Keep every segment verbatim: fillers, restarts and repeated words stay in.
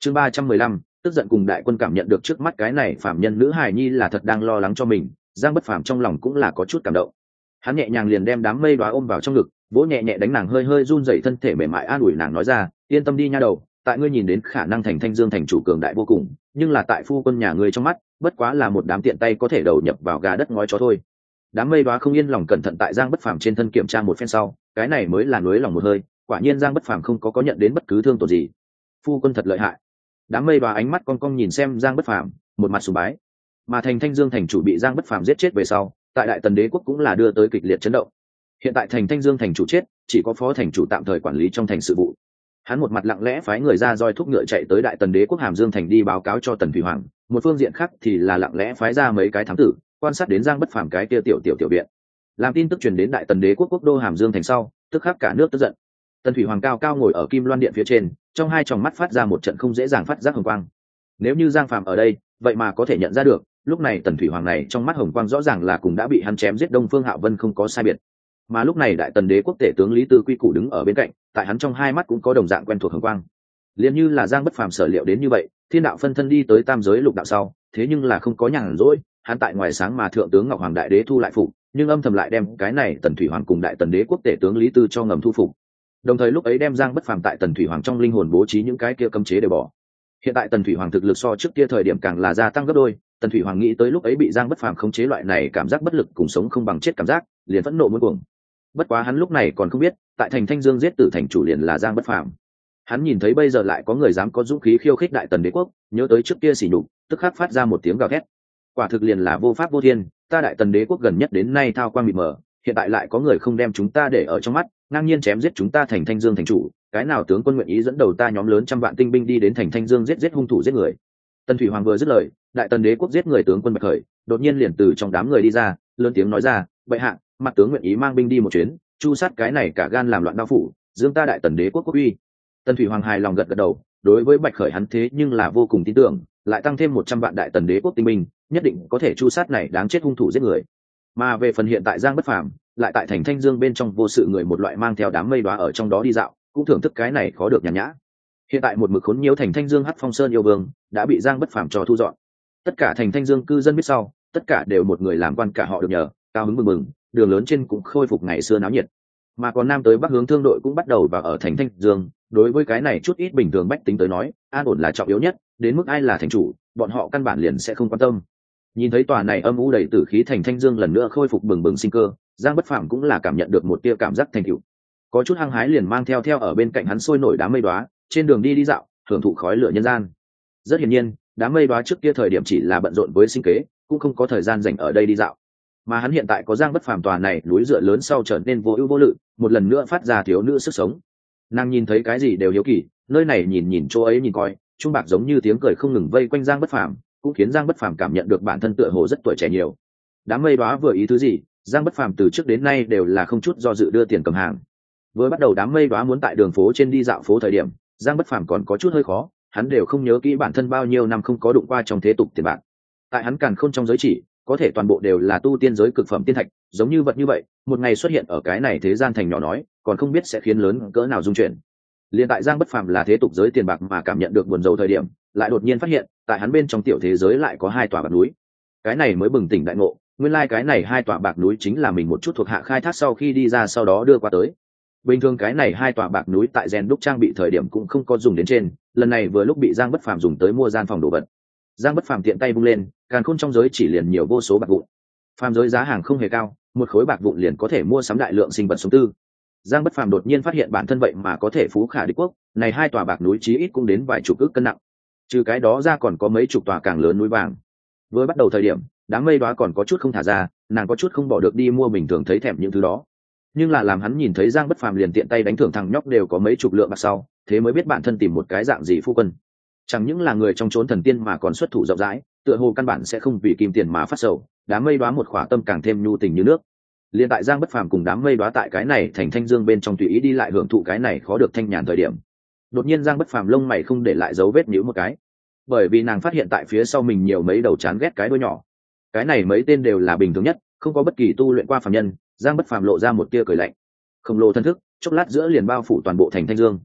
chương ba trăm mười lăm, tức giận cùng đại quân cảm nhận được trước mắt cái này phạm nhân nữ hài nhi là thật đang lo lắng cho mình, Giang Bất Phàm trong lòng cũng là có chút cảm động. Hắn nhẹ nhàng liền đem đám mây đoá ôm vào trong ngực, vỗ nhẹ nhẹ đánh nàng hơi hơi run rẩy thân thể mềm mại, an ủi nàng nói ra, yên tâm đi nha đầu, tại ngươi nhìn đến khả năng thành Thanh Dương thành chủ cường đại vô cùng, nhưng là tại phu quân nhà ngươi trong mắt bất quá là một đám tiện tay có thể đầu nhập vào gà đất ngói chó thôi. Đám mây đoá không yên lòng cẩn thận tại Giang Bất Phàm trên thân kiểm tra một phen sau, cái này mới là nuối lòng một hơi, quả nhiên Giang Bất Phàm không có có nhận đến bất cứ thương tổn gì. Phu quân thật lợi hại. Đám mây đoá ánh mắt cong cong nhìn xem Giang Bất Phàm, một mặt sùng bái. Mà thành Thanh Dương thành chủ bị Giang Bất Phàm giết chết về sau, tại Đại Tần Đế quốc cũng là đưa tới kịch liệt chấn động. Hiện tại thành Thanh Dương thành chủ chết, chỉ có phó thành chủ tạm thời quản lý trong thành sự vụ. Hắn một mặt lặng lẽ phái người ra roi thúc ngựa chạy tới Đại Tần Đế quốc Hàm Dương thành đi báo cáo cho Tần Thủy Hoàng, một phương diện khác thì là lặng lẽ phái ra mấy cái thám tử quan sát đến Giang Bất Phàm cái kia tiểu tiểu tiểu viện. Làm tin tức truyền đến Đại Tần Đế quốc quốc đô Hàm Dương thành sau, tức khắc cả nước tức giận. Tần Thủy Hoàng cao cao ngồi ở Kim Loan điện phía trên, trong hai tròng mắt phát ra một trận không dễ dàng phát giác hồng quang. Nếu như Giang Phàm ở đây, vậy mà có thể nhận ra được, lúc này Tần Thủy Hoàng này trong mắt hồng quang rõ ràng là cùng đã bị hắn chém giết Đông Phương Hạo Vân không có sai biệt. Mà lúc này Đại Tần Đế quốc tể tướng Lý Tư Quy củ đứng ở bên cạnh, tại hắn trong hai mắt cũng có đồng dạng quen thuộc hồng quang. Liền như là Giang Bất Phàm sở liệu đến như vậy, thiên đạo phân thân đi tới tam giới lục đạo sau, thế nhưng là không có nhàn rỗi, hắn tại ngoài sáng mà thượng tướng Ngọc Hoàng Đại Đế thu lại phục, nhưng âm thầm lại đem cái này Tần Thủy Hoàng cùng Đại Tần Đế quốc tể tướng Lý Tư cho ngầm thu phục. Đồng thời lúc ấy đem Giang Bất Phàm tại Tần Thủy Hoàng trong linh hồn bố trí những cái kia cấm chế để bỏ. Hiện tại Tần Thủy Hoàng thực lực so trước kia thời điểm càng là gia tăng gấp đôi, Tần Thủy Hoàng nghĩ tới lúc ấy bị Giang Bất Phàm khống chế loại này cảm giác bất lực cùng sống không bằng chết cảm giác, liền phẫn nộ muốn cuồng. Bất quá hắn lúc này còn không biết, tại thành Thanh Dương giết tử thành chủ liền là Giang Bất Phàm. Hắn nhìn thấy bây giờ lại có người dám có dũng khí khiêu khích Đại Tần Đế quốc, nhớ tới trước kia sỉ nhục, tức khắc phát ra một tiếng gào thét. Quả thực liền là vô pháp vô thiên, ta Đại Tần Đế quốc gần nhất đến nay thao quang mịt mờ, hiện tại lại có người không đem chúng ta để ở trong mắt, ngang nhiên chém giết chúng ta thành Thanh Dương thành chủ, cái nào tướng quân nguyện ý dẫn đầu ta nhóm lớn trăm vạn tinh binh đi đến thành Thanh Dương giết giết hung thủ giết người. Tần Thủy Hoàng vừa dứt lời, Đại Tần Đế quốc giết người tướng quân Bạch Khởi đột nhiên liền từ trong đám người đi ra, lớn tiếng nói ra, bệ hạ, mặt tướng nguyện ý mang binh đi một chuyến, chu sát cái này cả gan làm loạn đao phủ, dương ta Đại Tần Đế quốc quốc uy. Tần Thủy Hoàng hài lòng gật gật đầu, đối với Bạch Khởi hắn thế nhưng là vô cùng tin tưởng, lại tăng thêm một trăm vạn Đại Tần Đế quốc tinh binh, nhất định có thể chu sát này đáng chết hung thủ giết người. Mà về phần hiện tại Giang Bất Phàm, lại tại thành Thanh Dương bên trong vô sự người một loại mang theo đám mây đóa ở trong đó đi dạo, cũng thưởng thức cái này khó được nhàn nhã. Hiện tại một mực khốn nhiễu thành Thanh Dương Hắc Phong Sơn yêu vương đã bị Giang Bất Phàm cho thu dọn. Tất cả thành Thanh Dương cư dân biết sau, tất cả đều một người làm quan cả họ được nhờ, cao hứng mừng mừng, đường lớn trên cũng khôi phục ngày xưa náo nhiệt. Mà còn nam tới bắc hướng thương đội cũng bắt đầu vào ở thành Thanh Dương, đối với cái này chút ít bình thường bách tính tới nói, an ổn là trọng yếu nhất, đến mức ai là thành chủ, bọn họ căn bản liền sẽ không quan tâm. Nhìn thấy tòa này âm u đầy tử khí thành Thanh Dương lần nữa khôi phục bừng bừng sinh cơ, Giang Bất Phàm cũng là cảm nhận được một tia cảm giác thành tựu. Có chút hăng hái liền mang theo theo ở bên cạnh hắn sôi nổi đám mây đóa, trên đường đi đi dạo, hưởng thụ khói lửa nhân gian. Rất hiển nhiên, đám mây đóa trước kia thời điểm chỉ là bận rộn với sinh kế, cũng không có thời gian dành ở đây đi dạo. Mà hắn hiện tại có Giang Bất Phàm tòa này núi dựa lớn sau trở nên vô ưu vô lự, một lần nữa phát ra thiếu nữ sức sống. Nàng nhìn thấy cái gì đều hiếu kỳ, nơi này nhìn nhìn chỗ ấy nhìn coi, trung bạc giống như tiếng cười không ngừng vây quanh Giang Bất Phàm, cũng khiến Giang Bất Phàm cảm nhận được bản thân tựa hồ rất tuổi trẻ nhiều. Đám mây đóa vừa ý thứ gì, Giang Bất Phàm từ trước đến nay đều là không chút do dự đưa tiền cầm hàng. Vừa bắt đầu đám mây đóa muốn tại đường phố trên đi dạo phố thời điểm, Giang Bất Phàm còn có chút hơi khó, hắn đều không nhớ kỹ bản thân bao nhiêu năm không có đụng qua trong thế tục tiền bạc. Tại hắn càn khôn trong giới chỉ, có thể toàn bộ đều là tu tiên giới cực phẩm tiên thạch, giống như vật như vậy, một ngày xuất hiện ở cái này thế gian thành nhỏ nói, còn không biết sẽ khiến lớn cỡ nào dung chuyển. Liên tại Giang Bất Phàm là thế tục giới tiền bạc mà cảm nhận được buồn rầu thời điểm, lại đột nhiên phát hiện, tại hắn bên trong tiểu thế giới lại có hai tòa bạc núi. Cái này mới bừng tỉnh đại ngộ, nguyên lai like cái này hai tòa bạc núi chính là mình một chút thuộc hạ khai thác sau khi đi ra sau đó đưa qua tới. Bình thường cái này hai tòa bạc núi tại rèn đúc trang bị thời điểm cũng không có dùng đến trên, lần này vừa lúc bị Giang Bất Phàm dùng tới mua gian phòng đồ vật. Giang Bất Phàm tiện tay vung lên, càn khôn trong giới chỉ liền nhiều vô số bạc vụn. Phàm giới giá hàng không hề cao, một khối bạc vụn liền có thể mua sắm đại lượng sinh vật sống tư. Giang Bất Phàm đột nhiên phát hiện bản thân vậy mà có thể phú khả địch quốc, này hai tòa bạc núi chí ít cũng đến vài chục ức cân nặng. Trừ cái đó ra còn có mấy chục tòa càng lớn núi vàng. Vừa bắt đầu thời điểm, đám mây đóa còn có chút không thả ra, nàng có chút không bỏ được đi mua bình thường thấy thèm những thứ đó. Nhưng là làm hắn nhìn thấy Giang Bất Phàm liền tiện tay đánh thưởng thằng nhóc đều có mấy chục lượng bạc sau, thế mới biết bản thân tìm một cái dạng gì phu quân. Chẳng những là người trong chốn thần tiên mà còn xuất thủ rộng rãi, tựa hồ căn bản sẽ không vì kim tiền mà phát sầu, đám mây đóa một khỏa tâm càng thêm nhu tình như nước. Liên tại Giang Bất Phàm cùng đám mây đóa tại cái này thành Thanh Dương bên trong tùy ý đi lại hưởng thụ cái này khó được thanh nhàn thời điểm. Đột nhiên Giang Bất Phàm lông mày không để lại dấu vết nhíu một cái, bởi vì nàng phát hiện tại phía sau mình nhiều mấy đầu chán ghét cái đuôi nhỏ. Cái này mấy tên đều là bình thường nhất, không có bất kỳ tu luyện qua phàm nhân. Giang Bất Phàm lộ ra một tia cười lạnh, khổng lồ thân thức chốc lát giữa liền bao phủ toàn bộ thành Thanh Dương.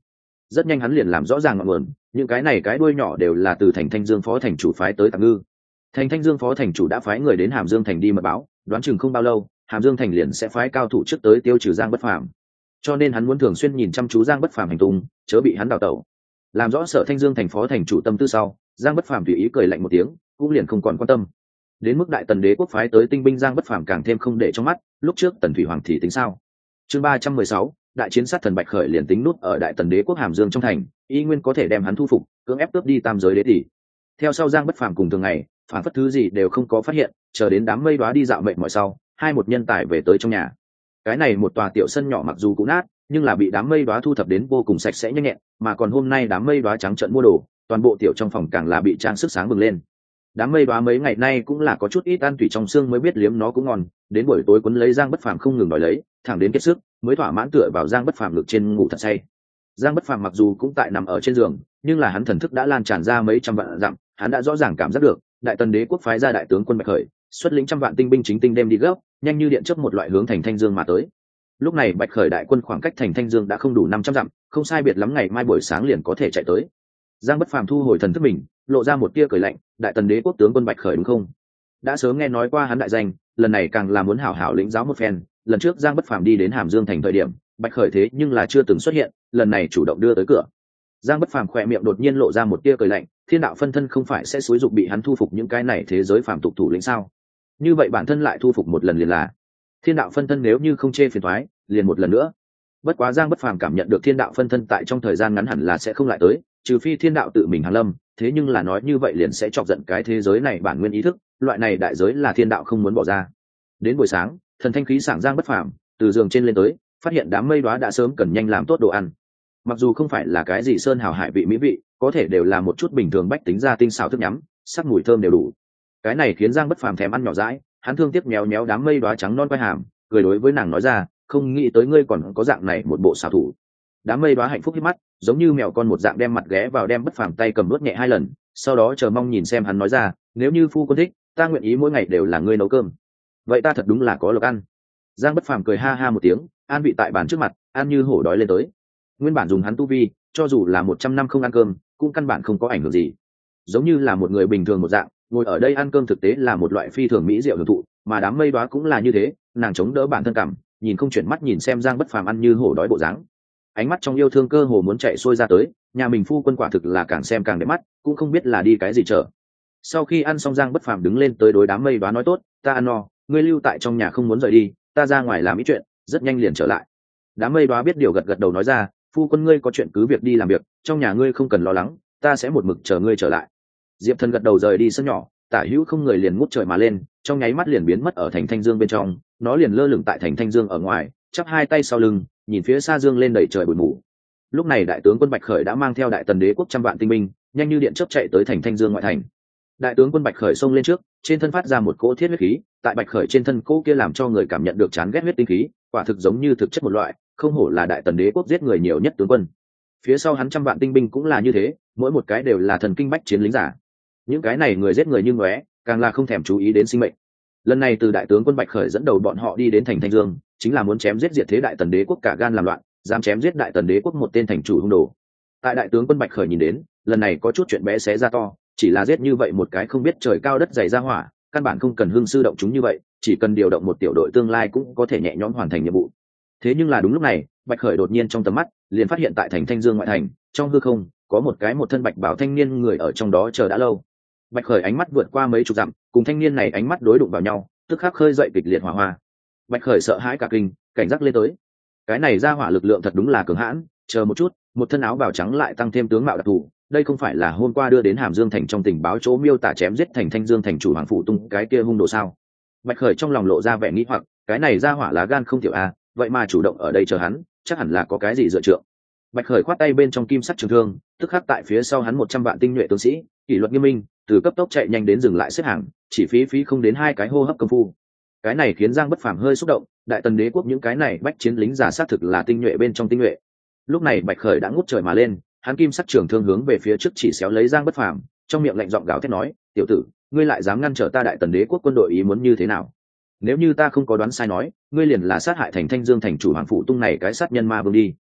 rất nhanh hắn liền làm rõ ràng ngọn nguồn, những cái này cái đuôi nhỏ đều là từ thành Thanh Dương phó thành chủ phái tới Tạm Ngư. Thành Thanh Dương phó thành chủ đã phái người đến Hàm Dương thành đi mật báo, đoán chừng không bao lâu Hàm Dương thành liền sẽ phái cao thủ trước tới tiêu trừ Giang Bất Phàm, cho nên hắn muốn thường xuyên nhìn chăm chú Giang Bất Phàm hành tung, chớ bị hắn đào tẩu. Làm rõ Sở Thanh Dương thành phó thành chủ tâm tư sau, Giang Bất Phàm tùy ý cười lạnh một tiếng, cũng liền không còn quan tâm. Đến mức Đại Tần đế quốc phái tới tinh binh, Giang Bất Phàm càng thêm không để trong mắt, lúc trước Tần Thủy Hoàng thì tính sao? Chương ba trăm mười sáu, đại chiến sát thần Bạch Khởi liền tính nút ở Đại Tần đế quốc Hàm Dương trong thành, y nguyên có thể đem hắn thu phục, cưỡng ép cướp đi tam giới đế tỷ. Theo sau Giang Bất Phàm cùng thường ngày, phản phất thứ gì đều không có phát hiện, chờ đến đám mây đóa đi dạo mệt mỏi sau, hai một nhân tài về tới trong nhà. Cái này một tòa tiểu sân nhỏ mặc dù cũ nát, nhưng là bị đám mây đóa thu thập đến vô cùng sạch sẽ nhanh nhẹn, mà còn hôm nay đám mây đóa trắng trợn mua đồ, toàn bộ tiểu trong phòng càng là bị trang sức sáng bừng lên. Đám mây đóa mấy ngày nay cũng là có chút ít ăn tủy trong xương mới biết liếm nó cũng ngon, đến buổi tối quấn lấy Giang Bất Phàm không ngừng đòi lấy, thẳng đến kết sức mới thỏa mãn tựa vào Giang Bất Phàm ngực trên ngủ thật say. Giang Bất Phàm mặc dù cũng tại nằm ở trên giường, nhưng là hắn thần thức đã lan tràn ra mấy trăm vạn dặm, hắn đã rõ ràng cảm giác được, Đại Tần đế quốc phái ra đại tướng quân Bạch Khởi, xuất lĩnh trăm vạn tinh binh chính tinh đêm đi gấp, nhanh như điện chớp một loại hướng thành Thanh Dương mà tới. Lúc này Bạch Khởi đại quân khoảng cách thành Thanh Dương đã không đủ năm trăm dặm, không sai biệt lắm ngày mai buổi sáng liền có thể chạy tới. Giang Bất Phàm thu hồi thần thức mình, lộ ra một tia cười lạnh, Đại Tần đế quốc tướng quân Bạch Khởi đúng không? Đã sớm nghe nói qua hắn đại danh, lần này càng là muốn hảo hảo lĩnh giáo một phen. Lần trước Giang Bất Phàm đi đến Hàm Dương thành thời điểm, Bạch Khởi thế nhưng là chưa từng xuất hiện, lần này chủ động đưa tới cửa. Giang Bất Phàm khỏe miệng đột nhiên lộ ra một tia cười lạnh, thiên đạo phân thân không phải sẽ xúi dục bị hắn thu phục những cái này thế giới phàm tục thủ lĩnh sao? Như vậy bản thân lại thu phục một lần liền là. Thiên đạo phân thân nếu như không chê phiền toái, liền một lần nữa. Bất quá Giang Bất Phàm cảm nhận được thiên đạo phân thân tại trong thời gian ngắn hẳn là sẽ không lại tới, trừ phi thiên đạo tự mình hàng lâm, thế nhưng là nói như vậy liền sẽ chọc giận cái thế giới này bản nguyên ý thức, loại này đại giới là thiên đạo không muốn bỏ ra. Đến buổi sáng, thần thanh khí sảng Giang Bất Phàm từ giường trên lên tới, phát hiện đám mây đóa đã sớm cần nhanh làm tốt đồ ăn. Mặc dù không phải là cái gì sơn hào hải vị mỹ vị, có thể đều là một chút bình thường bách tính gia tinh xào thức nhắm, sắc mùi thơm đều đủ. Cái này khiến Giang Bất Phàm thèm ăn nhỏ dãi, hắn thương tiếc méo méo đám mây đóa trắng non quai hàm, cười đối với nàng nói ra, không nghĩ tới ngươi còn có dạng này một bộ xảo thủ. Đám mây đóa hạnh phúc hít mắt, giống như mèo con một dạng đem mặt ghé vào đem Bất Phàm tay cầm nuốt nhẹ hai lần, sau đó chờ mong nhìn xem hắn nói ra, nếu như phu quân thích, ta nguyện ý mỗi ngày đều là ngươi nấu cơm. Vậy ta thật đúng là có lộc ăn. Giang Bất Phàm cười ha ha một tiếng, an vị tại bàn trước mặt, ăn như hổ đói lên tới. Nguyên bản dùng hắn tu vi, cho dù là một trăm năm không ăn cơm, cũng căn bản không có ảnh hưởng gì. Giống như là một người bình thường một dạng, ngồi ở đây ăn cơm thực tế là một loại phi thường mỹ diệu hưởng thụ, mà đám mây đóa cũng là như thế, nàng chống đỡ bản thân cảm, nhìn không chuyển mắt nhìn xem Giang Bất Phàm ăn như hổ đói bộ dáng. Ánh mắt trong yêu thương cơ hồ muốn chạy xuôi ra tới, nhà mình phu quân quả thực là càng xem càng đẹp mắt, cũng không biết là đi cái gì chờ. Sau khi ăn xong Giang Bất Phàm đứng lên tới đối đám mây đóa nói tốt, ta ăn no, ngươi lưu tại trong nhà không muốn rời đi, ta ra ngoài làm ít chuyện, rất nhanh liền trở lại. Đám mây đóa biết điều gật gật đầu nói ra, phu quân ngươi có chuyện cứ việc đi làm việc, trong nhà ngươi không cần lo lắng, ta sẽ một mực chờ ngươi trở lại. Diệp Thần gật đầu rời đi sân nhỏ, tả hữu không người liền ngút trời mà lên, trong nháy mắt liền biến mất ở thành Thanh Dương bên trong, nó liền lơ lửng tại thành Thanh Dương ở ngoài, chắp hai tay sau lưng, nhìn phía xa dương lên đầy trời bụi mù. Lúc này đại tướng quân Bạch Khởi đã mang theo Đại Tần đế quốc trăm vạn tinh binh, nhanh như điện chớp chạy tới thành Thanh Dương ngoại thành. Đại tướng quân Bạch Khởi xông lên trước, trên thân phát ra một cỗ thiết huyết khí, tại Bạch Khởi trên thân cỗ kia làm cho người cảm nhận được chán ghét huyết tinh khí, quả thực giống như thực chất một loại, không hổ là Đại Tần đế quốc giết người nhiều nhất tướng quân. Phía sau hắn trăm vạn tinh binh cũng là như thế, mỗi một cái đều là thần kinh bách chiến lính giả. Những cái này người giết người như ngóe, càng là không thèm chú ý đến sinh mệnh. Lần này từ đại tướng quân Bạch Khởi dẫn đầu bọn họ đi đến thành Thanh Dương, chính là muốn chém giết diệt thế Đại Tần đế quốc cả gan làm loạn, dám chém giết Đại Tần đế quốc một tên thành chủ hung đồ. Tại đại tướng quân Bạch Khởi nhìn đến, lần này có chút chuyện bé xé ra to, chỉ là giết như vậy một cái không biết trời cao đất dày ra hỏa, căn bản không cần hưng sư động chúng như vậy, chỉ cần điều động một tiểu đội tương lai cũng có thể nhẹ nhõm hoàn thành nhiệm vụ. Thế nhưng là đúng lúc này, Bạch Khởi đột nhiên trong tầm mắt liền phát hiện tại thành Thanh Dương ngoại thành, trong hư không có một cái một thân bạch bào thanh niên người ở trong đó chờ đã lâu. Bạch Khởi ánh mắt vượt qua mấy chục dặm, cùng thanh niên này ánh mắt đối đụng vào nhau, tức khắc khơi dậy kịch liệt hỏa hoa. Bạch Khởi sợ hãi cả kinh, cảnh giác lên tới. Cái này ra hỏa lực lượng thật đúng là cường hãn, chờ một chút, một thân áo bào trắng lại tăng thêm tướng mạo đặc thù, đây không phải là hôm qua đưa đến Hàm Dương thành trong tình báo chỗ miêu tả chém giết thành Thanh Dương thành chủ Hoàng Phủ Tung cái kia hung đồ sao? Bạch Khởi trong lòng lộ ra vẻ nghĩ hoặc, cái này ra hỏa lá gan không tiểu a, vậy mà chủ động ở đây chờ hắn, chắc hẳn là có cái gì dựa trượng. Bạch Khởi khoát tay bên trong kim sắc trường thương, tức khắc tại phía sau hắn một trăm vạn tinh nhuệ tướng sĩ, kỷ luật nghiêm minh, từ cấp tốc chạy nhanh đến dừng lại xếp hàng, chỉ phí phí không đến hai cái hô hấp công phu. Cái này khiến Giang Bất Phàm hơi xúc động, Đại Tần đế quốc những cái này bách chiến lính giả sát thực là tinh nhuệ bên trong tinh nhuệ. Lúc này Bạch Khởi đã ngút trời mà lên, hắn kim sắc trường thương hướng về phía trước chỉ xéo lấy Giang Bất Phàm, trong miệng lạnh giọng gào thét nói, "Tiểu tử, ngươi lại dám ngăn trở ta Đại Tần đế quốc quân đội ý muốn như thế nào? Nếu như ta không có đoán sai nói, ngươi liền là sát hại thành Thanh Dương thành chủ Hoàng Phủ Tung này cái sát nhân ma vương đi."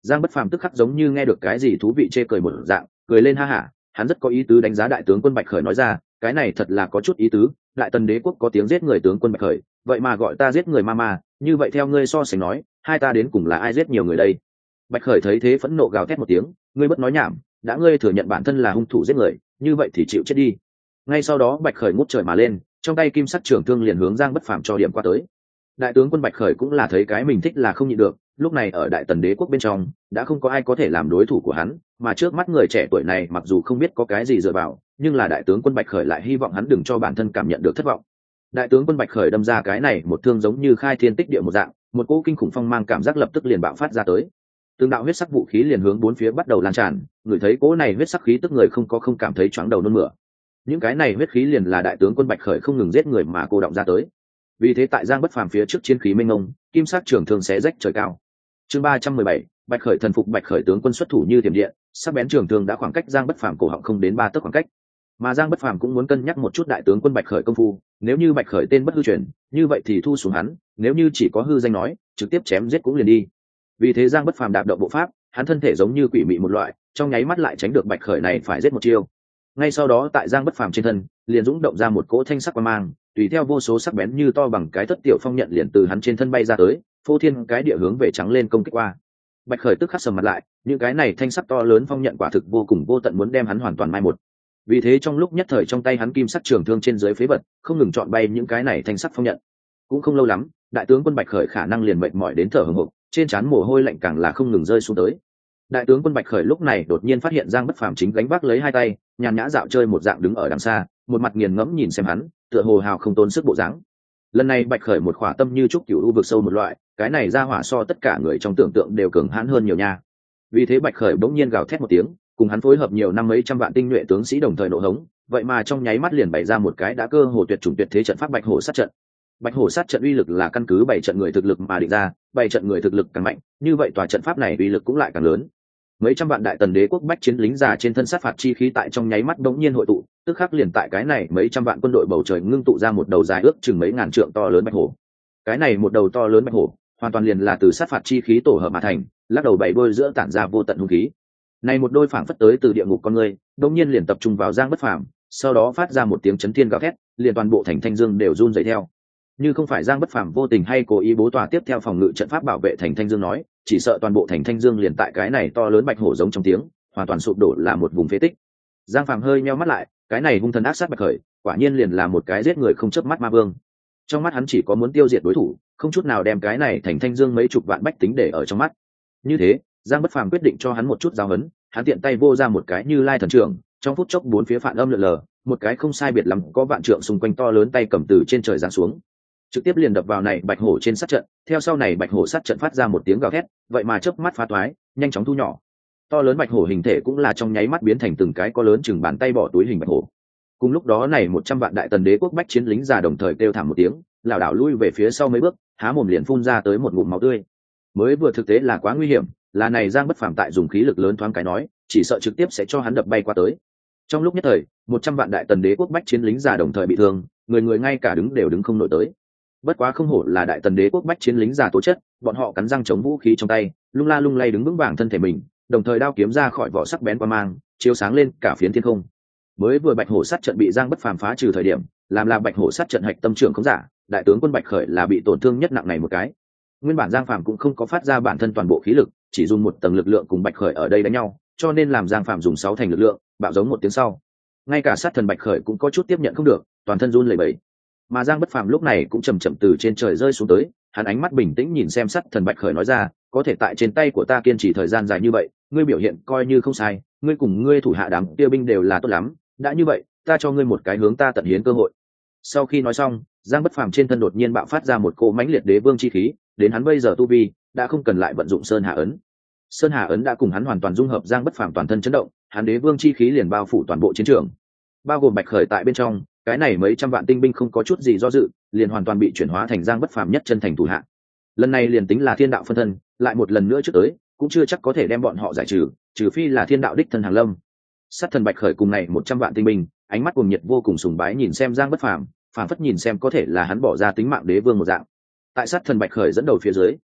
Giang Bất Phàm tức khắc giống như nghe được cái gì thú vị chê cười một dạng, cười lên ha hả. Hắn rất có ý tứ đánh giá đại tướng quân Bạch Khởi, nói ra, cái này thật là có chút ý tứ, đại tần đế quốc có tiếng giết người tướng quân Bạch Khởi, vậy mà gọi ta giết người ma ma, như vậy theo ngươi so sánh nói, hai ta đến cùng là ai giết nhiều người đây? Bạch Khởi thấy thế phẫn nộ gào thét một tiếng, ngươi bất nói nhảm, đã ngươi thừa nhận bản thân là hung thủ giết người, như vậy thì chịu chết đi. Ngay sau đó Bạch Khởi ngút trời mà lên, trong tay kim sắc trường thương liền hướng Giang Bất Phàm cho điểm qua tới. Đại tướng quân Bạch Khởi cũng là thấy cái mình thích là không nhịn được, lúc này ở đại tần đế quốc bên trong đã không có ai có thể làm đối thủ của hắn, mà trước mắt người trẻ tuổi này mặc dù không biết có cái gì dựa vào, nhưng là đại tướng quân Bạch Khởi lại hy vọng hắn đừng cho bản thân cảm nhận được thất vọng. Đại tướng quân Bạch Khởi đâm ra cái này một thương giống như khai thiên tích địa một dạng, một cỗ kinh khủng phong mang cảm giác lập tức liền bạo phát ra tới. Từng đạo huyết sắc vũ khí liền hướng bốn phía bắt đầu lan tràn, người thấy cỗ này huyết sắc khí tức người không có không cảm thấy choáng đầu nôn mửa. Những cái này huyết khí liền là đại tướng quân Bạch Khởi không ngừng giết người mà cô động ra tới. Vì thế tại Giang Bất Phàm phía trước chiến khí mênh mông, kim sắc trường thương xé rách trời cao. Chương ba trăm mười bảy, Bạch Khởi thần phục. Bạch Khởi tướng quân xuất thủ như tiềm điện, sắc bén trường thương đã khoảng cách Giang Bất Phàm cổ họng không đến ba tấc khoảng cách. Mà Giang Bất Phàm cũng muốn cân nhắc một chút đại tướng quân Bạch Khởi công phu, nếu như Bạch Khởi tên bất hư truyền, như vậy thì thu xuống hắn, nếu như chỉ có hư danh nói, trực tiếp chém giết cũng liền đi. Vì thế Giang Bất Phàm đạp động bộ pháp, hắn thân thể giống như quỷ mị một loại, trong nháy mắt lại tránh được Bạch Khởi này phải giết một chiêu. Ngay sau đó tại Giang Bất Phàm trên thân, liền dũng động ra một cỗ thanh sắc quang mang, tùy theo vô số sắc bén như to bằng cái thất tiểu phong nhận liền từ hắn trên thân bay ra tới, phô thiên cái địa hướng về trắng lên công kích qua. Bạch Khởi tức khắc sầm mặt lại, những cái này thanh sắc to lớn phong nhận quả thực vô cùng vô tận, muốn đem hắn hoàn toàn mai một. Vì thế trong lúc nhất thời trong tay hắn kim sắc trường thương trên dưới phế vật, không ngừng chọn bay những cái này thanh sắc phong nhận. Cũng không lâu lắm, đại tướng quân Bạch Khởi khả năng liền mệt mỏi đến thở hổn hộc, trên trán mồ hôi lạnh càng là không ngừng rơi xuống tới. Đại tướng quân Bạch Khởi lúc này đột nhiên phát hiện Giang Bất Phàm chính gánh vác lấy hai tay, nhàn nhã dạo chơi một dạng đứng ở đằng xa, một mặt nghiền ngẫm nhìn xem hắn, tựa hồ hào không tốn sức bộ dáng. Lần này Bạch Khởi một khỏa tâm như trúc cửu u vực sâu một loại, cái này ra hỏa so tất cả người trong tưởng tượng đều cường hãn hơn nhiều nha. Vì thế Bạch Khởi bỗng nhiên gào thét một tiếng, cùng hắn phối hợp nhiều năm mấy trăm vạn tinh nhuệ tướng sĩ đồng thời nổ hống, vậy mà trong nháy mắt liền bày ra một cái đã cơ hồ tuyệt chủng tuyệt thế trận pháp Bạch Hổ sát trận. Bạch Hổ sát trận uy lực là căn cứ bảy trận người thực lực mà định ra, bảy trận người thực lực càng mạnh, như vậy tòa trận pháp này uy lực cũng lại càng lớn. Mấy trăm vạn đại tần đế quốc bách chiến lính già trên thân sát phạt chi khí tại trong nháy mắt đống nhiên hội tụ, tức khắc liền tại cái này mấy trăm vạn quân đội bầu trời ngưng tụ ra một đầu dài ước chừng mấy ngàn trượng to lớn bạch hổ. Cái này một đầu to lớn bạch hổ, hoàn toàn liền là từ sát phạt chi khí tổ hợp mà thành, lắc đầu bảy đôi giữa tản ra vô tận hung khí. Này một đôi phảng phất tới từ địa ngục con người, đống nhiên liền tập trung vào Giang Bất Phàm, sau đó phát ra một tiếng chấn thiên gào thét, liền toàn bộ thành Thanh Dương đều run rẩy theo. Như không phải Giang Bất Phàm vô tình hay cố ý bố tòa tiếp theo phòng ngự trận pháp bảo vệ thành Thanh Dương nói, chỉ sợ toàn bộ thành Thanh Dương liền tại cái này to lớn bạch hổ giống trong tiếng, hoàn toàn sụp đổ là một vùng phế tích. Giang Phàm hơi nheo mắt lại, cái này hung thần ác sát Bạch Khởi, quả nhiên liền là một cái giết người không chớp mắt ma vương. Trong mắt hắn chỉ có muốn tiêu diệt đối thủ, không chút nào đem cái này thành Thanh Dương mấy chục vạn bách tính để ở trong mắt. Như thế, Giang Bất Phàm quyết định cho hắn một chút giáo huấn, hắn tiện tay vô ra một cái Như Lai thần trưởng, trong phút chốc bốn phía phản âm lượn lờ, một cái không sai biệt lắm có vạn trượng xung quanh to lớn tay cầm từ trên trời giáng xuống, trực tiếp liền đập vào này bạch hổ trên sát trận. Theo sau này bạch hổ sát trận phát ra một tiếng gào thét, vậy mà chớp mắt phá toái, nhanh chóng thu nhỏ. To lớn bạch hổ hình thể cũng là trong nháy mắt biến thành từng cái có lớn chừng bàn tay bỏ túi hình bạch hổ. Cùng lúc đó này một trăm vạn đại tần đế quốc bách chiến lính già đồng thời kêu thảm một tiếng, lảo đảo lui về phía sau mấy bước, há mồm liền phun ra tới một ngụm máu tươi. Mới vừa thực tế là quá nguy hiểm, là này Giang Bất Phàm tại dùng khí lực lớn thoáng cái nói, chỉ sợ trực tiếp sẽ cho hắn đập bay qua tới. Trong lúc nhất thời, một trăm vạn đại tần đế quốc bách chiến lính già đồng thời bị thương, người người ngay cả đứng đều đứng không nổi tới. Bất quá không hổ là đại tần đế quốc bách chiến lính già tố chất, bọn họ cắn răng chống vũ khí trong tay, lung la lung lay đứng vững vàng thân thể mình, đồng thời đao kiếm ra khỏi vỏ sắc bén qua mang, chiếu sáng lên cả phiến thiên không. Mới vừa bạch hổ sát trận bị Giang Bất Phàm phá trừ thời điểm, làm là bạch hổ sát trận hạch tâm trưởng không giả, đại tướng quân Bạch Khởi là bị tổn thương nhất nặng này một cái. Nguyên bản Giang Phàm cũng không có phát ra bản thân toàn bộ khí lực, chỉ dùng một tầng lực lượng cùng Bạch Khởi ở đây đánh nhau, cho nên làm Giang Phàm dùng sáu thành lực lượng, bạo giống một tiếng sau. Ngay cả sát thần Bạch Khởi cũng có chút tiếp nhận không được, toàn thân run lẩy bẩy. Mà Giang Bất Phàm lúc này cũng chậm chậm từ trên trời rơi xuống tới, hắn ánh mắt bình tĩnh nhìn xem sát thần Bạch Khởi nói ra, có thể tại trên tay của ta kiên trì thời gian dài như vậy, ngươi biểu hiện coi như không sai, ngươi cùng ngươi thủ hạ đám kia binh đều là tốt lắm, đã như vậy, ta cho ngươi một cái hướng ta tận hiến cơ hội. Sau khi nói xong, Giang Bất Phàm trên thân đột nhiên bạo phát ra một cỗ mãnh liệt đế vương chi khí, đến hắn bây giờ tu vi đã không cần lại vận dụng Sơn Hà ấn. Sơn Hà ấn đã cùng hắn hoàn toàn dung hợp, Giang Bất Phàm toàn thân chấn động, hắn đế vương chi khí liền bao phủ toàn bộ chiến trường, bao gồm Bạch Khởi tại bên trong. Cái này mấy trăm vạn tinh binh không có chút gì do dự, liền hoàn toàn bị chuyển hóa thành Giang Bất Phàm nhất chân thành thủ hạ. Lần này liền tính là thiên đạo phân thân, lại một lần nữa trước tới, cũng chưa chắc có thể đem bọn họ giải trừ, trừ phi là thiên đạo đích thân hàng lâm. Sát thần Bạch Khởi cùng này một trăm vạn tinh binh, ánh mắt cuồng nhiệt vô cùng sùng bái nhìn xem Giang Bất Phàm, phảng phất nhìn xem có thể là hắn bỏ ra tính mạng đế vương một dạng. Tại sát thần Bạch Khởi dẫn đầu phía dưới,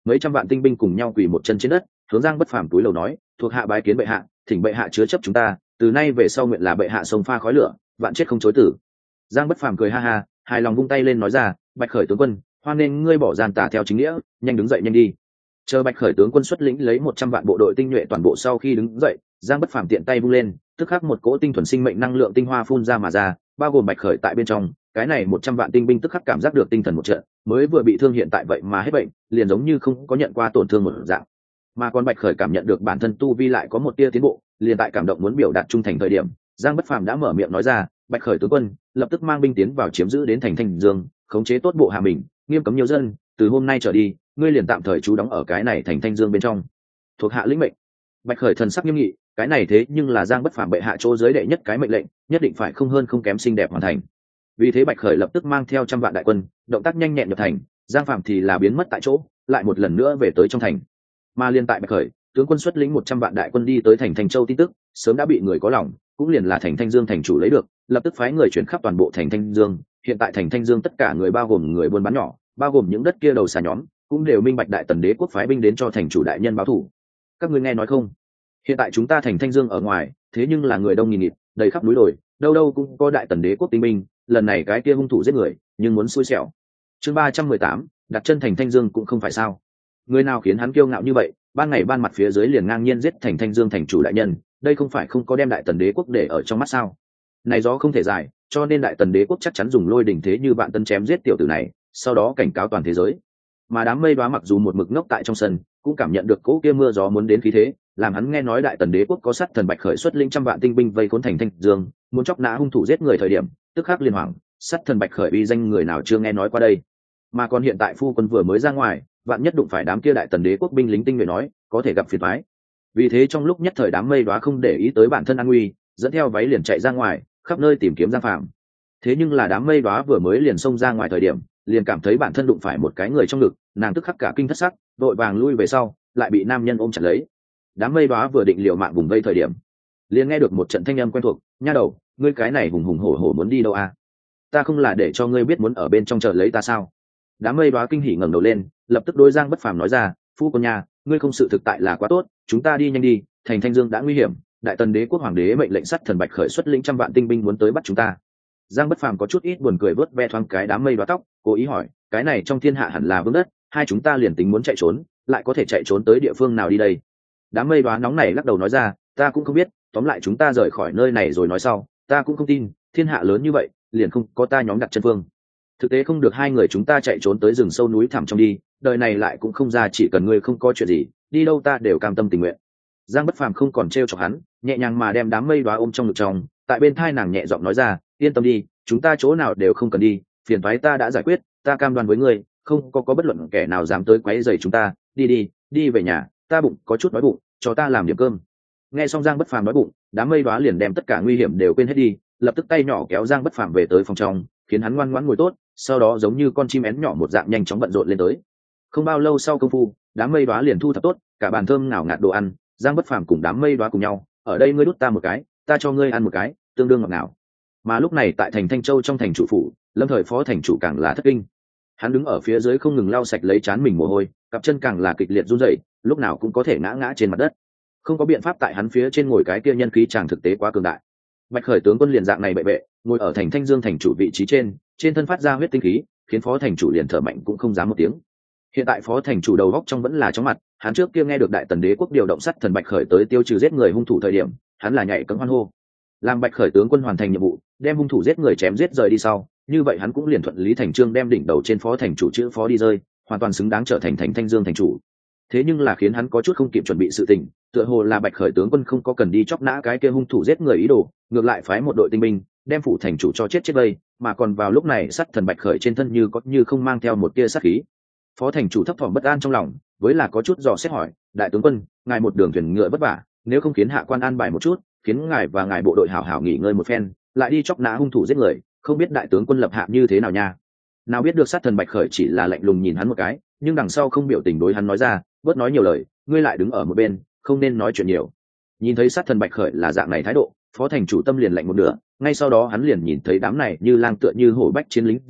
mấy trăm vạn tinh binh cùng nhau quỳ một chân trên đất, hướng Giang Bất Phàm túi lầu nói, thuộc hạ bái kiến bệ hạ, thỉnh bệ hạ chứa chấp chúng ta, từ nay về sau nguyện là bệ hạ sông pha khói lửa, vạn chết không chối tử. Giang Bất Phàm cười ha ha, hài lòng vung tay lên nói ra, Bạch Khởi tướng quân, hoan nên ngươi bỏ gian tà theo chính nghĩa, nhanh đứng dậy nhanh đi. Chờ Bạch Khởi tướng quân xuất lĩnh lấy một trăm vạn bộ đội tinh nhuệ toàn bộ sau khi đứng dậy, Giang Bất Phàm tiện tay vung lên, tức khắc một cỗ tinh thuần sinh mệnh năng lượng tinh hoa phun ra mà ra, bao gồm Bạch Khởi tại bên trong, cái này một trăm vạn tinh binh tức khắc cảm giác được tinh thần một trận, mới vừa bị thương hiện tại vậy mà hết bệnh, liền giống như không có nhận qua tổn thương một dạng. Mà còn Bạch Khởi cảm nhận được bản thân tu vi lại có một tia tiến bộ, liền tại cảm động muốn biểu đạt trung thành thời điểm, Giang Bất Phàm đã mở miệng nói ra, Bạch Khởi tướng quân, lập tức mang binh tiến vào chiếm giữ đến thành Thanh Dương, khống chế tốt bộ hạ mình, nghiêm cấm nhiều dân, từ hôm nay trở đi, ngươi liền tạm thời trú đóng ở cái này thành Thanh Dương bên trong. Thuộc hạ lĩnh mệnh. Bạch Khởi thần sắc nghiêm nghị, cái này thế nhưng là Giang Bất Phàm bệ hạ chỗ dưới đệ nhất cái mệnh lệnh, nhất định phải không hơn không kém xinh đẹp hoàn thành. Vì thế Bạch Khởi lập tức mang theo trăm vạn đại quân, động tác nhanh nhẹn nhập thành, Giang Phàm thì là biến mất tại chỗ, lại một lần nữa về tới trong thành. Mà liên tại Bạch Khởi, tướng quân xuất lĩnh một trăm vạn đại quân đi tới thành Thanh Châu tin tức, sớm đã bị người có lòng, cũng liền là thành Thanh Dương thành chủ lấy được, lập tức phái người chuyển khắp toàn bộ thành Thanh Dương. Hiện tại thành Thanh Dương tất cả người bao gồm người buôn bán nhỏ, bao gồm những đất kia đầu xà nhóm, cũng đều minh bạch đại tần đế quốc phái binh đến cho thành chủ đại nhân báo thù. Các ngươi nghe nói không? Hiện tại chúng ta thành Thanh Dương ở ngoài, thế nhưng là người đông nghìn nghịt, đầy khắp núi đồi, đâu đâu cũng có đại tần đế quốc tinh binh, lần này cái kia hung thủ giết người, nhưng muốn xui xẻo. Chương ba trăm mười tám, đặt chân thành Thanh Dương cũng không phải sao? Người nào khiến hắn kiêu ngạo như vậy, ban ngày ban mặt phía dưới liền ngang nhiên giết thành Thanh Dương thành chủ đại nhân, đây không phải không có đem đại tần đế quốc để ở trong mắt sao? Này gió không thể dài, cho nên đại tần đế quốc chắc chắn dùng lôi đỉnh thế như vạn tân chém giết tiểu tử này, sau đó cảnh cáo toàn thế giới. Mà đám mây đoá mặc dù một mực ngốc tại trong sân, cũng cảm nhận được cỗ kia mưa gió muốn đến khí thế, làm hắn nghe nói đại tần đế quốc có sát thần Bạch Khởi xuất linh trăm vạn tinh binh vây khốn thành Thanh Dương, muốn chọc nã hung thủ giết người thời điểm, tức khắc liên hoảng, sát thần Bạch Khởi uy danh người nào chưa nghe nói qua đây. Mà còn hiện tại phu quân vừa mới ra ngoài, vạn nhất đụng phải đám kia đại tần đế quốc binh lính tinh nhuệ nói, có thể gặp phiền toái. Vì thế trong lúc nhất thời đám mây đoá không để ý tới bản thân an nguy, dẫn theo váy liền chạy ra ngoài, khắp nơi tìm kiếm Giang Phàm. Thế nhưng là đám mây đoá vừa mới liền xông ra ngoài thời điểm, liền cảm thấy bản thân đụng phải một cái người trong ngực, nàng tức khắc cả kinh thất sắc, đội vàng lui về sau, lại bị nam nhân ôm chặt lấy. Đám mây đoá vừa định liều mạng vùng vây thời điểm, liền nghe được một trận thanh âm quen thuộc, nha đầu, ngươi cái này hùng hùng hổ hổ muốn đi đâu à? Ta không là để cho ngươi biết muốn ở bên trong chờ lấy ta sao? Đám mây đoá kinh hỉ ngẩng đầu lên, lập tức đối Giang Bất Phàm nói ra, phu quân nhà, ngươi không sự thực tại là quá tốt, chúng ta đi nhanh đi, thành Thanh Dương đã nguy hiểm, đại tần đế quốc hoàng đế mệnh lệnh sắt thần Bạch Khởi xuất lĩnh trăm vạn tinh binh muốn tới bắt chúng ta. Giang Bất Phàm có chút ít buồn cười vớt ve thoáng cái đám mây đoá tóc, cố ý hỏi, cái này trong thiên hạ hẳn là vương đất, hai chúng ta liền tính muốn chạy trốn, lại có thể chạy trốn tới địa phương nào đi đây? Đám mây đoá nóng này lắc đầu nói ra, ta cũng không biết, tóm lại chúng ta rời khỏi nơi này rồi nói sau, ta cũng không tin, thiên hạ lớn như vậy, liền không có ta nhóm đặt chân phương. Thực tế không được hai người chúng ta chạy trốn tới rừng sâu núi thẳm trong đi, đời này lại cũng không ra, chỉ cần ngươi không có chuyện gì, đi đâu ta đều cam tâm tình nguyện. Giang Bất Phàm không còn trêu chọc hắn, nhẹ nhàng mà đem đám mây đoá ôm trong ngực trong, tại bên thai nàng nhẹ giọng nói ra, yên tâm đi, chúng ta chỗ nào đều không cần đi, phiền toái ta đã giải quyết, ta cam đoan với ngươi, không có có bất luận kẻ nào dám tới quấy rầy chúng ta, đi đi, đi về nhà, ta bụng có chút đói bụng, cho ta làm điểm cơm. Nghe xong Giang Bất Phàm nói bụng, đám mây đoá liền đem tất cả nguy hiểm đều quên hết đi, lập tức tay nhỏ kéo Giang Bất Phàm về tới phòng trong, khiến hắn ngoan ngoãn ngồi tốt, sau đó giống như con chim én nhỏ một dạng nhanh chóng bận rộn lên tới. Không bao lâu sau công phu, đám mây đoá liền thu thập tốt, cả bàn thơm ngào ngạt đồ ăn, Giang Bất Phàm cùng đám mây đoá cùng nhau, ở đây ngươi đút ta một cái, ta cho ngươi ăn một cái, tương đương ngọt ngào. Mà lúc này tại thành Thanh Châu trong thành chủ phủ, Lâm Thời phó thành chủ càng là thất kinh. Hắn đứng ở phía dưới không ngừng lau sạch lấy trán mình mồ hôi, cặp chân càng là kịch liệt run rẩy, lúc nào cũng có thể ngã ngã trên mặt đất. Không có biện pháp, tại hắn phía trên ngồi cái kia nhân khí chàng thực tế quá cường đại. Bạch Khởi tướng quân liền dạng này bệ bệ, ngồi ở thành Thanh Dương thành chủ vị trí trên, trên thân phát ra huyết tinh khí, khiến phó thành chủ liền thở mạnh cũng không dám một tiếng. Hiện tại phó thành chủ đầu góc trong vẫn là chóng mặt, hắn trước kia nghe được đại tần đế quốc điều động sắt thần Bạch Khởi tới tiêu trừ giết người hung thủ thời điểm, hắn là nhảy cẫng hoan hô. Làm Bạch Khởi tướng quân hoàn thành nhiệm vụ, đem hung thủ giết người chém giết rời đi sau, như vậy hắn cũng liền thuận lý thành chương đem đỉnh đầu trên phó thành chủ chữ phó đi rơi, hoàn toàn xứng đáng trở thành thành Thanh Dương thành chủ. Thế nhưng là khiến hắn có chút không kịp chuẩn bị sự tình, tựa hồ là Bạch Khởi tướng quân không có cần đi chọc nã cái kia hung thủ giết người ý đồ, ngược lại phái một đội tinh binh đem phủ thành chủ cho chết chết vây, mà còn vào lúc này sắt thần Bạch Khởi trên thân như có như không mang theo một tia sát khí. Phó thành chủ thấp thỏm bất an trong lòng, với là có chút dò xét hỏi, đại tướng quân, ngài một đường thuyền ngựa vất vả, nếu không khiến hạ quan an bài một chút, khiến ngài và ngài bộ đội hảo hảo nghỉ ngơi một phen, lại đi chọc nã hung thủ giết người, không biết đại tướng quân lập hạ như thế nào nha? Nào biết được sát thần Bạch Khởi chỉ là lạnh lùng nhìn hắn một cái, nhưng đằng sau không biểu tình đối hắn nói ra, bớt nói nhiều lời, ngươi lại đứng ở một bên, không nên nói chuyện nhiều. Nhìn thấy sát thần Bạch Khởi là dạng này thái độ, phó thành chủ tâm liền lạnh một nửa, ngay sau đó hắn liền nhìn thấy đám này như lang tựa như hổ bách chiến lính giả,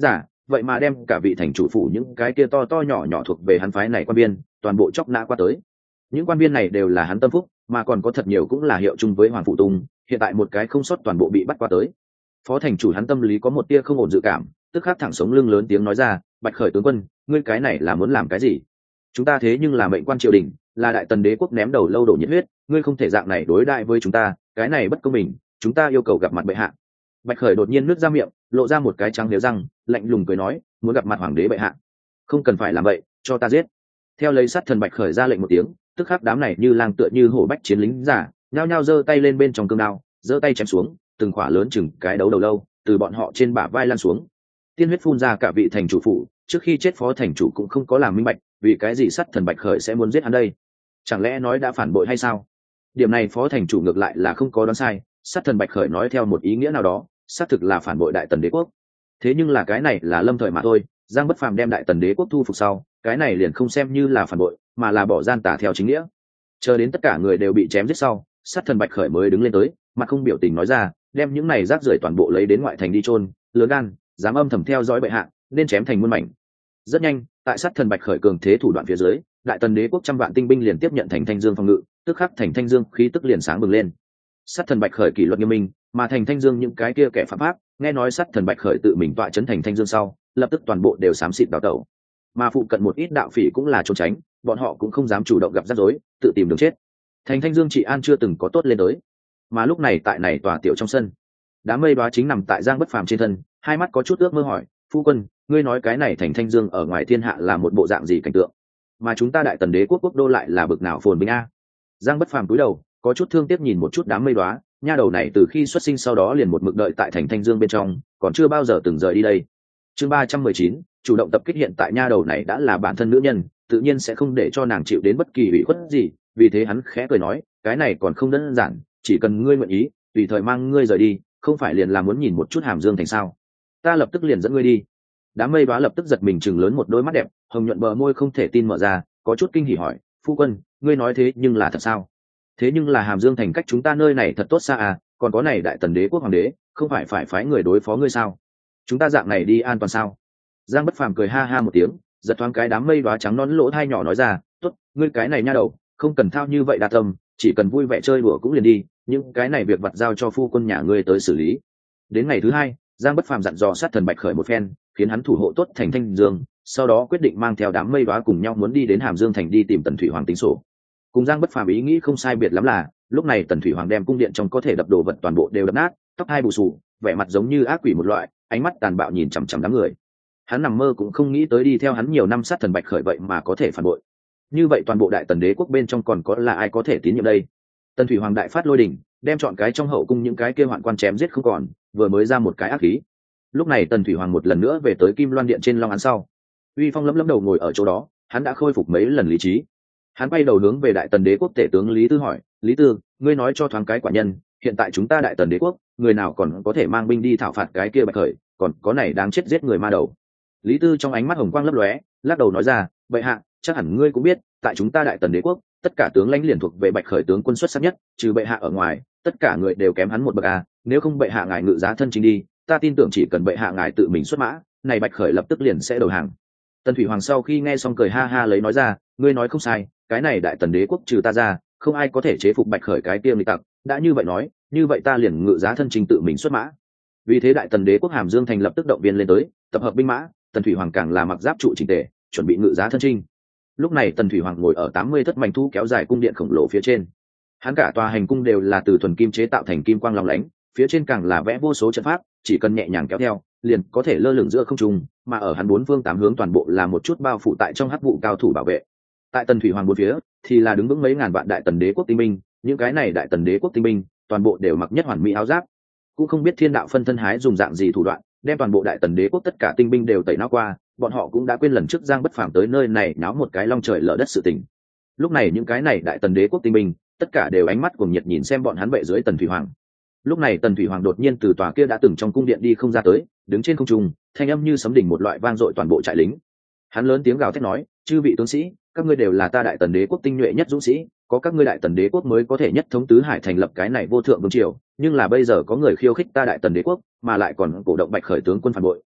vậy mà đem cả vị thành chủ phủ những cái kia to to nhỏ nhỏ thuộc về hắn phái này quan viên toàn bộ chóc nã qua tới. Những quan viên này đều là hắn tâm phúc, mà còn có thật nhiều cũng là hiệu chung với Hoàng Phụ Tùng, hiện tại một cái không sót toàn bộ bị bắt qua tới. Phó thành chủ hắn tâm lý có một tia không ổn dự cảm, tức khắc thẳng sống lưng lớn tiếng nói ra, Bạch Khởi tướng quân, ngươi cái này là muốn làm cái gì? Chúng ta thế nhưng là mệnh quan triều đình, là đại tần đế quốc ném đầu lâu đổ nhiệt huyết, ngươi không thể dạng này đối đại với chúng ta, cái này bất công bình, chúng ta yêu cầu gặp mặt bệ hạ. Bạch Khởi đột nhiên nứt ra miệng, lộ ra một cái trắng liếu răng, lạnh lùng cười nói, muốn gặp mặt hoàng đế bệ hạ, không cần phải làm vậy, cho ta giết. Theo lấy sát thần Bạch Khởi ra lệnh một tiếng, tức khắc đám này như lang tựa như hổ bách chiến lính giả, nhao nhao giơ tay lên bên trong cương đao, giơ tay chém xuống, từng khỏa lớn chừng cái đấu đầu lâu, từ bọn họ trên bả vai lan xuống. Tiên huyết phun ra cả vị thành chủ phụ, trước khi chết phó thành chủ cũng không có làm minh bạch, vì cái gì sát thần Bạch Khởi sẽ muốn giết hắn đây? Chẳng lẽ nói đã phản bội hay sao? Điểm này phó thành chủ ngược lại là không có đoán sai, sát thần Bạch Khởi nói theo một ý nghĩa nào đó, xác thực là phản bội đại tần đế quốc. Thế nhưng là cái này là lâm thời mà thôi, Giang Bất Phàm đem đại tần đế quốc thu phục sau, cái này liền không xem như là phản bội, mà là bỏ gian tả theo chính nghĩa. Chờ đến tất cả người đều bị chém giết sau, sát thần Bạch Khởi mới đứng lên tới, mặt không biểu tình nói ra, đem những này rác rưởi toàn bộ lấy đến ngoại thành đi chôn, lứa gan, dám âm thầm theo dõi bệ hạ, nên chém thành muôn mảnh. Rất nhanh, tại sát thần Bạch Khởi cường thế thủ đoạn phía dưới, đại tần đế quốc trăm vạn tinh binh liền tiếp nhận thành Thanh Dương phòng ngự, tức khắc thành Thanh Dương khí tức liền sáng bừng lên. Sát thần Bạch Khởi kỷ luật nghiêm minh, mà thành Thanh Dương những cái kia kẻ phạm pháp, nghe nói sát thần Bạch Khởi tự mình tọa trấn thành Thanh Dương sau, lập tức toàn bộ đều xám xịt đào tẩu. Mà phụ cận một ít đạo phỉ cũng là trốn tránh, bọn họ cũng không dám chủ động gặp rắc rối, tự tìm đường chết. Thành Thanh Dương trị an chưa từng có tốt lên tới. Mà lúc này tại này tòa tiểu trong sân, đám mây đoá chính nằm tại Giang Bất Phàm trên thân, hai mắt có chút ước mơ hỏi, phu quân, ngươi nói cái này thành Thanh Dương ở ngoài thiên hạ là một bộ dạng gì cảnh tượng, mà chúng ta đại tần đế quốc quốc đô lại là bực nào phồn bình a? Giang Bất Phàm cúi đầu, có chút thương tiếc nhìn một chút đám mây đoá, nha đầu này từ khi xuất sinh sau đó liền một mực đợi tại thành Thanh Dương bên trong, còn chưa bao giờ từng rời đi đây. Chương ba trăm mười chín, chủ động tập kích. Hiện tại nha đầu này đã là bản thân nữ nhân, tự nhiên sẽ không để cho nàng chịu đến bất kỳ ủy khuất gì, vì thế hắn khẽ cười nói, cái này còn không đơn giản, chỉ cần ngươi nguyện ý, tùy thời mang ngươi rời đi, không phải liền là muốn nhìn một chút Hàm Dương thành sao? Ta lập tức liền dẫn ngươi đi. Đám mây đoá lập tức giật mình chừng lớn một đôi mắt đẹp, hồng nhuận bờ môi không thể tin mở ra, có chút kinh hỉ hỏi, phu quân, ngươi nói thế nhưng là thật sao? Thế nhưng là Hàm Dương thành cách chúng ta nơi này thật tốt xa à, còn có này đại tần đế quốc hoàng đế, không phải phải phái người đối phó ngươi sao? Chúng ta dạng này đi an toàn sao? Giang Bất Phàm cười ha ha một tiếng, giật thoáng cái đám mây đoá trắng nón lỗ thai nhỏ nói ra, tốt, ngươi cái này nha đầu, không cần thao như vậy đa tâm, chỉ cần vui vẻ chơi đùa cũng liền đi, những cái này việc vặt giao cho phu quân nhà ngươi tới xử lý. Đến ngày thứ hai, Giang Bất Phàm dặn dò sát thần Bạch Khởi một phen, khiến hắn thủ hộ tốt thành Thanh Dương, sau đó quyết định mang theo đám mây đoá cùng nhau muốn đi đến Hàm Dương thành đi tìm Tần Thủy Hoàng tính sổ. Cùng Giang Bất Phàm ý nghĩ không sai biệt lắm là, lúc này Tần Thủy Hoàng đem cung điện trong có thể đập đồ vật toàn bộ đều đập nát, tóc hai bù xù, vẻ mặt giống như ác quỷ một loại, ánh mắt tàn bạo nhìn chằm chằm đám người. Hắn nằm mơ cũng không nghĩ tới đi theo hắn nhiều năm sát thần Bạch Khởi vậy mà có thể phản bội. Như vậy toàn bộ đại tần đế quốc bên trong còn có là ai có thể tín nhiệm đây? Tần Thủy Hoàng đại phát lôi đình, đem chọn cái trong hậu cung những cái kia hoạn quan chém giết không còn, vừa mới ra một cái ác khí. Lúc này Tần Thủy Hoàng một lần nữa về tới Kim Loan điện trên long án sau, uy phong lấm lấm đầu ngồi ở chỗ đó, hắn đã khôi phục mấy lần lý trí. Hắn quay đầu hướng về đại tần đế quốc tể tướng Lý Tư hỏi, Lý Tư, ngươi nói cho thoáng cái quả nhân, hiện tại chúng ta đại tần đế quốc, người nào còn có thể mang binh đi thảo phạt cái kia Bạch Khởi, còn có này đáng chết giết người ma đầu. Lý Tư trong ánh mắt hồng quang lấp lóe, lắc đầu nói ra, vậy hạ, chắc hẳn ngươi cũng biết, tại chúng ta đại tần đế quốc, tất cả tướng lãnh liền thuộc về Bạch Khởi tướng quân xuất sắc nhất, trừ bệ hạ ở ngoài, tất cả người đều kém hắn một bậc a, nếu không bệ hạ ngài ngự giá thân chính đi, ta tin tưởng chỉ cần bệ hạ ngài tự mình xuất mã, này Bạch Khởi lập tức liền sẽ đầu hàng. Tần Thủy Hoàng sau khi nghe xong cười ha ha lấy nói ra, ngươi nói không sai, cái này đại tần đế quốc trừ ta ra, không ai có thể chế phục Bạch Khởi cái tiêm lịch tặc, đã như vậy nói, như vậy ta liền ngự giá thân chính tự mình xuất mã. Vì thế đại tần đế quốc Hàm Dương thành lập tức động viên lên tới, tập hợp binh mã, Tần Thủy Hoàng càng là mặc giáp trụ chỉnh tề, chuẩn bị ngự giá thân chinh. Lúc này Tần Thủy Hoàng ngồi ở tám mươi thất mảnh thu kéo dài cung điện khổng lồ phía trên. Hắn cả tòa hành cung đều là từ thuần kim chế tạo thành kim quang lóng lánh, phía trên càng là vẽ vô số trận pháp, chỉ cần nhẹ nhàng kéo theo, liền có thể lơ lửng giữa không trung, mà ở hắn bốn phương tám hướng toàn bộ là một chút bao phủ tại trong hắc vụ cao thủ bảo vệ. Tại Tần Thủy Hoàng bốn phía thì là đứng vững mấy ngàn vạn đại tần đế quốc tinh binh, những cái này đại tần đế quốc tinh binh, toàn bộ đều mặc nhất hoàn mỹ áo giáp. Cũng không biết thiên đạo phân thân hái dùng dạng gì thủ đoạn, đem toàn bộ đại tần đế quốc tất cả tinh binh đều tẩy não qua, bọn họ cũng đã quên lần trước Giang Bất Phàm tới nơi này náo một cái long trời lở đất sự tình. Lúc này những cái này đại tần đế quốc tinh binh, tất cả đều ánh mắt cuồng nhiệt nhìn xem bọn hắn bệ dưới Tần Thủy Hoàng. Lúc này Tần Thủy Hoàng đột nhiên từ tòa kia đã từng trong cung điện đi không ra tới, đứng trên không trung, thanh âm như sấm đỉnh một loại vang dội toàn bộ trại lính. Hắn lớn tiếng gào thét nói, chư vị tướng sĩ, các ngươi đều là ta đại tần đế quốc tinh nhuệ nhất dũng sĩ, có các ngươi đại tần đế quốc mới có thể nhất thống tứ hải thành lập cái này vô thượng vương triều, nhưng là bây giờ có người khiêu khích ta đại tần đế quốc, mà lại còn cổ động Bạch Khởi tướng quân phản bội,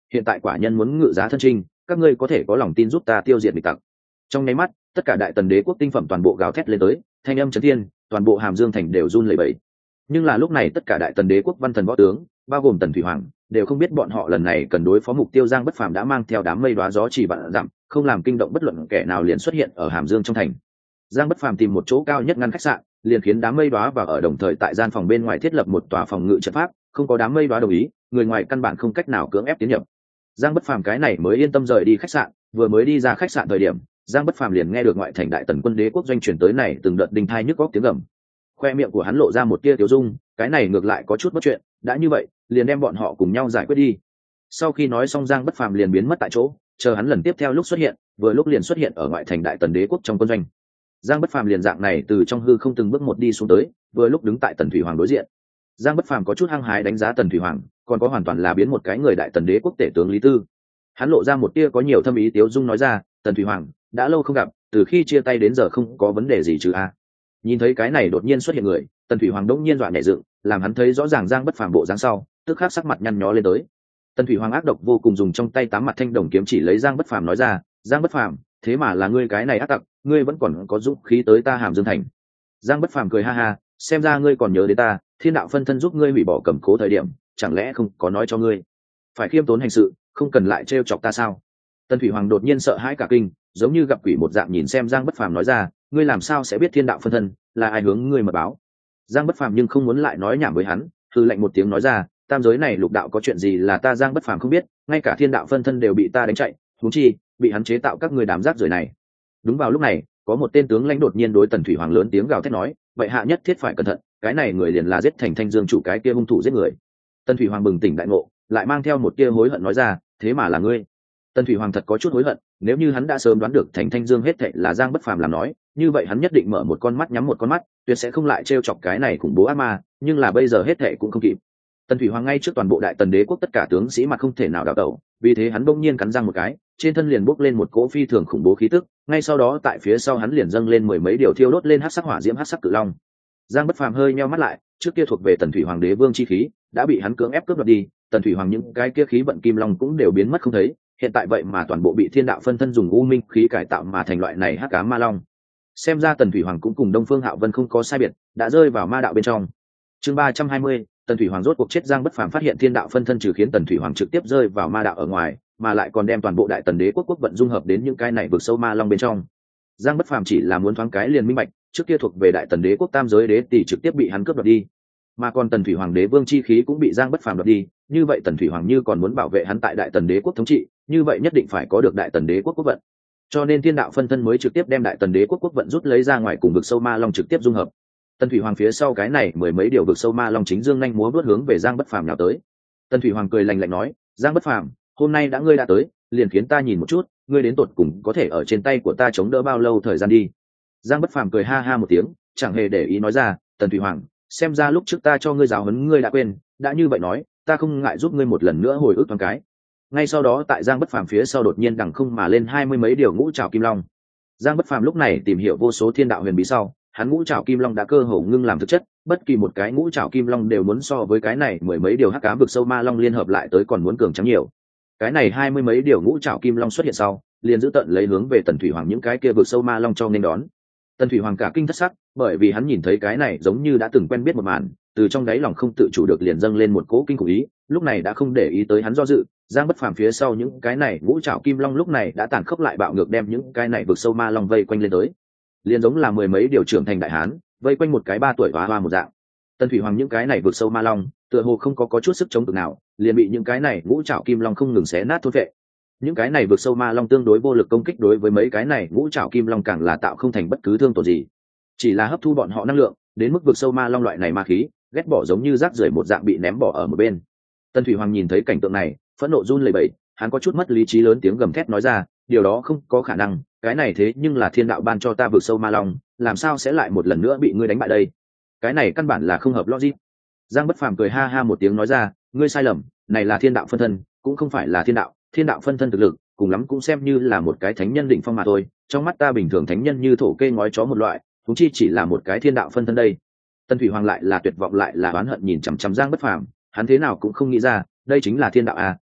hiện tại quả nhân muốn ngự giá thân trinh, các ngươi có thể có lòng tin giúp ta tiêu diệt địch tặc. Trong nháy mắt, tất cả đại tần đế quốc tinh phẩm toàn bộ gào thét lên tới, thanh âm chấn thiên, toàn bộ Hàm Dương thành đều run lẩy bẩy. Nhưng là lúc này tất cả đại tần đế quốc văn thần võ tướng, bao gồm Tần Thủy Hoàng, đều không biết bọn họ lần này cần đối phó mục tiêu Giang Bất Phàm đã mang theo đám mây đóa gió chỉ vạn dặm, không làm kinh động bất luận kẻ nào liền xuất hiện ở Hàm Dương trong thành. Giang Bất Phàm tìm một chỗ cao nhất ngăn khách sạn, liền khiến đám mây đóa vào ở, đồng thời tại gian phòng bên ngoài thiết lập một tòa phòng ngự trận pháp, không có đám mây đóa đồng ý, người ngoài căn bản không cách nào cưỡng ép tiến nhập. Giang Bất Phàm cái này mới yên tâm rời đi khách sạn, vừa mới đi ra khách sạn thời điểm, Giang Bất Phàm liền nghe được ngoại thành đại tần quân đế quốc doanh truyền tới này từng đợt đinh thai nhức góc tiếng gầm. Khoe miệng của hắn lộ ra một tia tiêu dung, cái này ngược lại có chút bất chuyện, đã như vậy, liền đem bọn họ cùng nhau giải quyết đi. Sau khi nói xong, Giang Bất Phàm liền biến mất tại chỗ, chờ hắn lần tiếp theo lúc xuất hiện, vừa lúc liền xuất hiện ở ngoại thành đại tần đế quốc trong quân doanh. Giang Bất Phàm liền dạng này từ trong hư không từng bước một đi xuống tới, vừa lúc đứng tại Tần Thủy Hoàng đối diện. Giang Bất Phàm có chút hăng hái đánh giá Tần Thủy Hoàng, còn có hoàn toàn là biến một cái người đại tần đế quốc tể tướng Lý Tư. Hắn lộ ra một tia có nhiều thâm ý tiếu dung nói ra, Tần Thủy Hoàng, đã lâu không gặp, từ khi chia tay đến giờ không có vấn đề gì chứ a? Nhìn thấy cái này đột nhiên xuất hiện người, Tần Thủy Hoàng đống nhiên dọa nhảy dựng, làm hắn thấy rõ ràng Giang Bất Phàm bộ dáng sau, tức khắc sắc mặt nhăn nhó lên tới. Tần Thủy Hoàng ác độc vô cùng, dùng trong tay tám mặt thanh đồng kiếm chỉ lấy Giang Bất Phàm nói ra, Giang Bất Phàm, thế mà là ngươi cái này ác tặc, ngươi vẫn còn có dũng khí tới ta Hàm Dương thành. Giang Bất Phàm cười ha ha, xem ra ngươi còn nhớ đến ta, thiên đạo phân thân giúp ngươi hủy bỏ cầm cố thời điểm, chẳng lẽ không có nói cho ngươi phải khiêm tốn hành sự, không cần lại trêu chọc ta sao? Tần Thủy Hoàng đột nhiên sợ hãi cả kinh, giống như gặp quỷ một dạng nhìn xem Giang Bất Phàm nói ra, ngươi làm sao sẽ biết thiên đạo phân thân, là ai hướng ngươi mật báo? Giang Bất Phàm nhưng không muốn lại nói nhảm với hắn, hừ lạnh một tiếng nói ra, tam giới này lục đạo có chuyện gì là ta Giang Bất Phàm không biết, ngay cả thiên đạo phân thân đều bị ta đánh chạy, huống chi bị hắn chế tạo các ngươi đám rác rưởi này. Đúng vào lúc này, có một tên tướng lãnh đột nhiên đối Tần Thủy Hoàng lớn tiếng gào thét nói, vậy hạ nhất thiết phải cẩn thận, cái này người liền là giết thành Thanh Dương chủ cái kia hung thủ giết người. Tần Thủy Hoàng bừng tỉnh đại ngộ, lại mang theo một tia hối hận nói ra, thế mà là ngươi. Tần Thủy Hoàng thật có chút hối hận, nếu như hắn đã sớm đoán được thành Thanh Dương hết thảy là Giang Bất Phàm làm nói, như vậy hắn nhất định mở một con mắt nhắm một con mắt, tuyệt sẽ không lại trêu chọc cái này khủng bố ác ma, nhưng là bây giờ hết thảy cũng không kịp. Tần Thủy Hoàng ngay trước toàn bộ đại tần đế quốc tất cả tướng sĩ mặt không thể nào đảo tẩu, vì thế hắn bỗng nhiên cắn răng một cái, trên thân liền bốc lên một cỗ phi thường khủng bố khí tức, ngay sau đó tại phía sau hắn liền dâng lên mười mấy điều thiêu đốt lên hắc sắc hỏa diễm hắc sắc cự long. Giang Bất Phàm hơi nheo mắt lại, trước kia thuộc về Tần Thủy Hoàng đế vương chi khí đã bị hắn cưỡng ép cướp đoạt đi, Tần Thủy Hoàng những cái kia khí vận kim long cũng đều biến mất không thấy, hiện tại vậy mà toàn bộ bị thiên đạo phân thân dùng u minh khí cải tạo mà thành loại này hắc ám ma long. Xem ra Tần Thủy Hoàng cũng cùng Đông Phương Hạo Vân không có sai biệt, đã rơi vào ma đạo bên trong. Chương ba trăm hai mươi, Tần Thủy Hoàng rốt cuộc chết. Giang Bất Phàm phát hiện thiên đạo phân thân trừ khiến Tần Thủy Hoàng trực tiếp rơi vào ma đạo ở ngoài, mà lại còn đem toàn bộ đại tần đế quốc quốc vận dung hợp đến những cái này vực sâu ma long bên trong. Giang Bất Phàm chỉ là muốn thoáng cái liền minh bạch, trước kia thuộc về đại tần đế quốc tam giới đế tỷ trực tiếp bị hắn cướp đoạt đi, mà còn Tần Thủy Hoàng đế vương chi khí cũng bị Giang Bất Phàm đoạt đi, như vậy Tần Thủy Hoàng như còn muốn bảo vệ hắn tại đại tần đế quốc thống trị, như vậy nhất định phải có được đại tần đế quốc quốc vận. Cho nên thiên đạo phân thân mới trực tiếp đem đại tần đế quốc quốc vận rút lấy ra ngoài cùng vực sâu ma long trực tiếp dung hợp. Tần Thủy Hoàng phía sau cái này mười mấy điều vực sâu ma long chính dương nhanh múa vút hướng về Giang Bất Phàm nào tới. Tần Thủy Hoàng cười lạnh lạnh nói, Giang Bất Phàm, hôm nay đã ngươi đã tới, liền khiến ta nhìn một chút, ngươi đến tột cùng có thể ở trên tay của ta chống đỡ bao lâu thời gian đi. Giang Bất Phàm cười ha ha một tiếng, chẳng hề để ý nói ra, Tần Thủy Hoàng, xem ra lúc trước ta cho ngươi giáo huấn ngươi đã quên, đã như vậy nói, ta không ngại giúp ngươi một lần nữa hồi ức thoáng cái. Ngay sau đó tại Giang Bất Phàm phía sau đột nhiên đằng không mà lên hai mươi mấy điều ngũ trảo kim long. Giang Bất Phàm lúc này tìm hiểu vô số thiên đạo huyền bí sau, hắn ngũ trảo kim long đã cơ hồ ngưng làm thực chất, bất kỳ một cái ngũ trảo kim long đều muốn so với cái này mười mấy điều hắc ám vực sâu ma long liên hợp lại tới còn muốn cường trắng nhiều. Cái này hai mươi mấy điều ngũ trảo kim long xuất hiện sau, liền giữ tận lấy hướng về Tần Thủy Hoàng những cái kia vực sâu ma long cho nên đón. Tần Thủy Hoàng cả kinh thất sắc, bởi vì hắn nhìn thấy cái này giống như đã từng quen biết một màn, từ trong đáy lòng không tự chủ được liền dâng lên một cỗ kinh khủng ý, lúc này đã không để ý tới hắn do dự, Giang Bất Phàm phía sau những cái này ngũ trảo kim long lúc này đã tàn khốc lại bạo ngược đem những cái này vực sâu ma long vây quanh lên tới, liền giống là mười mấy điều trưởng thành đại hán vây quanh một cái ba tuổi hóa hoa một dạng. Tần Thủy Hoàng những cái này vực sâu ma long tựa hồ không có có chút sức chống cự nào, liền bị những cái này ngũ trảo kim long không ngừng xé nát thôn vệ. Những cái này vực sâu ma long tương đối vô lực công kích, đối với mấy cái này ngũ trảo kim long càng là tạo không thành bất cứ thương tổn gì, chỉ là hấp thu bọn họ năng lượng, đến mức vực sâu ma long loại này ma khí ghét bỏ giống như rác rưởi một dạng bị ném bỏ ở một bên. Tần Thủy Hoàng nhìn thấy cảnh tượng này, phẫn nộ run lẩy bẩy, hắn có chút mất lý trí lớn tiếng gầm thét nói ra, điều đó không có khả năng, cái này thế nhưng là thiên đạo ban cho ta vực sâu ma long, làm sao sẽ lại một lần nữa bị ngươi đánh bại đây? Cái này căn bản là không hợp logic. Giang Bất Phàm cười ha ha một tiếng nói ra, ngươi sai lầm, này là thiên đạo phân thân, cũng không phải là thiên đạo, thiên đạo phân thân thực lực, cùng lắm cũng xem như là một cái thánh nhân đỉnh phong mà thôi, trong mắt ta bình thường thánh nhân như thổ kê ngói chó một loại, huống chi chỉ là một cái thiên đạo phân thân đây. Tần Thủy Hoàng lại là tuyệt vọng lại là oán hận nhìn chằm chằm Giang Bất Phàm, hắn thế nào cũng không nghĩ ra, đây chính là thiên đạo à,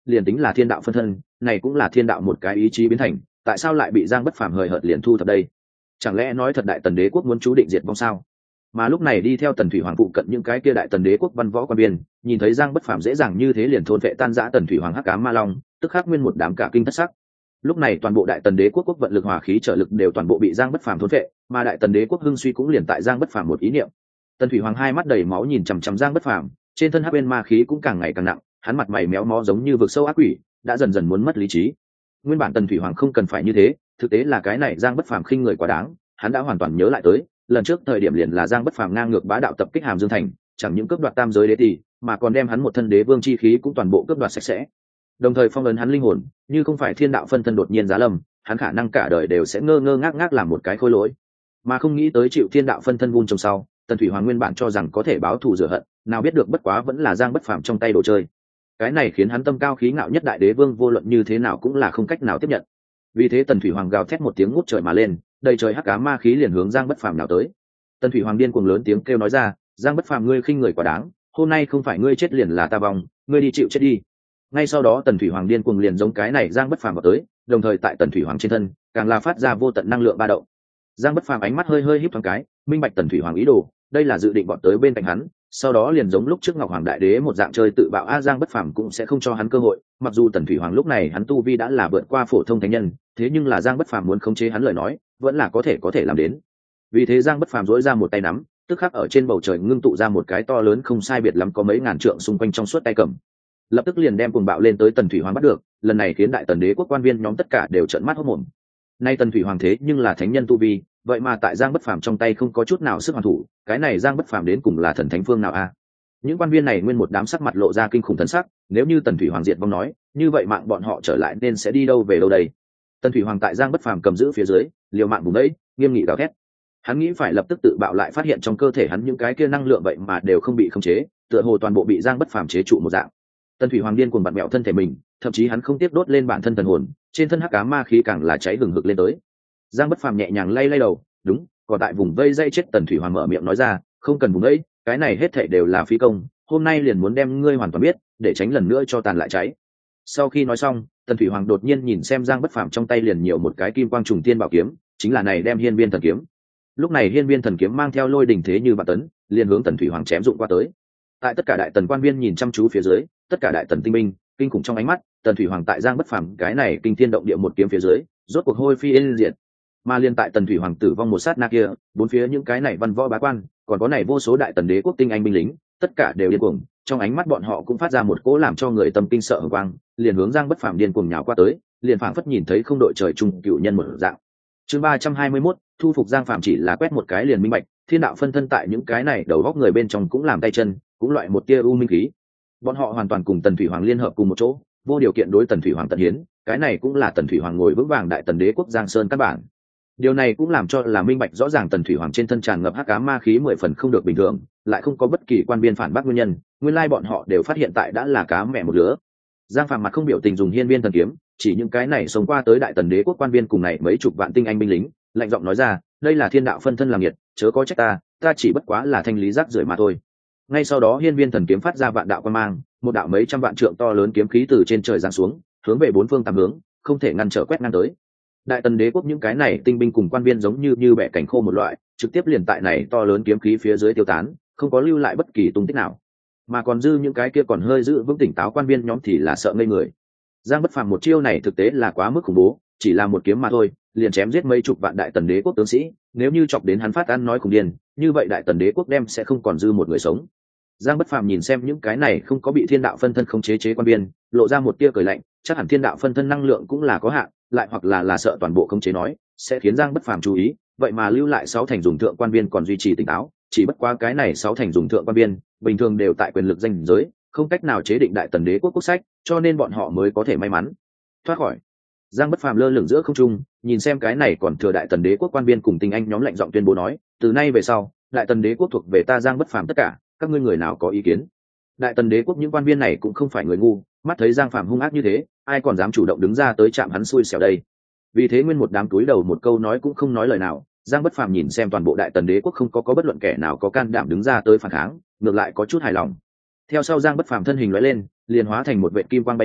liền tính là thiên đạo phân thân, này cũng là thiên đạo một cái ý chí biến thành, tại sao lại bị Giang Bất Phàm hời hợt liền thu thập đây? Chẳng lẽ nói thật đại tần đế quốc muốn chú định diệt vong sao? Mà lúc này đi theo Tần Thủy Hoàng phụ cận những cái kia đại tần đế quốc văn võ quan viên, nhìn thấy Giang Bất Phàm dễ dàng như thế liền thôn vệ tan rã Tần Thủy Hoàng hắc ám ma long, tức khắc nguyên một đám cả kinh thất sắc. Lúc này toàn bộ đại tần đế quốc quốc vận lực, hỏa khí trợ lực đều toàn bộ bị Giang Bất Phàm thôn vệ, mà đại tần đế quốc hưng suy cũng liền tại Giang Bất Phàm một ý niệm. Tần Thủy Hoàng hai mắt đầy máu nhìn chằm chằm Giang Bất Phàm, trên thân hắc bên ma khí cũng càng ngày càng nặng, hắn mặt mày méo mó giống như vực sâu ác quỷ, đã dần dần muốn mất lý trí. Nguyên bản Tần Thủy Hoàng không cần phải như thế, thực tế là cái này Giang Bất Phàm khinh người quá đáng, hắn đã hoàn toàn nhớ lại tới, lần trước thời điểm liền là Giang Bất Phàm ngang ngược bá đạo tập kích Hàm Dương thành, chẳng những cướp đoạt tam giới đế tỷ, mà còn đem hắn một thân đế vương chi khí cũng toàn bộ cướp đoạt sạch sẽ. Đồng thời phong ấn hắn linh hồn, như không phải thiên đạo phân thân đột nhiên giá lâm, hắn khả năng cả đời đều sẽ ngơ ngơ ngác ngác làm một cái khôi lỗi. Mà không nghĩ tới chịu thiên đạo phân thân vun trồng sau, Tần Thủy Hoàng nguyên bản cho rằng có thể báo thù rửa hận, nào biết được bất quá vẫn là Giang Bất Phàm trong tay đồ chơi. Cái này khiến hắn tâm cao khí ngạo nhất đại đế vương vô luận như thế nào cũng là không cách nào tiếp nhận. Vì thế Tần Thủy Hoàng gào thét một tiếng ngút trời mà lên, đầy trời hắc ám ma khí liền hướng Giang Bất Phàm nào tới. Tần Thủy Hoàng điên cuồng lớn tiếng kêu nói ra, Giang Bất Phàm ngươi khinh người quá đáng, hôm nay không phải ngươi chết liền là ta vong, ngươi đi chịu chết đi. Ngay sau đó Tần Thủy Hoàng điên cuồng liền giống cái này Giang Bất Phàm vào tới, đồng thời tại Tần Thủy Hoàng trên thân càng là phát ra vô tận năng lượng ba động. Giang Bất Phàm ánh mắt hơi hơi híp thoáng cái, minh bạch Tần Thủy Hoàng ý đồ, đây là dự định bọn tới bên cạnh hắn, sau đó liền giống lúc trước Ngọc Hoàng Đại Đế một dạng chơi tự bạo, a Giang Bất Phàm cũng sẽ không cho hắn cơ hội. Mặc dù Tần Thủy Hoàng lúc này hắn tu vi đã là vượt qua phổ thông thánh nhân, thế nhưng là Giang Bất Phàm muốn khống chế hắn lời nói, vẫn là có thể có thể làm đến. Vì thế Giang Bất Phàm duỗi ra một tay nắm, tức khắc ở trên bầu trời ngưng tụ ra một cái to lớn không sai biệt lắm có mấy ngàn trượng xung quanh trong suốt tay cầm, lập tức liền đem cuồng bạo lên tới Tần Thủy Hoàng bắt được. Lần này khiến đại tần đế quốc quan viên nhóm tất cả đều trợn mắt hốt mồm. Nay Tần Thủy Hoàng thế nhưng là thánh nhân tu vi, vậy mà tại Giang Bất Phàm trong tay không có chút nào sức hoàn thủ, cái này Giang Bất Phàm đến cùng là thần thánh phương nào a? Những quan viên này nguyên một đám sắc mặt lộ ra kinh khủng thần sắc, nếu như Tần Thủy Hoàng diệt vong nói, như vậy mạng bọn họ trở lại nên sẽ đi đâu về đâu đây? Tần Thủy Hoàng tại Giang Bất Phàm cầm giữ phía dưới, liều mạng vùng đấy, nghiêm nghị gào thét. Hắn nghĩ phải lập tức tự bạo, lại phát hiện trong cơ thể hắn những cái kia năng lượng vậy mà đều không bị khống chế, tựa hồ toàn bộ bị Giang Bất Phàm chế trụ một dạng. Tần Thủy Hoàng điên cuồng vặn mẹo thân thể mình, thậm chí hắn không tiếc đốt lên bản thân thần hồn, trên thân hắc ám ma khí càng là cháy hừng hực lên tới. Giang Bất Phàm nhẹ nhàng lay lay đầu, đúng, còn tại vùng vây dây chết. Tần Thủy Hoàng mở miệng nói ra, không cần vùng vây, cái này hết thảy đều là phi công, hôm nay liền muốn đem ngươi hoàn toàn biết, để tránh lần nữa cho tàn lại cháy. Sau khi nói xong, Tần Thủy Hoàng đột nhiên nhìn xem Giang Bất Phàm trong tay liền nhiều một cái kim quang trùng tiên bảo kiếm, chính là này đem Hiên Viên Thần Kiếm. Lúc này Hiên Viên Thần Kiếm mang theo lôi đình thế như vạn tấn, liền hướng Tần Thủy Hoàng chém dụng qua tới. Tại tất cả đại tần quan viên nhìn chăm chú phía dưới, tất cả đại tần tinh binh kinh khủng trong ánh mắt, Tần Thủy Hoàng tại Giang Bất Phàm cái này kinh thiên động địa một kiếm phía dưới, rốt cuộc hôi phi yên diệt. Mà liên tại Tần Thủy Hoàng tử vong một sát na kia, bốn phía những cái này văn võ bá quan, còn có này vô số đại tần đế quốc tinh anh binh lính, tất cả đều điên cuồng, trong ánh mắt bọn họ cũng phát ra một cỗ làm cho người tâm kinh sợ hờ quang, liền hướng Giang Bất Phàm điên cuồng nhào qua tới, liền phảng phất nhìn thấy không đội trời chung cựu nhân một dạng. Chương ba trăm hai mươi mốt, thu phục Giang Phàm chỉ là quét một cái liền minh bạch, thiên đạo phân thân tại những cái này đầu góc người bên trong cũng làm tay chân, cũng loại một tia u minh khí. Bọn họ hoàn toàn cùng Tần Thủy Hoàng liên hợp cùng một chỗ, vô điều kiện đối Tần Thủy Hoàng tận hiến, cái này cũng là Tần Thủy Hoàng ngồi vững vàng đại tần đế quốc Giang Sơn căn bản. Điều này cũng làm cho là minh bạch rõ ràng Tần Thủy Hoàng trên thân tràn ngập hắc ám ma khí mười phần không được bình thường, lại không có bất kỳ quan viên phản bác nguyên nhân, nguyên lai bọn họ đều phát hiện tại đã là cá mẹ một lứa. Giang Phàm mặt không biểu tình dùng Hiên Viên Thần Kiếm, chỉ những cái này sống qua tới đại tần đế quốc quan viên cùng này mấy chục vạn tinh anh binh lính, lạnh giọng nói ra, đây là thiên đạo phân thân làm nhiệt, chớ có trách ta, ta chỉ bất quá là thanh lý rác rưởi mà thôi. Ngay sau đó Hiên Viên Thần Kiếm phát ra vạn đạo quang mang, một đạo mấy trăm vạn trượng to lớn kiếm khí từ trên trời giáng xuống, hướng về bốn phương tám hướng, không thể ngăn trở quét ngang tới. Đại tần đế quốc những cái này tinh binh cùng quan viên giống như như bẻ cảnh khô một loại, trực tiếp liền tại này to lớn kiếm khí phía dưới tiêu tán, không có lưu lại bất kỳ tung tích nào. Mà còn dư những cái kia còn hơi giữ vững tỉnh táo quan viên nhóm thì là sợ ngây người. Giang Bất Phàm một chiêu này thực tế là quá mức khủng bố, chỉ là một kiếm mà thôi, liền chém giết mấy chục vạn đại tần đế quốc tướng sĩ, nếu như chọc đến hắn phát ăn nói khủng điên, như vậy đại tần đế quốc đem sẽ không còn dư một người sống. Giang Bất Phàm nhìn xem những cái này không có bị thiên đạo phân thân không chế chế quan viên, lộ ra một tia cười lạnh, chắc hẳn thiên đạo phân thân năng lượng cũng là có hạn, lại hoặc là là sợ toàn bộ không chế nói, sẽ khiến Giang Bất Phàm chú ý, vậy mà lưu lại sáu thành dùng thượng quan viên còn duy trì tỉnh táo, chỉ bất quá cái này sáu thành dùng thượng quan viên, bình thường đều tại quyền lực danh giới, không cách nào chế định đại tần đế quốc quốc sách, cho nên bọn họ mới có thể may mắn thoát khỏi. Giang Bất Phàm lơ lửng giữa không trung, nhìn xem cái này còn thừa đại tần đế quốc quan viên cùng tinh anh nhóm lạnh giọng tuyên bố nói, từ nay về sau, đại tần đế quốc thuộc về ta Giang Bất Phàm tất cả, các ngươi người nào có ý kiến? Đại tần đế quốc những quan viên này cũng không phải người ngu, mắt thấy Giang Phàm hung ác như thế, ai còn dám chủ động đứng ra tới chạm hắn xui xẻo đây. Vì thế nguyên một đám túi đầu một câu nói cũng không nói lời nào. Giang Bất Phàm nhìn xem toàn bộ đại tần đế quốc không có có bất luận kẻ nào có can đảm đứng ra tới phản kháng, ngược lại có chút hài lòng. Theo sau Giang Bất Phàm thân hình lóe lên, liền hóa thành một vệt kim quang bay đi,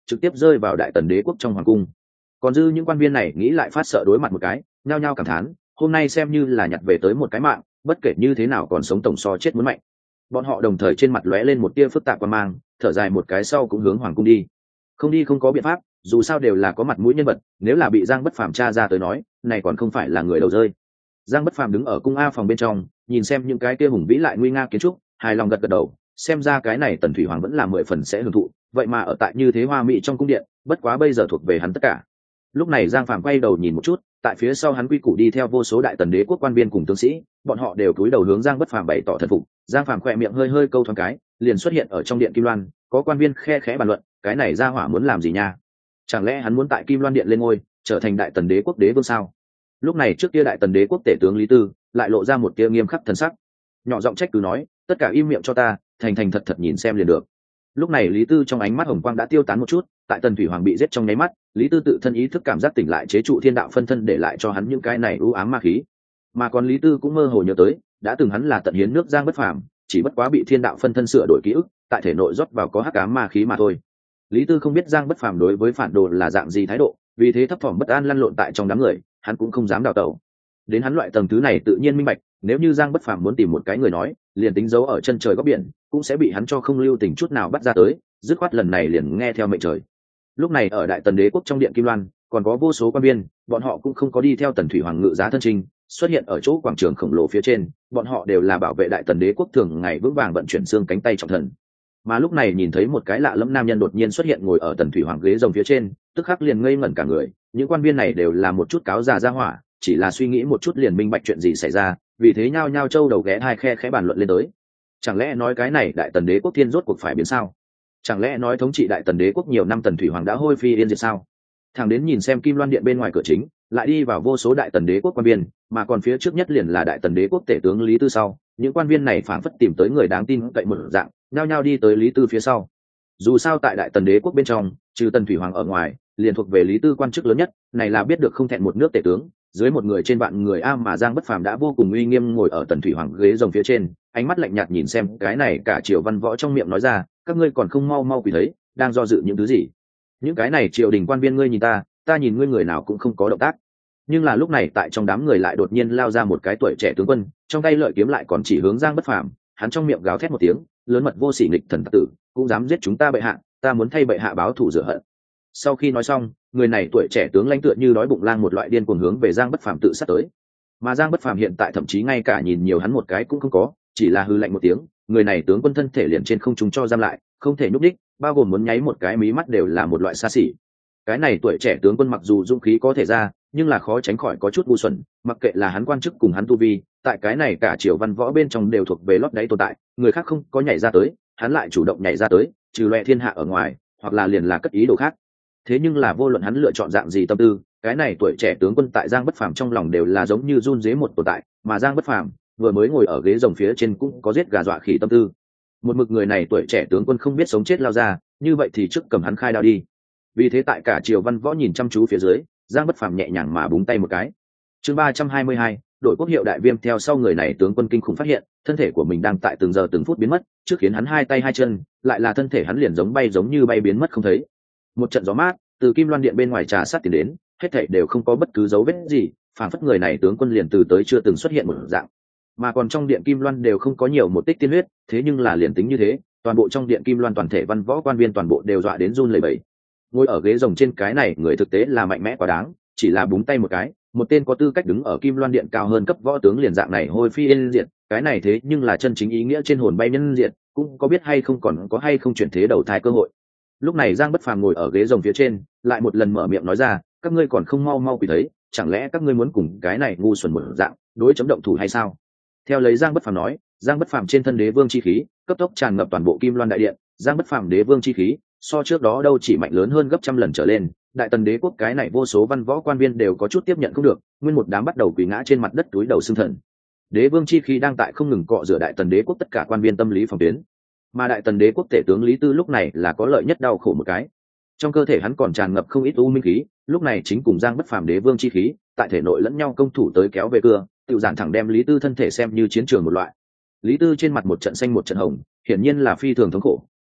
trực tiếp rơi vào đại tần đế quốc trong hoàng cung. Còn dư những quan viên này nghĩ lại phát sợ đối mặt một cái, nhao nhao cảm thán, hôm nay xem như là nhặt về tới một cái mạng, bất kể như thế nào còn sống tổng so chết muốn mạnh. Bọn họ đồng thời trên mặt lóe lên một tia phức tạp quan mang, thở dài một cái sau cũng hướng hoàng cung đi. Không đi không có biện pháp, dù sao đều là có mặt mũi nhân vật, nếu là bị Giang Bất Phàm tra ra tới nói, này còn không phải là người đầu rơi. Giang Bất Phàm đứng ở cung a phòng bên trong, nhìn xem những cái kia hùng vĩ lại nguy nga kiến trúc, hài lòng gật gật đầu, xem ra cái này Tần Thủy Hoàng vẫn là mười phần sẽ hưởng thụ, vậy mà ở tại như thế hoa mỹ trong cung điện, bất quá bây giờ thuộc về hắn tất cả. Lúc này Giang Phàm quay đầu nhìn một chút, tại phía sau hắn quy củ đi theo vô số đại tần đế quốc quan viên cùng tướng sĩ, bọn họ đều cúi đầu hướng Giang Bất Phàm bày tỏ thần phục. Giang Phàm khẽ miệng hơi hơi câu thoáng cái, liền xuất hiện ở trong điện Kim Loan, có quan viên khe khẽ bàn luận, cái này ra hỏa muốn làm gì nha? Chẳng lẽ hắn muốn tại Kim Loan điện lên ngôi, trở thành đại tần đế quốc đế vương sao? Lúc này trước kia đại tần đế quốc tể tướng Lý Tư lại lộ ra một tia nghiêm khắc thần sắc, nhỏ giọng trách cứ nói, tất cả im miệng cho ta, thành thành thật thật nhìn xem liền được. Lúc này Lý Tư trong ánh mắt hồng quang đã tiêu tán một chút, tại Tần Thủy Hoàng bị giết trong nháy mắt, Lý Tư tự thân ý thức cảm giác tỉnh lại chế trụ thiên đạo phân thân để lại cho hắn những cái này u ám ma khí. Mà còn Lý Tư cũng mơ hồ nhớ tới, đã từng hắn là tận hiến nước Giang Bất Phàm, chỉ bất quá bị thiên đạo phân thân sửa đổi ký ức, tại thể nội rót vào có hắc ám ma khí mà thôi. Lý Tư không biết Giang Bất Phàm đối với phản đồ là dạng gì thái độ, vì thế thấp thỏm bất an lăn lộn tại trong đám người, hắn cũng không dám đào tẩu. Đến hắn loại tầng thứ này tự nhiên minh bạch, nếu như Giang Bất Phàm muốn tìm một cái người nói, liền tính giấu ở chân trời góc biển, cũng sẽ bị hắn cho không lưu tình chút nào bắt ra tới, dứt khoát lần này liền nghe theo mệnh trời. Lúc này ở đại tần đế quốc trong điện Kim Loan, còn có vô số quan viên, bọn họ cũng không có đi theo Tần Thủy Hoàng ngự giá thân trình, xuất hiện ở chỗ quảng trường khổng lồ phía trên, bọn họ đều là bảo vệ đại tần đế quốc thường ngày vững vàng vận chuyển xương cánh tay trọng thần. Mà lúc này nhìn thấy một cái lạ lẫm nam nhân đột nhiên xuất hiện ngồi ở Tần Thủy Hoàng ghế rồng phía trên, tức khắc liền ngây ngẩn cả người. Những quan viên này đều là một chút cáo già ra hỏa, chỉ là suy nghĩ một chút liền minh bạch chuyện gì xảy ra, vì thế nhao nhao châu đầu ghé hai khe khẽ bàn luận lên tới. Chẳng lẽ nói cái này đại tần đế quốc thiên rốt cuộc phải biến sao? Chẳng lẽ nói thống trị đại tần đế quốc nhiều năm Tần Thủy Hoàng đã hôi phi yên diệt sao? Thằng đến nhìn xem Kim Loan điện bên ngoài cửa chính, lại đi vào vô số đại tần đế quốc quan viên, mà còn phía trước nhất liền là đại tần đế quốc tể tướng Lý Tư sau, những quan viên này phảng phất tìm tới người đáng tin cậy một dạng, nhao nhao đi tới Lý Tư phía sau. Dù sao tại đại tần đế quốc bên trong, trừ Tần Thủy Hoàng ở ngoài, liền thuộc về Lý Tư quan chức lớn nhất, này là biết được không thẹn một nước tể tướng, dưới một người trên vạn người a mà Giang Bất Phàm đã vô cùng uy nghiêm ngồi ở Tần Thủy Hoàng ghế rồng phía trên, ánh mắt lạnh nhạt nhìn xem cái này cả triều văn võ trong miệng nói ra, các ngươi còn không mau mau quỳ thấy, đang do dự những thứ gì? Những cái này triều đình quan viên ngươi nhìn ta, ta nhìn ngươi, người nào cũng không có động tác. Nhưng là lúc này tại trong đám người lại đột nhiên lao ra một cái tuổi trẻ tướng quân, trong tay lợi kiếm lại còn chỉ hướng Giang Bất Phàm, hắn trong miệng gào thét một tiếng, lớn mật vô sỉ nghịch thần tặc tử, cũng dám giết chúng ta bệ hạ, ta muốn thay bệ hạ báo thù rửa hận. Sau khi nói xong, người này tuổi trẻ tướng lãnh tựa như đói bụng lang một loại điên cuồng hướng về Giang Bất Phàm tự sát tới. Mà Giang Bất Phàm hiện tại thậm chí ngay cả nhìn nhiều hắn một cái cũng không có, chỉ là hư lạnh một tiếng, người này tướng quân thân thể liền trên không trung cho giam lại, không thể nhúc đích, bao gồm muốn nháy một cái mí mắt đều là một loại xa xỉ. Cái này tuổi trẻ tướng quân mặc dù dũng khí có thể ra, nhưng là khó tránh khỏi có chút ngu xuẩn, mặc kệ là hắn quan chức cùng hắn tu vi, tại cái này cả triều văn võ bên trong đều thuộc về lót đáy tồn tại, người khác không có nhảy ra tới, hắn lại chủ động nhảy ra tới, trừ loè thiên hạ ở ngoài, hoặc là liền là cất ý đồ khác. Thế nhưng là vô luận hắn lựa chọn dạng gì tâm tư, cái này tuổi trẻ tướng quân tại Giang Bất Phàm trong lòng đều là giống như run rế một tồn tại, mà Giang Bất Phàm vừa mới ngồi ở ghế rồng phía trên cũng có giết gà dọa khỉ tâm tư. Một mực người này tuổi trẻ tướng quân không biết sống chết lao ra, như vậy thì trước cầm hắn khai đao đi. Vì thế tại cả triều văn võ nhìn chăm chú phía dưới, Giang Bất Phàm nhẹ nhàng mà búng tay một cái. Chương ba trăm hai mươi hai, đội quốc hiệu đại viêm. Theo sau người này tướng quân kinh khủng phát hiện, thân thể của mình đang tại từng giờ từng phút biến mất, trước khiến hắn hai tay hai chân, lại là thân thể hắn liền giống bay giống như bay biến mất không thấy. Một trận gió mát từ Kim Loan điện bên ngoài trà sát tiến đến, hết thảy đều không có bất cứ dấu vết gì, phản phất người này tướng quân liền từ tới chưa từng xuất hiện một dạng. Mà còn trong điện Kim Loan đều không có nhiều một tích tiên huyết, thế nhưng là liền tính như thế, toàn bộ trong điện Kim Loan toàn thể văn võ quan viên toàn bộ đều dọa đến run lẩy bẩy. Ngồi ở ghế rồng trên cái này người thực tế là mạnh mẽ quá đáng, chỉ là búng tay một cái, một tên có tư cách đứng ở Kim Loan điện cao hơn cấp võ tướng liền dạng này hôi phi yên diệt, cái này thế nhưng là chân chính ý nghĩa trên hồn bay nhân diệt, cũng có biết hay không còn có hay không chuyển thế đầu thai cơ hội. Lúc này Giang Bất Phàm ngồi ở ghế rồng phía trên, lại một lần mở miệng nói ra, các ngươi còn không mau mau quỳ thấy, chẳng lẽ các ngươi muốn cùng cái này ngu xuẩn một dạng đối chấm động thủ hay sao? Theo lấy Giang Bất Phàm nói, Giang Bất Phàm trên thân đế vương chi khí cấp tốc tràn ngập toàn bộ Kim Loan đại điện, Giang Bất Phàm đế vương chi khí so trước đó đâu chỉ mạnh lớn hơn gấp trăm lần trở lên, đại tần đế quốc cái này vô số văn võ quan viên đều có chút tiếp nhận không được, nguyên một đám bắt đầu quỳ ngã trên mặt đất túi đầu xương thần. Đế vương chi khí đang tại không ngừng cọ rửa đại tần đế quốc tất cả quan viên tâm lý phòng tuyến, mà đại tần đế quốc tể tướng Lý Tư lúc này là có lợi nhất đau khổ một cái, trong cơ thể hắn còn tràn ngập không ít u minh khí, lúc này chính cùng Giang Bất Phàm đế vương chi khí tại thể nội lẫn nhau công thủ tới kéo về cưa, tự giản thẳng đem Lý Tư thân thể xem như chiến trường một loại. Lý Tư trên mặt một trận xanh một trận hồng, hiển nhiên là phi thường thống khổ,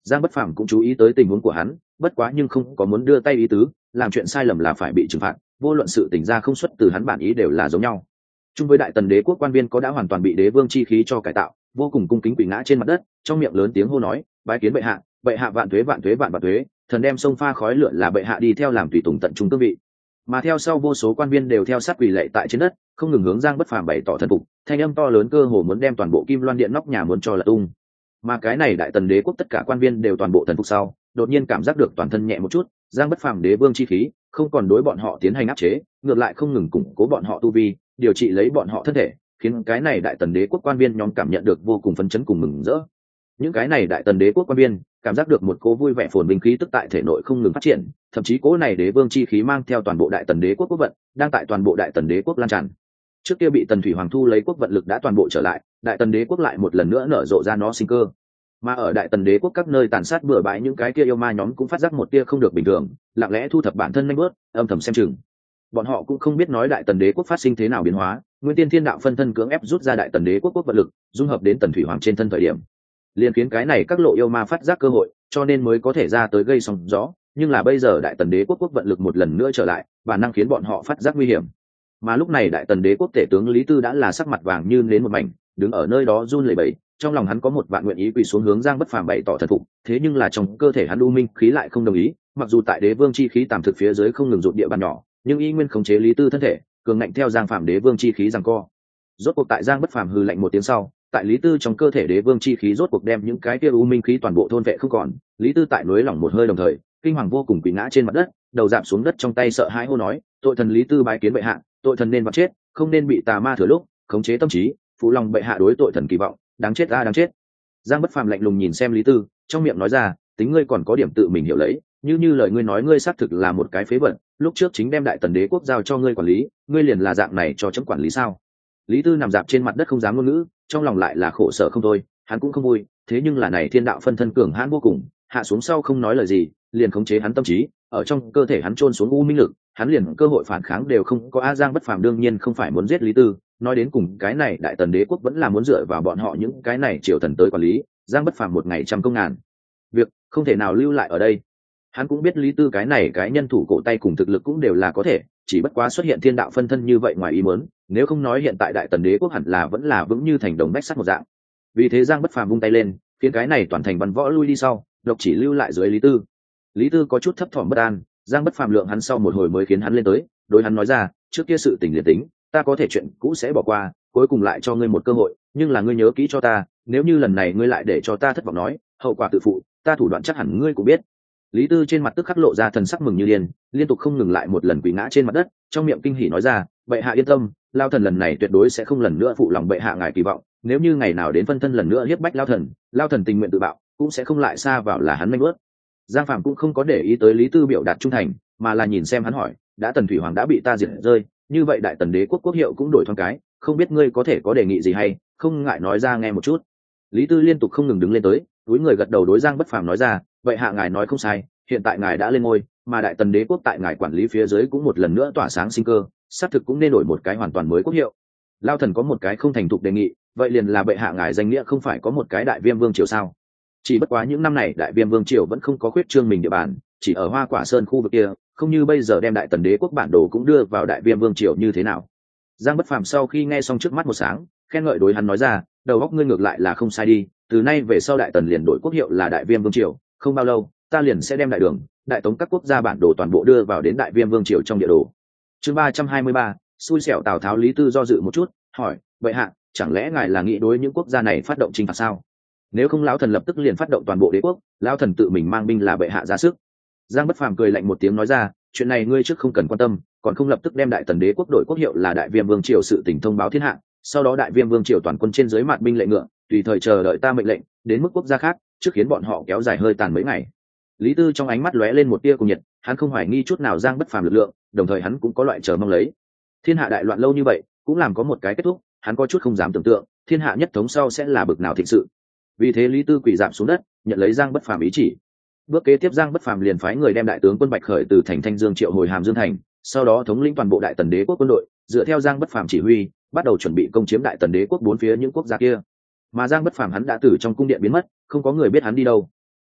Giang Bất Phàm cũng chú ý tới tình huống của hắn, bất quá nhưng không có muốn đưa tay ý tứ, làm chuyện sai lầm là phải bị trừng phạt, vô luận sự tình ra không xuất từ hắn bản ý đều là giống nhau. Chung với đại tần đế quốc quan viên có đã hoàn toàn bị đế vương chi khí cho cải tạo, vô cùng cung kính quỳ ngã trên mặt đất, trong miệng lớn tiếng hô nói, bái kiến bệ hạ, bệ hạ vạn tuế vạn tuế vạn vạn tuế, thần đem sông pha khói lửa là bệ hạ đi theo làm tùy tùng tận trung cương vị. Mà theo sau vô số quan viên đều theo sát quỳ lạy tại trên đất, không ngừng hướng Giang Bất Phàm bày tỏ thần phục, thanh âm to lớn cơ hồ muốn đem toàn bộ Kim Loan Điện nóc nhà muốn cho là tung. Mà cái này đại tần đế quốc tất cả quan viên đều toàn bộ thần phục sau, đột nhiên cảm giác được toàn thân nhẹ một chút, Giang Bất Phàm đế vương chi khí không còn đối bọn họ tiến hành áp chế, ngược lại không ngừng củng cố bọn họ tu vi, điều trị lấy bọn họ thân thể, khiến cái này đại tần đế quốc quan viên nhóm cảm nhận được vô cùng phấn chấn cùng mừng rỡ. Những cái này đại tần đế quốc quan viên cảm giác được một cố vui vẻ phồn vinh khí tức tại thể nội không ngừng phát triển, thậm chí cố này đế vương chi khí mang theo toàn bộ đại tần đế quốc quốc vận, đang tại toàn bộ đại tần đế quốc lan tràn. Trước kia bị tần thủy hoàng thu lấy quốc vận lực đã toàn bộ trở lại, đại tần đế quốc lại một lần nữa nở rộ ra nó sinh cơ. Mà ở đại tần đế quốc các nơi tàn sát bừa bãi những cái kia yêu ma nhóm cũng phát giác một tia không được bình thường, lặng lẽ thu thập bản thân nhanh bước, âm thầm xem chừng. Bọn họ cũng không biết nói đại tần đế quốc phát sinh thế nào biến hóa, nguyên tiên thiên đạo phân thân cưỡng ép rút ra đại tần đế quốc quốc vận lực, dung hợp đến tần thủy hoàng trên thân thời điểm, liền khiến cái này các lộ yêu ma phát giác cơ hội, cho nên mới có thể ra tới gây sóng gió. Nhưng là bây giờ đại tần đế quốc quốc vận lực một lần nữa trở lại, bản năng khiến bọn họ phát giác nguy hiểm. Mà lúc này đại tần đế quốc tể tướng Lý Tư đã là sắc mặt vàng như nến một mảnh, đứng ở nơi đó run lẩy bẩy, trong lòng hắn có một vạn nguyện ý quỳ xuống hướng Giang Bất Phàm bày tỏ thần phục, thế nhưng là trong cơ thể hắn u minh khí lại không đồng ý, mặc dù tại đế vương chi khí tạm thực phía dưới không ngừng rụt địa bàn nhỏ, nhưng y nguyên khống chế Lý Tư thân thể, cường ngạnh theo Giang Phàm đế vương chi khí giằng co. Rốt cuộc tại Giang Bất Phàm hừ lạnh một tiếng sau, tại Lý Tư trong cơ thể đế vương chi khí rốt cuộc đem những cái kia u minh khí toàn bộ thôn vệ không còn, Lý Tư tại núi lỏng một hơi đồng thời, kinh hoàng vô cùng quỳ ngã trên mặt đất, đầu dạp xuống đất trong tay sợ hãi hô nói, tội thần Lý Tư bái kiến bệ hạ, tội thần nên vặt chết, không nên bị tà ma thừa lúc khống chế tâm trí, phụ lòng bệ hạ đối tội thần kỳ vọng, đáng chết ta đáng chết. Giang Bất Phàm lạnh lùng nhìn xem Lý Tư, trong miệng nói ra, tính ngươi còn có điểm tự mình hiểu lấy, như như lời ngươi nói ngươi xác thực là một cái phế vật, lúc trước chính đem đại tần đế quốc giao cho ngươi quản lý, ngươi liền là dạng này cho chấm quản lý sao? Lý Tư nằm dạp trên mặt đất không dám ngôn ngữ, trong lòng lại là khổ sở không thôi, hắn cũng không vui, thế nhưng là này thiên đạo phân thân cường hãn vô cùng, hạ xuống sau không nói lời gì, liền khống chế hắn tâm trí, ở trong cơ thể hắn chôn xuống u minh lực, hắn liền cơ hội phản kháng đều không có. A Giang Bất Phàm đương nhiên không phải muốn giết Lý Tư, nói đến cùng cái này đại tần đế quốc vẫn là muốn dựa vào bọn họ những cái này triều thần tới quản lý, Giang Bất Phàm một ngày trăm công ngàn việc, không thể nào lưu lại ở đây. Hắn cũng biết Lý Tư cái này cái nhân thủ cổ tay cùng thực lực cũng đều là có thể, chỉ bất quá xuất hiện thiên đạo phân thân như vậy ngoài ý muốn, nếu không nói hiện tại đại tần đế quốc hẳn là vẫn là vững như thành đồng bách sắt một dạng. Vì thế Giang Bất Phàm vung tay lên, khiến cái này toàn thành văn võ lui đi sau, độc chỉ lưu lại dưới Lý Tư. Lý Tư có chút thấp thỏm bất an, Giang Bất Phàm lượng hắn sau một hồi mới khiến hắn lên tới, đối hắn nói ra, trước kia sự tình liền tính, ta có thể chuyện cũ sẽ bỏ qua, cuối cùng lại cho ngươi một cơ hội, nhưng là ngươi nhớ kỹ cho ta, nếu như lần này ngươi lại để cho ta thất vọng nói, hậu quả tự phụ, ta thủ đoạn chắc hẳn ngươi cũng biết. Lý Tư trên mặt tức khắc lộ ra thần sắc mừng như điên, liên tục không ngừng lại một lần quỳ ngã trên mặt đất, trong miệng kinh hỉ nói ra, bệ hạ yên tâm, lao thần lần này tuyệt đối sẽ không lần nữa phụ lòng bệ hạ ngài kỳ vọng, nếu như ngày nào đến phân thân lần nữa hiếp bách lao thần, lao thần tình nguyện tự bạo, cũng sẽ không lại xa vào là hắn manh ướt. Giang Phàm cũng không có để ý tới Lý Tư biểu đạt trung thành, mà là nhìn xem hắn hỏi, đã tần thủy hoàng đã bị ta diệt rơi, như vậy đại tần đế quốc quốc hiệu cũng đổi thoáng cái, không biết ngươi có thể có đề nghị gì hay không, ngại nói ra nghe một chút. Lý Tư liên tục không ngừng đứng lên tới, túi người gật đầu đối Giang Bất Phàm nói ra, vậy hạ ngài nói không sai, hiện tại ngài đã lên ngôi, mà đại tần đế quốc tại ngài quản lý phía dưới cũng một lần nữa tỏa sáng sinh cơ, xác thực cũng nên đổi một cái hoàn toàn mới quốc hiệu. Lao thần có một cái không thành thục đề nghị, vậy liền là bệ hạ ngài danh nghĩa không phải có một cái đại viêm vương triều sao? Chỉ bất quá những năm này đại viêm vương triều vẫn không có khuyết trương mình địa bàn, chỉ ở Hoa Quả Sơn khu vực kia, không như bây giờ đem đại tần đế quốc bản đồ cũng đưa vào đại viêm vương triều như thế nào. Giang Bất Phàm sau khi nghe xong trước mắt một sáng, khen ngợi đối hắn nói ra, đầu óc ngươi ngược lại là không sai đi, từ nay về sau đại tần liền đổi quốc hiệu là đại viêm vương triều, không bao lâu ta liền sẽ đem đại đường, đại tống các quốc gia bản đồ toàn bộ đưa vào đến đại viêm vương triều trong địa đồ. Chương ba trăm hai mươi ba, xui xẻo Tào Tháo. Lý Tư do dự một chút, hỏi, vậy hạ, chẳng lẽ ngài là nghĩ đối những quốc gia này phát động chinh phạt sao? Nếu không lão thần lập tức liền phát động toàn bộ đế quốc, lão thần tự mình mang binh là bệ hạ ra sức. Giang Bất Phàm cười lạnh một tiếng nói ra, chuyện này ngươi trước không cần quan tâm, còn không lập tức đem đại tần đế quốc đổi quốc hiệu là đại viêm vương triều sự tình thông báo thiên hạ, sau đó đại viêm vương triều toàn quân trên dưới mạn binh lệ ngựa, tùy thời chờ đợi ta mệnh lệnh, đến mức quốc gia khác, trước khiến bọn họ kéo dài hơi tàn mấy ngày. Lý Tư trong ánh mắt lóe lên một tia cùng nhiệt, hắn không hoài nghi chút nào Giang Bất Phàm lực lượng, đồng thời hắn cũng có loại chờ mong lấy. Thiên hạ đại loạn lâu như vậy, cũng làm có một cái kết thúc, hắn có chút không dám tưởng tượng, thiên hạ nhất thống sau sẽ là bực nào thịnh sự. Vì thế Lý Tư quỳ rạp xuống đất, nhận lấy Giang Bất Phàm ý chỉ. Bước kế tiếp Giang Bất Phàm liền phái người đem đại tướng quân Bạch Khởi từ thành Thanh Dương triệu hồi Hàm Dương thành, sau đó thống lĩnh toàn bộ đại tần đế quốc quân đội, dựa theo Giang Bất Phàm chỉ huy, bắt đầu chuẩn bị công chiếm đại tần đế quốc bốn phía những quốc gia kia. Mà Giang Bất Phàm hắn đã từ trong cung điện biến mất, không có người biết hắn đi đâu.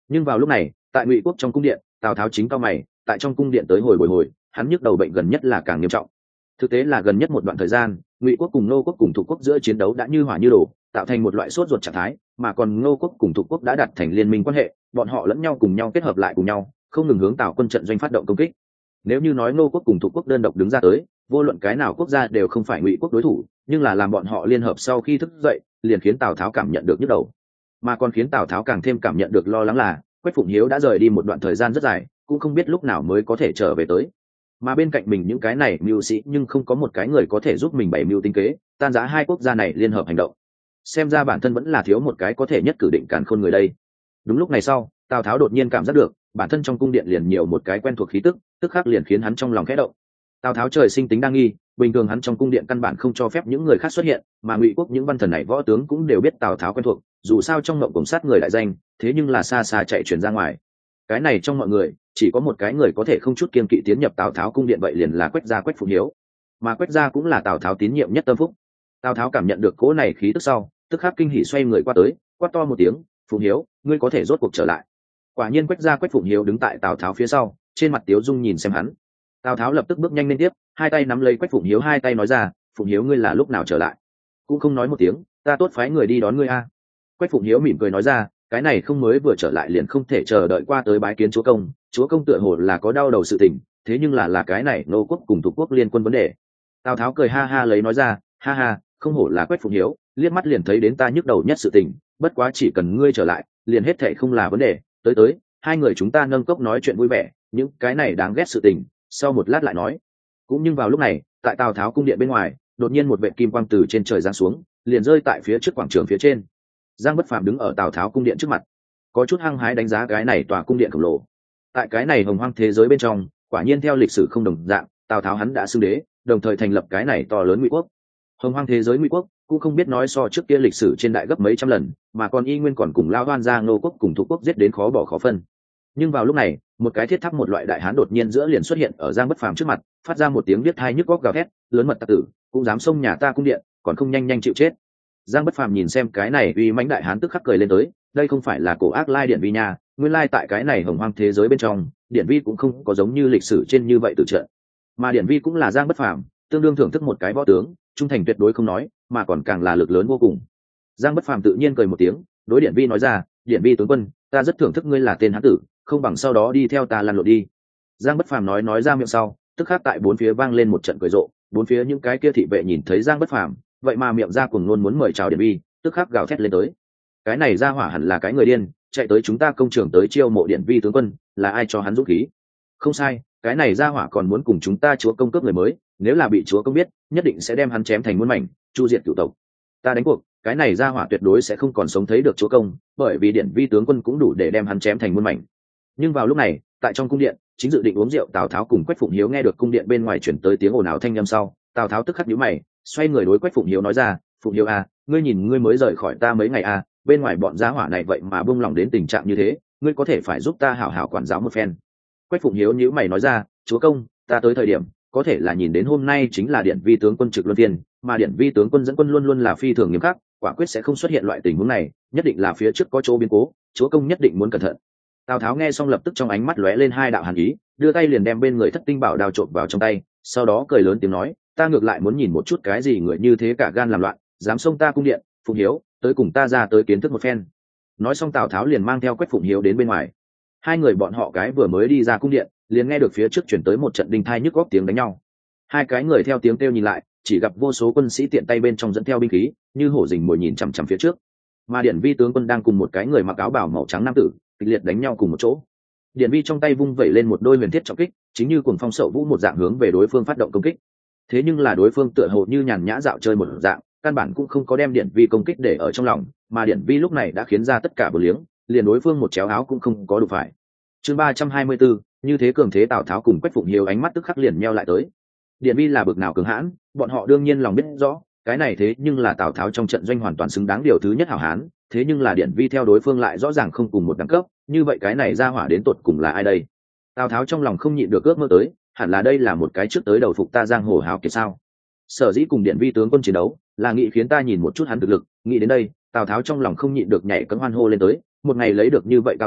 Nhưng vào lúc này tại Ngụy quốc trong cung điện, Tào Tháo chính cao mày, tại trong cung điện tới hồi bồi hồi, hắn nhức đầu bệnh gần nhất là càng nghiêm trọng. Thực tế là gần nhất một đoạn thời gian, Ngụy quốc cùng Ngô quốc cùng Thục quốc giữa chiến đấu đã như hỏa như đổ, tạo thành một loại sốt ruột trạng thái, mà còn Ngô quốc cùng Thục quốc đã đặt thành liên minh quan hệ, bọn họ lẫn nhau cùng nhau kết hợp lại cùng nhau, không ngừng hướng Tào quân trận doanh phát động công kích. Nếu như nói Ngô quốc cùng Thục quốc đơn độc đứng ra tới, vô luận cái nào quốc gia đều không phải Ngụy quốc đối thủ, nhưng là làm bọn họ liên hợp sau khi thức dậy, liền khiến Tào Tháo cảm nhận được nhức đầu. Mà còn khiến Tào Tháo càng thêm cảm nhận được lo lắng là, Quách Phụng Hiếu đã rời đi một đoạn thời gian rất dài, cũng không biết lúc nào mới có thể trở về tới. Mà bên cạnh mình những cái này mưu sĩ nhưng không có một cái người có thể giúp mình bày mưu tính kế, tan rã hai quốc gia này liên hợp hành động. Xem ra bản thân vẫn là thiếu một cái có thể nhất cử định càn khôn người đây. Đúng lúc này sau, Tào Tháo đột nhiên cảm giác được, bản thân trong cung điện liền nhiều một cái quen thuộc khí tức, tức khắc liền khiến hắn trong lòng khẽ động. Tào Tháo trời sinh tính đa nghi, bình thường hắn trong cung điện căn bản không cho phép những người khác xuất hiện, mà Ngụy quốc những văn thần này võ tướng cũng đều biết Tào Tháo quen thuộc, dù sao trong ngộng cùng sát người đại danh, thế nhưng là xa xa chạy truyền ra ngoài. Cái này trong mọi người, chỉ có một cái người có thể không chút kiên kỵ tiến nhập Tào Tháo cung điện, vậy liền là Quách gia Quách Phụng Hiếu. Mà Quách gia cũng là Tào Tháo tín nhiệm nhất tâm phúc. Tào Tháo cảm nhận được cỗ này khí tức sau, tức khắc kinh hỉ xoay người qua tới, quát to một tiếng, "Phụng Hiếu, ngươi có thể rốt cuộc trở lại." Quả nhiên Quách gia Quách Phụng Hiếu đứng tại Tào Tháo phía sau, trên mặt tiếu dung nhìn xem hắn. Tào Tháo lập tức bước nhanh lên tiếp, hai tay nắm lấy Quách Phụng Hiếu, hai tay nói ra, "Phụng Hiếu, ngươi là lúc nào trở lại?" Cũng không nói một tiếng, "Ta tốt phái người đi đón ngươi a." Quách Phụng Hiếu mỉm cười nói ra, "Cái này không mới vừa trở lại liền không thể chờ đợi qua tới bái kiến chúa công, chúa công tựa hồ là có đau đầu sự tình, thế nhưng là là cái này Ngô quốc cùng Thục quốc liên quân vấn đề." Tào Tháo cười ha ha lấy nói ra, "Ha ha, không hổ là Quách Phụng Hiếu, liếc mắt liền thấy đến ta nhức đầu nhất sự tình, bất quá chỉ cần ngươi trở lại, liền hết thảy không là vấn đề, tới tới, hai người chúng ta nâng cốc nói chuyện vui vẻ, những cái này đáng ghét sự tình, sau một lát lại nói." Cũng nhưng vào lúc này, tại Tào Tháo cung điện bên ngoài, đột nhiên một vệt kim quang từ trên trời giáng xuống, liền rơi tại phía trước quảng trường phía trên. Giang Bất Phàm đứng ở Tào Tháo cung điện trước mặt, có chút hăng hái đánh giá cái này tòa cung điện khổng lồ. Tại cái này hồng hoang thế giới bên trong, quả nhiên theo lịch sử không đồng dạng, Tào Tháo hắn đã xưng đế, đồng thời thành lập cái này to lớn Ngụy quốc. Hồng hoang thế giới Ngụy quốc cũng không biết nói so trước kia lịch sử trên đại gấp mấy trăm lần, mà còn y nguyên còn cùng lao đoan ra Ngô quốc cùng Thục quốc giết đến khó bỏ khó phân. Nhưng vào lúc này, một cái thiết tháp một loại đại hán đột nhiên giữa liền xuất hiện ở Giang Bất Phàm trước mặt, phát ra một tiếng biết thai nhức góc gào thét, lớn mật tặc tử, cũng dám xông nhà ta cung điện, còn không nhanh nhanh chịu chết. Giang Bất Phàm nhìn xem cái này uy mãnh đại hán tức khắc cười lên tới, đây không phải là cổ ác lai điển vi nha, nguyên lai tại cái này hồng hoang thế giới bên trong, điển vi cũng không có giống như lịch sử trên như vậy tự trận, mà điển vi cũng là Giang Bất Phàm, tương đương thưởng thức một cái võ tướng, trung thành tuyệt đối không nói, mà còn càng là lực lớn vô cùng. Giang Bất Phàm tự nhiên cười một tiếng, đối điển vi nói ra, điển vi tướng quân, ta rất thưởng thức ngươi là tên hán tử, không bằng sau đó đi theo ta lăn lộn đi. Giang Bất Phàm nói nói ra miệng sau, tức khắc tại bốn phía vang lên một trận cười rộ, bốn phía những cái kia thị vệ nhìn thấy Giang Bất Phàm, vậy mà miệng ra cuồng luôn muốn mời chào điển vi, tức khắc gào thét lên tới. Cái này ra hỏa hẳn là cái người điên, chạy tới chúng ta công trường tới chiêu mộ điển vi tướng quân, là ai cho hắn dũng khí? Không sai, cái này ra hỏa còn muốn cùng chúng ta chúa công cướp người mới, nếu là bị chúa công biết, nhất định sẽ đem hắn chém thành muôn mảnh, chu diệt cửu tộc. Ta đánh cuộc, cái này ra hỏa tuyệt đối sẽ không còn sống thấy được chúa công, bởi vì điển vi tướng quân cũng đủ để đem hắn chém thành muôn mảnh. Nhưng vào lúc này, tại trong cung điện, chính dự định uống rượu Tào Tháo cùng Quách Phụng Hiếu nghe được cung điện bên ngoài chuyển tới tiếng ồn ào thanh âm sau, Tào Tháo tức khắc nhíu mày, xoay người đối Quách Phụng Hiếu nói ra, "Phụng Hiếu à, ngươi nhìn ngươi mới rời khỏi ta mấy ngày à, bên ngoài bọn gia hỏa này vậy mà buông lỏng đến tình trạng như thế, ngươi có thể phải giúp ta hảo hảo quản giáo một phen." Quách Phụng Hiếu nhíu mày nói ra, "Chúa công, ta tới thời điểm, có thể là nhìn đến hôm nay chính là điển vi tướng quân trực luân phiên, mà điển vi tướng quân dẫn quân luôn luôn là phi thường nghiêm khắc, quả quyết sẽ không xuất hiện loại tình huống này, nhất định là phía trước có chỗ biến cố, chúa công nhất định muốn cẩn thận." Tào Tháo nghe xong lập tức trong ánh mắt lóe lên hai đạo hàn ý, đưa tay liền đem bên người thất tinh bảo đao trộn vào trong tay, sau đó cười lớn tiếng nói, "Ta ngược lại muốn nhìn một chút cái gì người như thế cả gan làm loạn, dám xông ta cung điện, Phụng Hiếu, tới cùng ta ra tới kiến thức một phen." Nói xong Tào Tháo liền mang theo Quách Phụng Hiếu đến bên ngoài. Hai người bọn họ cái vừa mới đi ra cung điện, liền nghe được phía trước chuyển tới một trận đinh thai nhức góc tiếng đánh nhau. Hai cái người theo tiếng kêu nhìn lại, chỉ gặp vô số quân sĩ tiện tay bên trong dẫn theo binh khí, như hổ rình mồi nhìn chằm chằm phía trước. Mà điển vi tướng quân đang cùng một cái người mặc áo bào màu trắng nam tử kịch liệt đánh nhau cùng một chỗ. Điển vi trong tay vung vẩy lên một đôi huyền thiết trọng kích, chính như cuồng phong sậu vũ một dạng hướng về đối phương phát động công kích. Thế nhưng là đối phương tựa hồ như nhàn nhã dạo chơi một dạng, căn bản cũng không có đem điển vi công kích để ở trong lòng, mà điển vi lúc này đã khiến ra tất cả bờ liếng, liền đối phương một chéo áo cũng không có đủ phải. Chương ba trăm hai mươi bốn, như thế cường thế Tào Tháo cùng Quách Phụng Hiếu ánh mắt tức khắc liền nheo lại tới. Điển vi là bực nào cường hãn, bọn họ đương nhiên lòng biết rõ, cái này thế nhưng là Tào Tháo trong trận doanh hoàn toàn xứng đáng điều thứ nhất hảo hán, thế nhưng là điển vi theo đối phương lại rõ ràng không cùng một đẳng cấp, như vậy cái này ra hỏa đến tột cùng là ai đây? Tào Tháo trong lòng không nhịn được ước mơ tới, hẳn là đây là một cái trước tới đầu phục ta giang hồ hào kiệt sao? Sở dĩ cùng điển vi tướng quân chiến đấu, là nghĩ khiến ta nhìn một chút hắn thực lực, nghĩ đến đây, Tào Tháo trong lòng không nhịn được nhảy cẫng hoan hô lên tới, một ngày lấy được như vậy cao thủ,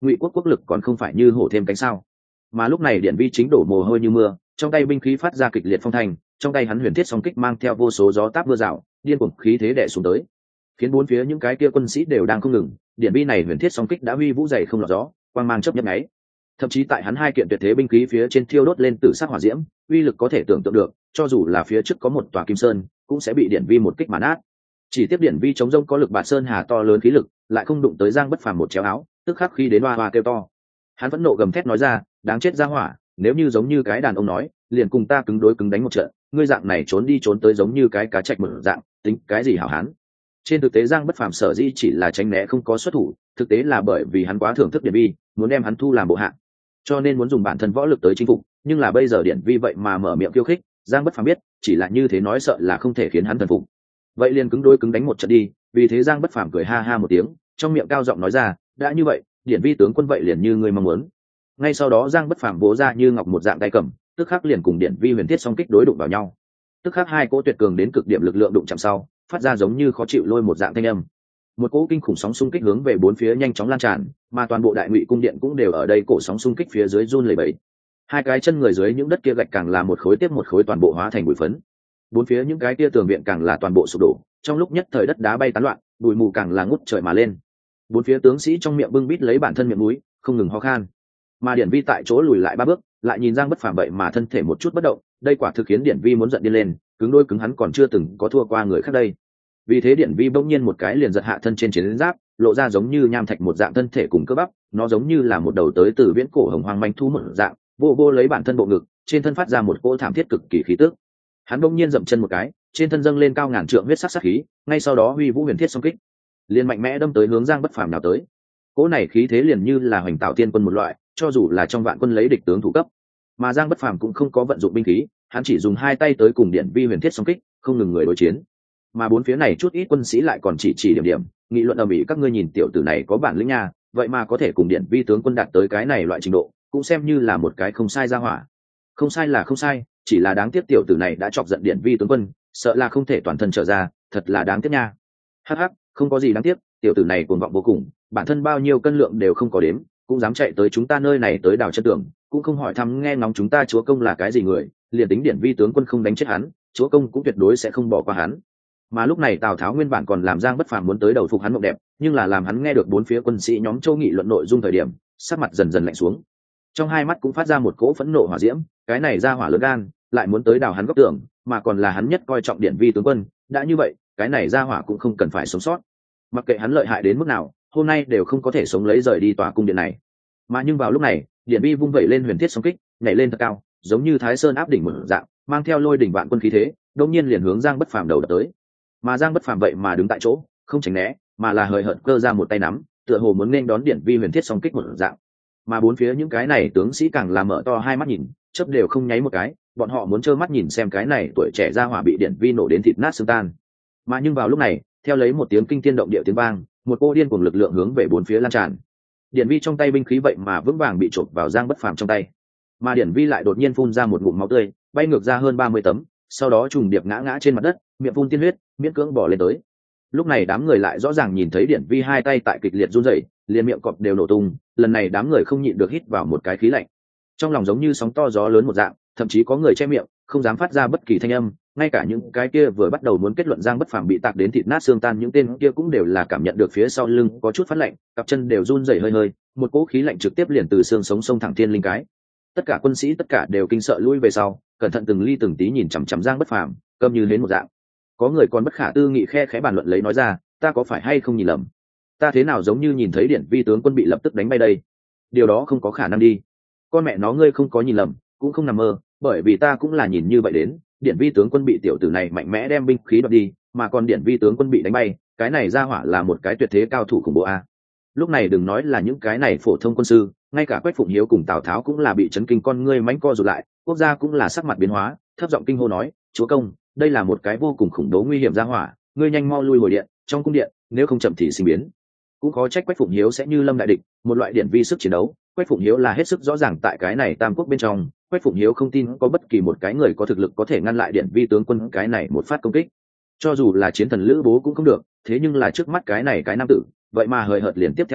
Ngụy quốc quốc lực còn không phải như hổ thêm cánh sao. Mà lúc này Điển Vi chính đổ mồ hôi như mưa, trong tay binh khí phát ra kịch liệt phong thành, trong tay hắn huyền thiết song kích mang theo vô số gió táp mưa rào, điên cuồng khí thế đè xuống tới, khiến bốn phía những cái kia quân sĩ đều đang không ngừng. Điển Vi này huyền thiết song kích đã huy vũ dày không lọt gió, quang mang chớp nhấp nháy. Thậm chí tại hắn hai kiện tuyệt thế binh khí phía trên thiêu đốt lên tử sắc hỏa diễm, uy lực có thể tưởng tượng được, cho dù là phía trước có một tòa kim sơn, cũng sẽ bị Điển Vi một kích mà nát. Chỉ tiếp Điển Vi chống rông có lực bạt sơn hà to lớn khí lực, lại không đụng tới Giang Bất Phàm một chéo áo, tức khắc khi đến hoa hoa kêu to. Hắn vẫn nộ gầm thét nói ra, đáng chết ra hỏa, nếu như giống như cái đàn ông nói, liền cùng ta cứng đối cứng đánh một trận, ngươi dạng này trốn đi trốn tới giống như cái cá trạch một dạng, tính cái gì hảo hán. Trên thực tế Giang Bất Phàm sở dĩ chỉ là tránh né không có xuất thủ, thực tế là bởi vì hắn quá thưởng thức Điển Vi, muốn đem hắn thu làm bộ hạ, cho nên muốn dùng bản thân võ lực tới chinh phục. Nhưng là bây giờ Điển Vi vậy mà mở miệng khiêu khích, Giang Bất Phàm biết, chỉ là như thế nói sợ là không thể khiến hắn thần phục. Vậy liền cứng đối cứng đánh một trận đi. Vì thế Giang Bất Phàm cười ha ha một tiếng, trong miệng cao giọng nói ra, đã như vậy, Điển Vi tướng quân vậy liền như ngươi mong muốn. Ngay sau đó Giang Bất Phàm vỗ ra như ngọc một dạng tay cầm, tức khắc liền cùng Điển Vi huyền thiết song kích đối đụng vào nhau. Tức khắc hai cỗ tuyệt cường đến cực điểm lực lượng đụng chạm sau, phát ra giống như khó chịu lôi một dạng thanh âm. Một cỗ kinh khủng sóng xung kích hướng về bốn phía nhanh chóng lan tràn, mà toàn bộ Đại Ngụy cung điện cũng đều ở đây cổ sóng xung kích phía dưới run lẩy bẩy. Hai cái chân người dưới những đất kia gạch càng là một khối tiếp một khối toàn bộ hóa thành bụi phấn. Bốn phía những cái kia tường viện càng là toàn bộ sụp đổ, trong lúc nhất thời đất đá bay tán loạn, bụi mù càng là ngút trời mà lên. Bốn phía tướng sĩ trong miệng bưng bít lấy bản thân miệng mũi, không ngừng ho khan. Mà Điển Vi tại chỗ lùi lại ba bước, lại nhìn Giang Bất Phàm vậy mà thân thể một chút bất động, đây quả thực khiến Điển Vi muốn giận điên lên, cứng đôi cứng hắn còn chưa từng có thua qua người khác đây. Vì thế Điển Vi bỗng nhiên một cái liền giật hạ thân trên chiến giáp, lộ ra giống như nham thạch một dạng thân thể cùng cơ bắp, nó giống như là một đầu tới từ viễn cổ hồng hoang manh thu một dạng, vô vô lấy bản thân bộ ngực, trên thân phát ra một cỗ thảm thiết cực kỳ khí tức. Hắn bỗng nhiên dậm chân một cái, trên thân dâng lên cao ngàn trượng huyết sắc sát khí, ngay sau đó huy vũ huyền thiết song kích, liền mạnh mẽ đâm tới hướng Giang Bất Phàm nào tới. Cỗ này khí thế liền như là hoành tạo tiên quân một loại, cho dù là trong vạn quân lấy địch tướng thủ cấp, mà Giang Bất Phàm cũng không có vận dụng binh khí, hắn chỉ dùng hai tay tới cùng Điển Vi huyền thiết song kích, không ngừng người đối chiến. Mà bốn phía này chút ít quân sĩ lại còn chỉ chỉ điểm điểm, nghị luận ầm ĩ, các ngươi nhìn tiểu tử này có bản lĩnh nha, vậy mà có thể cùng Điển Vi tướng quân đạt tới cái này loại trình độ, cũng xem như là một cái không sai ra hỏa. Không sai là không sai, chỉ là đáng tiếc tiểu tử này đã chọc giận Điển Vi tướng quân, sợ là không thể toàn thân trở ra, thật là đáng tiếc nha. Hắc hắc, không có gì đáng tiếc, tiểu tử này cuồng vọng vô cùng, bản thân bao nhiêu cân lượng đều không có đếm, cũng dám chạy tới chúng ta nơi này tới đào chân tường, cũng không hỏi thăm nghe ngóng chúng ta chúa công là cái gì người, liền tính Điển Vi tướng quân không đánh chết hắn, chúa công cũng tuyệt đối sẽ không bỏ qua hắn. Mà lúc này Tào Tháo nguyên bản còn làm Giang Bất Phàm muốn tới đầu phục hắn mộng đẹp, nhưng là làm hắn nghe được bốn phía quân sĩ nhóm châu nghị luận nội dung thời điểm, sắc mặt dần dần lạnh xuống, trong hai mắt cũng phát ra một cỗ phẫn nộ hỏa diễm. Cái này ra hỏa lớn gan, lại muốn tới đào hắn góc tường, mà còn là hắn nhất coi trọng Điển Vi tướng quân, đã như vậy, cái này ra hỏa cũng không cần phải sống sót. Mặc kệ hắn lợi hại đến mức nào, hôm nay đều không có thể sống lấy rời đi tòa cung điện này. Mà nhưng vào lúc này, Điển Vi vung vẩy lên huyền thiết song kích, nhảy lên thật cao, giống như Thái Sơn áp đỉnh một dạng, mang theo lôi đỉnh vạn quân khí thế, đột nhiên liền hướng Giang Bất Phàm đầu đập tới. Mà Giang Bất Phàm vậy mà đứng tại chỗ, không tránh né, mà là hời hợt cơ ra một tay nắm, tựa hồ muốn nên đón Điển Vi huyền thiết song kích một dạng. Mà bốn phía những cái này tướng sĩ càng làm mở to hai mắt nhìn, chớp đều không nháy một cái, bọn họ muốn trơ mắt nhìn xem cái này tuổi trẻ ra hỏa bị Điển Vi nổ đến thịt nát xương tan. Mà nhưng vào lúc này, theo lấy một tiếng kinh thiên động địa tiếng vang, một cô điên cuồng lực lượng hướng về bốn phía lan tràn. Điển Vi trong tay binh khí vậy mà vững vàng bị chộp vào Giang Bất Phàm trong tay, mà Điển Vi lại đột nhiên phun ra một ngụm máu tươi, bay ngược ra hơn ba mươi tấm, sau đó trùng điệp ngã ngã trên mặt đất, miệng phun tiên huyết, miễn cưỡng bỏ lên tới. Lúc này đám người lại rõ ràng nhìn thấy Điển Vi hai tay tại kịch liệt run rẩy, liền miệng cọp đều nổ tung. Lần này đám người không nhịn được hít vào một cái khí lạnh, trong lòng giống như sóng to gió lớn một dạng, thậm chí có người che miệng, không dám phát ra bất kỳ thanh âm. Ngay cả những cái kia vừa bắt đầu muốn kết luận Giang Bất Phàm bị tạc đến thịt nát xương tan những tên kia cũng đều là cảm nhận được phía sau lưng có chút phát lạnh, cặp chân đều run rẩy hơi hơi, một cỗ khí lạnh trực tiếp liền từ xương sống sông thẳng thiên linh cái. Tất cả quân sĩ tất cả đều kinh sợ lui về sau, cẩn thận từng ly từng tí nhìn chằm chằm Giang Bất Phàm, câm như hến một dạng. Có người còn bất khả tư nghị khe khẽ bàn luận lấy nói ra, ta có phải hay không nhìn lầm, ta thế nào giống như nhìn thấy Điển Vi tướng quân bị lập tức đánh bay đây, điều đó không có khả năng đi. Con mẹ nó, ngươi không có nhìn lầm, cũng không nằm mơ, bởi vì ta cũng là nhìn như vậy đến, Điển Vi tướng quân bị tiểu tử này mạnh mẽ đem binh khí đoạt đi, mà còn Điển Vi tướng quân bị đánh bay, cái này ra hỏa là một cái tuyệt thế cao thủ khủng bố a. Lúc này đừng nói là những cái này phổ thông quân sư, ngay cả Quách Phụng Hiếu cùng Tào Tháo cũng là bị chấn kinh, con ngươi mánh co rụt lại, quốc gia cũng là sắc mặt biến hóa, thấp giọng kinh hô nói, chúa công, đây là một cái vô cùng khủng bố nguy hiểm ra hỏa, ngươi nhanh mau lui hồi điện, trong cung điện, nếu không chậm thì sinh biến. Cũng có trách Quách Phụng Hiếu sẽ như lâm đại địch, một loại điển vi sức chiến đấu, Quách Phụng Hiếu là hết sức rõ ràng tại cái này tam quốc bên trong, Quách Phụng Hiếu không tin có bất kỳ một cái người có thực lực có thể ngăn lại điển vi tướng quân cái này một phát công kích. Cho dù là chiến thần Lữ Bố cũng không được, thế nhưng là trước mắt cái này cái nam tử, vậy mà hời hợt liền tiếp theo tới,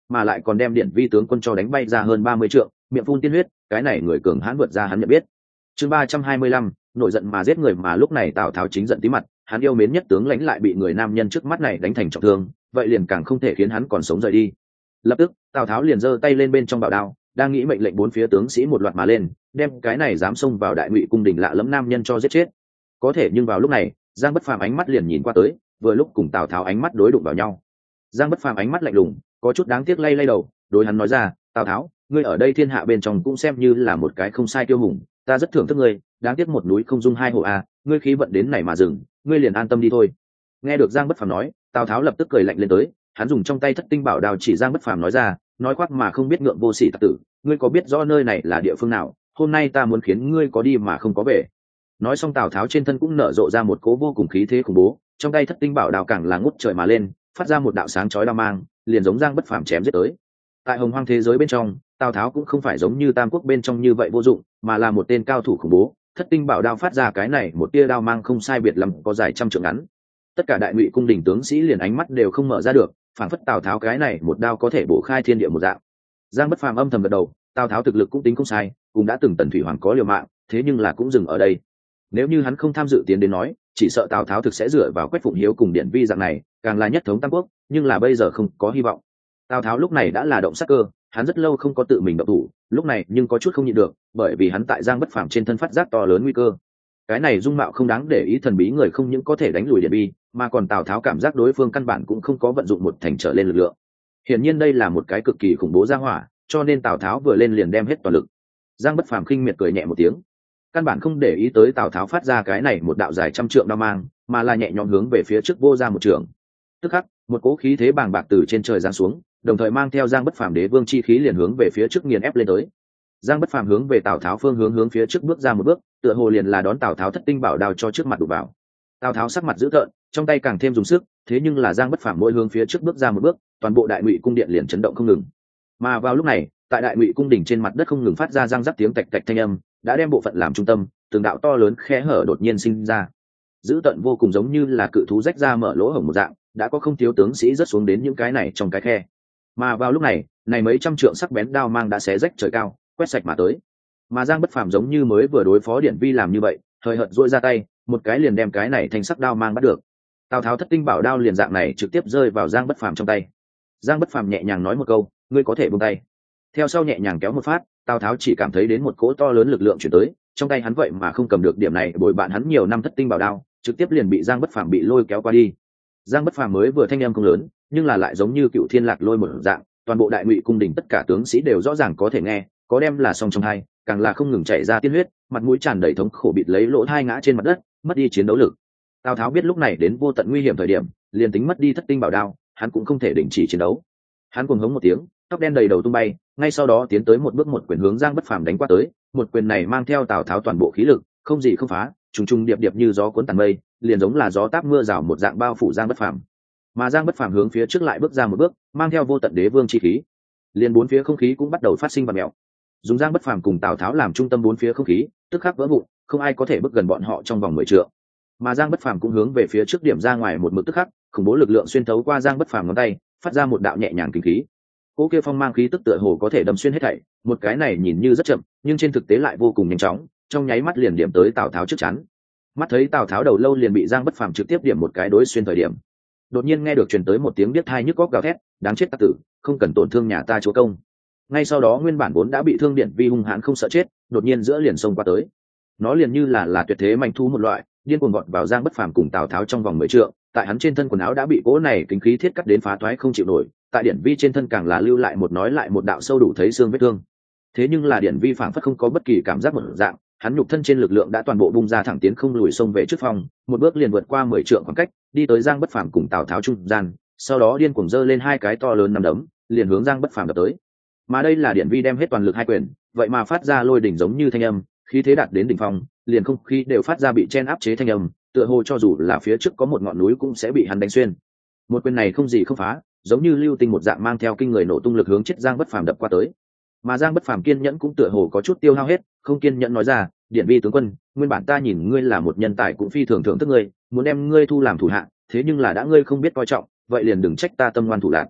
mà lại còn đem Điển Vi tướng quân cho đánh bay ra hơn ba mươi trượng, miệng phun tiên huyết, cái này người cường hãn vượt ra hắn nhận biết. Chương ba trăm hai mươi lăm, nổi giận mà giết người. Mà lúc này Tào Tháo chính giận tí mặt, hắn yêu mến nhất tướng lãnh lại bị người nam nhân trước mắt này đánh thành trọng thương, vậy liền càng không thể khiến hắn còn sống rời đi. Lập tức, Tào Tháo liền giơ tay lên bên trong bảo đao, đang nghĩ mệnh lệnh bốn phía tướng sĩ một loạt mà lên, đem cái này dám xông vào Đại Ngụy cung đình lạ lẫm nam nhân cho giết chết. Có thể nhưng vào lúc này, Giang Bất Phàm ánh mắt liền nhìn qua tới, vừa lúc cùng Tào Tháo ánh mắt đối đụng vào nhau. Giang Bất Phàm ánh mắt lạnh lùng, có chút đáng tiếc lay lay đầu, đối hắn nói ra, Tào Tháo, ngươi ở đây thiên hạ bên trong cũng xem như là một cái không sai tiêu hùng, ta rất thưởng thức ngươi, đáng tiếc một núi không dung hai hổ a, ngươi khí vận đến này mà dừng, ngươi liền an tâm đi thôi. Nghe được Giang Bất Phàm nói, Tào Tháo lập tức cười lạnh lên tới, hắn dùng trong tay thất tinh bảo đao chỉ Giang Bất Phàm nói ra, nói khoác mà không biết ngượng vô sỉ tặc tử, ngươi có biết rõ nơi này là địa phương nào, hôm nay ta muốn khiến ngươi có đi mà không có về. Nói xong Tào Tháo trên thân cũng nở rộ ra một cỗ vô cùng khí thế khủng bố, trong tay thất tinh bảo đao càng là ngút trời mà lên, phát ra một đạo sáng chói đao mang, liền giống Giang Bất Phàm chém giết tới. Tại hồng hoang thế giới bên trong, Tào Tháo cũng không phải giống như Tam Quốc bên trong như vậy vô dụng, mà là một tên cao thủ khủng bố, thất tinh bảo đao phát ra cái này một tia đao mang không sai biệt lắm có dài trăm trượng ngắn. Tất cả Đại Ngụy cung đình tướng sĩ liền ánh mắt đều không mở ra được, phản phất Tào Tháo cái này một đao có thể bổ khai thiên địa một dạng. Giang Bất Phàm âm thầm gật đầu, Tào Tháo thực lực cũng tính không sai, cũng đã từng Tần Thủy Hoàng có liều mạng, thế nhưng là cũng dừng ở đây. Nếu như hắn không tham dự tiến đến nói, chỉ sợ Tào Tháo thực sẽ dựa vào Quách Phụng Hiếu cùng Điển Vi dạng này, càng là nhất thống Tam Quốc, nhưng là bây giờ không có hy vọng. Tào Tháo lúc này đã là động sát cơ, hắn rất lâu không có tự mình động thủ, lúc này nhưng có chút không nhịn được, bởi vì hắn tại Giang Bất Phàm trên thân phát giác to lớn nguy cơ. Cái này dung mạo không đáng để ý thần bí người không những có thể đánh lùi Điển Vi, mà còn Tào Tháo cảm giác đối phương căn bản cũng không có vận dụng một thành trở lên lực lượng. Hiển nhiên đây là một cái cực kỳ khủng bố gia hỏa, cho nên Tào Tháo vừa lên liền đem hết toàn lực. Giang Bất Phàm khinh miệt cười nhẹ một tiếng, căn bản không để ý tới Tào Tháo phát ra cái này một đạo dài trăm trượng đao mang, mà là nhẹ nhõm hướng về phía trước vô ra một trường. Tức khắc, một cỗ khí thế bàng bạc từ trên trời giáng xuống, đồng thời mang theo Giang Bất Phàm đế vương chi khí liền hướng về phía trước nghiền ép lên tới. Giang Bất Phàm hướng về Tào Tháo phương hướng hướng phía trước bước ra một bước, tựa hồ liền là đón Tào Tháo thất tinh bảo đao cho trước mặt đụng vào. Tào Tháo sắc mặt dữ tợn, trong tay càng thêm dùng sức, thế nhưng là Giang Bất Phàm mỗi hướng phía trước bước ra một bước, toàn bộ Đại Ngụy cung điện liền chấn động không ngừng. Mà vào lúc này, tại Đại Ngụy cung đình trên mặt đất không ngừng phát ra răng rắc tiếng tạch tạch thanh âm, đã đem bộ phận làm trung tâm, từng đạo to lớn khe hở đột nhiên sinh ra. Dữ tợn vô cùng giống như là cự thú rách ra mở lỗ hổng một dạng, đã có không thiếu tướng sĩ rớt xuống đến những cái này trong cái khe. Mà vào lúc này, này mấy trăm trượng sắc bén đao mang đã xé rách trời cao, quét sạch mà tới. Mà Giang Bất Phàm giống như mới vừa đối phó Điển Vi làm như vậy, hời hợt duỗi ra tay, một cái liền đem cái này thành sắc đao mang bắt được. Tào Tháo thất tinh bảo đao liền dạng này trực tiếp rơi vào Giang Bất Phàm trong tay. Giang Bất Phàm nhẹ nhàng nói một câu, ngươi có thể buông tay. Theo sau nhẹ nhàng kéo một phát, Tào Tháo chỉ cảm thấy đến một cỗ to lớn lực lượng chuyển tới, trong tay hắn vậy mà không cầm được điểm này bồi bạn hắn nhiều năm thất tinh bảo đao, trực tiếp liền bị Giang Bất Phàm bị lôi kéo qua đi. Giang Bất Phàm mới vừa thanh âm không lớn, nhưng là lại giống như cựu thiên lạc lôi một dạng, toàn bộ Đại Ngụy cung đình tất cả tướng sĩ đều rõ ràng có thể nghe, có đem là song trong hai, càng là không ngừng chảy ra tiên huyết, mặt mũi tràn đầy thống khổ bịt lấy lỗ hai ngã trên mặt đất, mất đi chiến đấu lực. Tào Tháo biết lúc này đến vô tận nguy hiểm thời điểm, liền tính mất đi thất tinh bảo đao, hắn cũng không thể đình chỉ chiến đấu. Hắn cuồng hống một tiếng, tóc đen đầy đầu tung bay, ngay sau đó tiến tới một bước một quyền hướng Giang Bất Phàm đánh qua tới, một quyền này mang theo Tào Tháo toàn bộ khí lực, không gì không phá, trùng trùng điệp điệp như gió cuốn tàn mây, liền giống là gió táp mưa rào một dạng bao phủ Giang Bất Phàm. Mà Giang Bất Phàm hướng phía trước lại bước ra một bước, mang theo vô tận đế vương chi khí, liền bốn phía không khí cũng bắt đầu phát sinh vặn mèo. Dùng Giang Bất Phàm cùng Tào Tháo làm trung tâm bốn phía không khí, tức khắc vỡ vụn, không ai có thể bước gần bọn họ trong vòng mười trượng. Mà Giang Bất Phàm cũng hướng về phía trước điểm ra ngoài một mực tức khắc, khủng bố lực lượng xuyên thấu qua Giang Bất Phàm ngón tay, phát ra một đạo nhẹ nhàng kinh khí. Cỗ kia phong mang khí tức tựa hồ có thể đâm xuyên hết thảy, một cái này nhìn như rất chậm, nhưng trên thực tế lại vô cùng nhanh chóng, trong nháy mắt liền điểm tới Tào Tháo trước chắn. Mắt thấy Tào Tháo đầu lâu liền bị Giang Bất Phàm trực tiếp điểm một cái đối xuyên thời điểm, đột nhiên nghe được truyền tới một tiếng biết tai nhức óc gào thét, đáng chết tặc tử, không cần tổn thương nhà ta chúa công. Ngay sau đó nguyên bản vốn đã bị thương Điển Vi hung hãn không sợ chết, đột nhiên giữa liền xông qua tới. Nó liền như là là tuyệt thế manh thú một loại, điên cuồng vọt vào Giang Bất Phàm cùng Tào Tháo trong vòng mười trượng, tại hắn trên thân quần áo đã bị cỗ này kính khí thiết cắt đến phá toái không chịu nổi, tại Điển Vi trên thân càng là lưu lại một nói lại một đạo sâu đủ thấy xương vết thương. Thế nhưng là Điển Vi phảng phất không có bất kỳ cảm giác một dạng, hắn nhục thân trên lực lượng đã toàn bộ bung ra thẳng tiến không lùi xông về trước phòng, một bước liền vượt qua mười trượng khoảng cách, đi tới Giang Bất Phàm cùng Tào Tháo trung gian, sau đó điên cuồng giơ lên hai cái to lớn nắm đấm, liền hướng Giang Bất Phàm đập tới. Mà đây là Điển Vi đem hết toàn lực hai quyền, vậy mà phát ra lôi đỉnh giống như thanh âm, khí thế đạt đến đỉnh phong, liền không khí đều phát ra bị chen áp chế thanh âm, tựa hồ cho dù là phía trước có một ngọn núi cũng sẽ bị hắn đánh xuyên. Một quyền này không gì không phá, giống như lưu tinh một dạng mang theo kinh người nổ tung lực hướng chết Giang Bất Phàm đập qua tới. Mà Giang Bất Phàm kiên nhẫn cũng tựa hồ có chút tiêu hao hết, không kiên nhẫn nói ra, Điển Vi tướng quân, nguyên bản ta nhìn ngươi là một nhân tài cũng phi thường thưởng thức ngươi, muốn đem ngươi thu làm thủ hạ, thế nhưng là đã ngươi không biết coi trọng, vậy liền đừng trách ta tâm ngoan thủ lạn.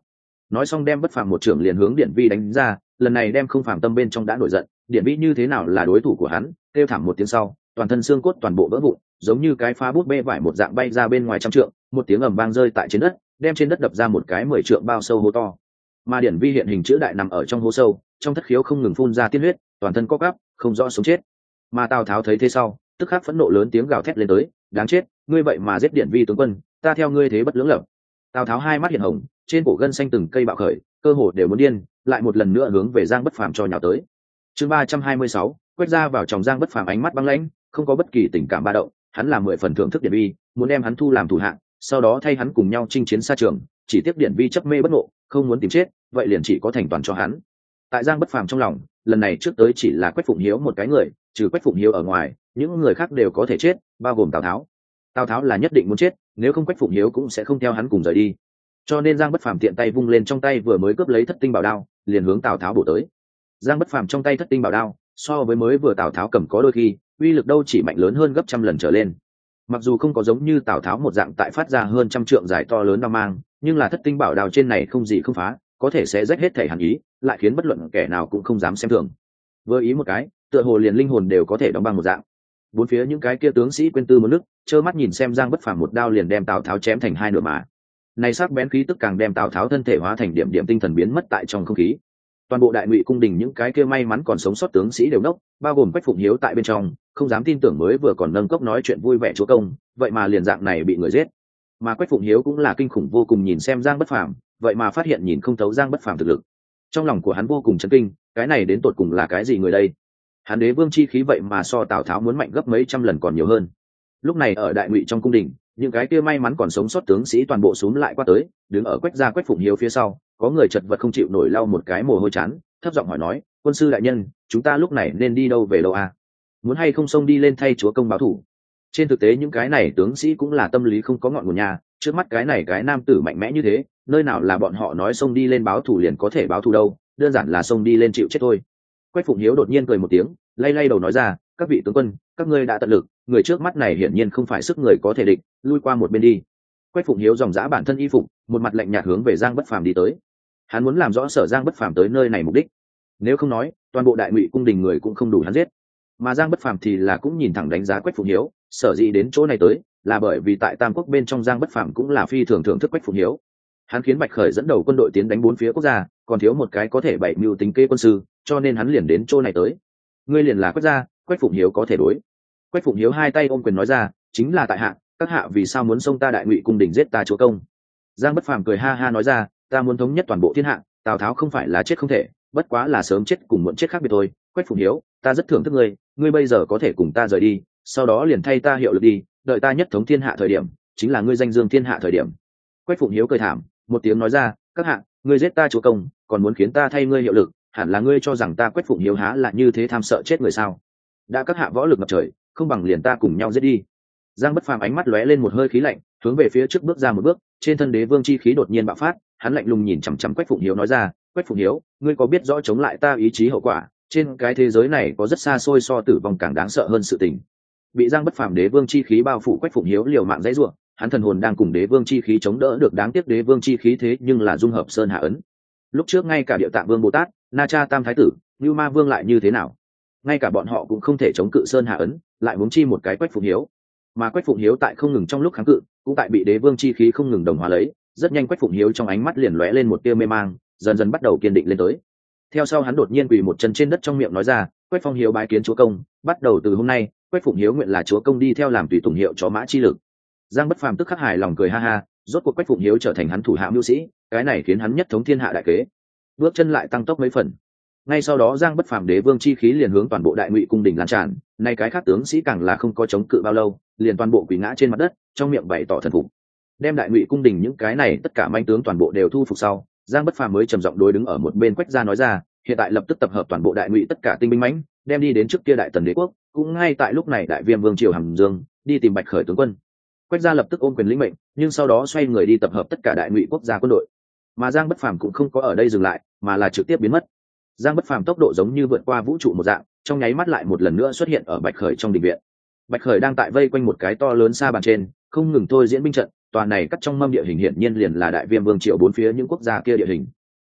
nói xong đem Bất Phàm một trưởng liền hướng Điển Vi đánh ra, lần này đem Không Phàm tâm bên trong đã nổi giận, Điển Vi như thế nào là đối thủ của hắn, kêu thảm một tiếng sau, toàn thân xương cốt toàn bộ vỡ vụn, giống như cái phá bút bê vải một dạng bay ra bên ngoài trăm trượng, một tiếng ầm vang rơi tại trên đất, đem trên đất đập ra một cái mười trượng bao sâu hố to. Mà Điển Vi hiện hình chữ đại nằm ở trong hố sâu, trong thất khiếu không ngừng phun ra tiên huyết, toàn thân co quắp, không rõ sống chết. Mà Tào Tháo thấy thế sau, tức khắc phẫn nộ lớn tiếng gào thét lên tới, đáng chết, ngươi vậy mà giết Điển Vi tướng quân, ta theo ngươi thế bất lưỡng lập. Tào Tháo hai mắt hiện hồng, trên cổ gân xanh từng cây bạo khởi, cơ hồ đều muốn điên, lại một lần nữa hướng về Giang Bất Phàm cho nhào tới. Chương ba trăm hai mươi sáu, quét ra vào trong Giang Bất Phàm ánh mắt băng lãnh, không có bất kỳ tình cảm ba động, hắn là mười phần thưởng thức Điển Vi, muốn đem hắn thu làm thủ hạ, sau đó thay hắn cùng nhau chinh chiến xa trường, chỉ tiếc Điển Vi chấp mê bất ngộ, không muốn tìm chết, vậy liền chỉ có thành toàn cho hắn. Tại Giang Bất Phàm trong lòng, lần này trước tới chỉ là Quách Phụng Hiếu một cái người, trừ Quách Phụng Hiếu ở ngoài, những người khác đều có thể chết, bao gồm Tào Tháo. Tào Tháo là nhất định muốn chết, nếu không Quách Phụng Hiếu cũng sẽ không theo hắn cùng rời đi. Cho nên Giang Bất Phàm tiện tay vung lên trong tay vừa mới cướp lấy Thất Tinh Bảo Đao, liền hướng Tào Tháo bổ tới. Giang Bất Phàm trong tay Thất Tinh Bảo Đao, so với mới vừa Tào Tháo cầm có đôi khi, uy lực đâu chỉ mạnh lớn hơn gấp trăm lần trở lên. Mặc dù không có giống như Tào Tháo một dạng tại phát ra hơn trăm trượng dài to lớn đao mang, nhưng là Thất Tinh Bảo Đao trên này không gì không phá, có thể sẽ rách hết thể hàn ý, lại khiến bất luận kẻ nào cũng không dám xem thường. Vừa ý một cái, tựa hồ liền linh hồn đều có thể đóng băng một dạng. Bốn phía những cái kia tướng sĩ quên tư một nước, trơ mắt nhìn xem Giang Bất Phàm một đao liền đem Tào Tháo chém thành hai nửa mà. Này sắc bén khí tức càng đem Tào Tháo thân thể hóa thành điểm điểm tinh thần biến mất tại trong không khí. Toàn bộ Đại Ngụy cung đình những cái kia may mắn còn sống sót tướng sĩ đều nốc, bao gồm Quách Phụng Hiếu tại bên trong, không dám tin tưởng mới vừa còn nâng cốc nói chuyện vui vẻ chúa công, vậy mà liền dạng này bị người giết. Mà Quách Phụng Hiếu cũng là kinh khủng vô cùng nhìn xem Giang Bất Phàm, vậy mà phát hiện nhìn không thấu Giang Bất Phàm thực lực. Trong lòng của hắn vô cùng chấn kinh, cái này đến tột cùng là cái gì người đây? Hắn đế vương chi khí vậy mà so Tào Tháo muốn mạnh gấp mấy trăm lần còn nhiều hơn. Lúc này ở Đại Ngụy trong cung đình, những cái kia may mắn còn sống sót tướng sĩ toàn bộ xúm lại qua tới, đứng ở Quách gia Quách Phụng Hiếu phía sau, có người chật vật không chịu nổi lau một cái mồ hôi chán, thấp giọng hỏi nói, quân sư đại nhân, chúng ta lúc này nên đi đâu về đâu à? Muốn hay không xông đi lên thay chúa công báo thủ? Trên thực tế những cái này tướng sĩ cũng là tâm lý không có ngọn nguồn nhà, trước mắt cái này cái nam tử mạnh mẽ như thế, nơi nào là bọn họ nói xông đi lên báo thủ liền có thể báo thủ đâu, đơn giản là xông đi lên chịu chết thôi. Quách Phụng Hiếu đột nhiên cười một tiếng, lay lay đầu nói ra, các vị tướng quân, các ngươi đã tận lực, người trước mắt này hiển nhiên không phải sức người có thể địch, lui qua một bên đi. Quách Phụng Hiếu dòng dã bản thân y phục, một mặt lạnh nhạt hướng về Giang Bất Phàm đi tới. Hắn muốn làm rõ Sở Giang Bất Phàm tới nơi này mục đích. Nếu không nói, toàn bộ Đại Ngụy cung đình người cũng không đủ hắn giết. Mà Giang Bất Phàm thì là cũng nhìn thẳng đánh giá Quách Phụng Hiếu, sở dĩ đến chỗ này tới, là bởi vì tại Tam Quốc bên trong Giang Bất Phàm cũng là phi thường thưởng thức Quách Phụng Hiếu. Hắn khiến Bạch Khởi dẫn đầu quân đội tiến đánh bốn phía quốc gia, còn thiếu một cái có thể bảy mưu tính kế quân sư, cho nên hắn liền đến chỗ này tới. Ngươi liền là Quách gia, Quách Phụng Hiếu có thể đối. Quách Phụng Hiếu hai tay ôm quyền nói ra, chính là tại hạ, các hạ vì sao muốn xông ta Đại Ngụy cung đình giết ta chúa công? Giang Bất Phàm cười ha ha nói ra, ta muốn thống nhất toàn bộ thiên hạ, Tào Tháo không phải là chết không thể, bất quá là sớm chết cùng muộn chết khác biệt thôi. Quách Phụng Hiếu, ta rất thưởng thức ngươi, ngươi bây giờ có thể cùng ta rời đi, sau đó liền thay ta hiệu lực đi, đợi ta nhất thống thiên hạ thời điểm, chính là ngươi danh dương thiên hạ thời điểm. Quách Phụng Hiếu cười thảm một tiếng nói ra, các hạ, ngươi giết ta chúa công, còn muốn khiến ta thay ngươi hiệu lực, hẳn là ngươi cho rằng ta Quách Phụng Hiếu há là như thế tham sợ chết người sao? Đã các hạ võ lực ngập trời, không bằng liền ta cùng nhau giết đi. Giang Bất Phàm ánh mắt lóe lên một hơi khí lạnh, hướng về phía trước bước ra một bước, trên thân đế vương chi khí đột nhiên bạo phát, hắn lạnh lùng nhìn chằm chằm Quách Phụng Hiếu nói ra, Quách Phụng Hiếu, ngươi có biết rõ chống lại ta ý chí hậu quả, trên cái thế giới này có rất xa xôi so tử vong càng đáng sợ hơn sự tình. Bị Giang Bất Phàm đế vương chi khí bao phủ Quách Phụng Hiếu liều mạng dãy rủa, hắn thần hồn đang cùng đế vương chi khí chống đỡ được, đáng tiếc đế vương chi khí thế nhưng là dung hợp sơn hạ ấn. Lúc trước ngay cả Địa Tạng Vương Bồ Tát, Na Cha Tam Thái Tử, Như Ma Vương lại như thế nào? Ngay cả bọn họ cũng không thể chống cự sơn hạ ấn, lại huống chi một cái Quách Phụng Hiếu. Mà Quách Phụng Hiếu tại không ngừng trong lúc kháng cự, cũng tại bị đế vương chi khí không ngừng đồng hóa lấy, rất nhanh Quách Phụng Hiếu trong ánh mắt liền lóe lên một tia mê mang, dần dần bắt đầu kiên định lên tới. Theo sau hắn đột nhiên quỳ một chân trên đất trong miệng nói ra, Quách Phong Hiếu bái kiến chúa công, bắt đầu từ hôm nay, Quách Phụng Hiếu nguyện là chúa công đi theo làm tùy tùng hiệu chó mã chi lực. Giang Bất Phàm tức khắc hài lòng cười ha ha, rốt cuộc Quách Phụng Hiếu trở thành hắn thủ hạ mưu sĩ, cái này khiến hắn nhất thống thiên hạ đại kế. Bước chân lại tăng tốc mấy phần. Ngay sau đó Giang Bất Phàm đế vương chi khí liền hướng toàn bộ Đại Ngụy cung đình lan tràn, nay cái khác tướng sĩ càng là không có chống cự bao lâu, liền toàn bộ quỳ ngã trên mặt đất, trong miệng bày tỏ thần phục. Đem Đại Ngụy cung đình những cái này tất cả manh tướng toàn bộ đều thu phục sau, Giang Bất Phàm mới trầm giọng đối đứng ở một bên Quách gia nói ra, hiện tại lập tức tập hợp toàn bộ Đại Ngụy tất cả tinh binh mãnh, đem đi đến trước kia Đại Tần đế quốc, cũng ngay tại lúc này Đại Viêm vương triều Hàm Dương, đi tìm Bạch Khởi tướng quân. Quách gia lập tức ôm quyền lĩnh mệnh, nhưng sau đó xoay người đi tập hợp tất cả Đại Ngụy quốc gia quân đội. Mà Giang Bất Phàm cũng không có ở đây dừng lại, mà là trực tiếp biến mất. Giang Bất Phàm tốc độ giống như vượt qua vũ trụ một dạng, trong nháy mắt lại một lần nữa xuất hiện ở Bạch Khởi trong đình viện. Bạch Khởi đang tại vây quanh một cái to lớn sa bàn trên, không ngừng thôi diễn binh trận, toàn này cắt trong mâm địa hình hiển nhiên liền là Đại Viêm vương triều bốn phía những quốc gia kia địa hình.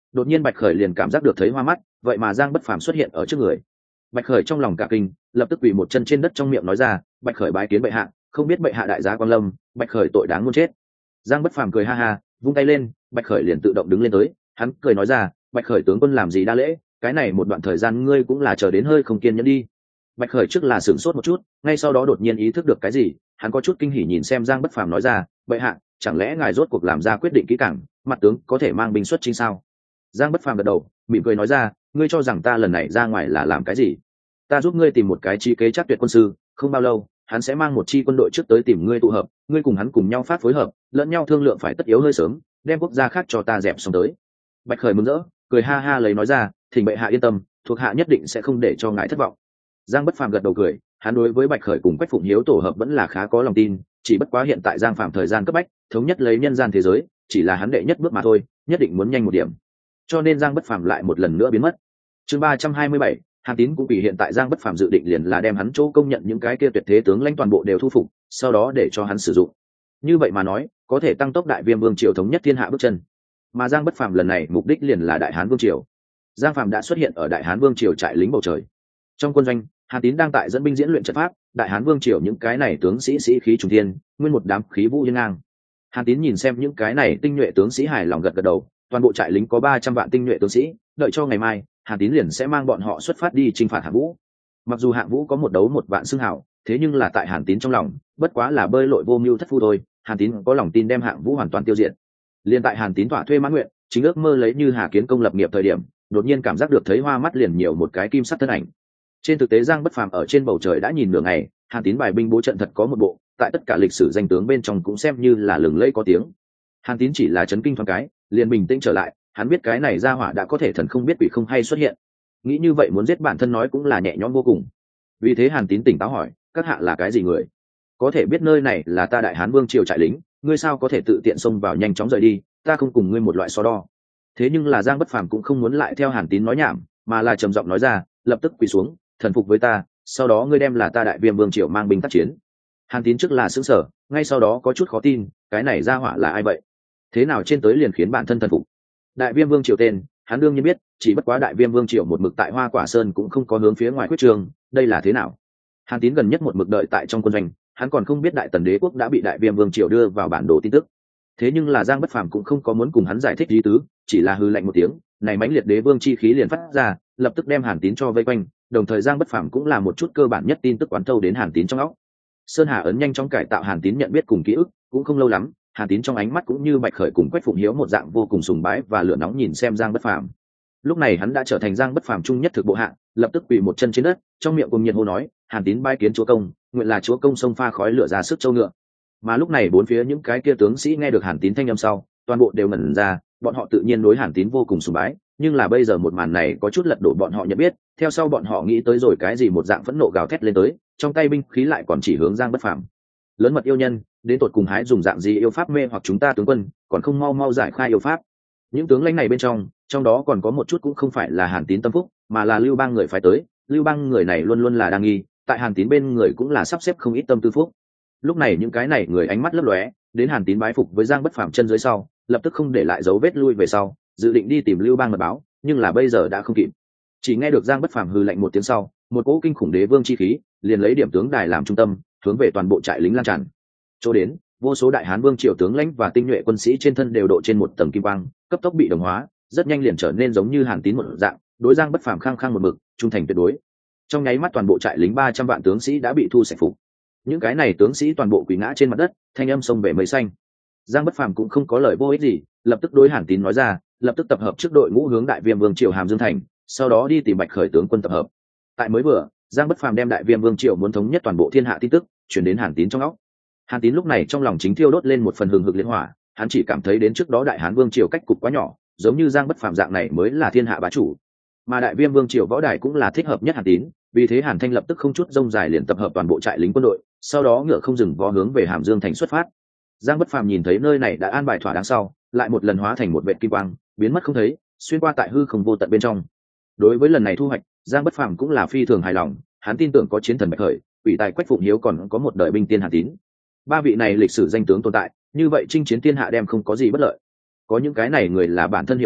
đột nhiên bạch khởi liền cảm giác được thấy hoa mắt, vậy mà giang bất phàm xuất hiện ở trước người. Bạch khởi trong lòng cả kinh, lập tức quỳ một chân trên đất trong miệng nói ra, bạch khởi bái kiến bệ hạ, không biết bệ hạ đại giá quan lâm, bạch khởi tội đáng muốn chết. Giang bất phàm cười ha ha, vung tay lên, bạch khởi liền tự động đứng lên tới. Hắn cười nói ra, bạch khởi tướng quân làm gì đa lễ, cái này một đoạn thời gian ngươi cũng là chờ đến hơi không kiên nhẫn đi. Bạch khởi trước là sửng sốt một chút, ngay sau đó đột nhiên ý thức được cái gì, hắn có chút kinh hỉ nhìn xem giang bất phàm nói ra, bệ hạ, chẳng lẽ ngài rốt cuộc làm ra quyết định kỹ càng, mặt tướng có thể mang binh xuất chinh sao? Giang bất phàm gật đầu, mỉm cười nói ra, ngươi cho rằng ta lần này ra ngoài là làm cái gì? Ta giúp ngươi tìm một cái chi kế chắc tuyệt quân sư, không bao lâu hắn sẽ mang một chi quân đội trước tới tìm ngươi tụ hợp, ngươi cùng hắn cùng nhau phát phối hợp, lẫn nhau thương lượng phải tất yếu hơi sớm, đem quốc gia khác cho ta dẹp xong tới. Bạch khởi mừng rỡ, cười ha ha lấy nói ra, thỉnh bệ hạ yên tâm, thuộc hạ nhất định sẽ không để cho ngài thất vọng. Giang bất phàm gật đầu cười, hắn đối với bạch khởi cùng quách phụng hiếu tổ hợp vẫn là khá có lòng tin, chỉ bất quá hiện tại giang phạm thời gian cấp bách, thống nhất lấy nhân gian thế giới chỉ là hắn đệ nhất bước mà thôi, nhất định muốn nhanh một điểm, cho nên giang bất phàm lại một lần nữa biến mất. Chương ba trăm hai mươi bảy, Hàn Tín cũng bị hiện tại giang bất phàm dự định liền là đem hắn chỗ công nhận những cái kia tuyệt thế tướng lãnh toàn bộ đều thu phục, sau đó để cho hắn sử dụng. Như vậy mà nói, có thể tăng tốc đại viêm vương triều thống nhất thiên hạ bước chân. Mà giang bất phàm lần này mục đích liền là đại hán vương triều. Giang Phạm đã xuất hiện ở đại hán vương triều trại lính bầu trời. Trong quân doanh, Hàn Tín đang tại dẫn binh diễn luyện trận pháp, đại hán vương triều những cái này tướng sĩ sĩ khí trùng thiên, nguyên một đám khí vũ hiên ngang. Hàn Tín nhìn xem những cái này tinh nhuệ tướng sĩ hài lòng gật gật đầu, toàn bộ trại lính có ba trăm vạn tinh nhuệ tướng sĩ, đợi cho ngày mai, Hàn Tín liền sẽ mang bọn họ xuất phát đi chinh phạt Hạng Vũ. Mặc dù Hạng Vũ có một đấu một vạn xưng hào, thế nhưng là tại Hàn Tín trong lòng, bất quá là bơi lội vô mưu thất phu thôi, Hàn Tín có lòng tin đem Hạng Vũ hoàn toàn tiêu diệt. Liên tại Hàn Tín thỏa thuê mãn nguyện, chính ước mơ lấy Như Hà kiến công lập nghiệp thời điểm, đột nhiên cảm giác được thấy hoa mắt liền nhiều một cái kim sắc thân ảnh. Trên thực tế Giang Bất Phàm ở trên bầu trời đã nhìn nửa ngày, Hàn Tín bài binh bố trận thật có một bộ, tại tất cả lịch sử danh tướng bên trong cũng xem như là lừng lẫy có tiếng. Hàn Tín chỉ là chấn kinh thoáng cái, liền bình tĩnh trở lại, hắn biết cái này ra hỏa đã có thể thần không biết quỷ không hay xuất hiện. Nghĩ như vậy muốn giết bản thân nói cũng là nhẹ nhõm vô cùng. Vì thế Hàn Tín tỉnh táo hỏi, các hạ là cái gì người? Có thể biết nơi này là ta đại hán vương triều trại lính, ngươi sao có thể tự tiện xông vào nhanh chóng rời đi, ta không cùng ngươi một loại so đo. Thế nhưng là Giang Bất Phàm cũng không muốn lại theo Hàn Tín nói nhảm, mà là trầm giọng nói ra, lập tức quỳ xuống, thần phục với ta, sau đó ngươi đem là ta đại viêm vương triều mang binh tác chiến. Hàn Tín trước là sững sờ, ngay sau đó có chút khó tin, cái này ra hỏa là ai vậy? Thế nào trên tới liền khiến bản thân thần phục? Đại viêm vương triều tên, hắn đương nhiên biết, chỉ bất quá đại viêm vương triều một mực tại Hoa Quả Sơn cũng không có hướng phía ngoài quyết trường, đây là thế nào? Hàn Tín gần nhất một mực đợi tại trong quân doanh, hắn còn không biết đại tần đế quốc đã bị đại viêm vương triều đưa vào bản đồ tin tức. Thế nhưng là Giang Bất Phàm cũng không có muốn cùng hắn giải thích ý tứ, chỉ là hư lạnh một tiếng, này mãnh liệt đế vương chi khí liền phát ra, lập tức đem Hàn Tín cho vây quanh, đồng thời Giang Bất Phàm cũng là một chút cơ bản nhất tin tức quán thâu đến Hàn Tín trong óc. Sơn Hà ấn nhanh chóng cải tạo Hàn Tín nhận biết cùng ký ức, cũng không lâu lắm, Hàn Tín trong ánh mắt cũng như Bạch Khởi cùng Quách Phụng Hiếu một dạng vô cùng sùng bái và lửa nóng nhìn xem Giang Bất Phàm. Lúc này hắn đã trở thành Giang Bất Phàm trung nhất thực bộ hạ, lập tức quỳ một chân trên đất, trong miệng cùng nhiệt hô nói, Hàn Tín bái kiến chúa công, nguyện là chúa công sông pha khói lửa ra sức châu ngựa. Mà lúc này bốn phía những cái kia tướng sĩ nghe được Hàn Tín thanh âm sau, toàn bộ đều ngẩn ra, bọn họ tự nhiên đối Hàn Tín vô cùng sùng bái, nhưng là bây giờ một màn này có chút lật đổ bọn họ nhận biết, theo sau bọn họ nghĩ tới rồi cái gì một dạng phẫn nộ gào thét lên tới, trong tay binh khí lại còn chỉ hướng Giang Bất Phàm. Lớn mật yêu nhân, đến tột cùng hái dùng dạng gì yêu pháp mê hoặc chúng ta tướng quân, còn không mau mau giải khai yêu pháp. Những tướng lãnh này bên trong, trong đó còn có một chút cũng không phải là Hàn Tín tâm phúc, mà là Lưu Bang người phải tới, Lưu Bang người này luôn luôn là đang nghi, tại Hàn Tín bên người cũng là sắp xếp không ít tâm tư phúc. Lúc này những cái này người ánh mắt lấp lóe, đến Hàn Tín bái phục với Giang Bất Phàm chân dưới sau, lập tức không để lại dấu vết lui về sau, dự định đi tìm Lưu Bang mật báo, nhưng là bây giờ đã không kịp. Chỉ nghe được Giang Bất Phàm hừ lạnh một tiếng sau, một cỗ kinh khủng đế vương chi khí liền lấy điểm tướng đài làm trung tâm, hướng về toàn bộ trại lính lan tràn. Chỗ đến, vô số đại hán vương triều tướng lãnh và tinh nhuệ quân sĩ trên thân đều độ trên một tầng kim quang, cấp tốc bị đồng hóa, rất nhanh liền trở nên giống như Hàn Tín một dạng, đối Giang Bất Phàm khăng khăng một mực, trung thành tuyệt đối. Trong nháy mắt toàn bộ trại lính ba trăm vạn tướng sĩ đã bị thu sạch phục. Những cái này tướng sĩ toàn bộ quỳ ngã trên mặt đất, thanh âm sông về mây xanh. Giang Bất Phàm cũng không có lời vô ích gì, lập tức đối Hàn Tín nói ra, lập tức tập hợp trước đội ngũ hướng đại viêm vương triều Hàm Dương thành, sau đó đi tìm Bạch Khởi tướng quân tập hợp. Tại mới vừa, Giang Bất Phàm đem đại viêm vương triều muốn thống nhất toàn bộ thiên hạ tin tức truyền đến Hàn Tín trong óc. Hàn Tín lúc này trong lòng chính thiêu đốt lên một phần hừng hực liên hỏa, hắn chỉ cảm thấy đến trước đó đại hán vương triều cách cục quá nhỏ, giống như Giang Bất Phàm dạng này mới là thiên hạ bá chủ, mà đại viêm vương triều võ đài cũng là thích hợp nhất Hàn Tín, vì thế Hàn Thanh lập tức không chút rông dài liền tập hợp toàn bộ trại lính quân đội, sau đó ngựa không dừng vó hướng về Hàm Dương thành xuất phát. Giang Bất Phàm nhìn thấy nơi này đã an bài thỏa đáng sau, lại một lần hóa thành một vệt kim quang, biến mất không thấy, xuyên qua tại hư không vô tận bên trong. Đối với lần này thu hoạch, Giang Bất Phàm cũng là phi thường hài lòng, hắn tin tưởng có chiến thần Bạch Khởi, quỷ tài Quách Phụng Hiếu còn có một đời binh tiên Hàn Tín. Ba vị này lịch sử danh tướng tồn tại, như vậy chinh chiến thiên hạ đem không có gì bất lợi. Có những cái này người là bản thân hiệu lực,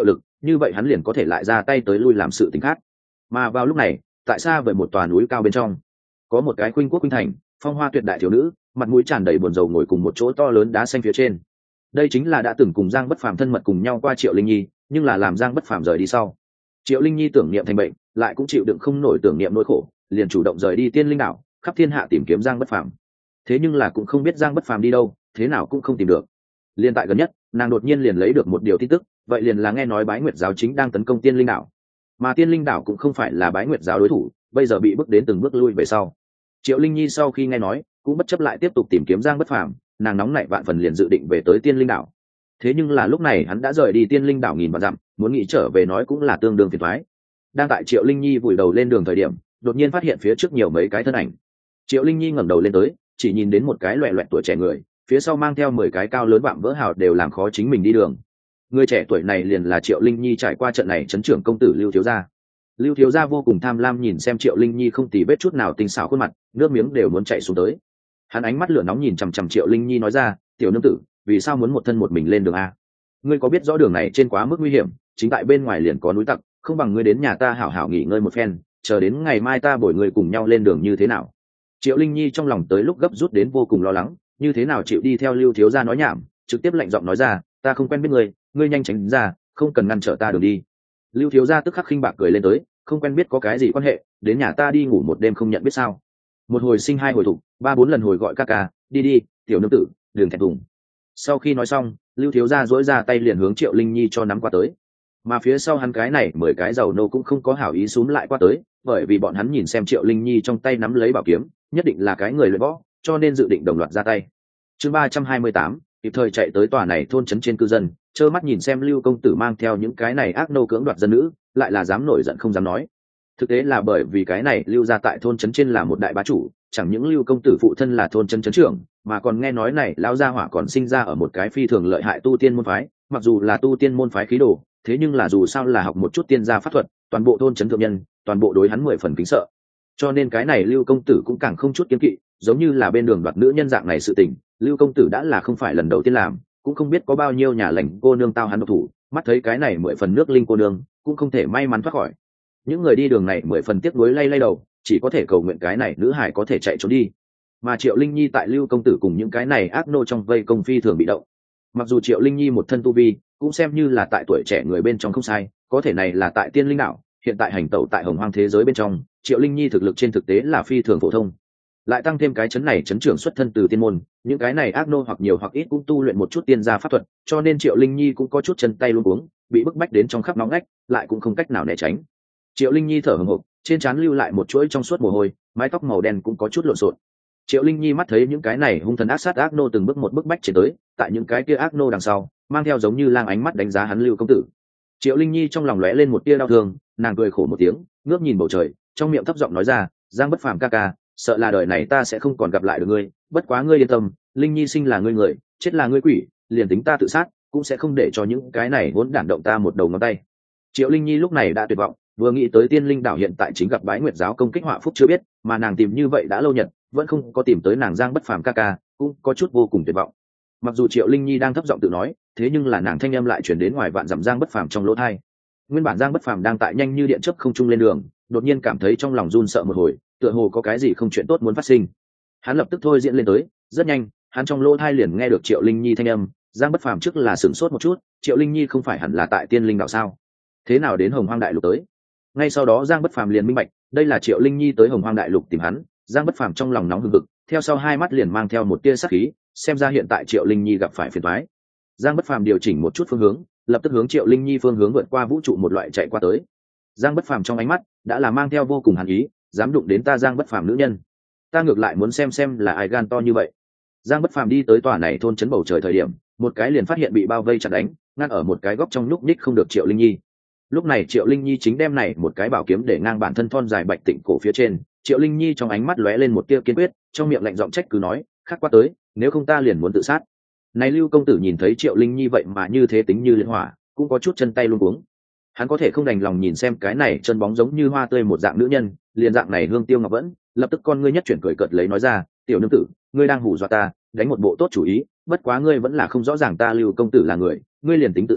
như vậy hắn liền có thể lại ra tay tới lui làm sự tình khác. Mà vào lúc này, tại xa về một tòa núi cao bên trong, có một cái khuynh quốc khuynh thành, phong hoa tuyệt đại thiếu nữ, mặt mũi tràn đầy buồn rầu ngồi cùng một chỗ to lớn đá xanh phía trên. Đây chính là đã từng cùng Giang Bất Phàm thân mật cùng nhau qua Triệu Linh Nhi, nhưng là làm Giang Bất Phàm rời đi sau, Triệu Linh Nhi tưởng niệm thành bệnh, lại cũng chịu đựng không nổi tưởng niệm nỗi khổ, liền chủ động rời đi Tiên Linh đảo, khắp thiên hạ tìm kiếm Giang Bất Phàm. Thế nhưng là cũng không biết Giang Bất Phàm đi đâu, thế nào cũng không tìm được. Liên tại gần nhất, nàng đột nhiên liền lấy được một điều tin tức, vậy liền là nghe nói Bái Nguyệt giáo chính đang tấn công Tiên Linh đảo, mà Tiên Linh đảo cũng không phải là Bái Nguyệt giáo đối thủ, bây giờ bị bước đến từng bước lui về sau. Triệu Linh Nhi sau khi nghe nói, cũng bất chấp lại tiếp tục tìm kiếm Giang Bất Phàm, nàng nóng nảy vạn phần liền dự định về tới Tiên Linh đảo. Thế nhưng là lúc này hắn đã rời đi Tiên Linh đảo nghìn vạn dặm, muốn nghĩ trở về nói cũng là tương đương phiền toái. Đang tại Triệu Linh Nhi vùi đầu lên đường thời điểm, đột nhiên phát hiện phía trước nhiều mấy cái thân ảnh. Triệu Linh Nhi ngẩng đầu lên tới, chỉ nhìn đến một cái loẹt loẹt tuổi trẻ người, phía sau mang theo mười cái cao lớn vạm vỡ hào đều làm khó chính mình đi đường. Người trẻ tuổi này liền là Triệu Linh Nhi trải qua trận này trấn trưởng công tử Lưu thiếu gia. Lưu thiếu gia vô cùng tham lam nhìn xem Triệu Linh Nhi không tì vết chút nào tinh xảo khuôn mặt, nước miếng đều muốn chảy xuống tới. Hắn ánh mắt lửa nóng nhìn chằm chằm Triệu Linh Nhi nói ra, "Tiểu nương tử, vì sao muốn một thân một mình lên đường a? Ngươi có biết rõ đường này trên quá mức nguy hiểm, chính tại bên ngoài liền có núi tặc, không bằng ngươi đến nhà ta hảo hảo nghỉ ngơi một phen, chờ đến ngày mai ta bồi ngươi cùng nhau lên đường như thế nào?" Triệu Linh Nhi trong lòng tới lúc gấp rút đến vô cùng lo lắng, như thế nào chịu đi theo Lưu thiếu gia nói nhảm, trực tiếp lạnh giọng nói ra, "Ta không quen biết ngươi, ngươi nhanh tránh ra, không cần ngăn trở ta đường đi." Lưu thiếu gia tức khắc khinh bạc cười lên tới, "Không quen biết có cái gì quan hệ, đến nhà ta đi ngủ một đêm không nhận biết sao? Một hồi sinh hai hồi thủ, ba bốn lần hồi gọi ca ca, đi đi, tiểu nương tử, đừng thẹn thùng." Sau khi nói xong, Lưu thiếu gia duỗi ra tay liền hướng Triệu Linh Nhi cho nắm qua tới. Mà phía sau hắn cái này mười cái giàu nô cũng không có hảo ý xúm lại qua tới, bởi vì bọn hắn nhìn xem Triệu Linh Nhi trong tay nắm lấy bảo kiếm, nhất định là cái người luyện võ, cho nên dự định đồng loạt ra tay. Chương ba trăm hai mươi tám, kịp thời chạy tới tòa này thôn trấn trên cư dân, trơ mắt nhìn xem Lưu công tử mang theo những cái này ác nô cưỡng đoạt dân nữ, lại là dám nổi giận không dám nói. Thực tế là bởi vì cái này Lưu gia tại thôn trấn trên là một đại bá chủ, chẳng những Lưu công tử phụ thân là thôn trấn trấn trưởng, mà còn nghe nói này lão gia hỏa còn sinh ra ở một cái phi thường lợi hại tu tiên môn phái, mặc dù là tu tiên môn phái khí đồ, thế nhưng là dù sao là học một chút tiên gia pháp thuật, toàn bộ thôn trấn thượng nhân, toàn bộ đối hắn mười phần kính sợ. Cho nên cái này Lưu công tử cũng càng không chút kiêng kỵ, giống như là bên đường đoạt nữ nhân dạng này sự tình, Lưu công tử đã là không phải lần đầu tiên làm, cũng không biết có bao nhiêu nhà lành cô nương tao hắn độc thủ, mắt thấy cái này mười phần nước linh cô nương, cũng không thể may mắn thoát khỏi. Những người đi đường này mười phần tiếc nuối lay lay đầu, chỉ có thể cầu nguyện cái này nữ hải có thể chạy trốn đi. Mà Triệu Linh Nhi tại Lưu công tử cùng những cái này ác nô trong vây công phi thường bị động. Mặc dù Triệu Linh Nhi một thân tu vi, cũng xem như là tại tuổi trẻ người bên trong không sai, có thể này là tại Tiên Linh đảo, hiện tại hành tẩu tại Hồng Hoang thế giới bên trong, Triệu Linh Nhi thực lực trên thực tế là phi thường phổ thông. Lại tăng thêm cái chấn này chấn trưởng xuất thân từ tiên môn, những cái này ác nô hoặc nhiều hoặc ít cũng tu luyện một chút tiên gia pháp thuật, cho nên Triệu Linh Nhi cũng có chút chân tay luống cuống, bị bức bách đến trong khắp nóng ngách, lại cũng không cách nào né tránh. Triệu Linh Nhi thở hổn hộc, trên trán lưu lại một chuỗi trong suốt mồ hôi, mái tóc màu đen cũng có chút lộn xộn. Triệu Linh Nhi mắt thấy những cái này hung thần ác sát ác nô từng bước một bước bách trên tới, tại những cái kia ác nô đằng sau, mang theo giống như lang ánh mắt đánh giá hắn Lưu công tử. Triệu Linh Nhi trong lòng lóe lên một tia đau thương, nàng cười khổ một tiếng, ngước nhìn bầu trời, trong miệng thấp giọng nói ra, "Giang Bất Phàm ca ca, sợ là đời này ta sẽ không còn gặp lại được ngươi, bất quá ngươi yên tâm, Linh Nhi sinh là ngươi người, chết là ngươi quỷ, liền tính ta tự sát, cũng sẽ không để cho những cái này hỗn đản động ta một đầu ngón tay." Triệu Linh Nhi lúc này đã tuyệt vọng, vừa nghĩ tới Tiên Linh đảo hiện tại chính gặp Bái Nguyệt giáo công kích họa phúc chưa biết, mà nàng tìm như vậy đã lâu nhật, vẫn không có tìm tới nàng Giang Bất Phàm ca ca, cũng có chút vô cùng tuyệt vọng. Mặc dù Triệu Linh Nhi đang thấp giọng tự nói, thế nhưng là nàng thanh âm lại truyền đến ngoài vạn dặm Giang Bất Phàm trong lỗ tai. Nguyên bản Giang Bất Phàm đang tại nhanh như điện chớp không trung lên đường, đột nhiên cảm thấy trong lòng run sợ một hồi, tựa hồ có cái gì không chuyện tốt muốn phát sinh. Hắn lập tức thôi diễn lên tới, rất nhanh, hắn trong lỗ tai liền nghe được Triệu Linh Nhi thanh âm. Giang Bất Phàm trước là sửng sốt một chút, Triệu Linh Nhi không phải hẳn là tại Tiên Linh đảo sao? Thế nào đến Hồng Hoang đại lục tới? Ngay sau đó Giang Bất Phàm liền minh bạch, đây là Triệu Linh Nhi tới Hồng Hoang đại lục tìm hắn. Giang Bất Phàm trong lòng nóng hừng hực, theo sau hai mắt liền mang theo một tia sát khí, xem ra hiện tại Triệu Linh Nhi gặp phải phiền toái. Giang Bất Phàm điều chỉnh một chút phương hướng, lập tức hướng Triệu Linh Nhi phương hướng vượt qua vũ trụ một loại chạy qua tới. Giang Bất Phàm trong ánh mắt đã là mang theo vô cùng hàn ý, dám đụng đến ta Giang Bất Phàm nữ nhân, ta ngược lại muốn xem xem là ai gan to như vậy. Giang Bất Phàm đi tới tòa này thôn trấn bầu trời thời điểm, một cái liền phát hiện bị bao vây chặt đánh, ngăn ở một cái góc trong núc ních không được Triệu Linh Nhi. Lúc này Triệu Linh Nhi chính đem này một cái bảo kiếm để ngang bản thân thon dài bạch tịnh cổ phía trên. Triệu Linh Nhi trong ánh mắt lóe lên một tia kiên quyết, trong miệng lạnh giọng trách cứ nói, "Khắc quá tới, nếu không ta liền muốn tự sát." Này Lưu công tử nhìn thấy Triệu Linh Nhi vậy mà như thế tính như liên hỏa, cũng có chút chân tay luống cuống. Hắn có thể không đành lòng nhìn xem cái này chân bóng giống như hoa tươi một dạng nữ nhân, liền dạng này hương tiêu ngọc vẫn, lập tức con ngươi nhất chuyển cười cợt lấy nói ra, "Tiểu nương tử, ngươi đang hù dọa ta, đánh một bộ tốt chủ ý, bất quá ngươi vẫn là không rõ ràng ta Lưu công tử là người, ngươi liền tính tự sát,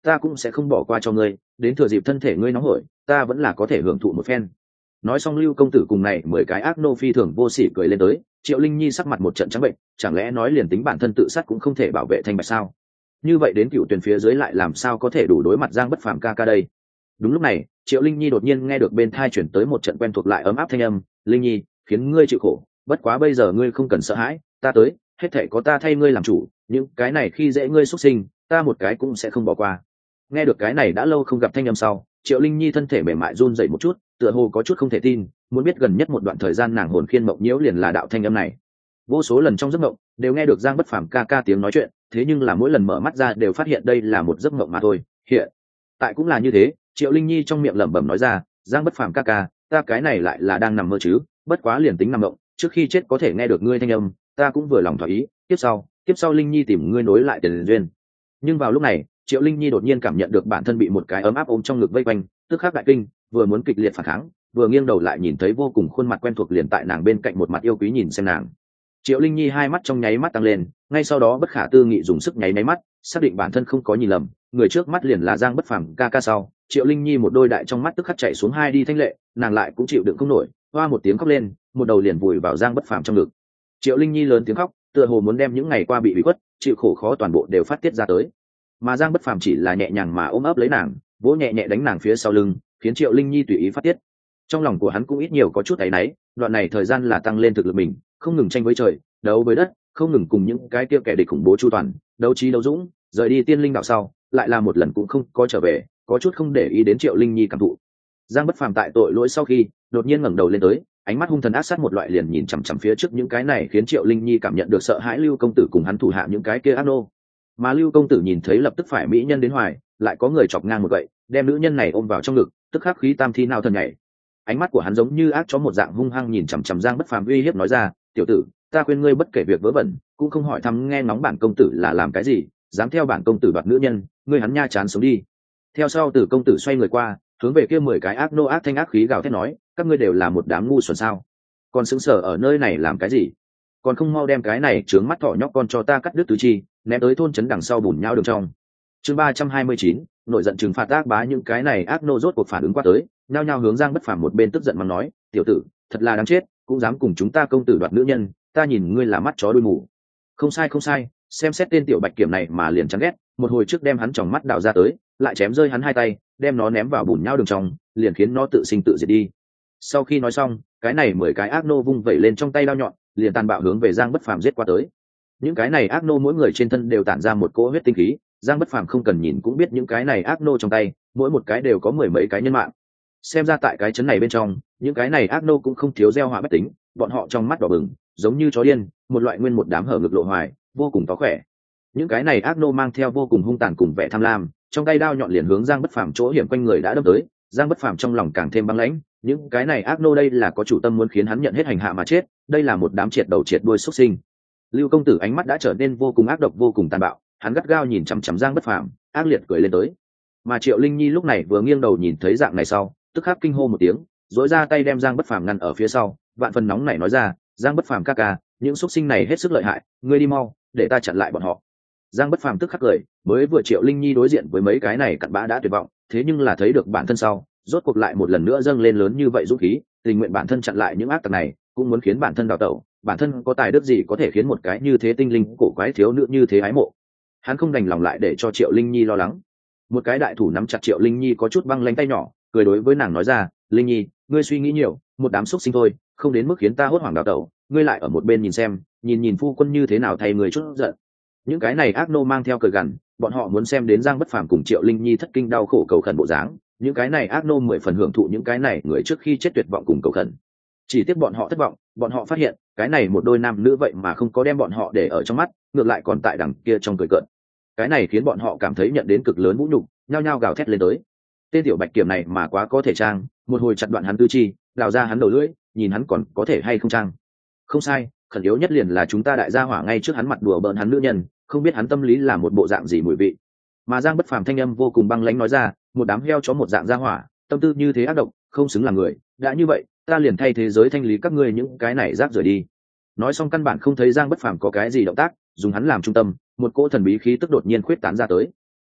ta cũng sẽ không bỏ qua cho ngươi, đến thừa dịp thân thể ngươi nóng hổi ta vẫn là có thể hưởng thụ một phen. Nói xong Lưu công tử cùng này mười cái ác nô phi thường vô sỉ cười lên tới. Triệu Linh Nhi sắc mặt một trận trắng bệnh, chẳng lẽ nói liền tính bản thân tự sát cũng không thể bảo vệ Thanh Bạch sao? Như vậy đến cựu tuyển phía dưới lại làm sao có thể đủ đối mặt Giang Bất Phàm ca ca đây? Đúng lúc này Triệu Linh Nhi đột nhiên nghe được bên thai chuyển tới một trận quen thuộc lại ấm áp thanh âm. Linh Nhi, khiến ngươi chịu khổ, bất quá bây giờ ngươi không cần sợ hãi, ta tới, hết thảy có ta thay ngươi làm chủ, những cái này khi dễ ngươi xuất sinh ta một cái cũng sẽ không bỏ qua. Nghe được cái này đã lâu không gặp thanh âm sau, Triệu Linh Nhi thân thể mềm mại run dậy một chút, tựa hồ có chút không thể tin, muốn biết gần nhất một đoạn thời gian nàng hồn khiên mộng nhiễu liền là đạo thanh âm này. Vô số lần trong giấc mộng đều nghe được Giang Bất Phàm ca ca tiếng nói chuyện, thế nhưng là mỗi lần mở mắt ra đều phát hiện đây là một giấc mộng mà thôi. Hiện tại cũng là như thế, Triệu Linh Nhi trong miệng lẩm bẩm nói ra, Giang Bất Phàm ca ca, ta cái này lại là đang nằm mơ chứ, bất quá liền tính nằm mộng, trước khi chết có thể nghe được ngươi thanh âm, ta cũng vừa lòng thỏa ý, tiếp sau, tiếp sau Linh Nhi tìm ngươi nối lại tiền duyên. Nhưng vào lúc này, Triệu Linh Nhi đột nhiên cảm nhận được bản thân bị một cái ấm áp ôm trong ngực vây quanh, tức khắc đại kinh, vừa muốn kịch liệt phản kháng, vừa nghiêng đầu lại nhìn thấy vô cùng khuôn mặt quen thuộc liền tại nàng bên cạnh một mặt yêu quý nhìn xem nàng. Triệu Linh Nhi hai mắt trong nháy mắt tăng lên, ngay sau đó bất khả tư nghị dùng sức nháy máy mắt, xác định bản thân không có nhìn lầm, người trước mắt liền là Giang Bất Phàm ca ca sau. Triệu Linh Nhi một đôi đại trong mắt tức khắc chạy xuống hai đi thanh lệ, nàng lại cũng chịu đựng không nổi, hoa một tiếng khóc lên, một đầu liền vùi vào Giang Bất Phàm trong ngực. Triệu Linh Nhi lớn tiếng khóc, tựa hồ muốn đem những ngày qua bị ủy khuất, chịu khổ khó toàn bộ đều phát tiết ra tới. Mà Giang Bất Phàm chỉ là nhẹ nhàng mà ôm ấp lấy nàng, vỗ nhẹ nhẹ đánh nàng phía sau lưng, khiến Triệu Linh Nhi tùy ý phát tiết. Trong lòng của hắn cũng ít nhiều có chút áy náy, đoạn này thời gian là tăng lên thực lực mình, không ngừng tranh với trời, đấu với đất, không ngừng cùng những cái kia kẻ địch khủng bố chu toàn, đấu trí đấu dũng, rời đi Tiên Linh đạo sau, lại là một lần cũng không có trở về, có chút không để ý đến Triệu Linh Nhi cảm thụ. Giang Bất Phàm tại tội lỗi sau khi, đột nhiên ngẩng đầu lên tới, ánh mắt hung thần ác sát một loại liền nhìn chằm chằm phía trước những cái này khiến Triệu Linh Nhi cảm nhận được sợ hãi Lưu công tử cùng hắn thủ hạ những cái kia ác nô. Mà Lưu công tử nhìn thấy lập tức phải mỹ nhân đến hoài, lại có người chọc ngang một vậy, đem nữ nhân này ôm vào trong ngực, tức khắc khí tam thi nào thần nhảy. Ánh mắt của hắn giống như ác chó một dạng hung hăng nhìn chằm chằm Giang Bất Phàm uy hiếp nói ra, tiểu tử, ta khuyên ngươi bất kể việc vớ vẩn, cũng không hỏi thăm nghe ngóng bản công tử là làm cái gì, dám theo bản công tử đoạt nữ nhân, ngươi hắn nha chán sống đi. Theo sau Tử công tử xoay người qua, hướng về kia mười cái ác nô ác thanh ác khí gào thét nói, các ngươi đều là một đám ngu xuẩn sao? Còn sững sờ ở nơi này làm cái gì? Còn không mau đem cái này trướng mắt thỏ nhóc con cho ta cắt đứt tứ chi, ném tới thôn trấn đằng sau bùn nhau đường trong. Chương ba trăm hai mươi chín, nội giận trừng phạt ác bá những cái này ác nô rốt cuộc phản ứng qua tới, nhao nhao hướng Giang Bất Phàm một bên tức giận mắng nói, tiểu tử, thật là đáng chết, cũng dám cùng chúng ta công tử đoạt nữ nhân, ta nhìn ngươi là mắt chó đuôi mù. Không sai không sai, xem xét tên tiểu bạch kiểm này mà liền chán ghét, một hồi trước đem hắn tròng mắt đào ra tới, lại chém rơi hắn hai tay, đem nó ném vào bùn nhau đường trong, liền khiến nó tự sinh tự diệt đi. Sau khi nói xong, cái này mười cái ác nô vung vẩy lên trong tay đao nhọn, liền tàn bạo hướng về Giang Bất Phàm giết qua tới. Những cái này ác nô mỗi người trên thân đều tản ra một cỗ huyết tinh khí, Giang Bất Phàm không cần nhìn cũng biết những cái này ác nô trong tay, mỗi một cái đều có mười mấy cái nhân mạng. Xem ra tại cái trấn này bên trong, những cái này ác nô cũng không thiếu gieo họa bất tính, bọn họ trong mắt đỏ bừng, giống như chó điên, một loại nguyên một đám hở ngực lộ hoài, vô cùng tó khỏe. Những cái này ác nô mang theo vô cùng hung tàn cùng vẻ tham lam, trong tay đao nhọn liền hướng Giang Bất Phàm chỗ hiểm quanh người đã đâm tới. Giang Bất Phàm trong lòng càng thêm băng lãnh, những cái này ác nô đây là có chủ tâm muốn khiến hắn nhận hết hành hạ mà chết, đây là một đám triệt đầu triệt đuôi xuất sinh. Lưu công tử ánh mắt đã trở nên vô cùng ác độc vô cùng tàn bạo, hắn gắt gao nhìn chằm chằm Giang Bất Phàm, ác liệt cười lên tới. Mà Triệu Linh Nhi lúc này vừa nghiêng đầu nhìn thấy dạng này sau, tức khắc kinh hô một tiếng, duỗi ra tay đem Giang Bất Phàm ngăn ở phía sau, vạn phần nóng nảy nói ra, Giang Bất Phàm ca ca, những xuất sinh này hết sức lợi hại, ngươi đi mau, để ta chặn lại bọn họ. Giang Bất Phàm tức khắc cười, mới vừa Triệu Linh Nhi đối diện với mấy cái này cặn bã đã tuyệt vọng, thế nhưng là thấy được bản thân sau, rốt cuộc lại một lần nữa dâng lên lớn như vậy dũng khí, tình nguyện bản thân chặn lại những ác tặc này, cũng muốn khiến bản thân đào tẩu, bản thân có tài đức gì có thể khiến một cái như thế tinh linh cổ quái thiếu nữ như thế ái mộ. Hắn không đành lòng lại để cho Triệu Linh Nhi lo lắng. Một cái đại thủ nắm chặt Triệu Linh Nhi có chút băng lãnh tay nhỏ, cười đối với nàng nói ra, Linh Nhi, ngươi suy nghĩ nhiều, một đám xúc sinh thôi, không đến mức khiến ta hốt hoảng đào tẩu, ngươi lại ở một bên nhìn xem, nhìn nhìn phu quân như thế nào thay người chút giận. Những cái này ác nô mang theo cười gằn, bọn họ muốn xem đến Giang Bất Phàm cùng Triệu Linh Nhi thất kinh đau khổ cầu khẩn bộ dáng, những cái này ác nô mười phần hưởng thụ những cái này người trước khi chết tuyệt vọng cùng cầu khẩn. Chỉ tiếc bọn họ thất vọng, bọn họ phát hiện, cái này một đôi nam nữ vậy mà không có đem bọn họ để ở trong mắt, ngược lại còn tại đằng kia trong cười cợt. Cái này khiến bọn họ cảm thấy nhận đến cực lớn vũ nhục, nhao nhao gào thét lên tới. Tên tiểu bạch kiểm này mà quá có thể trang, một hồi chặt đoạn hắn tư chi, đào ra hắn đầu lưỡi, nhìn hắn còn có thể hay không trang. Không sai, khẩn yếu nhất liền là chúng ta đại gia hỏa ngay trước hắn mặt đùa bỡn hắn nữ nhân, không biết hắn tâm lý là một bộ dạng gì mùi vị. Mà Giang Bất Phàm thanh âm vô cùng băng lãnh nói ra, một đám heo chó một dạng gia hỏa, tâm tư như thế ác độc, không xứng là người, đã như vậy, ta liền thay thế giới thanh lý các ngươi những cái này rác rưởi đi. Nói xong căn bản không thấy Giang Bất Phàm có cái gì động tác, dùng hắn làm trung tâm, một cỗ thần bí khí tức đột nhiên khuyết tán ra tới.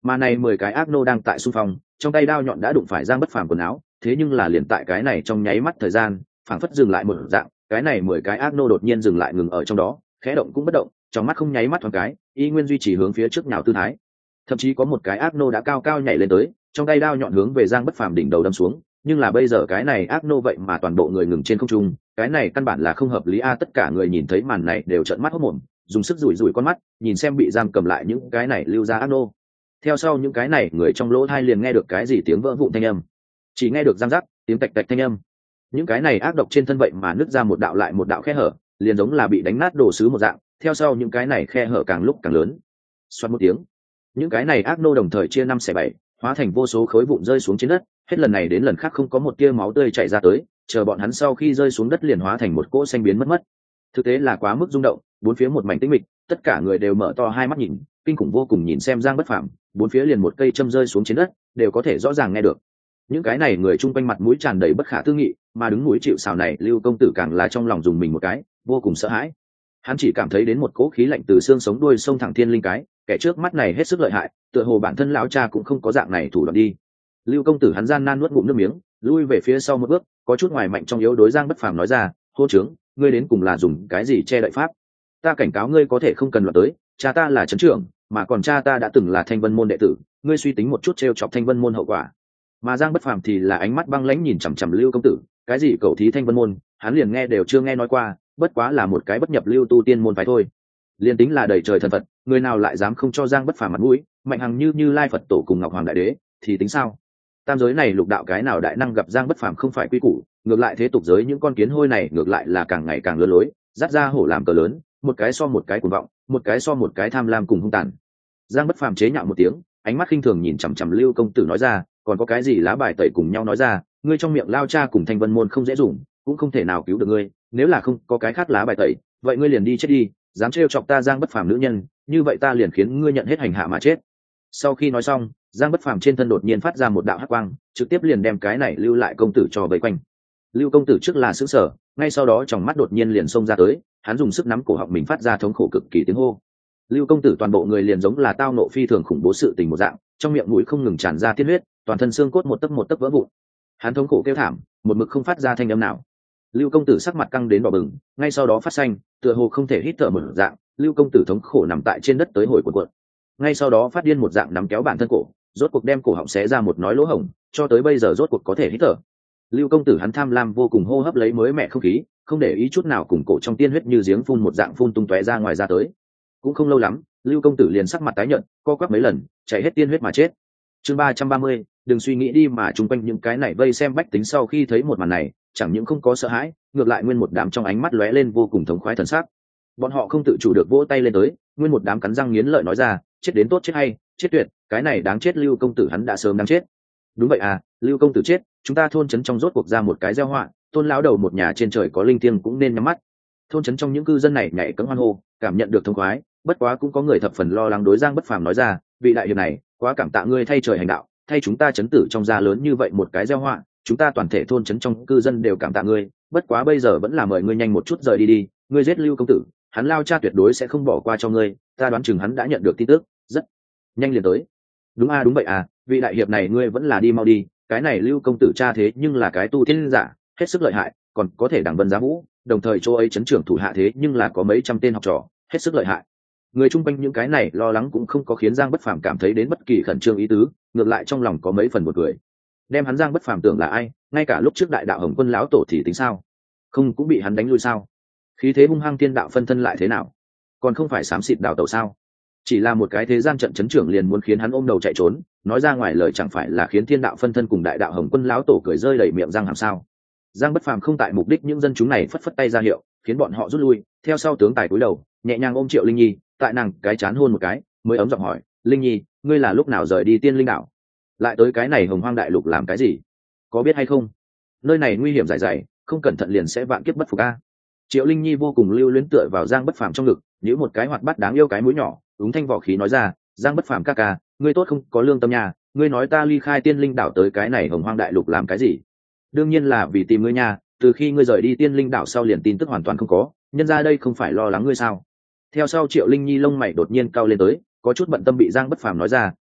mà này mười cái ác nô đang tại xung phong, trong tay đao nhọn đã đụng phải Giang Bất Phàm quần áo, thế nhưng là liền tại cái này trong nháy mắt thời gian phảng phất dừng lại một dạng, cái này mười cái ác nô đột nhiên dừng lại ngừng ở trong đó, khẽ động cũng bất động, trong mắt không nháy mắt thoáng cái, y nguyên duy trì hướng phía trước nhào tư thái. Thậm chí có một cái ác nô đã cao cao nhảy lên tới, trong tay đao nhọn hướng về Giang Bất Phàm đỉnh đầu đâm xuống, nhưng là bây giờ cái này ác nô vậy mà toàn bộ người ngừng trên không trung, cái này căn bản là không hợp lý a. Tất cả người nhìn thấy màn này đều trợn mắt hốt mồm, dùng sức rủi rủi con mắt, nhìn xem bị giam cầm lại những cái này lưu ra ác nô. Theo sau những cái này người trong lỗ tai liền nghe được cái gì tiếng vỡ vụn thanh âm, chỉ nghe được răng rắc, tiếng tạch tạch thanh âm. Những cái này ác độc trên thân vậy mà nứt ra một đạo lại một đạo khe hở, liền giống là bị đánh nát đồ sứ một dạng. Theo sau những cái này khe hở càng lúc càng lớn. Xoát một tiếng, những cái này ác nô đồng thời chia năm xẻ bảy, hóa thành vô số khối vụn rơi xuống trên đất, hết lần này đến lần khác không có một tia máu tươi chảy ra tới, chờ bọn hắn sau khi rơi xuống đất liền hóa thành một cỗ xanh biến mất mất. Thực tế là quá mức rung động, bốn phía một mảnh tĩnh mịch, tất cả người đều mở to hai mắt nhìn, kinh khủng vô cùng nhìn xem Giang Bất Phàm, bốn phía liền một cây châm rơi xuống trên đất, đều có thể rõ ràng nghe được. Những cái này người chung quanh mặt mũi tràn đầy bất khả tư nghị, mà đứng mũi chịu sào này Lưu công tử càng là trong lòng dùng mình một cái, vô cùng sợ hãi. Hắn chỉ cảm thấy đến một cỗ khí lạnh từ xương sống đuôi sông thẳng thiên linh cái, kẻ trước mắt này hết sức lợi hại, tựa hồ bản thân lão cha cũng không có dạng này thủ đoạn đi. Lưu công tử hắn gian nan nuốt ngụm nước miếng, lui về phía sau một bước, có chút ngoài mạnh trong yếu đối Giang Bất Phàm nói ra, hô trướng, ngươi đến cùng là dùng cái gì che đậy pháp? Ta cảnh cáo ngươi có thể không cần loạn tới, cha ta là trấn trưởng, mà còn cha ta đã từng là Thanh Vân môn đệ tử, ngươi suy tính một chút trêu chọc Thanh Vân môn hậu quả. Mà Giang Bất Phàm thì là ánh mắt băng lãnh nhìn chằm chằm Lưu công tử, cái gì cậu thí Thanh Vân môn, hắn liền nghe đều chưa nghe nói qua, bất quá là một cái bất nhập lưu tu tiên môn phái thôi. Liên tính là đầy trời thần Phật, người nào lại dám không cho Giang Bất Phàm mặt mũi, mạnh hằng như Như Lai Phật tổ cùng Ngọc Hoàng đại đế, thì tính sao? Tam giới này lục đạo cái nào đại năng gặp Giang Bất Phàm không phải quy củ, ngược lại thế tục giới những con kiến hôi này ngược lại là càng ngày càng lừa lối, dắt ra hổ làm cờ lớn, một cái so một cái cuồng vọng, một cái so một cái tham lam cùng hung tàn. Giang Bất Phàm chế nhạo một tiếng, ánh mắt khinh thường nhìn chằm chằm Lưu công tử nói ra, còn có cái gì lá bài tẩy cùng nhau nói ra, ngươi trong miệng lao cha cùng Thanh Vân môn không dễ dùng, cũng không thể nào cứu được ngươi, nếu là không có cái khác lá bài tẩy, vậy ngươi liền đi chết đi, dám trêu chọc ta Giang Bất Phàm nữ nhân, như vậy ta liền khiến ngươi nhận hết hành hạ mà chết. Sau khi nói xong, Giang Bất Phàm trên thân đột nhiên phát ra một đạo hắc quang, trực tiếp liền đem cái này Lưu lại công tử cho vây quanh. Lưu công tử trước là sững sờ, ngay sau đó trong mắt đột nhiên liền xông ra tới, hắn dùng sức nắm cổ họng mình phát ra thống khổ cực kỳ tiếng hô. Lưu công tử toàn bộ người liền giống là tao nộ phi thường khủng bố sự tình một dạng, trong miệng mũi không ngừng tràn ra tiên huyết, toàn thân xương cốt một tấc một tấc vỡ vụn. Hắn thống khổ kêu thảm, một mực không phát ra thanh âm nào. Lưu công tử sắc mặt căng đến đỏ bừng, ngay sau đó phát xanh, tựa hồ không thể hít thở một dạng, Lưu công tử thống khổ nằm tại trên đất tới hồi cuộn cuộn. Ngay sau đó phát điên một dạng nắm kéo bản thân cổ, rốt cuộc đem cổ họng xé ra một nói lỗ hổng, cho tới bây giờ rốt cuộc có thể hít thở. Lưu công tử hắn tham lam vô cùng hô hấp lấy mới mẻ không khí, không để ý chút nào cùng cổ trong tiên huyết như giếng phun một dạng phun tung tóe ra ngoài ra tới. Cũng không lâu lắm, Lưu công tử liền sắc mặt tái nhợt, co quắp mấy lần, chảy hết tiên huyết mà chết. Chương ba trăm ba mươi, đừng suy nghĩ đi mà chung quanh những cái này vây xem bách tính sau khi thấy một màn này, chẳng những không có sợ hãi, ngược lại nguyên một đám trong ánh mắt lóe lên vô cùng thống khoái thần sắc. Bọn họ không tự chủ được vỗ tay lên tới, nguyên một đám cắn răng nghiến lợi nói ra, chết đến tốt chết hay, chết tuyệt, cái này đáng chết Lưu công tử hắn đã sớm đáng chết. Đúng vậy à, Lưu công tử chết, chúng ta thôn trấn trong rốt cuộc ra một cái gieo họa, Tôn lão đầu một nhà trên trời có linh thiêng cũng nên nhắm mắt. Thôn trấn trong những cư dân này nhảy cẫng hoan hô, cảm nhận được thông khoái, bất quá cũng có người thập phần lo lắng đối Giang Bất Phàm nói ra, vị đại hiệp này, quá cảm tạ ngươi thay trời hành đạo, thay chúng ta trấn tử trong gia lớn như vậy một cái gieo họa, chúng ta toàn thể thôn trấn trong cư dân đều cảm tạ ngươi, bất quá bây giờ vẫn là mời ngươi nhanh một chút rời đi đi, ngươi giết Lưu công tử, hắn lao cha tuyệt đối sẽ không bỏ qua cho ngươi, ta đoán chừng hắn đã nhận được tin tức, rất nhanh liền tới. Đúng a à, đúng vậy à, vị đại hiệp này ngươi vẫn là đi mau đi, cái này Lưu công tử cha thế nhưng là cái tu tiên giả, hết sức lợi hại, còn có thể đẳng vân giá vũ, đồng thời chỗ ấy trấn trưởng thủ hạ thế nhưng là có mấy trăm tên học trò, hết sức lợi hại. Người chung quanh những cái này lo lắng cũng không có khiến Giang Bất Phàm cảm thấy đến bất kỳ khẩn trương ý tứ, ngược lại trong lòng có mấy phần một cười. Đem hắn Giang Bất Phàm tưởng là ai, ngay cả lúc trước đại đạo Hồng Quân lão tổ thì tính sao? Không cũng bị hắn đánh lui sao? Khí thế hung hăng tiên đạo phân thân lại thế nào? Còn không phải xám xịt đào tẩu sao? Chỉ là một cái thế gian trận chấn trưởng liền muốn khiến hắn ôm đầu chạy trốn, nói ra ngoài lời chẳng phải là khiến thiên đạo phân thân cùng đại đạo Hồng Quân lão tổ cười rơi đầy miệng răng hàm sao? Giang Bất Phàm không tại mục đích những dân chúng này phất phất tay ra hiệu, khiến bọn họ rút lui, theo sau tướng tài cúi đầu, nhẹ nhàng ôm Triệu Linh Nhi, tại nàng cái chán hôn một cái, mới ấm giọng hỏi, Linh Nhi, ngươi là lúc nào rời đi Tiên Linh đảo, lại tới cái này Hồng Hoang đại lục làm cái gì? Có biết hay không? Nơi này nguy hiểm dày dày, không cẩn thận liền sẽ vạn kiếp bất phục a. Triệu Linh Nhi vô cùng lưu luyến tựa vào Giang Bất Phàm trong ngực, nhíu một cái hoạt bát đáng yêu cái mũi nhỏ, úng thanh vỏ khí nói ra, Giang Bất Phàm ca ca, ngươi tốt không có lương tâm nhà, ngươi nói ta ly khai Tiên Linh đảo tới cái này Hồng Hoang đại lục làm cái gì? Đương nhiên là vì tìm ngươi nha, từ khi ngươi rời đi Tiên Linh đảo sau liền tin tức hoàn toàn không có, nhân ra đây không phải lo lắng ngươi sao? Theo sau Triệu Linh Nhi lông mày đột nhiên cau lên tới, có chút bận tâm bị Giang Bất Phàm nói ra,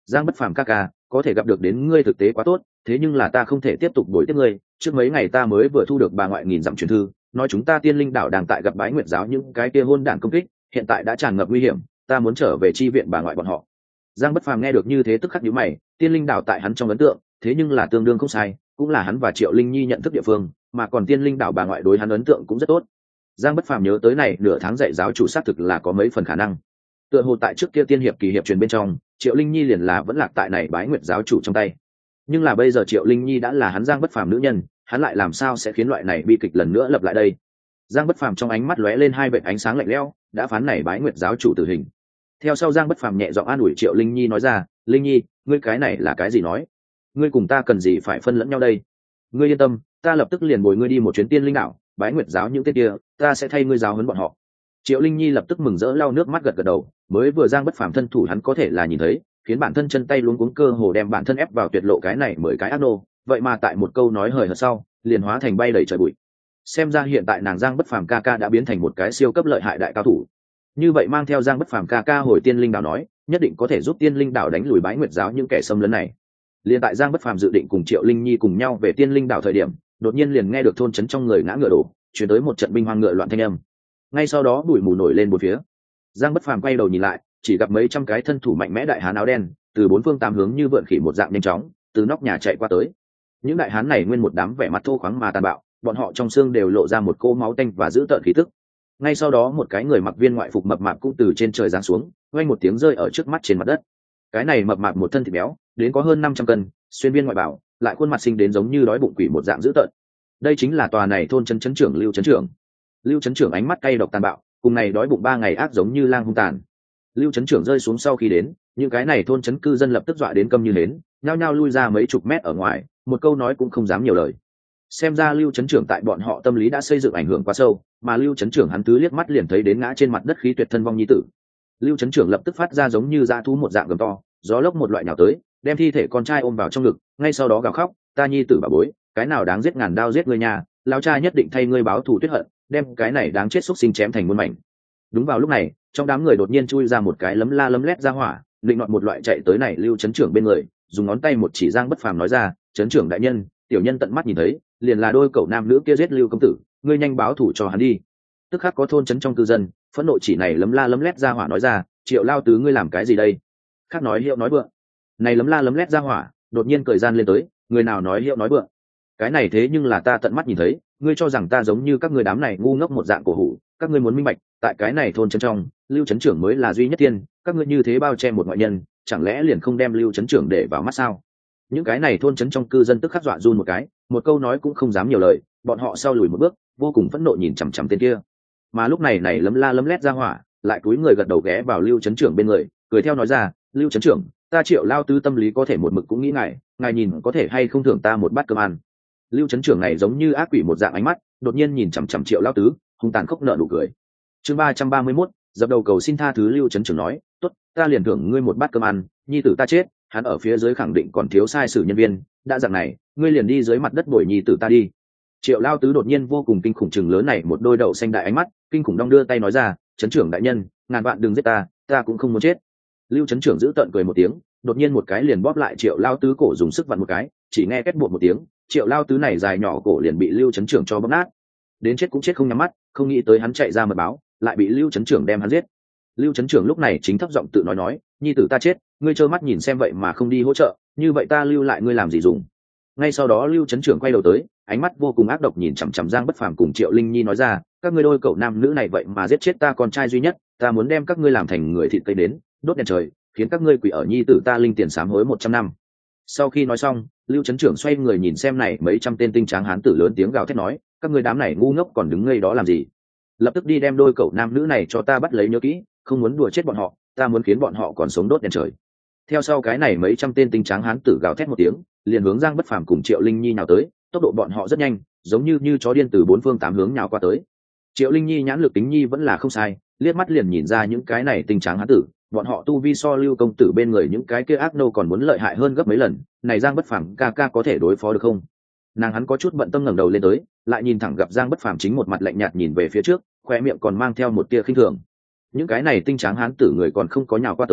Giang Bất Phàm ca ca, có thể gặp được đến ngươi thực tế quá tốt, thế nhưng là ta không thể tiếp tục đổi tiếp ngươi, trước mấy ngày ta mới vừa thu được bà ngoại nghìn dặm truyền thư, nói chúng ta Tiên Linh đảo đang tại gặp Bái Nguyệt giáo những cái kia hôn đản công kích, hiện tại đã tràn ngập nguy hiểm, ta muốn trở về chi viện bà ngoại bọn họ. Giang Bất Phàm nghe được như thế tức khắc nhíu mày, Tiên Linh đảo tại hắn trong ấn tượng, thế nhưng là tương đương không sai, cũng là hắn và Triệu Linh Nhi nhận thức địa phương, mà còn Tiên Linh đảo bà ngoại đối hắn ấn tượng cũng rất tốt. Giang Bất Phàm nhớ tới này nửa tháng dạy giáo chủ xác thực là có mấy phần khả năng. Tựa hồ tại trước kia tiên hiệp kỳ hiệp truyền bên trong, Triệu Linh Nhi liền là vẫn lạc tại này Bái Nguyệt giáo chủ trong tay. Nhưng là bây giờ Triệu Linh Nhi đã là hắn Giang Bất Phàm nữ nhân, hắn lại làm sao sẽ khiến loại này bi kịch lần nữa lập lại đây? Giang Bất Phàm trong ánh mắt lóe lên hai vệt ánh sáng lạnh lẽo, đã phán này Bái Nguyệt giáo chủ tử hình. Theo sau Giang Bất Phàm nhẹ giọng an ủi Triệu Linh Nhi nói ra, "Linh Nhi, ngươi cái này là cái gì nói? Ngươi cùng ta cần gì phải phân lẫn nhau đây? Ngươi yên tâm, ta lập tức liền bồi ngươi đi một chuyến Tiên Linh đảo, Bái Nguyệt giáo những tên kia, ta sẽ thay ngươi giáo huấn bọn họ." Triệu Linh Nhi lập tức mừng rỡ lau nước mắt gật gật đầu, mới vừa Giang Bất Phàm thân thủ hắn có thể là nhìn thấy, khiến bản thân chân tay luống cuống cơ hồ đem bản thân ép vào tuyệt lộ cái này mười cái ác nô, vậy mà tại một câu nói hời hợt sau, liền hóa thành bay đầy trời bụi. Xem ra hiện tại nàng Giang Bất Phàm ca ca đã biến thành một cái siêu cấp lợi hại đại cao thủ. Như vậy mang theo Giang Bất Phàm ca ca hồi Tiên Linh đảo nói, nhất định có thể giúp Tiên Linh đảo đánh lùi Bái Nguyệt giáo những kẻ xâm lấn này. Liên tại Giang Bất Phàm dự định cùng Triệu Linh Nhi cùng nhau về Tiên Linh đảo thời điểm, đột nhiên liền nghe được thôn trấn trong người ngã ngựa đổ, truyền tới một trận binh hoang ngựa loạn thanh âm. Ngay sau đó bụi mù nổi lên bốn phía. Giang Bất Phàm quay đầu nhìn lại, chỉ gặp mấy trăm cái thân thủ mạnh mẽ đại hán áo đen từ bốn phương tám hướng như vượn khỉ một dạng nhanh chóng từ nóc nhà chạy qua tới. Những đại hán này nguyên một đám vẻ mặt thô khoáng mà tàn bạo, bọn họ trong xương đều lộ ra một cô máu tanh và dữ tợn khí tức. Ngay sau đó một cái người mặc viên ngoại phục mập mạp cũng từ trên trời giáng xuống, vang một tiếng rơi ở trước mắt trên mặt đất. Cái này mập mạp một thân thịt béo, đến có hơn năm trăm cân, xuyên viên ngoại bảo, lại khuôn mặt sinh đến giống như đói bụng quỷ một dạng dữ tợn. Đây chính là tòa này thôn trấn trấn trưởng Lưu trấn trưởng. Lưu trấn trưởng ánh mắt cay độc tàn bạo, cùng này đói bụng ba ngày ác giống như lang hung tàn. Lưu trấn trưởng rơi xuống sau khi đến, những cái này thôn trấn cư dân lập tức dọa đến câm như hến, nhao nhao lui ra mấy chục mét ở ngoài, một câu nói cũng không dám nhiều lời. Xem ra Lưu trấn trưởng tại bọn họ tâm lý đã xây dựng ảnh hưởng quá sâu, mà Lưu trấn trưởng hắn tứ liếc mắt liền thấy đến ngã trên mặt đất khí tuyệt thân vong nhi tử. Lưu trấn trưởng lập tức phát ra giống như dã thú một dạng gầm to, gió lốc một loại nhào tới, đem thi thể con trai ôm vào trong ngực, ngay sau đó gào khóc, "Ta nhi tử bà bối, cái nào đáng giết ngàn đao giết ngươi nhà, lão cha nhất định thay ngươi báo thù tuyết hận, đem cái này đáng chết xúc sinh chém thành muôn mảnh." Đúng vào lúc này, trong đám người đột nhiên chui ra một cái lấm la lấm lét ra hỏa, định nọt một loại chạy tới này Lưu trấn trưởng bên người, dùng ngón tay một chỉ Giang Bất Phàm nói ra, "Trấn trưởng đại nhân, tiểu nhân tận mắt nhìn thấy, liền là đôi cậu nam nữ kia giết Lưu công tử, ngươi nhanh báo thù cho hắn đi." Tức khắc có thôn trấn trong cư dân phẫn nộ chỉ này lấm la lấm lét ra hỏa nói ra, "Triệu lao tứ ngươi làm cái gì đây?" Khác nói hiệu nói vượng. Này lấm la lấm lét ra hỏa đột nhiên cười gian lên tới, "Người nào nói hiệu nói vượng? Cái này thế nhưng là ta tận mắt nhìn thấy, ngươi cho rằng ta giống như các ngươi đám này ngu ngốc một dạng cổ hủ, các ngươi muốn minh bạch, tại cái này thôn trấn trong, Lưu trấn trưởng mới là duy nhất tiên, các ngươi như thế bao che một ngoại nhân, chẳng lẽ liền không đem Lưu trấn trưởng để vào mắt sao?" Những cái này thôn trấn trong cư dân tức khắc dọa run một cái, một câu nói cũng không dám nhiều lời, bọn họ sau lùi một bước, vô cùng phẫn nộ nhìn chằm chằm tên kia. Mà lúc này này lấm la lấm lét ra hỏa, lại cúi người gật đầu ghé vào Lưu trấn trưởng bên người, cười theo nói ra, "Lưu trấn trưởng, ta Triệu lao tứ tâm lý có thể một mực cũng nghĩ ngài, ngài nhìn có thể hay không thưởng ta một bát cơm ăn." Lưu trấn trưởng này giống như ác quỷ một dạng ánh mắt, đột nhiên nhìn chằm chằm Triệu lao tứ, hung tàn khóc nợ nụ cười. Chương ba trăm ba mươi mốt, dập đầu cầu xin tha thứ. Lưu trấn trưởng nói, "Tốt, ta liền thưởng ngươi một bát cơm ăn, nhi tử ta chết, hắn ở phía dưới khẳng định còn thiếu sai sử nhân viên, đã dạng này, ngươi liền đi dưới mặt đất bồi nhi tử ta đi." Triệu lao tứ đột nhiên vô cùng kinh khủng chừng lớn này một đôi đậu xanh đại ánh mắt, kinh khủng đong đưa tay nói ra, "Trấn trưởng đại nhân, ngàn vạn đừng giết ta, ta cũng không muốn chết." Lưu trấn trưởng giữ tợn cười một tiếng, đột nhiên một cái liền bóp lại Triệu lao tứ cổ dùng sức vặn một cái, chỉ nghe két bụt một tiếng, Triệu lao tứ này dài nhỏ cổ liền bị Lưu trấn trưởng cho bóp nát. Đến chết cũng chết không nhắm mắt, không nghĩ tới hắn chạy ra mật báo, lại bị Lưu trấn trưởng đem hắn giết. Lưu trấn trưởng lúc này chính thấp giọng tự nói nói, "Nhi tử ta chết, ngươi trơ mắt nhìn xem vậy mà không đi hỗ trợ, như vậy ta lưu lại ngươi làm gì dùng?" Ngay sau đó Lưu trấn trưởng quay đầu tới, ánh mắt vô cùng ác độc nhìn chằm chằm Giang Bất Phàm cùng Triệu Linh Nhi nói ra, "Các ngươi đôi cậu nam nữ này vậy mà giết chết ta con trai duy nhất, ta muốn đem các ngươi làm thành người thịt cây đến, đốt đèn trời, khiến các ngươi quỳ ở nhi tử ta linh tiền sám hối một trăm năm." Sau khi nói xong, Lưu trấn trưởng xoay người nhìn xem này mấy trăm tên tinh tráng hán tử lớn tiếng gào thét nói, "Các ngươi đám này ngu ngốc còn đứng ngây đó làm gì? Lập tức đi đem đôi cậu nam nữ này cho ta bắt lấy nhớ kỹ, không muốn đùa chết bọn họ, ta muốn khiến bọn họ còn sống đốt đèn trời." Theo sau cái này mấy trăm tên tinh tráng hán tử gào thét một tiếng, liền hướng Giang Bất Phàm cùng Triệu Linh Nhi nào tới, tốc độ bọn họ rất nhanh, giống như như chó điên từ bốn phương tám hướng nhào qua tới. Triệu Linh Nhi nhãn lực tính nhi vẫn là không sai, liếc mắt liền nhìn ra những cái này tinh tráng hán tử, bọn họ tu vi so Lưu công tử bên người những cái kia ác nô còn muốn lợi hại hơn gấp mấy lần, này Giang Bất Phàm ca ca có thể đối phó được không? Nàng hắn có chút bận tâm ngẩng đầu lên tới, lại nhìn thẳng gặp Giang Bất Phàm chính một mặt lạnh nhạt nhìn về phía trước, khoe miệng còn mang theo một tia khinh thường. Những cái này tinh tráng hán tử người còn không có nhào qua tới,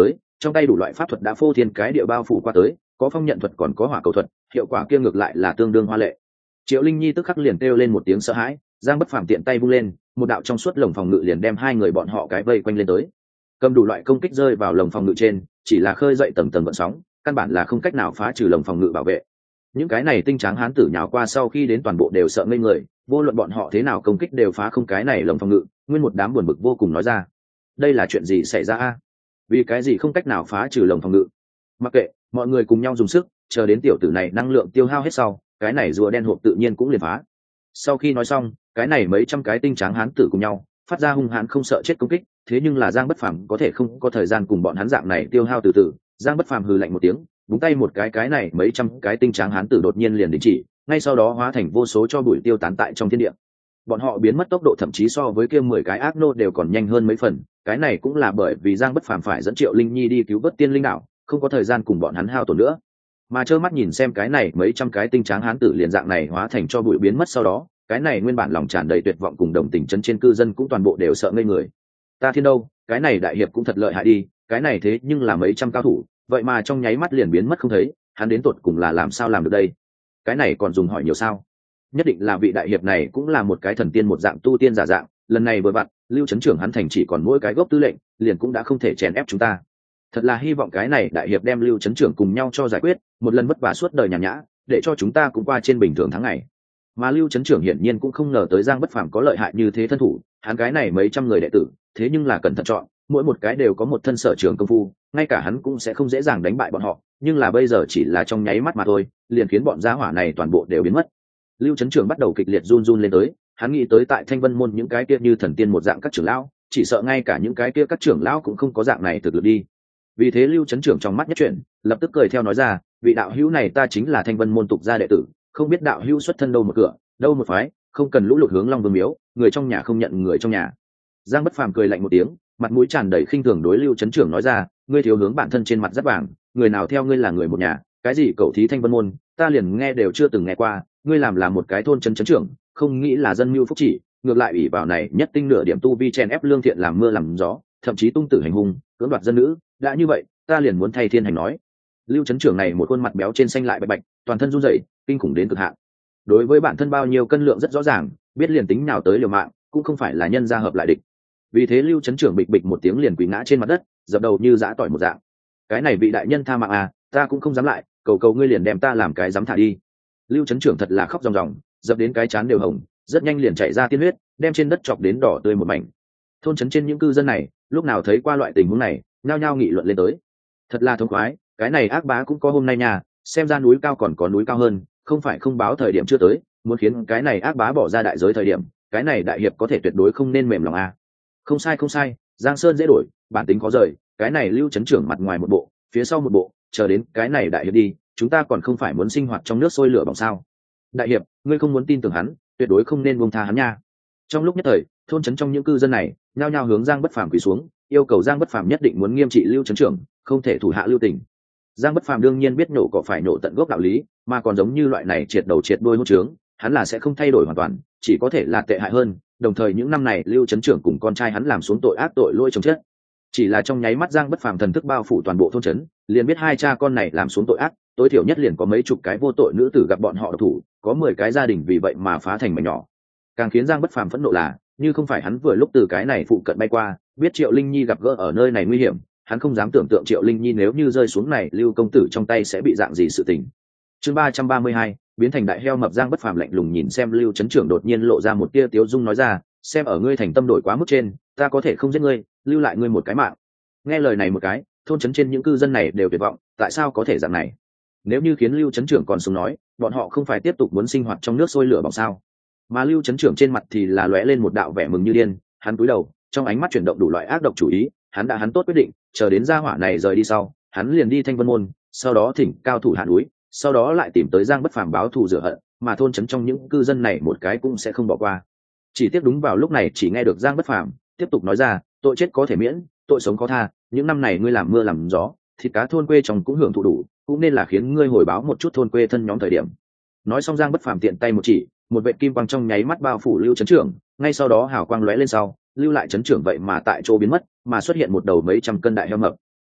trong tay đủ loại pháp thuật đã phô thiên cái địa bao phủ qua tới, có phong nhận thuật còn có hỏa cầu thuật, hiệu quả kia ngược lại là tương đương hoa lệ. Triệu Linh Nhi tức khắc liền kêu lên một tiếng sợ hãi, Giang Bất Phàm tiện tay vung lên, một đạo trong suốt lồng phòng ngự liền đem hai người bọn họ cái vây quanh lên tới. Cầm đủ loại công kích rơi vào lồng phòng ngự trên, chỉ là khơi dậy tầng tầng gợn sóng, căn bản là không cách nào phá trừ lồng phòng ngự bảo vệ. Những cái này tinh tráng hán tử nhào qua sau khi đến toàn bộ đều sợ ngây người, vô luận bọn họ thế nào công kích đều phá không cái này lồng phòng ngự, nguyên một đám buồn bực vô cùng nói ra. Đây là chuyện gì xảy ra a? Vì cái gì không cách nào phá trừ lồng phòng ngự? Mặc kệ, mọi người cùng nhau dùng sức, chờ đến tiểu tử này năng lượng tiêu hao hết sau, cái này rùa đen hộp tự nhiên cũng liền phá. Sau khi nói xong, cái này mấy trăm cái tinh tráng hán tử cùng nhau phát ra hung hãn không sợ chết công kích, thế nhưng là Giang Bất Phàm có thể không có thời gian cùng bọn hắn dạng này tiêu hao từ từ. Giang Bất Phàm hừ lạnh một tiếng, búng tay một cái, cái này mấy trăm cái tinh tráng hán tử đột nhiên liền đình chỉ, ngay sau đó hóa thành vô số cho bụi tiêu tán tại trong thiên địa. Bọn họ biến mất tốc độ thậm chí so với kia mười cái ác nô đều còn nhanh hơn mấy phần, cái này cũng là bởi vì Giang Bất Phàm phải dẫn Triệu Linh Nhi đi cứu vớt tiên linh đảo, không có thời gian cùng bọn hắn hao tổn nữa. Mà trơ mắt nhìn xem cái này mấy trăm cái tinh tráng hán tử liền dạng này hóa thành cho bụi biến mất sau đó, cái này nguyên bản lòng tràn đầy tuyệt vọng cùng đồng tình chân trên cư dân cũng toàn bộ đều sợ ngây người. Ta thiên đâu, cái này đại hiệp cũng thật lợi hại đi, cái này thế nhưng là mấy trăm cao thủ, vậy mà trong nháy mắt liền biến mất không thấy, hắn đến tột cùng là làm sao làm được đây? Cái này còn dùng hỏi nhiều sao? Nhất định là vị đại hiệp này cũng là một cái thần tiên một dạng tu tiên giả dạng, lần này vừa vặn Lưu Trấn trưởng hắn thành chỉ còn mỗi cái gốc tư lệnh, liền cũng đã không thể chèn ép chúng ta. Thật là hy vọng cái này đại hiệp đem Lưu Trấn trưởng cùng nhau cho giải quyết, một lần vất vả suốt đời nhàn nhã, để cho chúng ta cũng qua trên bình thường tháng ngày. Mà Lưu Trấn trưởng hiển nhiên cũng không ngờ tới Giang Bất Phàm có lợi hại như thế thân thủ, hắn cái này mấy trăm người đệ tử, thế nhưng là cẩn thận chọn, mỗi một cái đều có một thân sở trường công phu, ngay cả hắn cũng sẽ không dễ dàng đánh bại bọn họ, nhưng là bây giờ chỉ là trong nháy mắt mà thôi, liền khiến bọn gia hỏa này toàn bộ đều biến mất. Lưu Trấn trưởng bắt đầu kịch liệt run run lên tới, hắn nghĩ tới tại Thanh Vân môn những cái kia như thần tiên một dạng các trưởng lão, chỉ sợ ngay cả những cái kia các trưởng lão cũng không có dạng này thực lực đi. Vì thế Lưu Trấn trưởng trong mắt nhất chuyển, lập tức cười theo nói ra, vị đạo hữu này ta chính là Thanh Vân môn tục gia đệ tử, không biết đạo hữu xuất thân đâu một cửa, đâu một phái, không cần lũ lụt hướng Long Vương miếu, người trong nhà không nhận người trong nhà. Giang Bất Phàm cười lạnh một tiếng, mặt mũi tràn đầy khinh thường đối Lưu Trấn trưởng nói ra, ngươi thiếu hướng bản thân trên mặt rất vàng, người nào theo ngươi là người một nhà, cái gì cậu thí Thanh Vân môn, ta liền nghe đều chưa từng nghe qua, ngươi làm là một cái thôn trấn trấn trưởng, không nghĩ là dân mưu phúc chỉ, ngược lại ủy vào này nhất tinh nửa điểm tu vi chen ép lương thiện làm mưa làm gió, thậm chí tung tử hành hung, cưỡng đoạt dân nữ, đã như vậy, ta liền muốn thay thiên hành nói. Lưu Trấn trưởng này một khuôn mặt béo trên xanh lại bạch bạch, toàn thân run rẩy, kinh khủng đến cực hạn. Đối với bản thân bao nhiêu cân lượng rất rõ ràng, biết liền tính nào tới liều mạng, cũng không phải là nhân gia hợp lại địch. Vì thế Lưu Trấn trưởng bịch bịch một tiếng liền quỳ ngã trên mặt đất, dập đầu như dã tỏi một dạng. Cái này vị đại nhân tha mạng à, ta cũng không dám lại, cầu cầu ngươi liền đem ta làm cái dám thả đi. Lưu Trấn trưởng thật là khóc ròng ròng, dập đến cái chán đều hồng, rất nhanh liền chảy ra tiên huyết, đem trên đất chọc đến đỏ tươi một mảnh. Thôn trấn trên những cư dân này, lúc nào thấy qua loại tình huống này, nhao nhao nghị luận lên tới. Thật là thống khoái, cái này ác bá cũng có hôm nay nha, xem ra núi cao còn có núi cao hơn, không phải không báo thời điểm chưa tới, muốn khiến cái này ác bá bỏ ra đại giới thời điểm, cái này đại hiệp có thể tuyệt đối không nên mềm lòng à. Không sai không sai, Giang Sơn dễ đổi, bản tính khó rời, cái này Lưu Trấn trưởng mặt ngoài một bộ, phía sau một bộ, chờ đến cái này đại hiệp đi, chúng ta còn không phải muốn sinh hoạt trong nước sôi lửa bỏng sao? Đại hiệp, ngươi không muốn tin tưởng hắn, tuyệt đối không nên buông tha hắn nha. Trong lúc nhất thời, thôn trấn trong những cư dân này, nhao nhao hướng Giang Bất Phàm quỳ xuống, yêu cầu Giang Bất Phàm nhất định muốn nghiêm trị Lưu Trấn trưởng, không thể thủ hạ lưu tình. Giang Bất Phàm đương nhiên biết nổ cỏ phải nổ tận gốc đạo lý, mà còn giống như loại này triệt đầu triệt đuôi hỗn trướng, hắn là sẽ không thay đổi hoàn toàn, chỉ có thể là tệ hại hơn. Đồng thời những năm này Lưu Trấn trưởng cùng con trai hắn làm xuống tội ác tội lỗi chồng chết. Chỉ là trong nháy mắt Giang Bất Phàm thần thức bao phủ toàn bộ thôn trấn, liền biết hai cha con này làm xuống tội ác, tối thiểu nhất liền có mấy chục cái vô tội nữ tử gặp bọn họ độc thủ, có mười cái gia đình vì vậy mà phá thành mảnh nhỏ. Càng khiến Giang Bất Phàm phẫn nộ là, như không phải hắn vừa lúc từ cái này phụ cận bay qua, biết Triệu Linh Nhi gặp gỡ ở nơi này nguy hiểm, hắn không dám tưởng tượng Triệu Linh Nhi nếu như rơi xuống này Lưu công tử trong tay sẽ bị dạng gì sự tình. Chương ba trăm ba mươi hai, biến thành đại heo mập. Giang Bất Phàm lạnh lùng nhìn xem Lưu Trấn trưởng đột nhiên lộ ra một tia tiếu dung nói ra, xem ở ngươi thành tâm đổi quá mức trên, ta có thể không giết ngươi, lưu lại ngươi một cái mạng. Nghe lời này một cái, thôn trấn trên những cư dân này đều tuyệt vọng, tại sao có thể dạng này? Nếu như khiến Lưu Trấn trưởng còn sống nói, bọn họ không phải tiếp tục muốn sinh hoạt trong nước sôi lửa bỏng sao? Mà Lưu Trấn trưởng trên mặt thì là lóe lên một đạo vẻ mừng như điên, hắn cúi đầu, trong ánh mắt chuyển động đủ loại ác độc chủ ý, hắn đã hắn tốt quyết định, chờ đến gia hỏa này rời đi sau, hắn liền đi Thanh Vân môn, sau đó thỉnh cao thủ hạ núi, sau đó lại tìm tới Giang Bất Phàm báo thù rửa hận, mà thôn trấn trong những cư dân này một cái cũng sẽ không bỏ qua. Chỉ tiếc đúng vào lúc này chỉ nghe được Giang Bất Phàm tiếp tục nói ra, tội chết có thể miễn, tội sống có tha, những năm này ngươi làm mưa làm gió, thịt cá thôn quê chồng cũng hưởng thụ đủ, cũng nên là khiến ngươi hồi báo một chút thôn quê thân nhóm thời điểm. Nói xong Giang Bất Phàm tiện tay một chỉ, một vệt kim quang trong nháy mắt bao phủ Lưu Trấn trưởng, ngay sau đó hào quang lóe lên sau, lưu lại Trấn trưởng vậy mà tại chỗ biến mất, mà xuất hiện một đầu mấy trăm cân đại heo mập.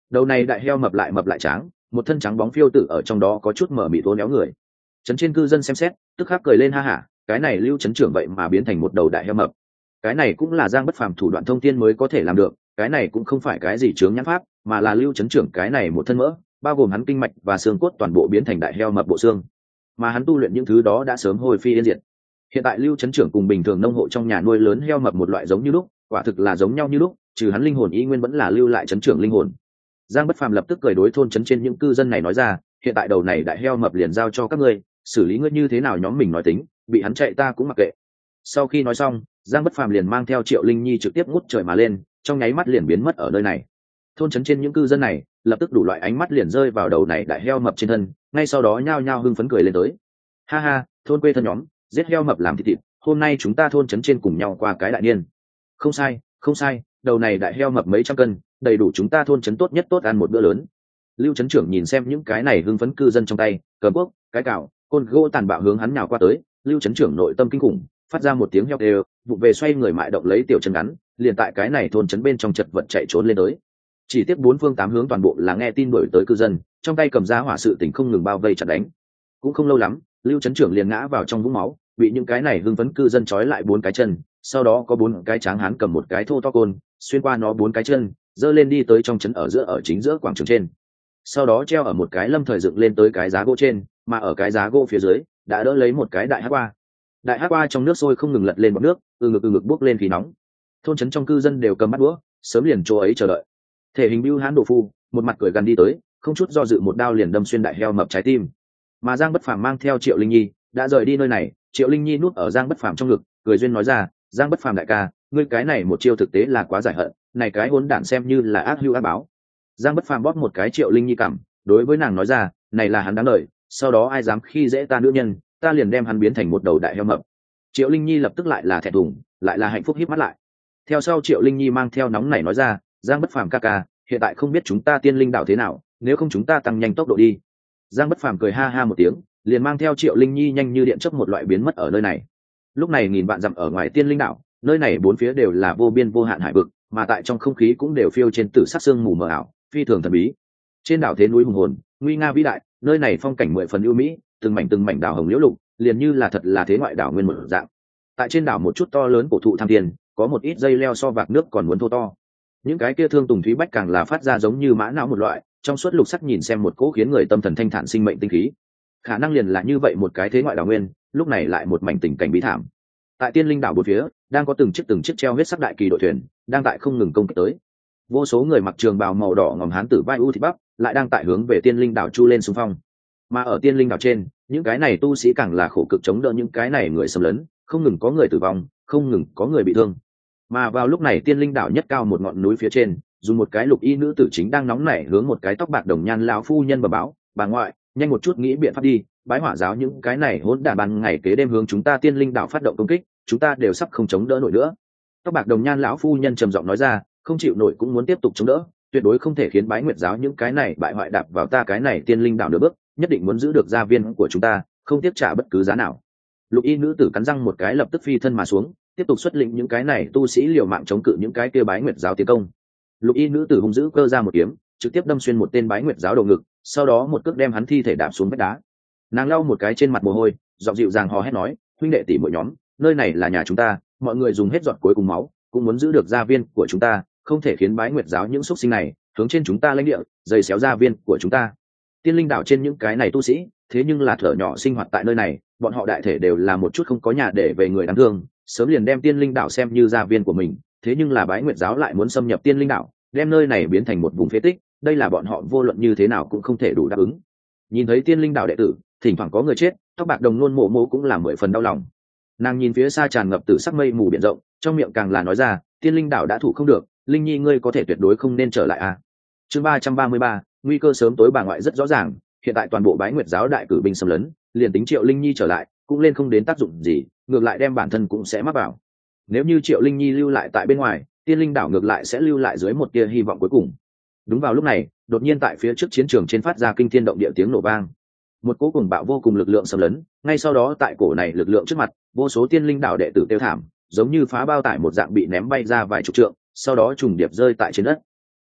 đầu này đại heo mập lại mập lại tráng, một thân trắng bóng phiêu tử ở trong đó có chút mở mịt tố néo người. Trấn trên cư dân xem xét tức khắc cười lên ha hả, cái này Lưu trấn trưởng vậy mà biến thành một đầu đại heo mập. Cái này cũng là Giang Bất Phàm thủ đoạn thông tiên mới có thể làm được, cái này cũng không phải cái gì chướng nhãn pháp, mà là Lưu trấn trưởng cái này một thân mỡ, bao gồm hắn kinh mạch và xương cốt toàn bộ biến thành đại heo mập bộ xương, mà hắn tu luyện những thứ đó đã sớm hồi phi yên diệt. Hiện tại Lưu trấn trưởng cùng bình thường nông hộ trong nhà nuôi lớn heo mập một loại giống như lúc, quả thực là giống nhau như lúc, trừ hắn linh hồn ý nguyên vẫn là lưu lại trấn trưởng linh hồn. Giang Bất Phàm lập tức cười đối thôn trấn trên những cư dân này nói ra, hiện tại đầu này đại heo mập liền giao cho các ngươi, xử lý ngươi như thế nào nhóm mình nói tính, bị hắn chạy ta cũng mặc kệ. Sau khi nói xong, Giang Bất Phàm liền mang theo Triệu Linh Nhi trực tiếp ngút trời mà lên, trong nháy mắt liền biến mất ở nơi này. Thôn trấn trên những cư dân này lập tức đủ loại ánh mắt liền rơi vào đầu này đại heo mập trên thân, ngay sau đó nhao nhao hưng phấn cười lên tới. Ha ha, thôn quê thân nhóm, giết heo mập làm thịt thịt, hôm nay chúng ta thôn trấn trên cùng nhau qua cái đại niên. Không sai, không sai, đầu này đại heo mập mấy trăm cân, đầy đủ chúng ta thôn trấn tốt nhất tốt ăn một bữa lớn. Lưu trấn trưởng nhìn xem những cái này hưng phấn cư dân trong tay, cầm cuốc, cái cào, côn gỗ tàn bạo hướng hắn nhào qua tới. Lưu trấn trưởng nội tâm kinh khủng, phát ra một tiếng heo đều, vụ về xoay người mại động lấy tiểu chân ngắn, liền tại cái này thôn trấn bên trong chật vật chạy trốn lên tới. Chỉ tiếc bốn phương tám hướng toàn bộ là nghe tin đuổi tới cư dân, trong tay cầm giá hỏa sự tình không ngừng bao vây chặt đánh. Cũng không lâu lắm, Lưu trấn trưởng liền ngã vào trong vũng máu, bị những cái này hưng phấn cư dân trói lại bốn cái chân, sau đó có bốn cái tráng hán cầm một cái thô to côn, xuyên qua nó bốn cái chân, dơ lên đi tới trong trấn ở giữa ở chính giữa quảng trường trên. Sau đó treo ở một cái lâm thời dựng lên tới cái giá gỗ trên, mà ở cái giá gỗ phía dưới đã đỡ lấy một cái đại hắc qua. Đại hắc qua trong nước sôi không ngừng lật lên bọt nước, từ ngực từ ngực bốc lên khí nóng. Thôn trấn trong cư dân đều cầm bắt đũa, sớm liền chỗ ấy chờ đợi. Thể hình bưu hán đồ phu, một mặt cười gần đi tới, không chút do dự một đao liền đâm xuyên đại heo mập trái tim. Mà Giang Bất Phàm mang theo Triệu Linh Nhi đã rời đi nơi này. Triệu Linh Nhi nuốt ở Giang Bất Phàm trong ngực, cười duyên nói ra, Giang Bất Phàm đại ca, ngươi cái này một chiêu thực tế là quá giải hận, này cái hỗn đản xem như là ác hưu ác báo. Giang Bất Phàm bóp một cái Triệu Linh Nhi cằm, đối với nàng nói ra, này là hắn đáng lợi, sau đó ai dám khi dễ ta nữ nhân, ta liền đem hắn biến thành một đầu đại heo mập. Triệu Linh Nhi lập tức lại là thẹn thùng, lại là hạnh phúc híp mắt lại. Theo sau Triệu Linh Nhi mang theo nóng nảy nói ra, Giang Bất Phàm ca ca, hiện tại không biết chúng ta tiên linh đảo thế nào, nếu không chúng ta tăng nhanh tốc độ đi. Giang Bất Phàm cười ha ha một tiếng, liền mang theo Triệu Linh Nhi nhanh như điện chớp một loại biến mất ở nơi này. Lúc này nghìn vạn dặm ở ngoài tiên linh đảo, nơi này bốn phía đều là vô biên vô hạn hải vực, mà tại trong không khí cũng đều phiêu trên tử sắc sương mù mờ ảo, phi thường thần bí. Trên đảo thế núi hùng hồn, nguy nga vĩ đại, nơi này phong cảnh mười phần ưu mỹ, từng mảnh từng mảnh đảo hồng liễu lục, liền như là thật là thế ngoại đảo nguyên một dạng. Tại trên đảo một chút to lớn cổ thụ tham tiền, có một ít dây leo so vạc nước còn muốn thô to. Những cái kia thương tùng thúy bách càng là phát ra giống như mã não một loại, trong suốt lục sắc nhìn xem một cỗ khiến người tâm thần thanh thản sinh mệnh tinh khí. Khả năng liền là như vậy một cái thế ngoại đảo nguyên, lúc này lại một mảnh tình cảnh bí thảm. Tại tiên linh đảo bốn phía đang có từng chiếc từng chiếc treo huyết sắc đại kỳ đội thuyền đang tại không ngừng công kích tới. Vô số người mặc trường bào màu đỏ ngòm hán tử vai u thịt bắp lại đang tại hướng về tiên linh đảo chu lên xung phong. Mà ở tiên linh đảo trên, những cái này tu sĩ càng là khổ cực chống đỡ những cái này người xâm lấn, không ngừng có người tử vong, không ngừng có người bị thương. Mà vào lúc này tiên linh đảo nhất cao một ngọn núi phía trên, dùng một cái lục y nữ tử chính đang nóng nảy hướng một cái tóc bạc đồng nhan lão phu nhân bẩm báo, bà ngoại, nhanh một chút nghĩ biện pháp đi, bái hỏa giáo những cái này hỗn đản ban ngày kế đêm hướng chúng ta tiên linh đảo phát động công kích, chúng ta đều sắp không chống đỡ nổi nữa. Tóc bạc đồng nhan lão phu nhân trầm giọng nói ra, không chịu nổi cũng muốn tiếp tục chống đỡ, tuyệt đối không thể khiến bái nguyệt giáo những cái này bại hoại đạp vào ta cái này tiên linh đảo nửa bước, nhất định muốn giữ được gia viên của chúng ta, không tiếp trả bất cứ giá nào. Lục y nữ tử cắn răng một cái lập tức phi thân mà xuống, tiếp tục xuất lĩnh những cái này tu sĩ liều mạng chống cự những cái kia bái nguyệt giáo tiến công. Lục y nữ tử hung dữ cơ ra một kiếm, trực tiếp đâm xuyên một tên bái nguyệt giáo đầu ngực, sau đó một cước đem hắn thi thể đạp xuống vách đá. Nàng lau một cái trên mặt mồ hôi, giọng dịu dàng hò hét nói, huynh đệ tỷ muội nhóm, nơi này là nhà chúng ta, mọi người dùng hết giọt cuối cùng máu, cũng muốn giữ được gia viên của chúng ta, không thể khiến bái nguyệt giáo những xuất sinh này hướng trên chúng ta lãnh địa, dày xéo gia viên của chúng ta. Tiên linh đảo trên những cái này tu sĩ, thế nhưng là thở nhỏ sinh hoạt tại nơi này, bọn họ đại thể đều là một chút không có nhà để về người đáng thương, sớm liền đem tiên linh đảo xem như gia viên của mình, thế nhưng là bái nguyệt giáo lại muốn xâm nhập tiên linh đảo, đem nơi này biến thành một vùng phế tích, đây là bọn họ vô luận như thế nào cũng không thể đủ đáp ứng. Nhìn thấy tiên linh đảo đệ tử thỉnh thoảng có người chết, tóc bạc đồng nôn mộ mộ cũng là mười phần đau lòng. Nàng nhìn phía xa tràn ngập từ sắc mây mù biển rộng, trong miệng càng là nói ra, tiên linh đảo đã thủ không được, linh nhi ngươi có thể tuyệt đối không nên trở lại à. Chương ba trăm ba mươi ba, nguy cơ sớm tối bà ngoại rất rõ ràng, hiện tại toàn bộ bái nguyệt giáo đại cử binh xâm lấn, liền tính Triệu Linh Nhi trở lại cũng lên không đến tác dụng gì, ngược lại đem bản thân cũng sẽ mắc vào. Nếu như Triệu Linh Nhi lưu lại tại bên ngoài, tiên linh đảo ngược lại sẽ lưu lại dưới một tia hy vọng cuối cùng. Đúng vào lúc này, đột nhiên tại phía trước chiến trường trên phát ra kinh thiên động địa tiếng nổ vang, một cỗ cùng bạo vô cùng lực lượng xâm lấn, ngay sau đó tại cổ này lực lượng trước mặt, vô số tiên linh đảo đệ tử tiêu thảm, giống như phá bao tải một dạng bị ném bay ra vài chục trượng, sau đó trùng điệp rơi tại trên đất.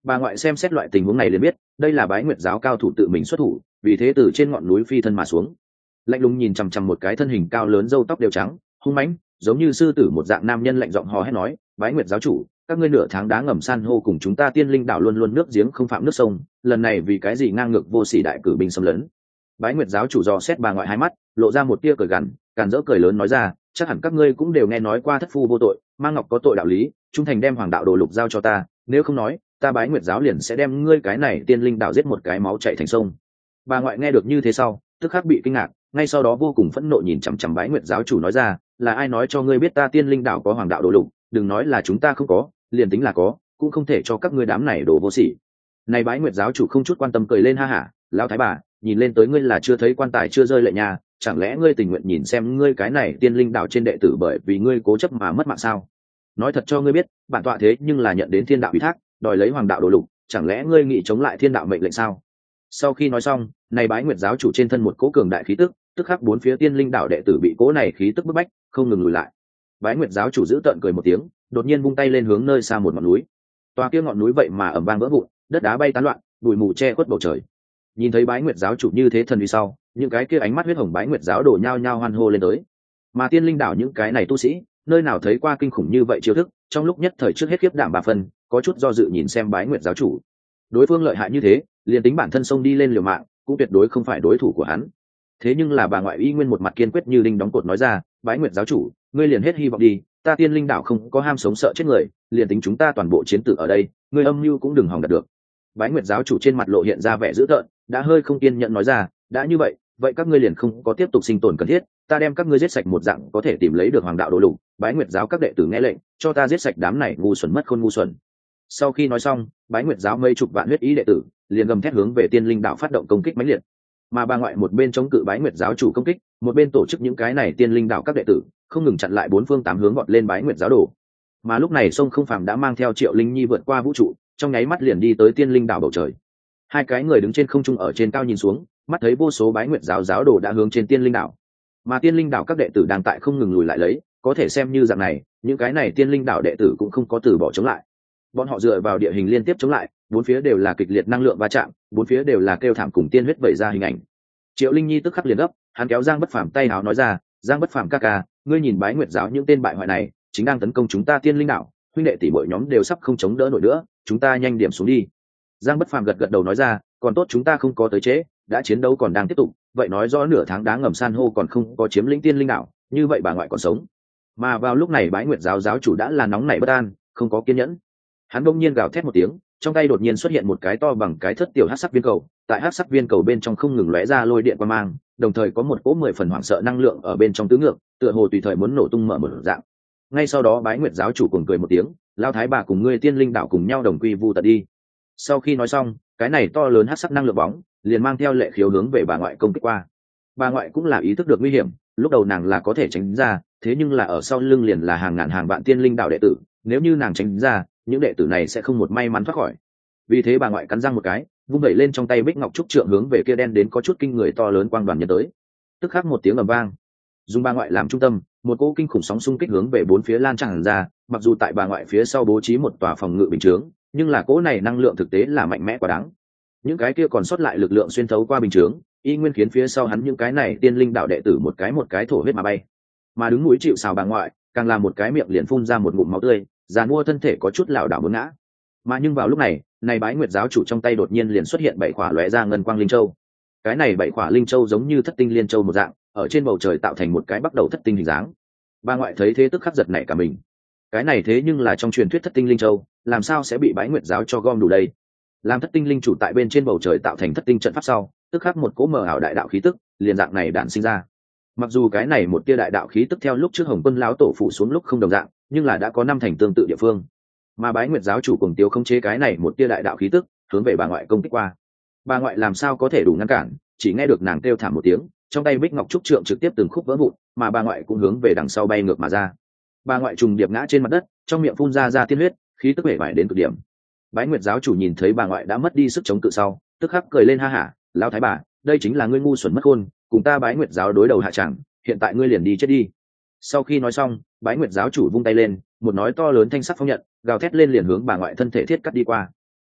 Bà ngoại xem xét loại tình huống này liền biết đây là Bái Nguyệt giáo cao thủ tự mình xuất thủ, vì thế từ trên ngọn núi phi thân mà xuống, lạnh lùng nhìn chằm chằm một cái thân hình cao lớn râu tóc đều trắng hung mãnh giống như sư tử một dạng nam nhân, lạnh giọng hò hét nói: Bái Nguyệt giáo chủ, các ngươi nửa tháng đá ngầm san hô cùng chúng ta Tiên Linh đảo luôn luôn nước giếng không phạm nước sông, lần này vì cái gì ngang ngược vô sỉ đại cử binh xâm lấn? Bái Nguyệt giáo chủ dò xét bà ngoại hai mắt, lộ ra một tia cười gằn, càn rỡ cười lớn nói ra: chắc hẳn các ngươi cũng đều nghe nói qua thất phu vô tội, mang ngọc có tội đạo lý, trung thành đem hoàng đạo đồ lục giao cho ta, nếu không nói ta Bái Nguyệt giáo liền sẽ đem ngươi cái này Tiên Linh đảo giết một cái máu chảy thành sông. Bà ngoại nghe được như thế sau tức khắc bị kinh ngạc, ngay sau đó vô cùng phẫn nộ nhìn chằm chằm Bái Nguyệt giáo chủ nói ra: là ai nói cho ngươi biết ta Tiên Linh đảo có hoàng đạo đồ lục? Đừng nói là chúng ta không có, liền tính là có cũng không thể cho các ngươi đám này đổ vô sỉ. Này Bái Nguyệt giáo chủ không chút quan tâm cười lên ha hả: lão thái bà, nhìn lên tới ngươi là chưa thấy quan tài chưa rơi lệ nhà, chẳng lẽ ngươi tình nguyện nhìn xem ngươi cái này Tiên Linh đảo trên đệ tử bởi vì ngươi cố chấp mà mất mạng sao? Nói thật cho ngươi biết, bản tọa thế nhưng là nhận đến thiên đạo ủy thác, đòi lấy hoàng đạo đồ lục, chẳng lẽ ngươi nghĩ chống lại thiên đạo mệnh lệnh sao? Sau khi nói xong, này Bái Nguyệt giáo chủ trên thân một cỗ cường đại khí tức, tức khắc bốn phía Tiên Linh đảo đệ tử bị cỗ này khí tức bức bách, không ngừng lùi lại. Bái Nguyệt giáo chủ giữ tợn cười một tiếng, đột nhiên vung tay lên hướng nơi xa một ngọn núi. Tòa kia ngọn núi vậy mà ầm vang vỡ vụn, đất đá bay tán loạn, bụi mù che khuất bầu trời. Nhìn thấy Bái Nguyệt giáo chủ như thế thần uy sau, những cái kia ánh mắt huyết hồng Bái Nguyệt giáo đổ nhao nhao hoan hô lên tới. Mà Tiên Linh đảo những cái này tu sĩ, nơi nào thấy qua kinh khủng như vậy chiêu thức, trong lúc nhất thời trước hết khiếp đảm bà phân, có chút do dự nhìn xem Bái Nguyệt giáo chủ. Đối phương lợi hại như thế, liền tính bản thân xông đi lên liều mạng, cũng tuyệt đối không phải đối thủ của hắn. Thế nhưng là bà ngoại y nguyên một mặt kiên quyết như đinh đóng cột nói ra: Bái Nguyệt giáo chủ, ngươi liền hết hy vọng đi, ta Tiên Linh đảo không có ham sống sợ chết người, liền tính chúng ta toàn bộ chiến tử ở đây, ngươi âm mưu cũng đừng hòng đạt được. Bái Nguyệt giáo chủ trên mặt lộ hiện ra vẻ dữ tợn, đã hơi không kiên nhẫn nói ra: đã như vậy, vậy các ngươi liền không có tiếp tục sinh tồn cần thiết, ta đem các ngươi giết sạch một dạng có thể tìm lấy được hoàng đạo đồ lục. Bái Nguyệt giáo các đệ tử nghe lệnh, cho ta giết sạch đám này ngu xuẩn mất khôn ngu xuẩn. Sau khi nói xong, Bái Nguyệt giáo mấy chục vạn huyết ý đệ tử liền gầm thét hướng về Tiên Linh đảo phát động công kích mãnh liệt. Mà bà ngoại một bên chống cự Bái Nguyệt giáo chủ công kích, một bên tổ chức những cái này Tiên Linh đảo các đệ tử không ngừng chặn lại bốn phương tám hướng vọt lên Bái Nguyệt giáo đồ. Mà lúc này Sông Không Phàm đã mang theo Triệu Linh Nhi vượt qua vũ trụ, trong nháy mắt liền đi tới Tiên Linh đảo bầu trời. Hai cái người đứng trên không trung ở trên cao nhìn xuống, mắt thấy vô số Bái Nguyệt giáo giáo đồ đã hướng trên Tiên Linh đảo. Mà Tiên Linh đảo các đệ tử đang tại không ngừng lùi lại lấy, có thể xem như dạng này, những cái này Tiên Linh đảo đệ tử cũng không có từ bỏ chống lại. Bọn họ dựa vào địa hình liên tiếp chống lại, bốn phía đều là kịch liệt năng lượng va chạm, bốn phía đều là kêu thảm cùng tiên huyết vẩy ra hình ảnh. Triệu Linh Nhi tức khắc liền gấp, hắn kéo Giang Bất Phàm tay áo nói ra: Giang Bất Phàm ca ca, ngươi nhìn Bái Nguyệt giáo những tên bại hoại này chính đang tấn công chúng ta Tiên Linh đảo, huynh đệ tỷ muội nhóm đều sắp không chống đỡ nổi nữa, chúng ta nhanh điểm xuống đi. Giang Bất Phàm gật gật đầu nói ra: còn tốt chúng ta không có tới trễ, đã chiến đấu còn đang tiếp tục, vậy nói rõ nửa tháng đá ngầm san hô còn không có chiếm lĩnh Tiên Linh đảo, như vậy bà ngoại còn sống. Mà vào lúc này Bái Nguyệt giáo giáo chủ đã là nóng nảy bất an, không có kiên nhẫn. Hắn bỗng nhiên gào thét một tiếng, trong tay đột nhiên xuất hiện một cái to bằng cái thất tiểu hắc sắc viên cầu, tại hắc sắc viên cầu bên trong không ngừng lóe ra lôi điện quang mang, đồng thời có một cỗ mười phần hoảng sợ năng lượng ở bên trong tứ ngược, tựa hồ tùy thời muốn nổ tung mở một dạng. Ngay sau đó Bái Nguyệt giáo chủ cùng cười một tiếng: Lão thái bà cùng ngươi Tiên Linh đảo cùng nhau đồng quy vu tận đi. Sau khi nói xong, cái này to lớn hắc sắc năng lượng bóng liền mang theo lệ khiếu hướng về bà ngoại công kích qua. Bà ngoại cũng là ý thức được nguy hiểm, lúc đầu nàng là có thể tránh ra, thế nhưng là ở sau lưng liền là hàng ngàn hàng vạn Tiên Linh đảo đệ tử, nếu như nàng tránh ra, những đệ tử này sẽ không một may mắn thoát khỏi. Vì thế bà ngoại cắn răng một cái, vung đẩy lên trong tay bích ngọc trúc trượng hướng về kia đen đến có chút kinh người to lớn quang đoàn nhấn tới. Tức khắc một tiếng ầm vang, dùng bà ngoại làm trung tâm, một cỗ kinh khủng sóng xung kích hướng về bốn phía lan tràn ra. Mặc dù tại bà ngoại phía sau bố trí một tòa phòng ngự bình chướng, nhưng là cỗ này năng lượng thực tế là mạnh mẽ quá đáng. Những cái kia còn sót lại lực lượng xuyên thấu qua bình chướng, y nguyên khiến phía sau hắn những cái này Tiên Linh đạo đệ tử một cái một cái thổ huyết mà bay. Mà đứng núi chịu sào bà ngoại, càng là một cái miệng liền phun ra một ngụm máu tươi, giàn mua thân thể có chút lảo đảo muốn ngã. Mà nhưng vào lúc này, này Bái Nguyệt giáo chủ trong tay đột nhiên liền xuất hiện bảy khỏa lóe ra ngân quang linh châu. Cái này bảy khỏa linh châu giống như thất tinh liên châu một dạng, ở trên bầu trời tạo thành một cái bắt đầu thất tinh hình dáng. Bà ngoại thấy thế tức khắc giật nảy cả mình. Cái này thế nhưng là trong truyền thuyết thất tinh linh châu, làm sao sẽ bị Bái Nguyệt giáo cho gom đủ đây? Làm thất tinh linh chủ tại bên trên bầu trời tạo thành thất tinh trận pháp sau, tức khắc một cỗ mờ ảo đại đạo khí tức liền dạng này đản sinh ra. Mặc dù cái này một tia đại đạo khí tức theo lúc trước Hồng Quân lão tổ phụ xuống lúc không đồng dạng, nhưng là đã có năm thành tương tự địa phương. Mà Bái Nguyệt giáo chủ cùng tiêu không chế cái này một tia đại đạo khí tức hướng về bà ngoại công kích qua. Bà ngoại làm sao có thể đủ ngăn cản, chỉ nghe được nàng kêu thảm một tiếng, trong tay bích ngọc trúc trượng trực tiếp từng khúc vỡ vụn, mà bà ngoại cũng hướng về đằng sau bay ngược mà ra. Bà ngoại trùng điệp ngã trên mặt đất, trong miệng phun ra ra tiên huyết, khí tức bể bại đến cực điểm. Bái Nguyệt giáo chủ nhìn thấy bà ngoại đã mất đi sức chống cự sau, tức khắc cười lên ha hả: "Lão thái bà, đây chính là ngươi ngu xuẩn mất khôn, cùng ta Bái Nguyệt giáo đối đầu hạ chẳng, hiện tại ngươi liền đi chết đi." Sau khi nói xong, Bái Nguyệt giáo chủ vung tay lên, một nói to lớn thanh sắc phong nhận, gào thét lên liền hướng bà ngoại thân thể thiết cắt đi qua.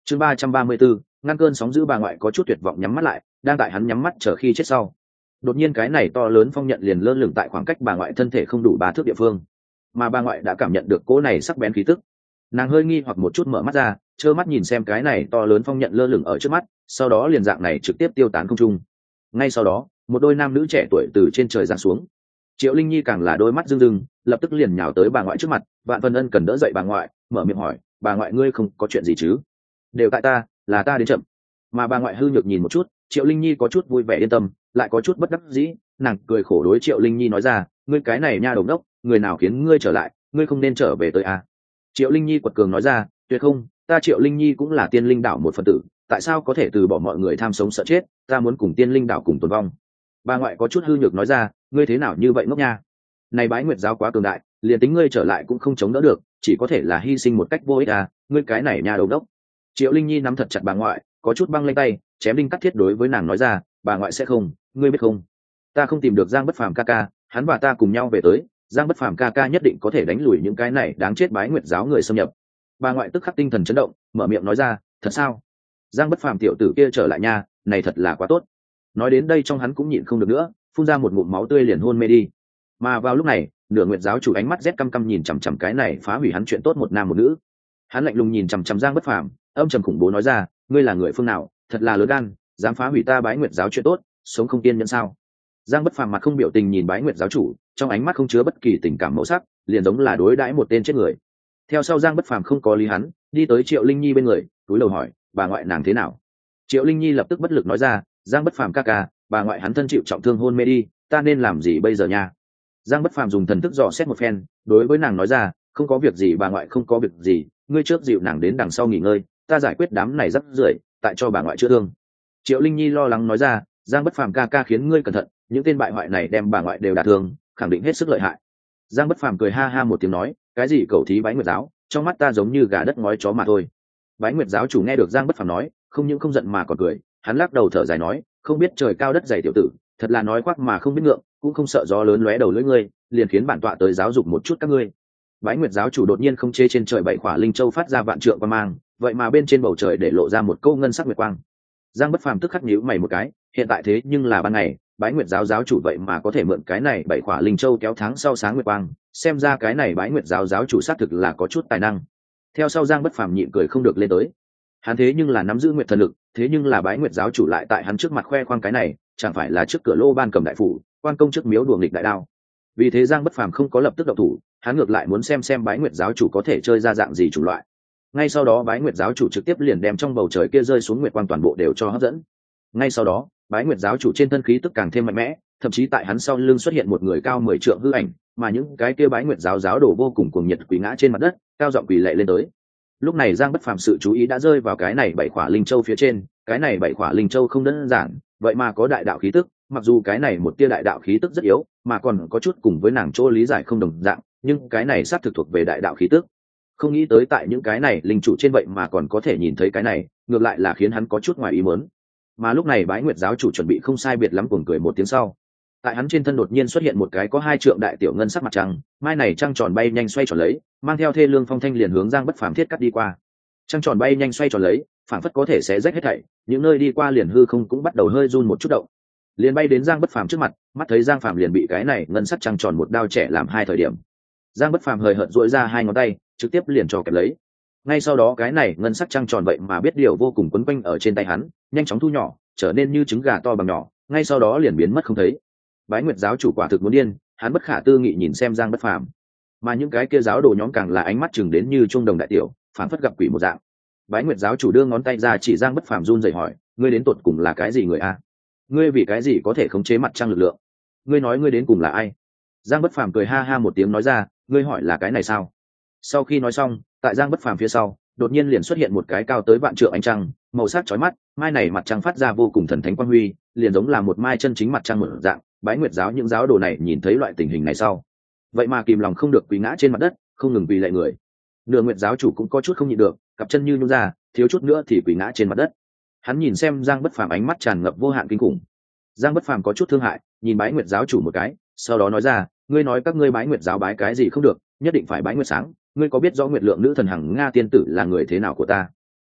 chương ba trăm ba mươi bốn, ngăn cơn sóng dữ. Bà ngoại có chút tuyệt vọng nhắm mắt lại, đang tại hắn nhắm mắt chờ khi chết sau, đột nhiên cái này to lớn phong nhận liền lơ lửng tại khoảng cách bà ngoại thân thể không đủ ba thước địa phương, mà bà ngoại đã cảm nhận được cỗ này sắc bén khí tức. Nàng hơi nghi hoặc một chút mở mắt ra, trơ mắt nhìn xem cái này to lớn phong nhận lơ lửng ở trước mắt, sau đó liền dạng này trực tiếp tiêu tán không trung. Ngay sau đó, một đôi nam nữ trẻ tuổi từ trên trời giáng xuống. Triệu Linh Nhi càng là đôi mắt rưng rưng, lập tức liền nhào tới bà ngoại trước mặt, vạn phần ân cần đỡ dậy bà ngoại, mở miệng hỏi, bà ngoại ngươi không có chuyện gì chứ? Đều tại ta, là ta đến chậm. Mà bà ngoại hư nhược nhìn một chút, Triệu Linh Nhi có chút vui vẻ yên tâm, lại có chút bất đắc dĩ, nàng cười khổ đối Triệu Linh Nhi nói ra, ngươi cái này nha đồng đốc, người nào khiến ngươi trở lại, ngươi không nên trở về tới à? Triệu Linh Nhi quật cường nói ra, tuyệt không, ta Triệu Linh Nhi cũng là tiên linh đảo một phần tử, tại sao có thể từ bỏ mọi người tham sống sợ chết, ta muốn cùng tiên linh đảo cùng tồn vong. Bà ngoại có chút hư nhược nói ra, ngươi thế nào như vậy ngốc nha? Này bái nguyệt giáo quá cường đại, liền tính ngươi trở lại cũng không chống đỡ được, chỉ có thể là hy sinh một cách vô ích à, ngươi cái này nha đầu đốc. Triệu Linh Nhi nắm thật chặt bà ngoại, có chút băng lên tay, chém đinh cắt thiết đối với nàng nói ra, bà ngoại sẽ không, ngươi biết không, ta không tìm được Giang Bất Phàm ca ca, hắn và ta cùng nhau về tới, Giang Bất Phàm ca ca nhất định có thể đánh lùi những cái này đáng chết bái nguyệt giáo người xâm nhập. Bà ngoại tức khắc tinh thần chấn động, mở miệng nói ra, thật sao? Giang Bất Phàm tiểu tử kia trở lại nha, này thật là quá tốt. Nói đến đây trong hắn cũng nhịn không được nữa, phun ra một ngụm máu tươi liền hôn mê đi. Mà vào lúc này, nửa nguyệt giáo chủ ánh mắt rét căm căm nhìn chằm chằm cái này phá hủy hắn chuyện tốt một nam một nữ. Hắn lạnh lùng nhìn chằm chằm Giang Bất Phàm, âm trầm khủng bố nói ra, ngươi là người phương nào, thật là lớn gan, dám phá hủy ta bái nguyệt giáo chuyện tốt, sống không tiên nhân sao? Giang Bất Phàm mặt không biểu tình nhìn bái nguyệt giáo chủ, trong ánh mắt không chứa bất kỳ tình cảm màu sắc, liền giống là đối đãi một tên chết người. Theo sau Giang Bất Phàm không có lý hắn, đi tới Triệu Linh Nhi bên người, cúi đầu hỏi, bà ngoại nàng thế nào? Triệu Linh Nhi lập tức bất lực nói ra, Giang Bất Phàm ca ca, bà ngoại hắn thân chịu trọng thương hôn mê đi, ta nên làm gì bây giờ nha? Giang Bất Phàm dùng thần thức dò xét một phen, đối với nàng nói ra, không có việc gì bà ngoại không có việc gì, ngươi trước dịu nàng đến đằng sau nghỉ ngơi, ta giải quyết đám này rắc rưởi, tại cho bà ngoại chữa thương. Triệu Linh Nhi lo lắng nói ra, Giang Bất Phàm ca ca khiến ngươi cẩn thận, những tên bại hoại này đem bà ngoại đều đả thương, khẳng định hết sức lợi hại. Giang Bất Phàm cười ha ha một tiếng nói, cái gì cầu thí bái nguyệt giáo, trong mắt ta giống như gà đất ngói chó mà thôi. Bái nguyệt giáo chủ nghe được Giang Bất Phàm nói, không những không giận mà còn cười, hắn lắc đầu thở dài nói, không biết trời cao đất dày tiểu tử, thật là nói khoác mà không biết ngượng, cũng không sợ gió lớn lóe đầu lưỡi ngươi, liền khiến bản tọa tới giáo dục một chút các ngươi. Bái nguyệt giáo chủ đột nhiên không chế trên trời bảy khỏa linh châu phát ra vạn trượng quang mang, vậy mà bên trên bầu trời để lộ ra một câu ngân sắc nguyệt quang. Giang Bất Phàm tức khắc nhíu mày một cái, hiện tại thế nhưng là ban ngày, bái nguyệt giáo giáo chủ vậy mà có thể mượn cái này bảy khỏa linh châu kéo tháng sau sáng nguyệt quang, xem ra cái này bái nguyệt giáo giáo chủ xác thực là có chút tài năng. Theo sau Giang Bất Phàm nhịn cười không được lên tới, hắn thế nhưng là nắm giữ nguyệt thần lực, thế nhưng là bái nguyệt giáo chủ lại tại hắn trước mặt khoe khoang cái này, chẳng phải là trước cửa lô ban cầm đại phủ, quan công trước miếu đùa nghịch đại đao. Vì thế Giang Bất Phàm không có lập tức động thủ, hắn ngược lại muốn xem xem bái nguyệt giáo chủ có thể chơi ra dạng gì chủ loại. Ngay sau đó bái nguyệt giáo chủ trực tiếp liền đem trong bầu trời kia rơi xuống nguyệt quang toàn bộ đều cho hấp dẫn. Ngay sau đó bái nguyệt giáo chủ trên thân khí tức càng thêm mạnh mẽ, thậm chí tại hắn sau lưng xuất hiện một người cao mười trượng hư ảnh, mà những cái kia bái nguyệt giáo giáo đồ vô cùng cuồng nhiệt quỳ ngã trên mặt đất, cao giọng quỳ lạy lên tới. Lúc này Giang Bất Phàm sự chú ý đã rơi vào cái này bảy khỏa linh châu phía trên, cái này bảy khỏa linh châu không đơn giản, vậy mà có đại đạo khí tức, mặc dù cái này một tia đại đạo khí tức rất yếu, mà còn có chút cùng với nàng chỗ lý giải không đồng dạng, nhưng cái này xác thực thuộc về đại đạo khí tức. Không nghĩ tới tại những cái này linh chủ trên vậy mà còn có thể nhìn thấy cái này, ngược lại là khiến hắn có chút ngoài ý muốn. Mà lúc này bái nguyệt giáo chủ chuẩn bị không sai biệt lắm cuồng cười một tiếng sau, tại hắn trên thân đột nhiên xuất hiện một cái có hai trượng đại tiểu ngân sắc mặt trăng, mai này trăng tròn bay nhanh xoay tròn lấy, mang theo thê lương phong thanh liền hướng Giang Bất Phàm thiết cắt đi qua. Trăng tròn bay nhanh xoay tròn lấy, phảng phất có thể xé rách hết thảy, những nơi đi qua liền hư không cũng bắt đầu hơi run một chút động. Liền bay đến Giang Bất Phàm trước mặt, mắt thấy Giang Phàm liền bị cái này ngân sắc trăng tròn một đao trẻ làm hai thời điểm. Giang Bất Phàm hời hợt duỗi ra hai ngón tay, trực tiếp liền cho kẹp lấy. Ngay sau đó cái này ngân sắc trăng tròn vậy mà biết điều vô cùng quấn quanh ở trên tay hắn, nhanh chóng thu nhỏ, trở nên như trứng gà to bằng nhỏ, ngay sau đó liền biến mất không thấy. Bái nguyệt giáo chủ quả thực muốn điên, hắn bất khả tư nghị nhìn xem Giang Bất Phàm, mà những cái kia giáo đồ nhóm càng là ánh mắt chừng đến như trung đồng đại tiểu, phản phất gặp quỷ một dạng. Bái nguyệt giáo chủ đưa ngón tay ra chỉ Giang Bất Phàm run rẩy hỏi, ngươi đến tột cùng là cái gì người a? Ngươi vì cái gì có thể khống chế mặt trăng lực lượng? Ngươi nói ngươi đến cùng là ai? Giang Bất Phàm cười ha ha một tiếng nói ra, ngươi hỏi là cái này sao? Sau khi nói xong, tại Giang Bất Phàm phía sau, đột nhiên liền xuất hiện một cái cao tới vạn trượng ánh trăng, màu sắc chói mắt, mai này mặt trăng phát ra vô cùng thần thánh quang huy, liền giống là một mai chân chính mặt trăng một dạng. Bái nguyệt giáo những giáo đồ này nhìn thấy loại tình hình này sau, vậy mà kìm lòng không được quỳ ngã trên mặt đất, không ngừng quỳ lạy người. Nửa nguyệt giáo chủ cũng có chút không nhịn được, cặp chân như nhún ra, thiếu chút nữa thì quỳ ngã trên mặt đất. Hắn nhìn xem Giang Bất Phàm ánh mắt tràn ngập vô hạn kinh khủng. Giang Bất Phàm có chút thương hại, nhìn bái nguyệt giáo chủ một cái, sau đó nói ra, ngươi nói các ngươi bái nguyệt giáo bái cái gì không được, nhất định phải bái nguyệt sáng, ngươi có biết rõ nguyệt lượng nữ thần hằng nga tiên tử là người thế nào của ta?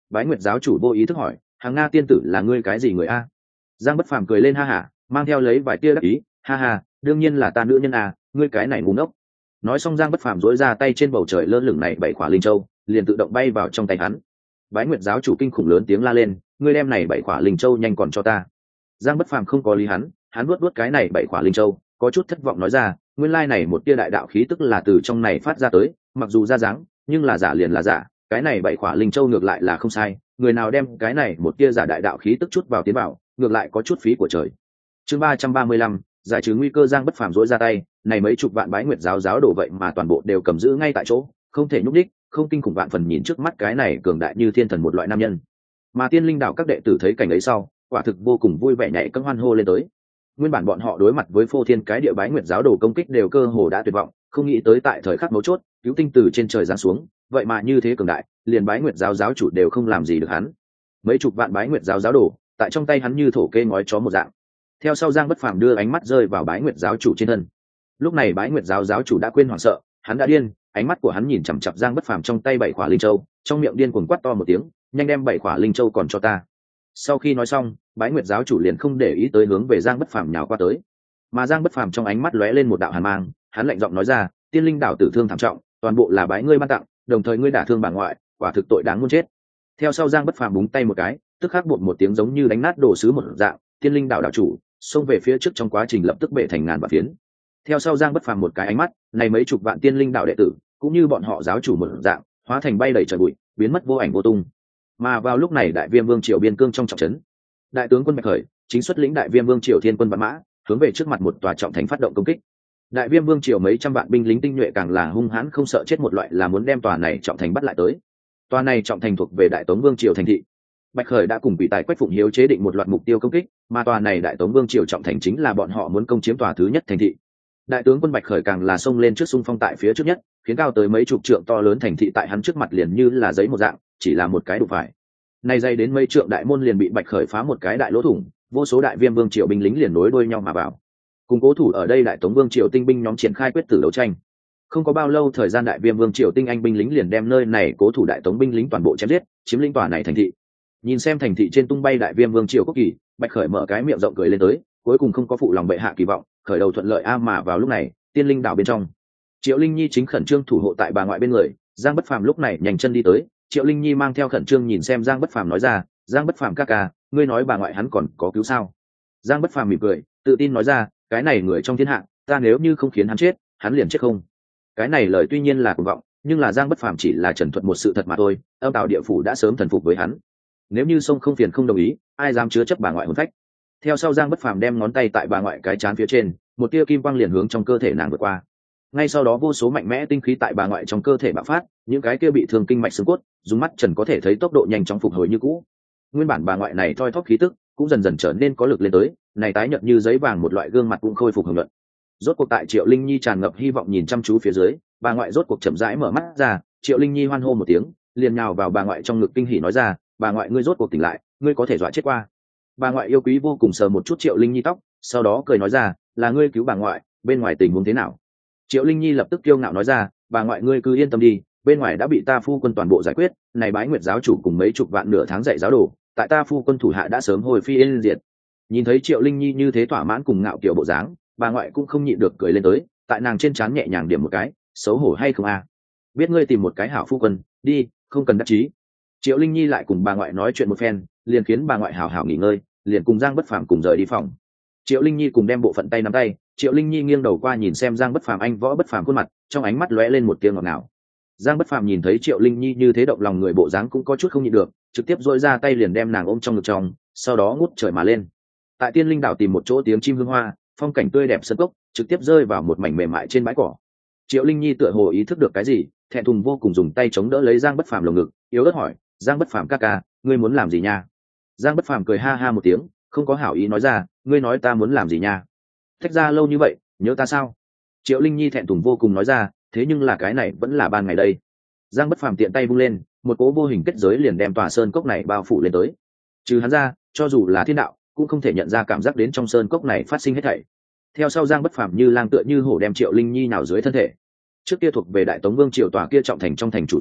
Bái Nguyệt giáo chủ vô ý thức hỏi, hàng Nga tiên tử là ngươi cái gì người a? Giang Bất Phàm cười lên ha hả, mang theo lấy vài tia đắc ý, ha ha, đương nhiên là ta nữ nhân à, ngươi cái này ngu ngốc. Nói xong Giang Bất Phàm dối ra tay trên bầu trời lơ lửng này bảy quả linh châu, liền tự động bay vào trong tay hắn. Bái Nguyệt giáo chủ kinh khủng lớn tiếng la lên, ngươi đem này bảy quả linh châu nhanh còn cho ta. Giang Bất Phàm không có lý hắn, hắn nuốt nuốt cái này bảy quả linh châu, có chút thất vọng nói ra, nguyên lai này một tia đại đạo khí tức là từ trong này phát ra tới, mặc dù ra dáng, nhưng là giả liền là giả, cái này bảy quả linh châu ngược lại là không sai, người nào đem cái này một tia giả đại đạo khí tức chút vào tiến vào, ngược lại có chút phí của trời. Chương ba trăm ba mươi lăm, giải trừ nguy cơ. Giang Bất Phàm rỗi ra tay, này mấy chục vạn Bái Nguyệt giáo giáo đổ vậy mà toàn bộ đều cầm giữ ngay tại chỗ, không thể nhúc đích, không kinh khủng vạn phần nhìn trước mắt cái này cường đại như thiên thần một loại nam nhân. Mà Tiên Linh đạo các đệ tử thấy cảnh ấy sau, quả thực vô cùng vui vẻ nhảy cẫng hoan hô lên tới. Nguyên bản bọn họ đối mặt với phô thiên cái địa Bái Nguyệt giáo đồ công kích đều cơ hồ đã tuyệt vọng, không nghĩ tới tại thời khắc mấu chốt, cứu tinh từ trên trời giáng xuống, vậy mà như thế cường đại, liền Bái Nguyệt giáo giáo chủ đều không làm gì được hắn. Mấy chục vạn Bái Nguyệt giáo giáo đồ, tại trong tay hắn như thổ kê ngói chó một dạng. Theo sau Giang Bất Phàm đưa ánh mắt rơi vào Bái Nguyệt giáo chủ trên thân. Lúc này Bái Nguyệt giáo giáo chủ đã quên hoảng sợ, hắn đã điên, ánh mắt của hắn nhìn chằm chằm Giang Bất Phàm trong tay bảy quả linh châu, trong miệng điên cuồng quát to một tiếng, nhanh đem bảy quả linh châu còn cho ta. Sau khi nói xong, Bái Nguyệt giáo chủ liền không để ý tới hướng về Giang Bất Phàm nhào qua tới. Mà Giang Bất Phàm trong ánh mắt lóe lên một đạo hàn mang, hắn lạnh giọng nói ra, Tiên Linh đảo tử thương thảm trọng, toàn bộ là bái ngươi ban tặng, đồng thời ngươi đả thương bà ngoại, quả thực tội đáng muôn chết. Theo sau Giang Bất Phàm búng tay một cái, tức khắc bột một tiếng giống như đánh nát đồ sứ một dạng, Tiên Linh đảo đảo chủ xông về phía trước trong quá trình lập tức bể thành ngàn vạn phiến. Theo sau Giang Bất Phàm một cái ánh mắt, này mấy chục vạn Tiên Linh đảo đệ tử, cũng như bọn họ giáo chủ một dạng, hóa thành bay đầy trời bụi, biến mất vô ảnh vô tung. Mà vào lúc này Đại Viêm Vương triều biên cương trong trọng trấn, đại tướng quân Bạch Khởi chính xuất lĩnh Đại Viêm Vương triều thiên quân vạn mã, hướng về trước mặt một tòa trọng thành phát động công kích. Đại Viêm Vương triều mấy trăm vạn binh lính tinh nhuệ càng là hung hãn không sợ chết một loại, là muốn đem tòa này trọng thành bắt lại tới. Tòa này trọng thành thuộc về Đại Tống Vương triều thành thị. Bạch Khởi đã cùng Quỷ Tài Quách Phụng Hiếu chế định một loạt mục tiêu công kích, mà tòa này Đại Tống Vương triều trọng thành chính là bọn họ muốn công chiếm tòa thứ nhất thành thị. Đại tướng quân Bạch Khởi càng là xông lên trước xung phong tại phía trước nhất, khiến cao tới mấy chục trượng to lớn thành thị tại hắn trước mặt liền như là giấy một dạng, chỉ là một cái đụng phải. Này dây đến mấy trượng đại môn liền bị Bạch Khởi phá một cái đại lỗ thủng, vô số Đại Viêm Vương triều binh lính liền nối đuôi nhau mà vào. Cùng cố thủ ở đây Đại Tống Vương triều tinh binh nhóm triển khai quyết tử đấu tranh. Không có bao lâu thời gian Đại Viêm Vương triều tinh anh binh lính liền đem nơi này cố thủ Đại Tống binh lính toàn bộ chém giết, chiếm lĩnh tòa này thành thị. Nhìn xem thành thị trên tung bay Đại Viêm Vương triều quốc kỳ, Bạch Khởi mở cái miệng rộng cười lên tới, cuối cùng không có phụ lòng bệ hạ kỳ vọng, khởi đầu thuận lợi a. Mà vào lúc này, Tiên Linh đảo bên trong, Triệu Linh Nhi chính khẩn trương thủ hộ tại bà ngoại bên người, Giang Bất Phàm lúc này nhanh chân đi tới, Triệu Linh Nhi mang theo khẩn trương nhìn xem Giang Bất Phàm nói ra, Giang Bất Phàm ca ca, ngươi nói bà ngoại hắn còn có cứu sao? Giang Bất Phàm mỉm cười, tự tin nói ra, cái này người trong thiên hạ, ta nếu như không khiến hắn chết, hắn liền chết không. Cái này lời tuy nhiên là cuồng vọng, nhưng là Giang Bất Phàm chỉ là trần thuật một sự thật mà thôi, âm tào địa phủ đã sớm thần phục với hắn. Nếu như sông không phiền không đồng ý, ai dám chứa chấp bà ngoại hồn phách. Theo sau Giang Bất Phàm đem ngón tay tại bà ngoại cái trán phía trên, một tia kim quang liền hướng trong cơ thể nàng vượt qua. Ngay sau đó vô số mạnh mẽ tinh khí tại bà ngoại trong cơ thể bạo phát, những cái kia bị thương kinh mạch xương cốt, dùng mắt trần có thể thấy tốc độ nhanh chóng phục hồi như cũ. Nguyên bản bà ngoại này thoi thóp khí tức, cũng dần dần trở nên có lực lên tới, này tái nhợt như giấy vàng một loại gương mặt cũng khôi phục hưởng luận. Rốt cuộc tại Triệu Linh Nhi tràn ngập hy vọng nhìn chăm chú phía dưới, bà ngoại rốt cuộc chậm rãi mở mắt ra, Triệu Linh Nhi hoan hô một tiếng, liền nhào vào bà ngoại trong ngực kinh hỉ nói ra, bà ngoại ngươi rốt cuộc tỉnh lại, ngươi có thể dọa chết qua. Bà ngoại yêu quý vô cùng sờ một chút Triệu Linh Nhi tóc, sau đó cười nói ra, là ngươi cứu bà ngoại, bên ngoài tình huống thế nào? Triệu Linh Nhi lập tức kiêu ngạo nói ra, bà ngoại ngươi cứ yên tâm đi, bên ngoài đã bị ta phu quân toàn bộ giải quyết, này Bái Nguyệt giáo chủ cùng mấy chục vạn nửa tháng dạy giáo đồ, tại ta phu quân thủ hạ đã sớm hồi phi yên diệt. Nhìn thấy Triệu Linh Nhi như thế thỏa mãn cùng ngạo kiểu bộ dáng, bà ngoại cũng không nhịn được cười lên tới, tại nàng trên trán nhẹ nhàng điểm một cái, xấu hổ hay không a? À? Biết ngươi tìm một cái hảo phu quân, đi, không cần đắc chí. Triệu Linh Nhi lại cùng bà ngoại nói chuyện một phen, liền khiến bà ngoại hảo hảo nghỉ ngơi, liền cùng Giang Bất Phàm cùng rời đi phòng. Triệu Linh Nhi cùng đem bộ phận tay nắm tay, Triệu Linh Nhi nghiêng đầu qua nhìn xem Giang Bất Phàm anh võ bất phàm khuôn mặt, trong ánh mắt lóe lên một tia ngọt ngào. Giang Bất Phàm nhìn thấy Triệu Linh Nhi như thế động lòng người bộ dáng cũng có chút không nhịn được, trực tiếp duỗi ra tay liền đem nàng ôm trong ngực trong, sau đó ngút trời mà lên. Tại Tiên Linh đảo tìm một chỗ tiếng chim hương hoa, phong cảnh tươi đẹp sân cốc, trực tiếp rơi vào một mảnh mềm mại trên bãi cỏ. Triệu Linh Nhi tựa hồ ý thức được cái gì, thẹn thùng vô cùng dùng tay chống đỡ lấy Giang Bất Phàm lồng ngực, yếu ớt hỏi, Giang Bất Phàm ca ca, ngươi muốn làm gì nha? Giang Bất Phàm cười ha ha một tiếng, không có hảo ý nói ra, ngươi nói ta muốn làm gì nha? Thách ra lâu như vậy, nhớ ta sao? Triệu Linh Nhi thẹn thùng vô cùng nói ra, thế nhưng là cái này vẫn là ban ngày đây. Giang Bất Phàm tiện tay vung lên, một cỗ vô hình kết giới liền đem tòa sơn cốc này bao phủ lên tới. Trừ hắn ra, cho dù là thiên đạo, cũng không thể nhận ra cảm giác đến trong sơn cốc này phát sinh hết thảy. Theo sau Giang Bất Phàm như lang tựa như hổ đem Triệu Linh Nhi nào dưới thân thể. Trước kia thuộc về Đại Tống Vương triều tòa kia trọng thành trong thành chủ phủ,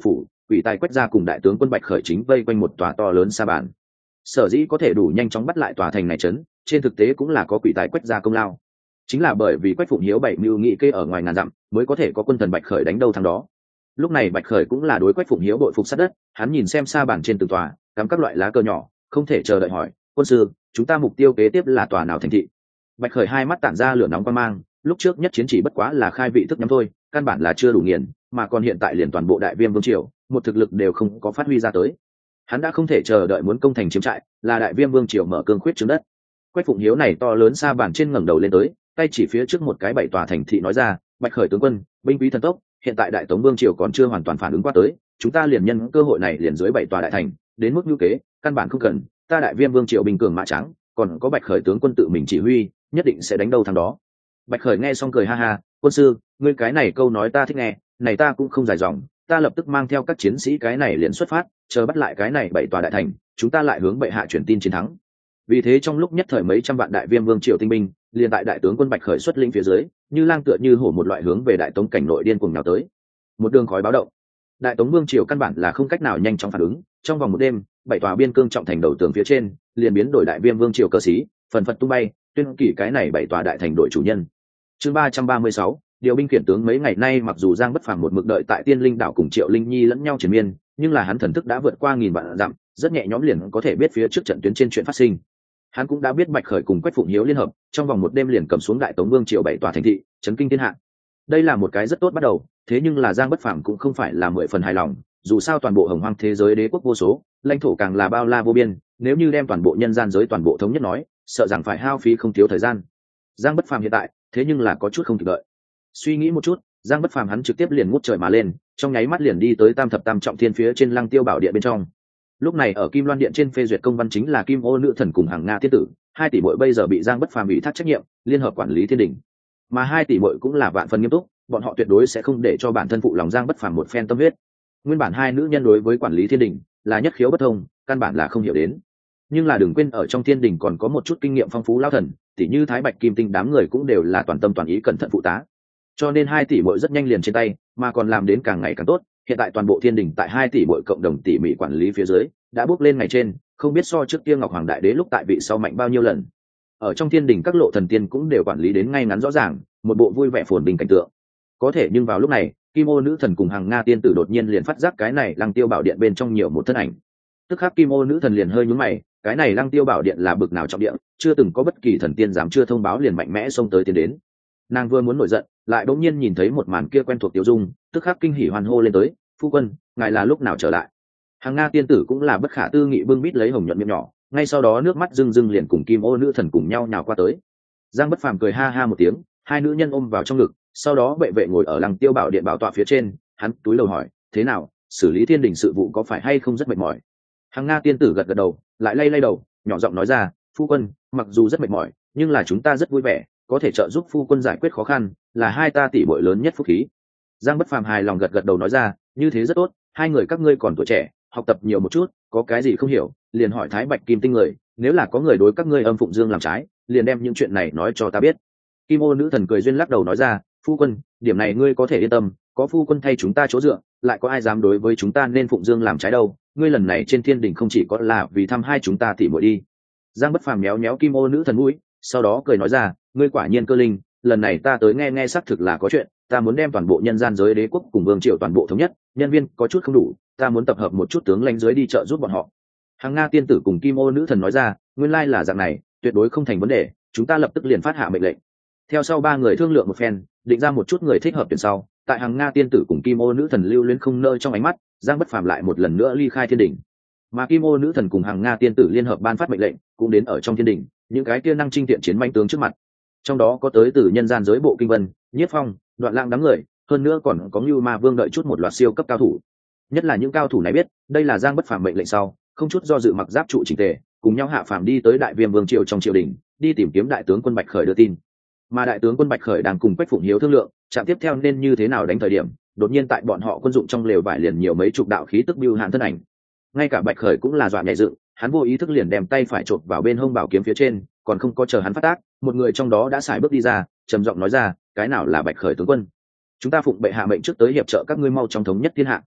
quỷ tài quét ra cùng đại tướng quân bạch khởi chính vây quanh một tòa to lớn sa bàn. Sở dĩ có thể đủ nhanh chóng bắt lại tòa thành này trấn, trên thực tế cũng là có quỷ tài quét ra công lao. Chính là bởi vì Quách Phụng Hiếu bảy mưu nghị kê ở ngoài ngàn dặm, mới có thể có quân thần bạch khởi đánh đâu thắng đó. Lúc này bạch khởi cũng là đối Quách Phụng Hiếu đội phục sát đất, hắn nhìn xem sa bàn trên từng tòa cắm các loại lá cờ nhỏ, không thể chờ đợi hỏi: quân sư, chúng ta mục tiêu kế tiếp là tòa nào thành thị? Bạch khởi hai mắt tản ra lửa nóng quan mang, lúc trước nhất chiến chỉ bất quá là khai vị thức nhắm thôi, căn bản là chưa đủ nghiền, mà còn hiện tại liền toàn bộ đại viêm vương triều một thực lực đều không có phát huy ra tới. Hắn đã không thể chờ đợi muốn công thành chiếm trại, là đại viêm vương triều mở cương khuyết trứng đất. Quách Phụng Hiếu này to lớn sa bàn trên ngẩng đầu lên tới, tay chỉ phía trước một cái bảy tòa thành thị nói ra: bạch khởi tướng quân, binh quý thần tốc, hiện tại đại tống vương triều còn chưa hoàn toàn phản ứng qua tới, chúng ta liền nhân cơ hội này liền dưới bảy tòa đại thành, đến mức như kế căn bản không cần, ta đại viêm vương triều bình cường mã trắng, còn có bạch khởi tướng quân tự mình chỉ huy, nhất định sẽ đánh đâu thắng đó. Bạch khởi nghe xong cười ha ha: quân sư, ngươi cái này câu nói ta thích nghe, này ta cũng không dài dòng, ta lập tức mang theo các chiến sĩ cái này liền xuất phát, chờ bắt lại cái này bảy tòa đại thành, chúng ta lại hướng bệ hạ truyền tin chiến thắng. Vì thế trong lúc nhất thời mấy trăm vạn đại viêm vương triều tinh binh liền tại đại tướng quân bạch khởi xuất lĩnh phía dưới, như lang tựa như hổ một loại hướng về đại tống cảnh nội điên cuồng nhào tới. Một đường khói báo động, đại tống vương triều căn bản là không cách nào nhanh chóng phản ứng, trong vòng một đêm bảy tòa biên cương trọng thành đầu tường phía trên liền biến đổi đại viêm vương triều cơ sĩ, phần phật tung bay, tuyên kỷ cái này bảy tòa đại thành đội chủ nhân. Chương ba trăm ba mươi sáu, điều binh khiển tướng. Mấy ngày nay mặc dù Giang Bất Phàm một mực đợi tại Tiên Linh đảo cùng Triệu Linh Nhi lẫn nhau triền miên, nhưng là hắn thần thức đã vượt qua nghìn vạn dặm, rất nhẹ nhõm liền có thể biết phía trước trận tuyến trên chuyện phát sinh. Hắn cũng đã biết bạch khởi cùng Quách Phụng Hiếu liên hợp, trong vòng một đêm liền cầm xuống đại tống vương triều bảy tòa thành thị, chấn kinh thiên hạ. Đây là một cái rất tốt bắt đầu, thế nhưng là Giang Bất Phàm cũng không phải là mười phần hài lòng, dù sao toàn bộ hồng hoang thế giới đế quốc vô số, lãnh thổ càng là bao la vô biên, nếu như đem toàn bộ nhân gian giới toàn bộ thống nhất nói, sợ rằng phải hao phí không thiếu thời gian. Giang Bất Phàm hiện tại thế nhưng là có chút không kịp đợi. Suy nghĩ một chút, Giang Bất Phàm hắn trực tiếp liền ngút trời mà lên, trong nháy mắt liền đi tới tam thập tam trọng thiên phía trên Lăng Tiêu Bảo Điện bên trong. Lúc này ở Kim Loan Điện trên phê duyệt công văn chính là Kim Ô nữ thần cùng Hằng Nga tiên tử, hai tỷ muội bây giờ bị Giang Bất Phàm ủy thác trách nhiệm, liên hợp quản lý thiên đình. Mà hai tỷ muội cũng là vạn phần nghiêm túc, bọn họ tuyệt đối sẽ không để cho bản thân phụ lòng Giang Bất Phàm một phen tâm huyết. Nguyên bản hai nữ nhân đối với quản lý thiên đình là nhất khiếu bất thông, căn bản là không hiểu đến. Nhưng là đừng quên ở trong thiên đình còn có một chút kinh nghiệm phong phú lão thần, tỷ như Thái Bạch Kim Tinh đám người cũng đều là toàn tâm toàn ý cẩn thận phụ tá. Cho nên hai tỷ muội rất nhanh liền trên tay, mà còn làm đến càng ngày càng tốt. Hiện tại toàn bộ thiên đình tại hai tỷ muội cộng đồng tỉ mỉ quản lý phía dưới, đã bước lên ngày trên, không biết so trước kia Ngọc Hoàng Đại Đế lúc tại vị sau mạnh bao nhiêu lần. Ở trong thiên đình các lộ thần tiên cũng đều quản lý đến ngay ngắn rõ ràng, một bộ vui vẻ phồn bình cảnh tượng. Có thể nhưng vào lúc này, Kim Ô nữ thần cùng Hằng Nga tiên tử đột nhiên liền phát giác cái này Lăng Tiêu Bảo Điện bên trong nhiều một thân ảnh. Tức khắc Kim Ô nữ thần liền hơi nhướng mày, cái này Lăng Tiêu Bảo Điện là bực nào trọng địa, chưa từng có bất kỳ thần tiên dám chưa thông báo liền mạnh mẽ xông tới tiến đến. Nàng vừa muốn nổi giận, lại đột nhiên nhìn thấy một màn kia quen thuộc tiêu dung, tức khắc kinh hỉ hoan hô lên tới: "Phu quân, ngài là lúc nào trở lại?" Hằng Nga tiên tử cũng là bất khả tư nghị bưng bít lấy hồng nhuận miệng nhỏ, ngay sau đó nước mắt rưng rưng liền cùng Kim Ô nữ thần cùng nhau nhào qua tới. Giang Bất Phàm cười ha ha một tiếng, hai nữ nhân ôm vào trong ngực, sau đó bệ vệ ngồi ở Lăng Tiêu Bảo Điện bảo tọa phía trên, hắn túi lầu hỏi: "Thế nào, xử lý thiên đình sự vụ có phải hay không rất mệt mỏi?" Hằng Nga tiên tử gật gật đầu, lại lay lay đầu, nhỏ giọng nói ra: "Phu quân, mặc dù rất mệt mỏi, nhưng là chúng ta rất vui vẻ, có thể trợ giúp phu quân giải quyết khó khăn, là hai ta tỷ muội lớn nhất phúc khí." Giang Bất Phàm hài lòng gật gật đầu nói ra: "Như thế rất tốt, hai người các ngươi còn tuổi trẻ, học tập nhiều một chút, có cái gì không hiểu, liền hỏi Thái Bạch Kim Tinh người, nếu là có người đối các ngươi âm phụng dương làm trái, liền đem những chuyện này nói cho ta biết." Kim Ô nữ thần cười duyên lắc đầu nói ra: "Phu quân, điểm này ngươi có thể yên tâm, có phu quân thay chúng ta chỗ dựa, lại có ai dám đối với chúng ta nên phụng dương làm trái đâu, ngươi lần này trên thiên đình không chỉ có là vì thăm hai chúng ta tỷ muội đi." Giang Bất Phàm méo méo Kim Ô nữ thần mũi, sau đó cười nói ra: "Ngươi quả nhiên cơ linh, lần này ta tới nghe nghe xác thực là có chuyện, ta muốn đem toàn bộ nhân gian giới đế quốc cùng vương triều toàn bộ thống nhất, nhân viên có chút không đủ, ta muốn tập hợp một chút tướng lãnh dưới đi trợ giúp bọn họ." Hằng Nga tiên tử cùng Kim Ô nữ thần nói ra: "Nguyên lai là dạng này, tuyệt đối không thành vấn đề, chúng ta lập tức liền phát hạ mệnh lệnh." Theo sau ba người thương lượng một phen, định ra một chút người thích hợp tuyển sau, tại Hằng Nga tiên tử cùng Kim Ô nữ thần lưu luyến không nơi trong ánh mắt, Giang Bất Phàm lại một lần nữa ly khai thiên đình. Mà Kim Ô nữ thần cùng Hằng Nga tiên tử liên hợp ban phát mệnh lệnh, cũng đến ở trong thiên đình, những cái kia năng chinh tiện chiến manh tướng trước mặt. Trong đó có tới từ nhân gian giới bộ Kinh Vân, Nhiếp Phong, Đoạn Lang đám người, hơn nữa còn có Ngưu Ma Vương đợi chút một loạt siêu cấp cao thủ. Nhất là những cao thủ này biết, đây là Giang Bất Phàm mệnh lệnh sau, không chút do dự mặc giáp trụ chỉnh tề, cùng nhau hạ phàm đi tới Đại Viêm Vương triều trong triều đình, đi tìm kiếm đại tướng quân Bạch Khởi đưa tin. Mà đại tướng quân Bạch Khởi đang cùng Quách Phụng Hiếu thương lượng, chạm tiếp theo nên như thế nào đánh thời điểm, đột nhiên tại bọn họ quân dụng trong lều vải liền nhiều mấy chục đạo khí tức bưu hàn thân ảnh. Ngay cả Bạch Khởi cũng là dọa nhẹ dựng, hắn vô ý thức liền đem tay phải chộp vào bên hông bảo kiếm phía trên, còn không có chờ hắn phát tác, một người trong đó đã xài bước đi ra, trầm giọng nói ra: "Cái nào là Bạch Khởi tướng quân? Chúng ta phụng bệ hạ mệnh trước tới hiệp trợ các ngươi mau chóng thống nhất thiên hạ."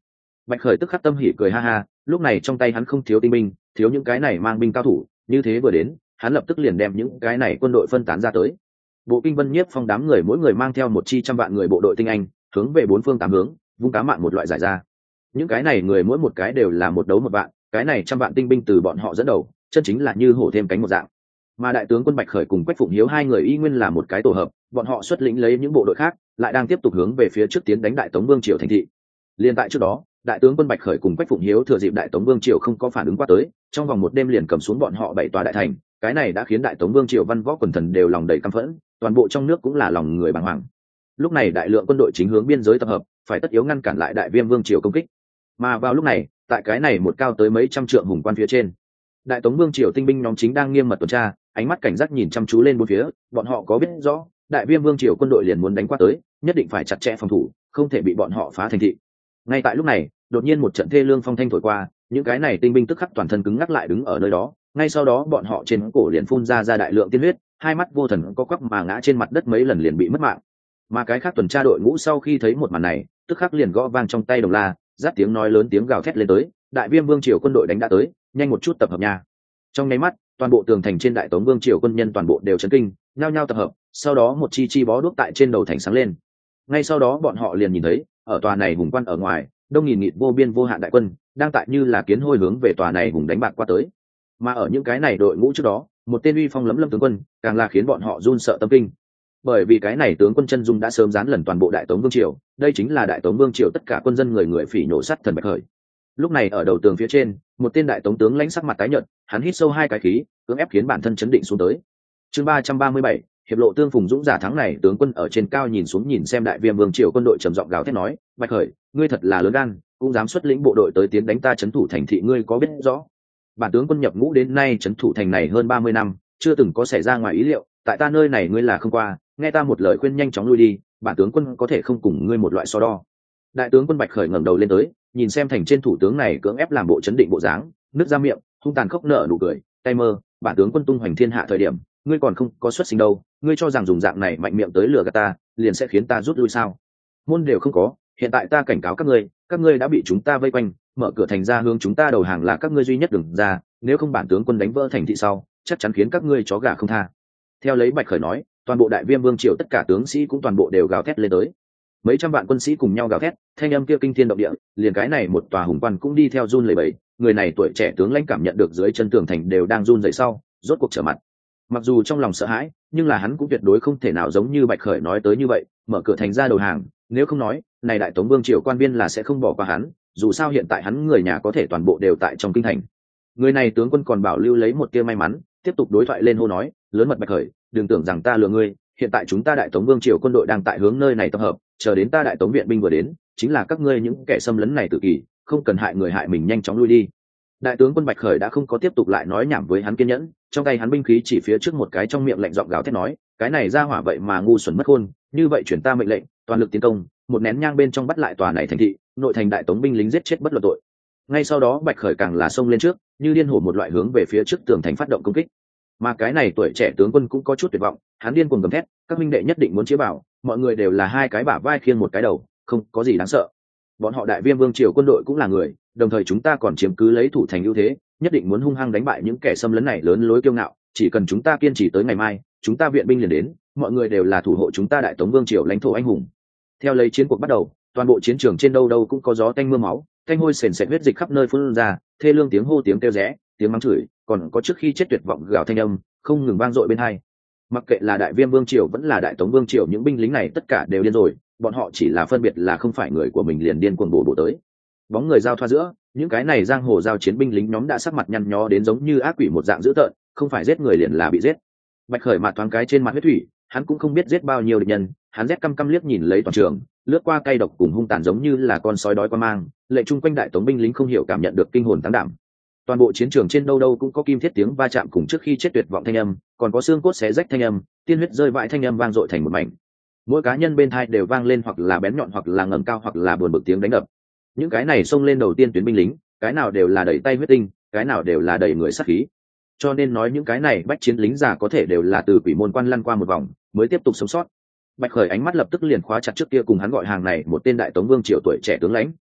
Bạch Khởi tức khắc tâm hỉ cười ha ha, lúc này trong tay hắn không thiếu tinh binh, thiếu những cái này mang binh cao thủ, như thế vừa đến, hắn lập tức liền đem những cái này quân đội phân tán ra tới. Bộ Kinh Vân Nhiếp Phong đám người mỗi người mang theo một chi trăm vạn người bộ đội tinh anh, hướng về bốn phương tám hướng, vung cá mạng một loại giải ra. Những cái này người mỗi một cái đều là một đấu một vạn, cái này trăm vạn tinh binh từ bọn họ dẫn đầu, chân chính là như hổ thêm cánh một dạng. Mà đại tướng quân Bạch Khởi cùng Quách Phụng Hiếu hai người y nguyên là một cái tổ hợp, bọn họ xuất lĩnh lấy những bộ đội khác, lại đang tiếp tục hướng về phía trước tiến đánh Đại Tống Vương triều thành thị. Liên tại trước đó, đại tướng quân Bạch Khởi cùng Quách Phụng Hiếu thừa dịp Đại Tống Vương triều không có phản ứng qua tới, trong vòng một đêm liền cầm xuống bọn họ bảy tòa đại thành, cái này đã khiến Đại Tống Vương triều văn võ quần thần đều lòng đầy căm phẫn, toàn bộ trong nước cũng là lòng người bàng hoàng. Lúc này đại lượng quân đội chính hướng biên giới tập hợp, phải tất yếu ngăn cản lại Đại Viêm Vương triều công kích. Mà vào lúc này, tại cái này một cao tới mấy trăm trượng hùng quan phía trên, Đại Tống Vương triều tinh binh nhóm chính đang nghiêm mật tuần tra, ánh mắt cảnh giác nhìn chăm chú lên bốn phía, bọn họ có biết rõ, Đại Viêm Vương triều quân đội liền muốn đánh qua tới, nhất định phải chặt chẽ phòng thủ, không thể bị bọn họ phá thành thị. Ngay tại lúc này, đột nhiên một trận thê lương phong thanh thổi qua, những cái này tinh binh tức khắc toàn thân cứng ngắc lại đứng ở nơi đó, ngay sau đó bọn họ trên cổ liền phun ra ra đại lượng tiên huyết, hai mắt vô thần có quắp mà ngã trên mặt đất mấy lần liền bị mất mạng. Mà cái khác tuần tra đội ngũ sau khi thấy một màn này, tức khắc liền gõ vang trong tay đồng la, giáp tiếng nói lớn tiếng gào thét lên tới, Đại Viêm Vương triều quân đội đánh đã tới, nhanh một chút tập hợp nha. Trong nháy mắt, toàn bộ tường thành trên Đại Tống Vương triều quân nhân toàn bộ đều chấn kinh, nhao nhao tập hợp, sau đó một chi chi bó đuốc tại trên đầu thành sáng lên. Ngay sau đó bọn họ liền nhìn thấy, ở tòa này hùng quan ở ngoài, đông nghìn nghịt vô biên vô hạn đại quân đang tại như là kiến hôi hướng về tòa này hùng đánh bạc qua tới. Mà ở những cái này đội ngũ trước đó, một tên uy phong lẫm lâm tướng quân càng là khiến bọn họ run sợ tâm kinh, bởi vì cái này tướng quân chân dung đã sớm dán lần toàn bộ Đại Tống Vương triều, đây chính là Đại Tống Vương triều tất cả quân dân người người phỉ nhổ sắt thần Bạch Khởi. Lúc này ở đầu tường phía trên, một tên đại tống tướng lãnh sắc mặt tái nhợt, hắn hít sâu hai cái khí, cưỡng ép khiến bản thân chấn định xuống tới. Chương ba trăm ba mươi bảy, hiệp lộ tương phùng dũng giả thắng này, tướng quân ở trên cao nhìn xuống nhìn xem Đại Viêm Vương triều quân đội trầm giọng gào thét nói, Bạch Khởi, ngươi thật là lớn gan, cũng dám xuất lĩnh bộ đội tới tiến đánh ta trấn thủ thành thị, ngươi có biết rõ? Bản tướng quân nhập ngũ đến nay trấn thủ thành này hơn ba mươi năm, chưa từng có xảy ra ngoài ý liệu, tại ta nơi này ngươi là không qua, nghe ta một lời khuyên nhanh chóng lui đi, bản tướng quân có thể không cùng ngươi một loại so đo. Đại tướng quân Bạch Khởi ngẩng đầu lên tới, nhìn xem thành trên thủ tướng này cưỡng ép làm bộ chấn định bộ dáng, nứt ra miệng, hung tàn khốc nợ nụ cười, tay mơ, bản tướng quân tung hoành thiên hạ thời điểm, ngươi còn không có xuất sinh đâu, ngươi cho rằng dùng dạng này mạnh miệng tới lừa gạt ta, liền sẽ khiến ta rút lui sao? Môn đều không có, hiện tại ta cảnh cáo các ngươi, các ngươi đã bị chúng ta vây quanh, mở cửa thành ra hướng chúng ta đầu hàng là các ngươi duy nhất đường ra, nếu không bản tướng quân đánh vỡ thành thị sau, chắc chắn khiến các ngươi chó gà không tha. Theo lấy Bạch Khởi nói, toàn bộ Đại Viêm Vương triều tất cả tướng sĩ cũng toàn bộ đều gào thét lên tới. Mấy trăm vạn quân sĩ cùng nhau gào thét, thanh âm kia kinh thiên động địa, liền cái này một tòa hùng quan cũng đi theo run lẩy bẩy. Người này tuổi trẻ tướng lãnh cảm nhận được dưới chân tường thành đều đang run rẩy sau, rốt cuộc trở mặt. Mặc dù trong lòng sợ hãi, nhưng là hắn cũng tuyệt đối không thể nào giống như Bạch Khởi nói tới như vậy, mở cửa thành ra đầu hàng. Nếu không nói, này Đại Tống Vương triều quan viên là sẽ không bỏ qua hắn. Dù sao hiện tại hắn người nhà có thể toàn bộ đều tại trong kinh thành. Người này tướng quân còn bảo lưu lấy một tia may mắn, tiếp tục đối thoại lên hô nói, lớn mật Bạch Khởi, đừng tưởng rằng ta lừa ngươi. Hiện tại chúng ta Đại Tống Vương triều quân đội đang tại hướng nơi này tập hợp, chờ đến ta Đại Tống viện binh vừa đến, chính là các ngươi những kẻ xâm lấn này tự kỷ, không cần hại người hại mình, nhanh chóng lui đi. Đại tướng quân Bạch Khởi đã không có tiếp tục lại nói nhảm với hắn kiên nhẫn, trong tay hắn binh khí chỉ phía trước một cái, trong miệng lạnh giọng gào thét nói, cái này ra hỏa vậy mà ngu xuẩn mất khôn, như vậy chuyển ta mệnh lệnh, toàn lực tiến công, một nén nhang bên trong bắt lại tòa này thành thị, nội thành Đại Tống binh lính giết chết bất luận tội. Ngay sau đó Bạch Khởi càng là xông lên trước, như điên hổ một loại hướng về phía trước tường thành phát động công kích. Mà cái này tuổi trẻ tướng quân cũng có chút tuyệt vọng, hắn điên cuồng gầm thét, các minh đệ nhất định muốn chế bảo, mọi người đều là hai cái bả vai khiêng một cái đầu, không có gì đáng sợ. Bọn họ Đại Viêm Vương triều quân đội cũng là người, đồng thời chúng ta còn chiếm cứ lấy thủ thành ưu thế, nhất định muốn hung hăng đánh bại những kẻ xâm lấn này lớn lối kiêu ngạo, chỉ cần chúng ta kiên trì tới ngày mai, chúng ta viện binh liền đến, mọi người đều là thủ hộ chúng ta Đại Tống Vương triều lãnh thổ anh hùng. Theo lấy chiến cuộc bắt đầu, toàn bộ chiến trường trên đâu đâu cũng có gió tanh mưa máu, thanh hôi sền sệt huyết dịch khắp nơi phun ra, thê lương tiếng hô tiếng kêu rẽ, tiếng mắng chửi, còn có trước khi chết tuyệt vọng gào thanh âm không ngừng vang dội bên hai. Mặc kệ là Đại Viêm Vương triều vẫn là Đại Tống Vương triều, những binh lính này tất cả đều điên rồi, bọn họ chỉ là phân biệt là không phải người của mình liền điên cuồng bổ bổ tới. Bóng người giao thoa giữa, những cái này giang hồ giao chiến binh lính nhóm đã sắc mặt nhăn nhó đến giống như ác quỷ một dạng dữ tợn, không phải giết người liền là bị giết. Bạch Khởi mặt thoáng cái trên mặt huyết thủy, hắn cũng không biết giết bao nhiêu địch nhân, hắn rét căm căm liếc nhìn lấy toàn trường, lướt qua cay độc cùng hung tàn giống như là con sói đói qua mang, lệ chung quanh Đại Tống binh lính không hiểu cảm nhận được kinh hồn táng đảm. Toàn bộ chiến trường trên đâu đâu cũng có kim thiết tiếng va chạm cùng trước khi chết tuyệt vọng thanh âm, còn có xương cốt xé rách thanh âm, tiên huyết rơi vãi thanh âm vang dội thành một mảnh. Mỗi cá nhân bên thai đều vang lên hoặc là bén nhọn hoặc là ngẩng cao hoặc là buồn bực tiếng đánh đập. Những cái này xông lên đầu tiên tuyến binh lính, cái nào đều là đầy tay huyết tinh, cái nào đều là đầy người sát khí. Cho nên nói những cái này bách chiến lính già có thể đều là từ quỷ môn quan lăn qua một vòng mới tiếp tục sống sót. Bạch Khởi ánh mắt lập tức liền khóa chặt trước kia cùng hắn gọi hàng này một tên Đại Tống Vương triều tuổi trẻ tướng lãnh.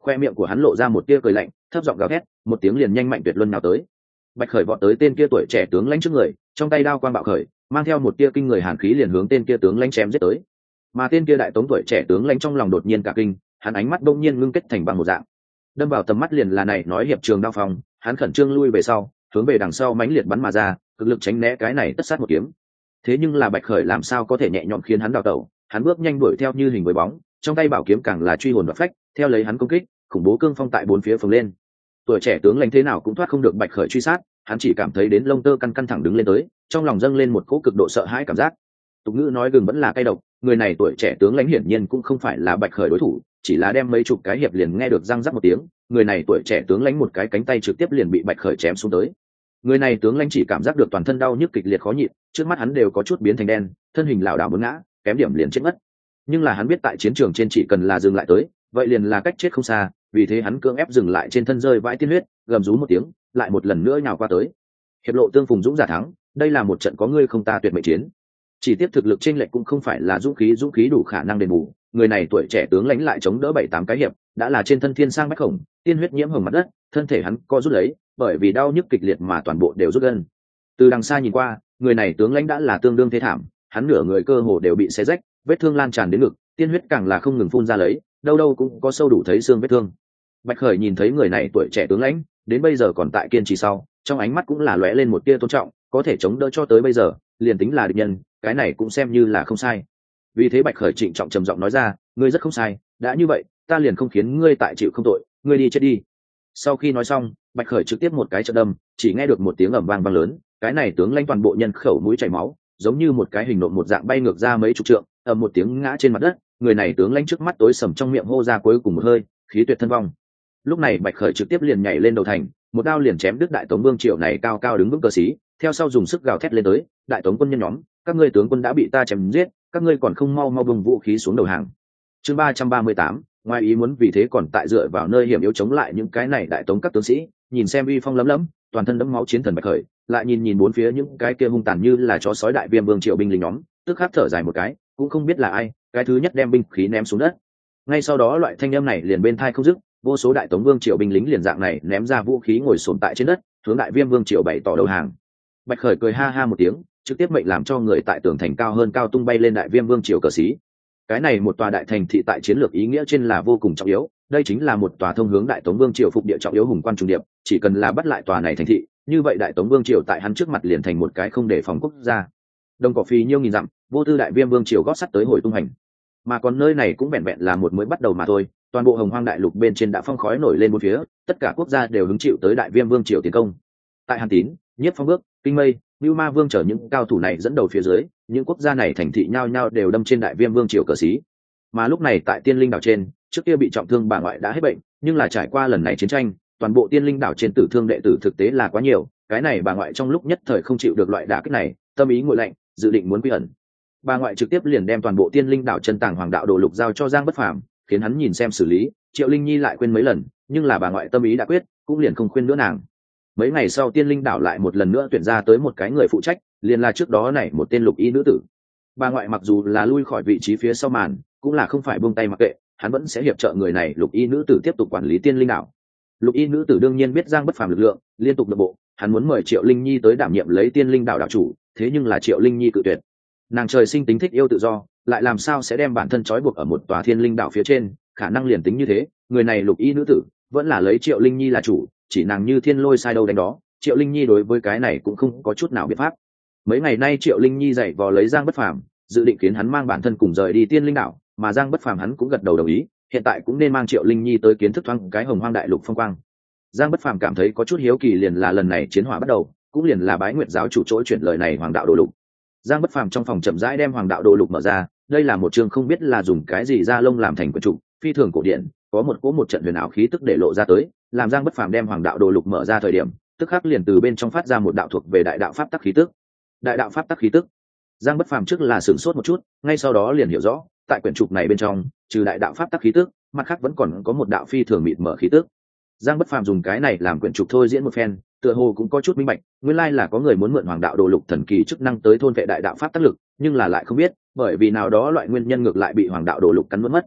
Khoe miệng của hắn lộ ra một tia cười lạnh, thấp giọng gào thét, một tiếng liền nhanh mạnh tuyệt luân nào tới. Bạch Khởi vọt tới tên kia tuổi trẻ tướng lãnh trước người, trong tay đao quang bạo khởi, mang theo một tia kinh người hàn khí liền hướng tên kia tướng lãnh chém giết tới. Mà tên kia đại tống tuổi trẻ tướng lãnh trong lòng đột nhiên cả kinh, hắn ánh mắt bỗng nhiên ngưng kết thành bằng một dạng. Đâm vào tầm mắt liền là này nói hiệp trường đao phong, hắn khẩn trương lui về sau, hướng về đằng sau mãnh liệt bắn mà ra, cực lực tránh né cái này tất sát một kiếm. Thế nhưng là Bạch Khởi làm sao có thể nhẹ nhõm khiến hắn đào tẩu, hắn bước nhanh đuổi theo như hình với bóng, trong tay bảo kiếm càng là truy hồn đoạt phách, theo lấy hắn công kích, khủng bố cương phong tại bốn phía phồng lên. Tuổi trẻ tướng lãnh thế nào cũng thoát không được Bạch Khởi truy sát, hắn chỉ cảm thấy đến lông tơ căn căn thẳng đứng lên tới, trong lòng dâng lên một cỗ cực độ sợ hãi cảm giác. Tục ngữ nói gừng vẫn là cay độc, người này tuổi trẻ tướng lãnh hiển nhiên cũng không phải là Bạch Khởi đối thủ, chỉ là đem mấy chục cái hiệp liền nghe được răng rắc một tiếng, người này tuổi trẻ tướng lãnh một cái cánh tay trực tiếp liền bị Bạch Khởi chém xuống tới. Người này tướng lãnh chỉ cảm giác được toàn thân đau nhức kịch liệt khó nhịn, trước mắt hắn đều có chút biến thành đen, thân hình lảo đảo muốn ngã, kém điểm liền chết mất. Nhưng là hắn biết tại chiến trường trên chỉ cần là dừng lại tới, vậy liền là cách chết không xa, vì thế hắn cưỡng ép dừng lại trên thân rơi vãi tiên huyết, gầm rú một tiếng, lại một lần nữa nhào qua tới. Hiệp lộ tương phùng dũng giả thắng, đây là một trận có ngươi không ta tuyệt mệnh chiến. Chỉ tiếp thực lực chênh lệch cũng không phải là dũng khí dũng khí đủ khả năng đền bù, người này tuổi trẻ tướng lãnh lại chống đỡ bảy tám cái hiệp, đã là trên thân thiên sang bách khổng, tiên huyết nhiễm hồng mặt đất, thân thể hắn co rút lấy, bởi vì đau nhức kịch liệt mà toàn bộ đều rút gân. Từ đằng xa nhìn qua, người này tướng lãnh đã là tương đương thế thảm, hắn nửa người cơ hồ đều bị xé rách, vết thương lan tràn đến ngực, tiên huyết càng là không ngừng phun ra lấy, đâu đâu cũng có sâu đủ thấy xương vết thương. Bạch Khởi nhìn thấy người này tuổi trẻ tướng lãnh, đến bây giờ còn tại kiên trì sau, trong ánh mắt cũng là lóe lên một tia tôn trọng, có thể chống đỡ cho tới bây giờ, liền tính là địch nhân, cái này cũng xem như là không sai. Vì thế Bạch Khởi trịnh trọng trầm giọng nói ra, ngươi rất không sai, đã như vậy, ta liền không khiến ngươi tại chịu không tội, ngươi đi chết đi. Sau khi nói xong, Bạch Khởi trực tiếp một cái trận đâm, chỉ nghe được một tiếng ầm vang vang lớn, cái này tướng lãnh toàn bộ nhân khẩu mũi chảy máu, giống như một cái hình nộm một dạng bay ngược ra mấy chục trượng, ầm một tiếng ngã trên mặt đất, người này tướng lãnh trước mắt tối sầm trong miệng hô ra cuối cùng một hơi, khí tuyệt thân vong. Lúc này Bạch Khởi trực tiếp liền nhảy lên đầu thành, một đao liền chém đứt đại tống vương triều này cao cao đứng vững cờ sĩ, theo sau dùng sức gào thét lên tới, đại tống quân nhân nhóm, các ngươi tướng quân đã bị ta chém giết, các ngươi còn không mau mau bung vũ khí xuống đầu hàng. Chương ba trăm ba mươi tám, ngoài ý muốn vì thế còn tại dựa vào nơi hiểm yếu chống lại những cái này đại tống các tướng sĩ, nhìn xem uy phong lấm lấm, toàn thân đẫm máu chiến thần Bạch Khởi, lại nhìn nhìn bốn phía những cái kia hung tàn như là chó sói đại viêm vương triều binh lính nhóm, tức khắc thở dài một cái, cũng không biết là ai, cái thứ nhất đem binh khí ném xuống đất. Ngay sau đó loại thanh âm này liền bên tai không dứt, vô số đại tống vương triều binh lính liền dạng này ném ra vũ khí ngồi xổm tại trên đất, hướng đại viêm vương triều bày tỏ đầu hàng. Bạch Khởi cười ha ha một tiếng, trực tiếp mệnh làm cho người tại tường thành cao hơn cao tung bay lên đại viêm vương triều cờ xí. Cái này một tòa đại thành thị tại chiến lược ý nghĩa trên là vô cùng trọng yếu, đây chính là một tòa thông hướng đại tống vương triều phục địa trọng yếu hùng quan trung điệp, chỉ cần là bắt lại tòa này thành thị, như vậy đại tống vương triều tại hắn trước mặt liền thành một cái không để phòng quốc gia. Đông cỏ phi nhiêu nghìn dặm, vô tư đại viêm vương triều gót sắt tới hồi tung hành. Mà còn nơi này cũng vẹn vẹn là một mới bắt đầu mà thôi, toàn bộ hồng hoang đại lục bên trên đã phong khói nổi lên bốn phía, tất cả quốc gia đều hứng chịu tới đại viêm vương triều tiến công. Tại Hàn Tín, Nhiếp Phong Bước, Kinh Mây, Nưu Ma Vương chở những cao thủ này dẫn đầu phía dưới, những quốc gia này thành thị nhao nhao đều đâm trên đại viêm vương triều cờ xí. Mà lúc này tại Tiên Linh đảo trên, trước kia bị trọng thương bà ngoại đã hết bệnh, nhưng là trải qua lần này chiến tranh, toàn bộ Tiên Linh đảo trên tử thương đệ tử thực tế là quá nhiều, cái này bà ngoại trong lúc nhất thời không chịu được loại đả kích này, tâm ý nguội lạnh, dự định muốn quy ẩn. Bà ngoại trực tiếp liền đem toàn bộ Tiên Linh đảo chân tàng hoàng đạo đồ lục giao cho Giang Bất Phàm, khiến hắn nhìn xem xử lý. Triệu Linh Nhi lại quên mấy lần, nhưng là bà ngoại tâm ý đã quyết, cũng liền không khuyên nữa nàng. Mấy ngày sau Tiên Linh đảo lại một lần nữa tuyển ra tới một cái người phụ trách, liền là trước đó này một tên lục y nữ tử. Bà ngoại mặc dù là lui khỏi vị trí phía sau màn, cũng là không phải buông tay mặc kệ, hắn vẫn sẽ hiệp trợ người này lục y nữ tử tiếp tục quản lý Tiên Linh đảo. Lục y nữ tử đương nhiên biết Giang Bất Phàm lực lượng, liên tục nội bộ, hắn muốn mời Triệu Linh Nhi tới đảm nhiệm lấy Tiên Linh đảo đảo chủ, thế nhưng là Triệu Linh Nhi cự tuyệt. Nàng trời sinh tính thích yêu tự do, lại làm sao sẽ đem bản thân trói buộc ở một tòa Thiên Linh đảo phía trên, khả năng liền tính như thế, người này lục y nữ tử vẫn là lấy Triệu Linh Nhi là chủ, chỉ nàng như thiên lôi sai đâu đánh đó, Triệu Linh Nhi đối với cái này cũng không có chút nào biện pháp. Mấy ngày nay Triệu Linh Nhi dạy vò lấy Giang Bất Phàm, dự định khiến hắn mang bản thân cùng rời đi Tiên Linh đảo, mà Giang Bất Phàm hắn cũng gật đầu đồng ý, hiện tại cũng nên mang Triệu Linh Nhi tới kiến thức thoáng cái hồng hoang đại lục phong quang. Giang Bất Phàm cảm thấy có chút hiếu kỳ, liền là lần này chiến hỏa bắt đầu, cũng liền là Bái Nguyệt giáo chủ chỗ chuyển lời này hoàng đạo đồ lục. Giang Bất Phàm trong phòng chậm rãi đem hoàng đạo đồ lục mở ra, đây là một chương không biết là dùng cái gì da lông làm thành quyển trục, phi thường cổ điển, có một cỗ một trận huyền ảo khí tức để lộ ra tới, làm Giang Bất Phàm đem hoàng đạo đồ lục mở ra thời điểm, tức khắc liền từ bên trong phát ra một đạo thuộc về đại đạo pháp tắc khí tức. Đại đạo pháp tắc khí tức. Giang Bất Phàm trước là sửng sốt một chút, ngay sau đó liền hiểu rõ, tại quyển trục này bên trong, trừ đại đạo pháp tắc khí tức, mặt khác vẫn còn có một đạo phi thường mịt mở khí tức. Giang Bất Phàm dùng cái này làm quyển trục thôi diễn một phen, tựa hồ cũng có chút minh bạch, nguyên lai là có người muốn mượn hoàng đạo đồ lục thần kỳ chức năng tới thôn vệ đại đạo pháp tắc lực, nhưng là lại không biết, bởi vì nào đó loại nguyên nhân ngược lại bị hoàng đạo đồ lục cắn nuốt mất.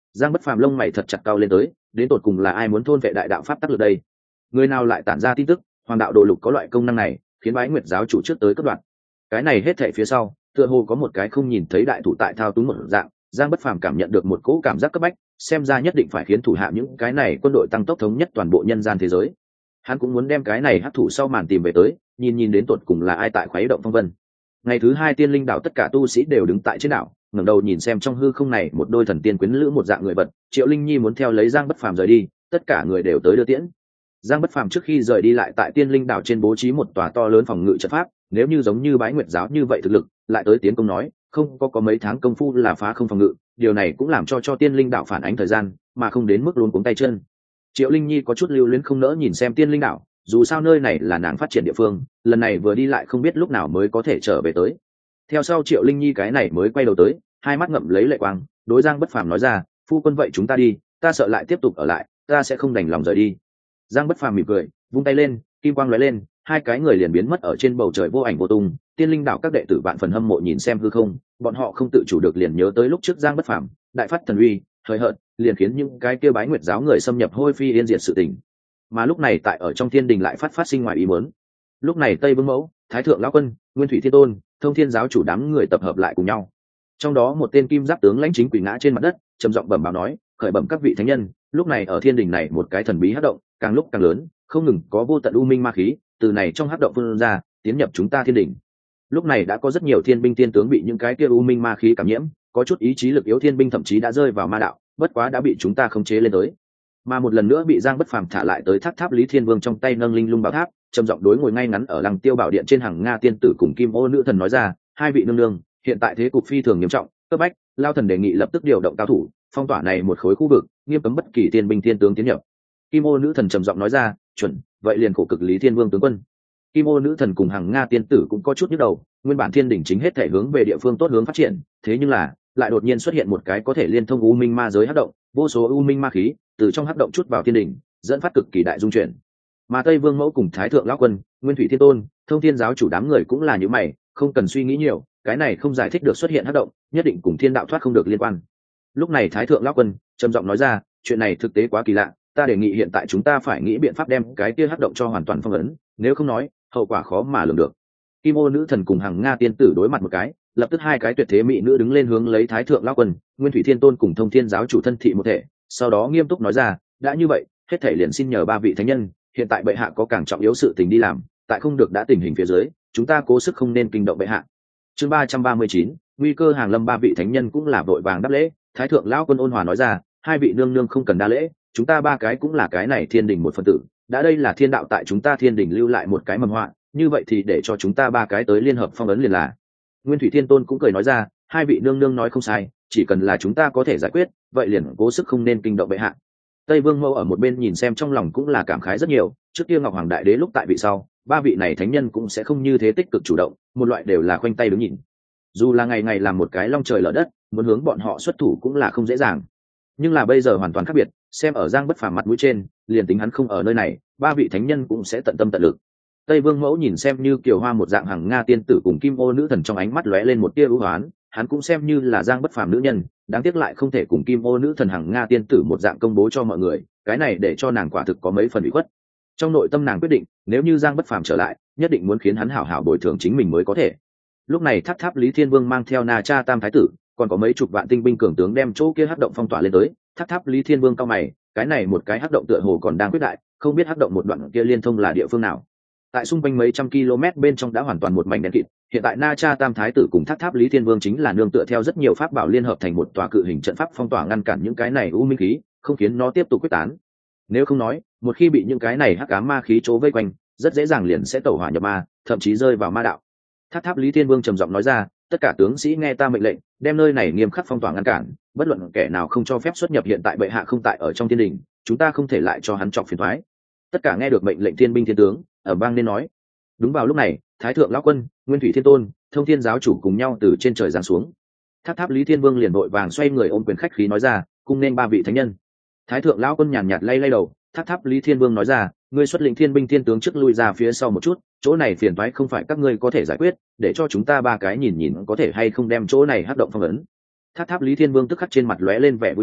Giang Bất Phàm lông mày thật chặt cau lên tới, đến tột cùng là ai muốn thôn vệ đại đạo pháp tắc lực đây? Người nào lại tản ra tin tức hoàng đạo đồ lục có loại công năng này, khiến Bái Nguyệt giáo chủ trước tới cất đoạn? Cái này hết thảy phía sau tựa hồ có một cái không nhìn thấy đại thủ tại thao túng một dạng. Giang Bất Phàm cảm nhận được một cỗ cảm giác cấp bách, xem ra nhất định phải khiến thủ hạ những cái này quân đội tăng tốc thống nhất toàn bộ nhân gian thế giới. Hắn cũng muốn đem cái này hắc thủ sau màn tìm về tới, nhìn nhìn đến tột cùng là ai tại khuấy động phong vân. Ngày thứ hai tiên linh đảo tất cả tu sĩ đều đứng tại trên đảo, ngẩng đầu nhìn xem trong hư không này một đôi thần tiên quyến lữ một dạng người vật. Triệu Linh Nhi muốn theo lấy Giang Bất Phàm rời đi, tất cả người đều tới đưa tiễn. Giang Bất Phàm trước khi rời đi lại tại tiên linh đảo trên bố trí một tòa to lớn phòng ngự trận pháp, nếu như giống như Bái Nguyệt giáo như vậy thực lực, lại tới tiến công nói, không có có mấy tháng công phu là phá không phòng ngự, điều này cũng làm cho cho tiên linh đảo phản ánh thời gian, mà không đến mức luống cuống tay chân. Triệu Linh Nhi có chút lưu luyến không nỡ nhìn xem tiên linh đảo, dù sao nơi này là nàng phát triển địa phương, lần này vừa đi lại không biết lúc nào mới có thể trở về tới. Theo sau Triệu Linh Nhi cái này mới quay đầu tới, hai mắt ngậm lấy lệ quang, đối Giang Bất Phàm nói ra, phu quân vậy chúng ta đi, ta sợ lại tiếp tục ở lại, ta sẽ không đành lòng rời đi. Giang Bất Phàm mỉm cười, vung tay lên, kim quang lóe lên, hai cái người liền biến mất ở trên bầu trời vô ảnh vô tung. Tiên linh đảo các đệ tử vạn phần hâm mộ nhìn xem hư không, bọn họ không tự chủ được liền nhớ tới lúc trước Giang Bất Phàm đại phát thần uy, hời hợt, liền khiến những cái kia Bái Nguyệt giáo người xâm nhập hôi phi yên diệt sự tình. Mà lúc này tại ở trong thiên đình lại phát phát sinh ngoài ý muốn. Lúc này Tây Vương Mẫu, Thái thượng lão quân, Nguyên Thủy Thiên Tôn, Thông Thiên giáo chủ đám người tập hợp lại cùng nhau. Trong đó một tên kim giáp tướng lãnh chính quỳ ngã trên mặt đất, trầm giọng bẩm báo nói, khởi bẩm các vị thánh nhân, lúc này ở thiên đình này một cái thần bí hắc động, càng lúc càng lớn, không ngừng có vô tận u minh ma khí từ này trong hắc động vươn ra, tiến nhập chúng ta thiên đình. Lúc này đã có rất nhiều thiên binh tiên tướng bị những cái kia u minh ma khí cảm nhiễm, có chút ý chí lực yếu thiên binh thậm chí đã rơi vào ma đạo, bất quá đã bị chúng ta khống chế lên tới. Mà một lần nữa bị Giang Bất Phàm thả lại tới tháp tháp Lý Thiên Vương trong tay nâng linh lung bảo tháp, trầm giọng đối ngồi ngay ngắn ở Lăng Tiêu Bảo Điện trên hàng Nga tiên tử cùng Kim Ô nữ thần nói ra, hai vị nương nương, hiện tại thế cục phi thường nghiêm trọng, cấp bách, Lao thần đề nghị lập tức điều động cao thủ, phong tỏa này một khối khu vực, nghiêm cấm bất kỳ tiên binh tiên tướng tiến nhập. Kim Ô nữ thần trầm giọng nói ra, chuẩn, vậy liền khổ cực Lý Thiên Vương tướng quân. Kim Ô nữ thần cùng hàng Nga tiên tử cũng có chút nhức đầu, nguyên bản thiên đỉnh chính hết thể hướng về địa phương tốt hướng phát triển, thế nhưng là lại đột nhiên xuất hiện một cái có thể liên thông u minh ma giới hắc động, vô số u minh ma khí từ trong hắc động chút vào thiên đỉnh, dẫn phát cực kỳ đại dung chuyển. Mà Tây Vương Mẫu cùng Thái thượng lão quân, Nguyên Thủy Thiên Tôn, Thông Thiên giáo chủ đám người cũng là như mày, không cần suy nghĩ nhiều, cái này không giải thích được xuất hiện hắc động, nhất định cùng thiên đạo thoát không được liên quan. Lúc này Thái thượng lão quân trầm giọng nói ra, chuyện này thực tế quá kỳ lạ, ta đề nghị hiện tại chúng ta phải nghĩ biện pháp đem cái kia hắc động cho hoàn toàn phong ấn, nếu không nói hậu quả khó mà lường được. Kim Ô nữ thần cùng hàng Nga tiên tử đối mặt một cái, lập tức hai cái tuyệt thế mỹ nữ đứng lên hướng lấy Thái thượng lão quân, Nguyên Thủy Thiên Tôn cùng Thông Thiên giáo chủ thân thị một thể, sau đó nghiêm túc nói ra, đã như vậy, hết thảy liền xin nhờ ba vị thánh nhân, hiện tại bệ hạ có càng trọng yếu sự tình đi làm, tại không được đã tình hình phía dưới, chúng ta cố sức không nên kinh động bệ hạ. Chương ba trăm ba mươi chín, nguy cơ hàng lâm. Ba vị thánh nhân cũng là vội vàng đáp lễ. Thái thượng lão quân ôn hòa nói ra, hai vị nương nương không cần đa lễ, chúng ta ba cái cũng là cái này thiên đình một phần tử, đã đây là thiên đạo tại chúng ta thiên đình lưu lại một cái mầm họa, như vậy thì để cho chúng ta ba cái tới liên hợp phong ấn liền là. Nguyên Thủy Thiên Tôn cũng cười nói ra, hai vị nương nương nói không sai, chỉ cần là chúng ta có thể giải quyết, vậy liền cố sức không nên kinh động bệ hạ. Tây Vương Mẫu ở một bên nhìn xem trong lòng cũng là cảm khái rất nhiều, trước kia Ngọc Hoàng Đại Đế lúc tại vị sau, ba vị này thánh nhân cũng sẽ không như thế tích cực chủ động, một loại đều là khoanh tay đứng nhìn. Dù là ngày ngày làm một cái long trời lở đất, muốn hướng bọn họ xuất thủ cũng là không dễ dàng. Nhưng là bây giờ hoàn toàn khác biệt, xem ở Giang Bất Phàm mặt mũi trên, liền tính hắn không ở nơi này, ba vị thánh nhân cũng sẽ tận tâm tận lực. Tây Vương Mẫu nhìn xem như kiều hoa một dạng hàng Nga tiên tử cùng Kim Ô nữ thần trong ánh mắt lóe lên một tia ưu hoán, hắn cũng xem như là Giang Bất Phàm nữ nhân, đáng tiếc lại không thể cùng Kim Ô nữ thần hàng Nga tiên tử một dạng công bố cho mọi người, cái này để cho nàng quả thực có mấy phần ủy khuất. Trong nội tâm nàng quyết định, nếu như Giang Bất Phàm trở lại, nhất định muốn khiến hắn hảo hảo bồi thường chính mình mới có thể. Lúc này tháp tháp Lý Thiên Vương mang theo Na Cha Tam thái tử, còn có mấy chục vạn tinh binh cường tướng đem chỗ kia hắc động phong tỏa lên tới. Tháp tháp Lý Thiên Vương cao mày, cái này một cái hắc động tựa hồ còn đang quyết đại, không biết hắc động một đoạn kia liên thông là địa phương nào. Tại xung quanh mấy trăm km bên trong đã hoàn toàn một mảnh đen kịt, hiện tại Na Cha Tam thái tử cùng tháp tháp Lý Thiên Vương chính là nương tựa theo rất nhiều pháp bảo liên hợp thành một tòa cự hình trận pháp phong tỏa ngăn cản những cái này u minh khí, không khiến nó tiếp tục quyết tán. Nếu không nói, một khi bị những cái này hắc ám ma khí chỗ vây quanh, rất dễ dàng liền sẽ tẩu hỏa nhập ma, thậm chí rơi vào ma đạo. Tháp tháp Lý Thiên Vương trầm giọng nói ra, tất cả tướng sĩ nghe ta mệnh lệnh, đem nơi này nghiêm khắc phong tỏa ngăn cản, bất luận kẻ nào không cho phép xuất nhập. Hiện tại bệ hạ không tại ở trong thiên đình, chúng ta không thể lại cho hắn chọc phiền toái. Tất cả nghe được mệnh lệnh thiên binh thiên tướng ở bang nên nói. Đúng vào lúc này, Thái thượng lão quân, Nguyên Thủy Thiên Tôn, Thông Thiên giáo chủ cùng nhau từ trên trời giáng xuống. Tháp tháp Lý Thiên Vương liền vội vàng xoay người ôm quyền khách khí nói ra, cung nên ba vị thánh nhân. Thái thượng lão quân nhàn nhạt lay lay đầu, tháp tháp Lý Thiên Vương nói ra, ngươi xuất lĩnh thiên binh thiên tướng trước lui ra phía sau một chút, chỗ này phiền toái không phải các ngươi có thể giải quyết, để cho chúng ta ba cái nhìn nhìn có thể hay không đem chỗ này hắc động phong ấn. Tháp tháp Lý Thiên Vương tức khắc trên mặt lóe lên vẻ vui mừng,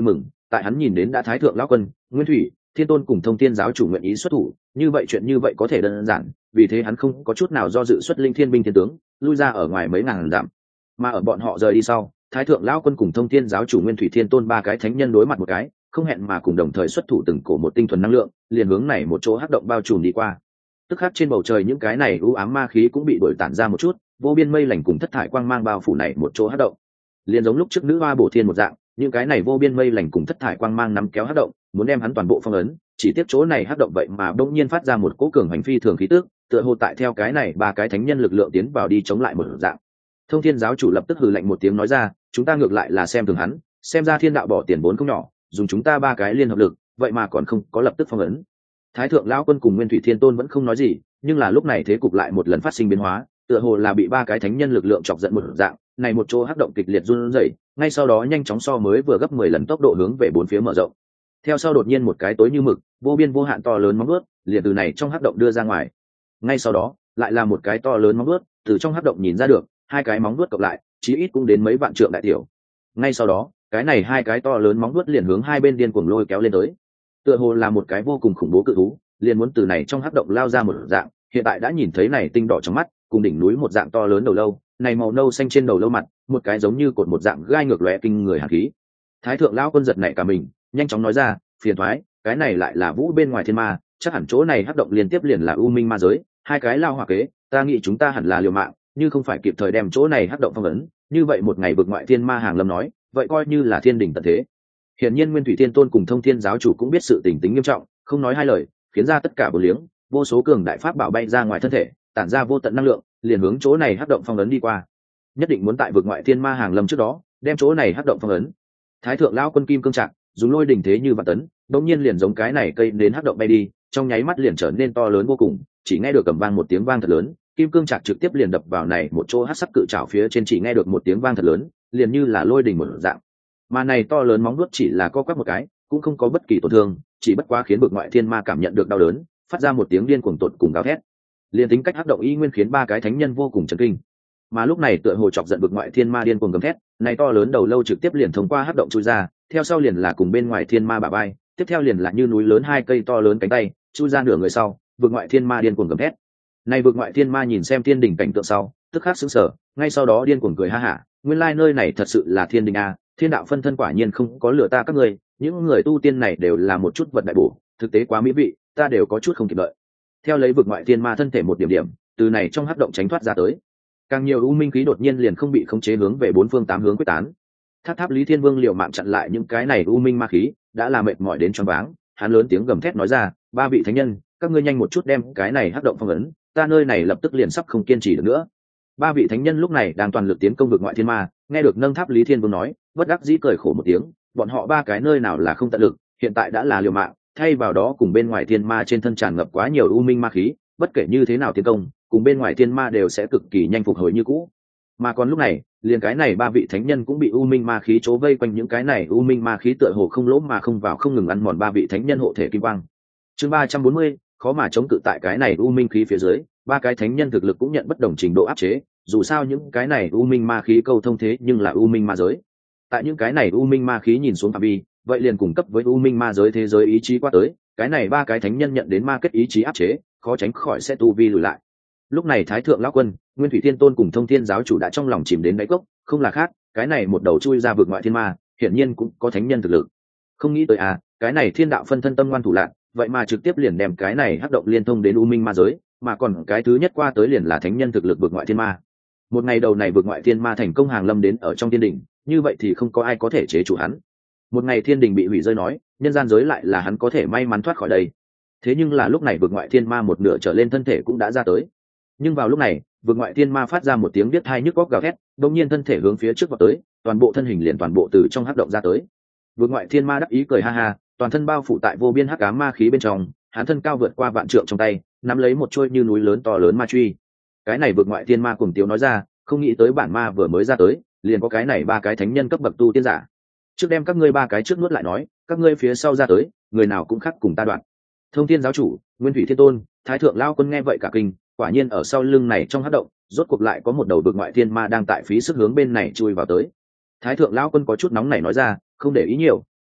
tại hắn nhìn đến đã thái thượng lão quân, nguyên thủy thiên tôn cùng thông thiên giáo chủ nguyện ý xuất thủ, như vậy chuyện như vậy có thể đơn giản, vì thế hắn không có chút nào do dự xuất linh thiên binh thiên tướng lui ra ở ngoài mấy ngàn dặm. Mà ở bọn họ rời đi sau, thái thượng lão quân cùng thông thiên giáo chủ nguyên thủy thiên tôn ba cái thánh nhân đối mặt một cái, không hẹn mà cùng đồng thời xuất thủ từng cổ một tinh thuần năng lượng, liền hướng này một chỗ hắc động bao trùm đi qua. Tức khắc trên bầu trời những cái này u ám ma khí cũng bị đổi tản ra một chút, vô biên mây lành cùng thất thải quang mang bao phủ này một chỗ hắc động. Liền giống lúc trước nữ hoa bổ thiên một dạng, những cái này vô biên mây lành cùng thất thải quang mang nắm kéo hắc động, muốn đem hắn toàn bộ phong ấn, chỉ tiếp chỗ này hắc động vậy mà đột nhiên phát ra một cỗ cường hành phi thường khí tức, tựa hồ tại theo cái này ba cái thánh nhân lực lượng tiến vào đi chống lại một dạng. Thông thiên giáo chủ lập tức hừ lạnh một tiếng nói ra, chúng ta ngược lại là xem thường hắn, xem ra thiên đạo bỏ tiền vốn không nhỏ, dùng chúng ta ba cái liên hợp lực, vậy mà còn không có lập tức phong ấn. Thái thượng lão quân cùng nguyên thủy thiên tôn vẫn không nói gì, nhưng là lúc này thế cục lại một lần phát sinh biến hóa, tựa hồ là bị ba cái thánh nhân lực lượng chọc giận một dạng, này một chỗ hắc động kịch liệt run rẩy, ngay sau đó nhanh chóng so mới vừa gấp mười lần tốc độ hướng về bốn phía mở rộng. Theo sau đột nhiên một cái tối như mực, vô biên vô hạn to lớn móng vuốt, liền từ này trong hắc động đưa ra ngoài. Ngay sau đó, lại là một cái to lớn móng vuốt, từ trong hắc động nhìn ra được, hai cái móng vuốt cộng lại, chí ít cũng đến mấy vạn trượng đại tiểu. Ngay sau đó, cái này hai cái to lớn móng vuốt liền hướng hai bên điên cuồng lôi kéo lên tới. Tựa hồ là một cái vô cùng khủng bố cự thú, liền muốn từ này trong hắc động lao ra một dạng, hiện tại đã nhìn thấy này tinh đỏ trong mắt, cùng đỉnh núi một dạng to lớn đầu lâu, này màu nâu xanh trên đầu lâu mặt, một cái giống như cột một dạng gai ngược lóe kinh người hàn khí. Thái thượng lão quân giật nảy cả mình, nhanh chóng nói ra, phiền thoái, cái này lại là vũ bên ngoài thiên ma, chắc hẳn chỗ này hắc động liên tiếp liền là u minh ma giới, hai cái lao hỏa kế, ta nghĩ chúng ta hẳn là liều mạng, như không phải kịp thời đem chỗ này hắc động phong ấn, như vậy một ngày vực ngoại thiên ma hàng lâm nói, vậy coi như là thiên đình tận thế. Hiển nhiên nguyên thủy thiên tôn cùng thông thiên giáo chủ cũng biết sự tình tính nghiêm trọng, không nói hai lời, khiến ra tất cả bờ liếng, vô số cường đại pháp bảo bay ra ngoài thân thể, tản ra vô tận năng lượng, liền hướng chỗ này hắc động phong ấn đi qua. Nhất định muốn tại vực ngoại thiên ma hàng lâm trước đó, đem chỗ này hắc động phong ấn. Thái thượng lão quân kim cương trạng, dùng lôi đỉnh thế như vạn tấn, đột nhiên liền giống cái này cây đến hắc động bay đi, trong nháy mắt liền trở nên to lớn vô cùng, chỉ nghe được cầm vang một tiếng vang thật lớn, kim cương trạng trực tiếp liền đập vào này một chỗ hắc sắc cự trảo phía trên, chỉ nghe được một tiếng vang thật lớn, liền như là lôi đỉnh một dạng. Mà này to lớn móng vuốt chỉ là co quắp một cái, cũng không có bất kỳ tổn thương, chỉ bất quá khiến vực ngoại thiên ma cảm nhận được đau đớn, phát ra một tiếng điên cuồng tột cùng gào thét. Liên tính cách hắc động y nguyên khiến ba cái thánh nhân vô cùng chấn kinh. Mà lúc này tựa hồ chọc giận vực ngoại thiên ma điên cuồng gầm thét, này to lớn đầu lâu trực tiếp liền thông qua hắc động chui ra, theo sau liền là cùng bên ngoài thiên ma bả vai, tiếp theo liền là như núi lớn hai cây to lớn cánh tay, chui ra nửa người sau, vực ngoại thiên ma điên cuồng gầm thét. Này vực ngoại thiên ma nhìn xem thiên đình cảnh tượng sau, tức khắc sững sờ, ngay sau đó điên cuồng cười ha hả, nguyên lai nơi này thật sự là thiên đình a, thiên đạo phân thân quả nhiên không có lừa ta các ngươi, những người tu tiên này đều là một chút vật đại bổ, thực tế quá mỹ vị, ta đều có chút không kịp đợi. Theo lấy vực ngoại thiên ma thân thể một điểm điểm, từ này trong hắc động tránh thoát ra tới. Càng nhiều u minh khí đột nhiên liền không bị khống chế hướng về bốn phương tám hướng quyết tán. Tháp tháp Lý Thiên Vương liều mạng chặn lại những cái này u minh ma khí, đã là mệt mỏi đến choáng váng, hắn lớn tiếng gầm thét nói ra, ba vị thánh nhân, các ngươi nhanh một chút đem cái này hắc động phong ấn, ta nơi này lập tức liền sắp không kiên trì được nữa. Ba vị thánh nhân lúc này đang toàn lực tiến công vực ngoại thiên ma, nghe được nâng tháp Lý Thiên Vương nói, bất đắc dĩ cười khổ một tiếng, bọn họ ba cái nơi nào là không tận lực, hiện tại đã là liều mạng, thay vào đó cùng bên ngoài thiên ma trên thân tràn ngập quá nhiều u minh ma khí, bất kể như thế nào tiến công, cùng bên ngoài thiên ma đều sẽ cực kỳ nhanh phục hồi như cũ. Mà còn lúc này, liền cái này ba vị thánh nhân cũng bị u minh ma khí chố vây quanh, những cái này u minh ma khí tựa hồ không lỗ mà không vào, không ngừng ăn mòn ba vị thánh nhân hộ thể kim quang. Chương ba trăm bốn mươi, khó mà chống cự tại cái này u minh khí phía dưới, ba cái thánh nhân thực lực cũng nhận bất đồng trình độ áp chế, dù sao những cái này u minh ma khí câu thông thế nhưng là u minh ma giới. Tại những cái này u minh ma khí nhìn xuống phạm vi, vậy liền cung cấp với u minh ma giới thế giới ý chí qua tới, cái này ba cái thánh nhân nhận đến ma kết ý chí áp chế, khó tránh khỏi sẽ tu vi lùi lại. Lúc này thái thượng lão quân, nguyên thủy thiên tôn cùng thông thiên giáo chủ đã trong lòng chìm đến đáy cốc, không là khác, cái này một đầu chui ra vực ngoại thiên ma, hiển nhiên cũng có thánh nhân thực lực. Không nghĩ tới à, cái này thiên đạo phân thân tâm ngoan thủ lạn, vậy mà trực tiếp liền đem cái này hắc động liên thông đến u minh ma giới, mà còn cái thứ nhất qua tới liền là thánh nhân thực lực vực ngoại thiên ma. Một ngày đầu này vực ngoại thiên ma thành công hàng lâm đến ở trong thiên đình, như vậy thì không có ai có thể chế chủ hắn. Một ngày thiên đình bị hủy rơi nói, nhân gian giới lại là hắn có thể may mắn thoát khỏi đây. Thế nhưng là lúc này vực ngoại thiên ma một nửa trở lên thân thể cũng đã ra tới. Nhưng vào lúc này, vực ngoại thiên ma phát ra một tiếng biết thai nhức góc gào thét, đột nhiên thân thể hướng phía trước vào tới, toàn bộ thân hình liền toàn bộ từ trong hắc động ra tới. Vực ngoại thiên ma đắc ý cười ha ha, toàn thân bao phủ tại vô biên hắc ám ma khí bên trong, hắn thân cao vượt qua vạn trượng trong tay, nắm lấy một chuôi như núi lớn to lớn ma truy. Cái này vực ngoại thiên ma cùng tiếu nói ra, không nghĩ tới bản ma vừa mới ra tới, liền có cái này ba cái thánh nhân cấp bậc tu tiên giả. Trước đem các ngươi ba cái trước nuốt lại nói, các ngươi phía sau ra tới, người nào cũng khác cùng ta đoạn. Thông thiên giáo chủ, nguyên thủy thiên tôn, thái thượng lao quân nghe vậy cả kinh, quả nhiên ở sau lưng này trong hắc động, rốt cuộc lại có một đầu vực ngoại thiên ma đang tại phí sức hướng bên này chui vào tới. Thái thượng lao quân có chút nóng nảy nói ra, không để ý nhiều,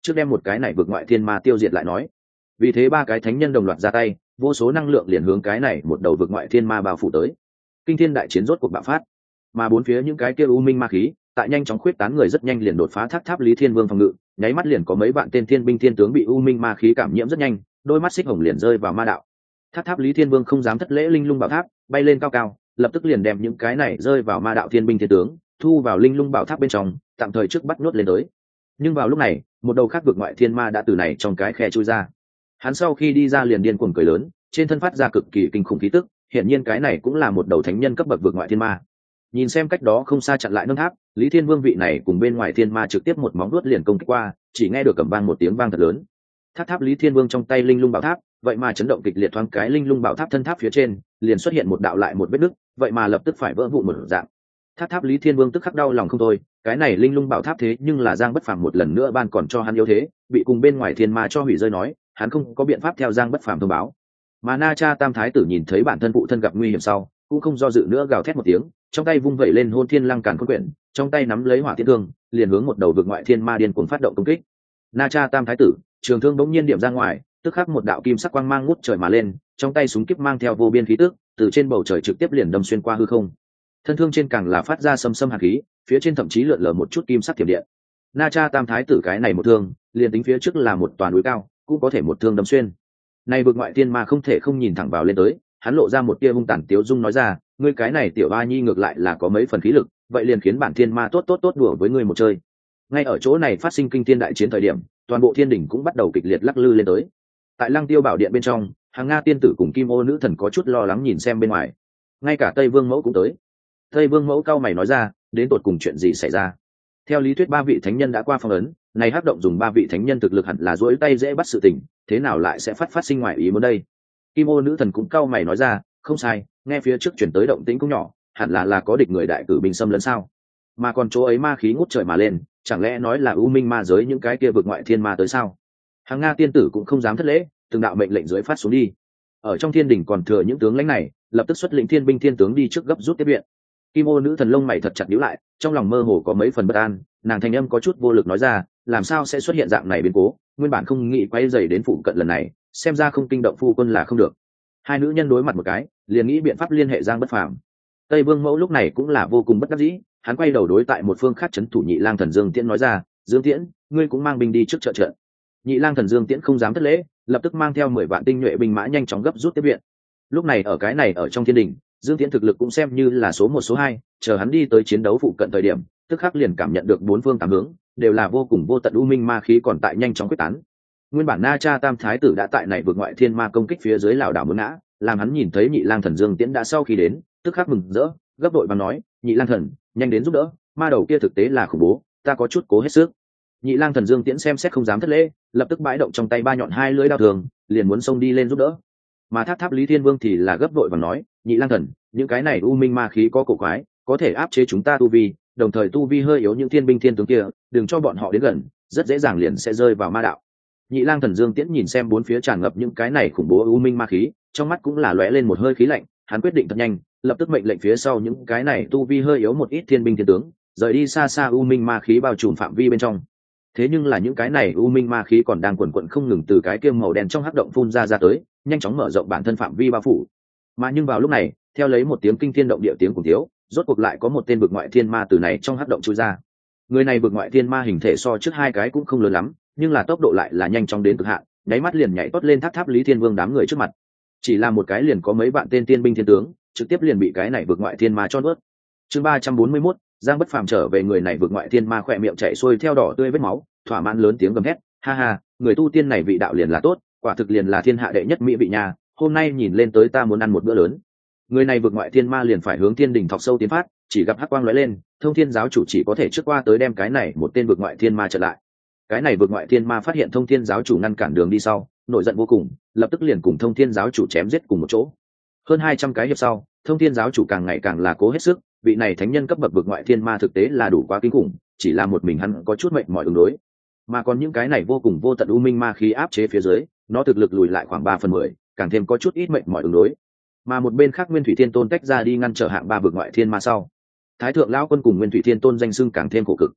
trước đem một cái này vượt ngoại thiên ma tiêu diệt lại nói. Vì thế ba cái thánh nhân đồng loạt ra tay, vô số năng lượng liền hướng cái này một đầu vượt ngoại thiên ma bao phủ tới. Kinh thiên đại chiến rốt cuộc bạo phát, mà bốn phía những cái kia u minh ma khí tại nhanh chóng khuyết tán, người rất nhanh liền đột phá tháp tháp Lý Thiên Vương phòng ngự, nháy mắt liền có mấy bạn tên thiên binh thiên tướng bị u minh ma khí cảm nhiễm rất nhanh, đôi mắt xích hồng liền rơi vào ma đạo. Tháp tháp Lý Thiên Vương không dám thất lễ linh lung bảo tháp, bay lên cao cao, lập tức liền đem những cái này rơi vào ma đạo thiên binh thiên tướng thu vào linh lung bảo tháp bên trong, tạm thời trước bắt nuốt lên tới. Nhưng vào lúc này, một đầu khác vượt ngoại thiên ma đã từ này trong cái khe chui ra. Hắn sau khi đi ra liền điên cuồng cười lớn, trên thân phát ra cực kỳ kinh khủng khí tức, hiển nhiên cái này cũng là một đầu thánh nhân cấp bậc vượt ngoại thiên ma. Nhìn xem cách đó không xa chặn lại nâng tháp, Lý Thiên Vương vị này cùng bên ngoài thiên ma trực tiếp một móng vuốt liền công kích qua, chỉ nghe được cầm vang một tiếng vang thật lớn. Tháp tháp Lý Thiên Vương trong tay linh lung bảo tháp, vậy mà chấn động kịch liệt, thoáng cái linh lung bảo tháp thân tháp phía trên liền xuất hiện một đạo lại một vết nứt, vậy mà lập tức phải vỡ vụn một dạng. Tháp tháp Lý Thiên Vương tức khắc đau lòng không thôi, cái này linh lung bảo tháp thế nhưng là Giang Bất Phàm một lần nữa ban còn cho hắn yếu thế, bị cùng bên ngoài thiên ma cho hủy rơi nói, hắn không có biện pháp theo Giang Bất Phàm thông báo. Mà Na Cha Tam Thái tử nhìn thấy bản thân phụ thân gặp nguy hiểm sau, cũng không do dự nữa, gào thét một tiếng, trong tay vung vẩy lên Hôn Thiên Lăng Càn Khôn Quyển, trong tay nắm lấy Hỏa Thiên Thương, liền hướng một đầu vực ngoại thiên ma điên cuồng phát động công kích. Na Cha Tam Thái tử, trường thương bỗng nhiên điểm ra ngoài, tức khắc một đạo kim sắc quang mang ngút trời mà lên, trong tay súng kíp mang theo vô biên khí tức, từ trên bầu trời trực tiếp liền đâm xuyên qua hư không. Thân thương trên càng là phát ra sấm sấm hàn khí, phía trên thậm chí lượn lờ một chút kim sắc thiểm điện. Na Cha Tam Thái tử cái này một thương, liền tính phía trước là một toàn núi cao, cũng có thể một thương đâm xuyên. Này vực ngoại thiên ma không thể không nhìn thẳng vào lên tới, hắn lộ ra một tia hung tàn tiếu dung nói ra, ngươi cái này tiểu a nhi ngược lại là có mấy phần khí lực, vậy liền khiến bản thiên ma tốt tốt tốt đùa với ngươi một chơi. Ngay ở chỗ này phát sinh kinh thiên đại chiến thời điểm, toàn bộ thiên đỉnh cũng bắt đầu kịch liệt lắc lư lên tới. Tại Lăng Tiêu Bảo Điện bên trong, Hàng Nga tiên tử cùng Kim Ô nữ thần có chút lo lắng nhìn xem bên ngoài. Ngay cả Tây Vương Mẫu cũng tới. Tây Vương Mẫu cao mày nói ra, đến tột cùng chuyện gì xảy ra? Theo lý thuyết ba vị thánh nhân đã qua phong ấn, này hắc động dùng ba vị thánh nhân thực lực hẳn là duỗi tay dễ bắt sự tình, thế nào lại sẽ phát phát sinh ngoài ý muốn đây? Kim Ô nữ thần cũng cao mày nói ra, không sai, nghe phía trước chuyển tới động tĩnh cũng nhỏ, hẳn là là có địch người đại cử binh xâm lấn sao? Mà còn chỗ ấy ma khí ngút trời mà lên, chẳng lẽ nói là u minh ma giới những cái kia vực ngoại thiên ma tới sao? Hàng Nga tiên tử cũng không dám thất lễ, từng đạo mệnh lệnh dưới phát xuống đi. Ở trong thiên đình còn thừa những tướng lãnh này, lập tức xuất lĩnh thiên binh thiên tướng đi trước gấp rút tiếp viện. Kim Ô nữ thần lông mày thật chặt nhíu lại, trong lòng mơ hồ có mấy phần bất an, nàng thanh âm có chút vô lực nói ra, làm sao sẽ xuất hiện dạng này biến cố, nguyên bản không nghĩ quay dày đến phụ cận lần này, xem ra không kinh động phu quân là không được. Hai nữ nhân đối mặt một cái, liền nghĩ biện pháp liên hệ Giang Bất Phàm. Tây Vương Mẫu lúc này cũng là vô cùng bất đắc dĩ, hắn quay đầu đối tại một phương khác trấn thủ Nhị Lang Thần Dương Tiễn nói ra, Dương Tiễn, ngươi cũng mang binh đi trước trợ trận. Nhị Lang Thần Dương Tiễn không dám thất lễ, lập tức mang theo mười vạn tinh nhuệ binh mã nhanh chóng gấp rút tiếp viện. Lúc này ở cái này ở trong thiên đình, Dương Tiễn thực lực cũng xem như là số một số hai, chờ hắn đi tới chiến đấu phụ cận thời điểm, tức khắc liền cảm nhận được bốn phương tám hướng đều là vô cùng vô tận u minh ma khí còn tại nhanh chóng quyết tán. Nguyên bản Na Cha Tam Thái tử đã tại này vượt ngoại thiên ma công kích phía dưới lảo đảo muốn ngã, làm hắn nhìn thấy Nhị Lang Thần Dương Tiễn đã sau khi đến, tức khắc mừng rỡ, gấp đội bằng nói, Nhị Lang Thần, nhanh đến giúp đỡ, ma đầu kia thực tế là khủng bố, ta có chút cố hết sức. Nhị Lang Thần Dương Tiễn xem xét không dám thất lễ, lập tức bãi động trong tay ba nhọn hai lưỡi đao thường, liền muốn xông đi lên giúp đỡ. Mà Tháp Tháp Lý Thiên Vương thì là gấp đội bằng nói, Nhị Lang Thần, những cái này u minh ma khí có cổ quái, có thể áp chế chúng ta tu vi, đồng thời tu vi hơi yếu những thiên binh thiên tướng kia, đừng cho bọn họ đến gần, rất dễ dàng liền sẽ rơi vào ma đạo. Nhị Lang Thần Dương Tiễn nhìn xem bốn phía tràn ngập những cái này khủng bố u minh ma khí, trong mắt cũng là lóe lên một hơi khí lạnh, hắn quyết định thật nhanh, lập tức mệnh lệnh phía sau những cái này tu vi hơi yếu một ít thiên binh thiên tướng, rời đi xa xa u minh ma khí bao trùm phạm vi bên trong. Thế nhưng là những cái này u minh ma khí còn đang quần quật không ngừng từ cái kia màu đen trong hắc động phun ra ra tới, nhanh chóng mở rộng bản thân phạm vi bao phủ. Mà nhưng vào lúc này, theo lấy một tiếng kinh thiên động địa tiếng cùng thiếu, rốt cuộc lại có một tên vực ngoại thiên ma từ này trong hắc động chui ra. Người này vực ngoại thiên ma hình thể so trước hai cái cũng không lớn lắm, nhưng là tốc độ lại là nhanh chóng đến cực hạn, nháy mắt liền nhảy tót lên Tháp Tháp Lý Thiên Vương đám người trước mặt. Chỉ là một cái liền có mấy bạn tên tiên binh thiên tướng, trực tiếp liền bị cái này vực ngoại thiên ma cho nuốt. Chương ba trăm bốn mươi mốt, Giang Bất Phàm trở về. Người này vực ngoại thiên ma khỏe miệng chảy xuôi theo đỏ tươi vết máu, thỏa mãn lớn tiếng gầm hét, ha ha, người tu tiên này vị đạo liền là tốt, quả thực liền là thiên hạ đệ nhất mỹ vị nhà, hôm nay nhìn lên tới ta muốn ăn một bữa lớn. Người này vực ngoại thiên ma liền phải hướng thiên đình thọc sâu tiến phát, chỉ gặp hắc quang lóe lên, Thông Thiên giáo chủ chỉ có thể trước qua tới đem cái này một tên vực ngoại thiên ma trở lại. Cái này vực ngoại thiên ma phát hiện Thông Thiên giáo chủ ngăn cản đường đi sau, nổi giận vô cùng, lập tức liền cùng Thông Thiên giáo chủ chém giết cùng một chỗ. Hơn hai trăm cái hiệp sau, Thông Thiên giáo chủ càng ngày càng là cố hết sức, vị này thánh nhân cấp bậc vực ngoại thiên ma thực tế là đủ quá kinh khủng, chỉ là một mình hắn có chút mệt mỏi ứng đối. Mà còn những cái này vô cùng vô tận u minh ma khí áp chế phía dưới, nó thực lực lùi lại khoảng ba phần mười, càng thêm có chút ít mệt mỏi ứng đối. Mà một bên khác Nguyên Thủy Thiên Tôn tách ra đi ngăn trở hạng ba vực ngoại thiên ma sau, Thái thượng lão quân cùng Nguyên Thủy Thiên Tôn danh xưng càng thêm khổ cực.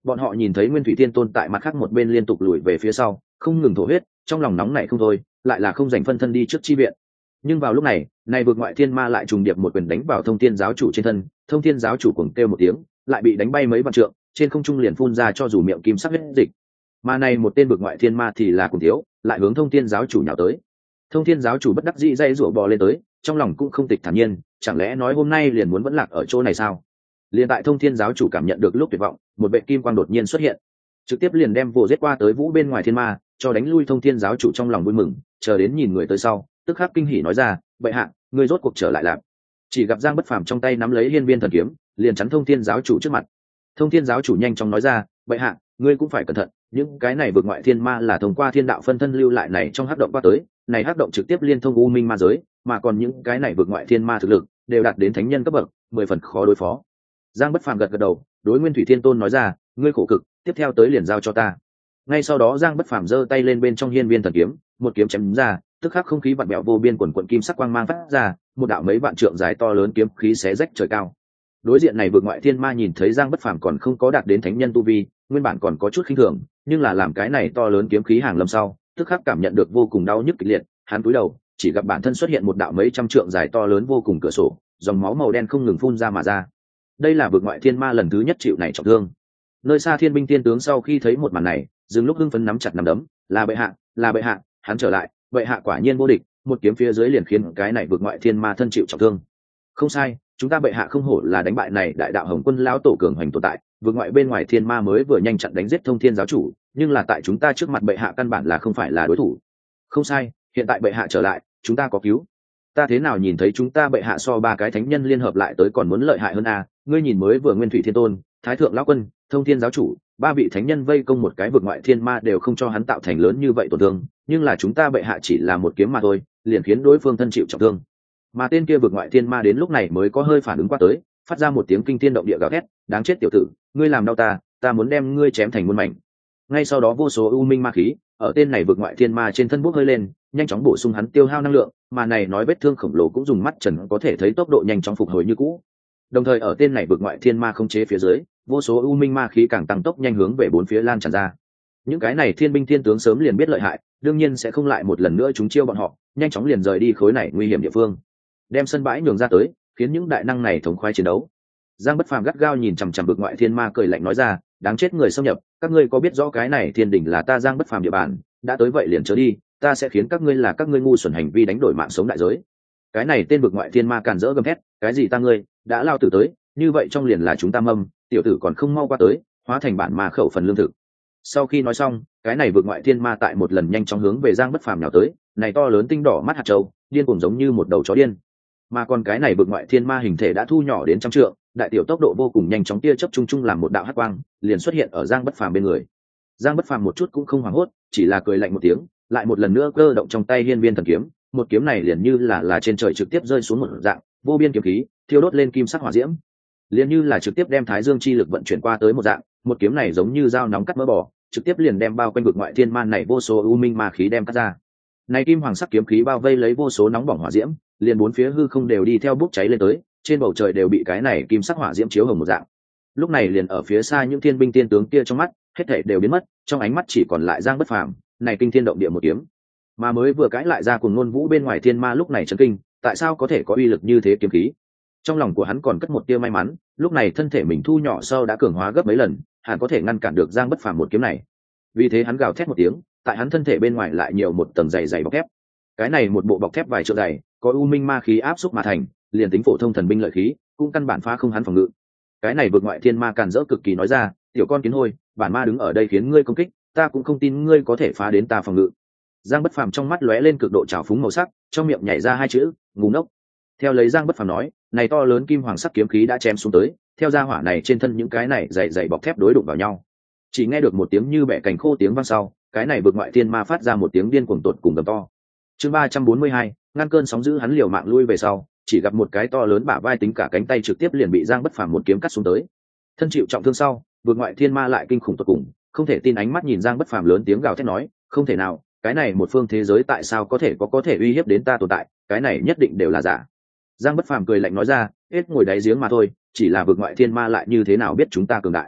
Bọn họ nhìn thấy Nguyên Thủy Thiên Tôn tại mặt khác một bên liên tục lùi về phía sau, không ngừng thổ huyết, trong lòng nóng nảy không thôi, lại là không dành phân thân đi trước chi viện. Nhưng vào lúc này, này vượt ngoại thiên ma lại trùng điệp một quyền đánh vào Thông Thiên giáo chủ trên thân, Thông Thiên giáo chủ cuồng kêu một tiếng, lại bị đánh bay mấy vạn trượng, trên không trung liền phun ra cho dù miệng kim sắc huyết dịch. Mà này một tên vượt ngoại thiên ma thì là cùng thiếu, lại hướng Thông Thiên giáo chủ nhào tới. Thông Thiên giáo chủ bất đắc dĩ dây rủa bò lên tới, trong lòng cũng không tịch thản nhiên, chẳng lẽ nói hôm nay liền muốn vẫn lạc ở chỗ này sao? Liền tại Thông Thiên giáo chủ cảm nhận được lúc tuyệt vọng, một vệ kim quang đột nhiên xuất hiện, trực tiếp liền đem vô giết qua tới vũ bên ngoài thiên ma, cho đánh lui Thông Thiên giáo chủ trong lòng vui mừng, chờ đến nhìn người tới sau, tức khắc kinh hỉ nói ra, bệ hạ, ngươi rốt cuộc trở lại lạc. Chỉ gặp Giang Bất Phàm trong tay nắm lấy hiên viên thần kiếm, liền chắn Thông Thiên giáo chủ trước mặt. Thông Thiên giáo chủ nhanh chóng nói ra, bệ hạ, ngươi cũng phải cẩn thận, những cái này vượt ngoại thiên ma là thông qua thiên đạo phân thân lưu lại này trong hắc động qua tới, này hắc động trực tiếp liên thông u minh ma giới, mà còn những cái này vượt ngoại thiên ma thực lực đều đạt đến thánh nhân cấp bậc, mười phần khó đối phó. Giang Bất Phàm gật gật đầu, đối Nguyên Thủy Thiên Tôn nói ra, ngươi khổ cực, tiếp theo tới liền giao cho ta. Ngay sau đó Giang Bất Phàm giơ tay lên bên trong hiên viên thần kiếm, một kiếm chém ra, tức khắc không khí vặn vẹo vô biên quần quần kim sắc quang mang phát ra, một đạo mấy vạn trượng dài to lớn kiếm khí xé rách trời cao. Đối diện này vượt ngoại thiên ma nhìn thấy Giang Bất Phàm còn không có đạt đến thánh nhân tu vi, nguyên bản còn có chút khinh thường, nhưng là làm cái này to lớn kiếm khí hàng lâm sau, tức khắc cảm nhận được vô cùng đau nhức kịch liệt, hắn cúi đầu, chỉ gặp bản thân xuất hiện một đạo mấy trăm trượng dài to lớn vô cùng cửa sổ, dòng máu màu đen không ngừng phun ra mà ra. Đây là vượt ngoại thiên ma lần thứ nhất chịu này trọng thương. Nơi xa thiên binh tiên tướng sau khi thấy một màn này, dừng lúc hưng phấn nắm chặt nắm đấm, là bệ hạ, là bệ hạ, hắn trở lại, bệ hạ quả nhiên vô địch, một kiếm phía dưới liền khiến cái này vượt ngoại thiên ma thân chịu trọng thương. Không sai, chúng ta bệ hạ không hổ là đánh bại này đại đạo hồng quân lão tổ cường hành tồn tại, vượt ngoại bên ngoài thiên ma mới vừa nhanh chặn đánh giết Thông Thiên giáo chủ, nhưng là tại chúng ta trước mặt bệ hạ căn bản là không phải là đối thủ. Không sai, hiện tại bệ hạ trở lại, chúng ta có cứu. Ta thế nào nhìn thấy chúng ta bệ hạ so ba cái thánh nhân liên hợp lại tới còn muốn lợi hại hơn a? Ngươi nhìn mới vừa Nguyên Thủy Thiên Tôn, Thái Thượng lão quân, Thông Thiên giáo chủ, ba vị thánh nhân vây công một cái vượt ngoại thiên ma đều không cho hắn tạo thành lớn như vậy tổn thương, nhưng là chúng ta bệ hạ chỉ là một kiếm mà thôi, liền khiến đối phương thân chịu trọng thương. Mà tên kia vượt ngoại thiên ma đến lúc này mới có hơi phản ứng qua tới, phát ra một tiếng kinh thiên động địa gào thét, đáng chết tiểu tử, ngươi làm đau ta, ta muốn đem ngươi chém thành muôn mảnh. Ngay sau đó vô số u minh ma khí ở tên này vượt ngoại thiên ma trên thân bốc hơi lên, nhanh chóng bổ sung hắn tiêu hao năng lượng, mà này nói vết thương khổng lồ cũng dùng mắt trần có thể thấy tốc độ nhanh chóng phục hồi như cũ. Đồng thời ở tên này vượt ngoại thiên ma không chế phía dưới, vô số u minh ma khí càng tăng tốc nhanh hướng về bốn phía lan tràn ra. Những cái này thiên binh thiên tướng sớm liền biết lợi hại, đương nhiên sẽ không lại một lần nữa chúng chiêu bọn họ, nhanh chóng liền rời đi khối này nguy hiểm địa phương, đem sân bãi nhường ra tới, khiến những đại năng này thống khoái chiến đấu. Giang Bất Phàm gắt gao nhìn chằm chằm vượt ngoại thiên ma cười lạnh nói ra, đáng chết người xâm nhập, các ngươi có biết rõ cái này thiên đỉnh là ta Giang Bất Phàm địa bàn, đã tới vậy liền chớ đi, ta sẽ khiến các ngươi là các ngươi ngu xuẩn hành vi đánh đổi mạng sống đại giới. Cái này tên vượt ngoại thiên ma càn rỡ gầm thét, cái gì ta ngươi, đã lao tử tới, như vậy trong liền là chúng ta mâm, tiểu tử còn không mau qua tới, hóa thành bản ma khẩu phần lương thực. Sau khi nói xong, cái này vượt ngoại thiên ma tại một lần nhanh chóng hướng về Giang Bất Phàm nhào tới, này to lớn tinh đỏ mắt hạt châu, điên cuồng giống như một đầu chó điên. Mà còn cái này vượt ngoại thiên ma hình thể đã thu nhỏ đến trăm trượng, đại tiểu tốc độ vô cùng nhanh chóng, tia chớp chung chung làm một đạo hắc quang, liền xuất hiện ở Giang Bất Phàm bên người. Giang Bất Phàm một chút cũng không hoảng hốt, chỉ là cười lạnh một tiếng, lại một lần nữa cơ động trong tay hiên viên thần kiếm, một kiếm này liền như là là trên trời trực tiếp rơi xuống một dạng, vô biên kiếm khí, thiêu đốt lên kim sắc hỏa diễm, liền như là trực tiếp đem thái dương chi lực vận chuyển qua tới một dạng, một kiếm này giống như dao nóng cắt mỡ bò, trực tiếp liền đem bao quanh vực ngoại thiên man này vô số u minh ma khí đem cắt ra. Này kim hoàng sắc kiếm khí bao vây lấy vô số nóng bỏng hỏa diễm, liền bốn phía hư không đều đi theo bốc cháy lên tới, trên bầu trời đều bị cái này kim sắc hỏa diễm chiếu hồng một dạng. Lúc này liền ở phía xa những thiên binh tiên tướng kia trong mắt, hết thảy đều biến mất, trong ánh mắt chỉ còn lại Giang Bất Phàm, này kinh thiên động địa một kiếm. Mà mới vừa cãi lại ra cùng ngôn vũ bên ngoài thiên ma lúc này chấn kinh, tại sao có thể có uy lực như thế kiếm khí? Trong lòng của hắn còn cất một tia may mắn, lúc này thân thể mình thu nhỏ sau đã cường hóa gấp mấy lần, hẳn có thể ngăn cản được Giang Bất Phàm một kiếm này. Vì thế hắn gào thét một tiếng, tại hắn thân thể bên ngoài lại nhiều một tầng dày dày bọc thép. Cái này một bộ bọc thép vài trượng dày, có u minh ma khí áp xúc mà thành, liền tính phổ thông thần binh lợi khí, cũng căn bản phá không hắn phòng ngự. Cái này vượt ngoại thiên ma càn rỡ cực kỳ nói ra, tiểu con kiến hôi, bản ma đứng ở đây khiến ngươi công kích, ta cũng không tin ngươi có thể phá đến ta phòng ngự. Giang Bất Phàm trong mắt lóe lên cực độ trào phúng màu sắc, trong miệng nhảy ra hai chữ, ngu ngốc. Theo lấy Giang Bất Phàm nói, này to lớn kim hoàng sắc kiếm khí đã chém xuống tới, theo ra hỏa này trên thân những cái này dày dày bọc thép đối đụng vào nhau. Chỉ nghe được một tiếng như bẻ cành khô tiếng vang sau, cái này vượt ngoại thiên ma phát ra một tiếng điên cuồng tột cùng gầm to. Chương ba trăm bốn mươi hai, ngăn cơn sóng dữ, hắn liều mạng lui về sau, chỉ gặp một cái to lớn bả vai tính cả cánh tay trực tiếp liền bị Giang Bất Phàm một kiếm cắt xuống tới. Thân chịu trọng thương sau, vượt ngoại thiên ma lại kinh khủng tột cùng, không thể tin ánh mắt nhìn Giang Bất Phàm lớn tiếng gào thét nói, không thể nào, cái này một phương thế giới tại sao có thể có có thể uy hiếp đến ta tồn tại, cái này nhất định đều là giả. Giang Bất Phàm cười lạnh nói ra, hết ngồi đáy giếng mà thôi, chỉ là vượt ngoại thiên ma lại như thế nào biết chúng ta cường đại.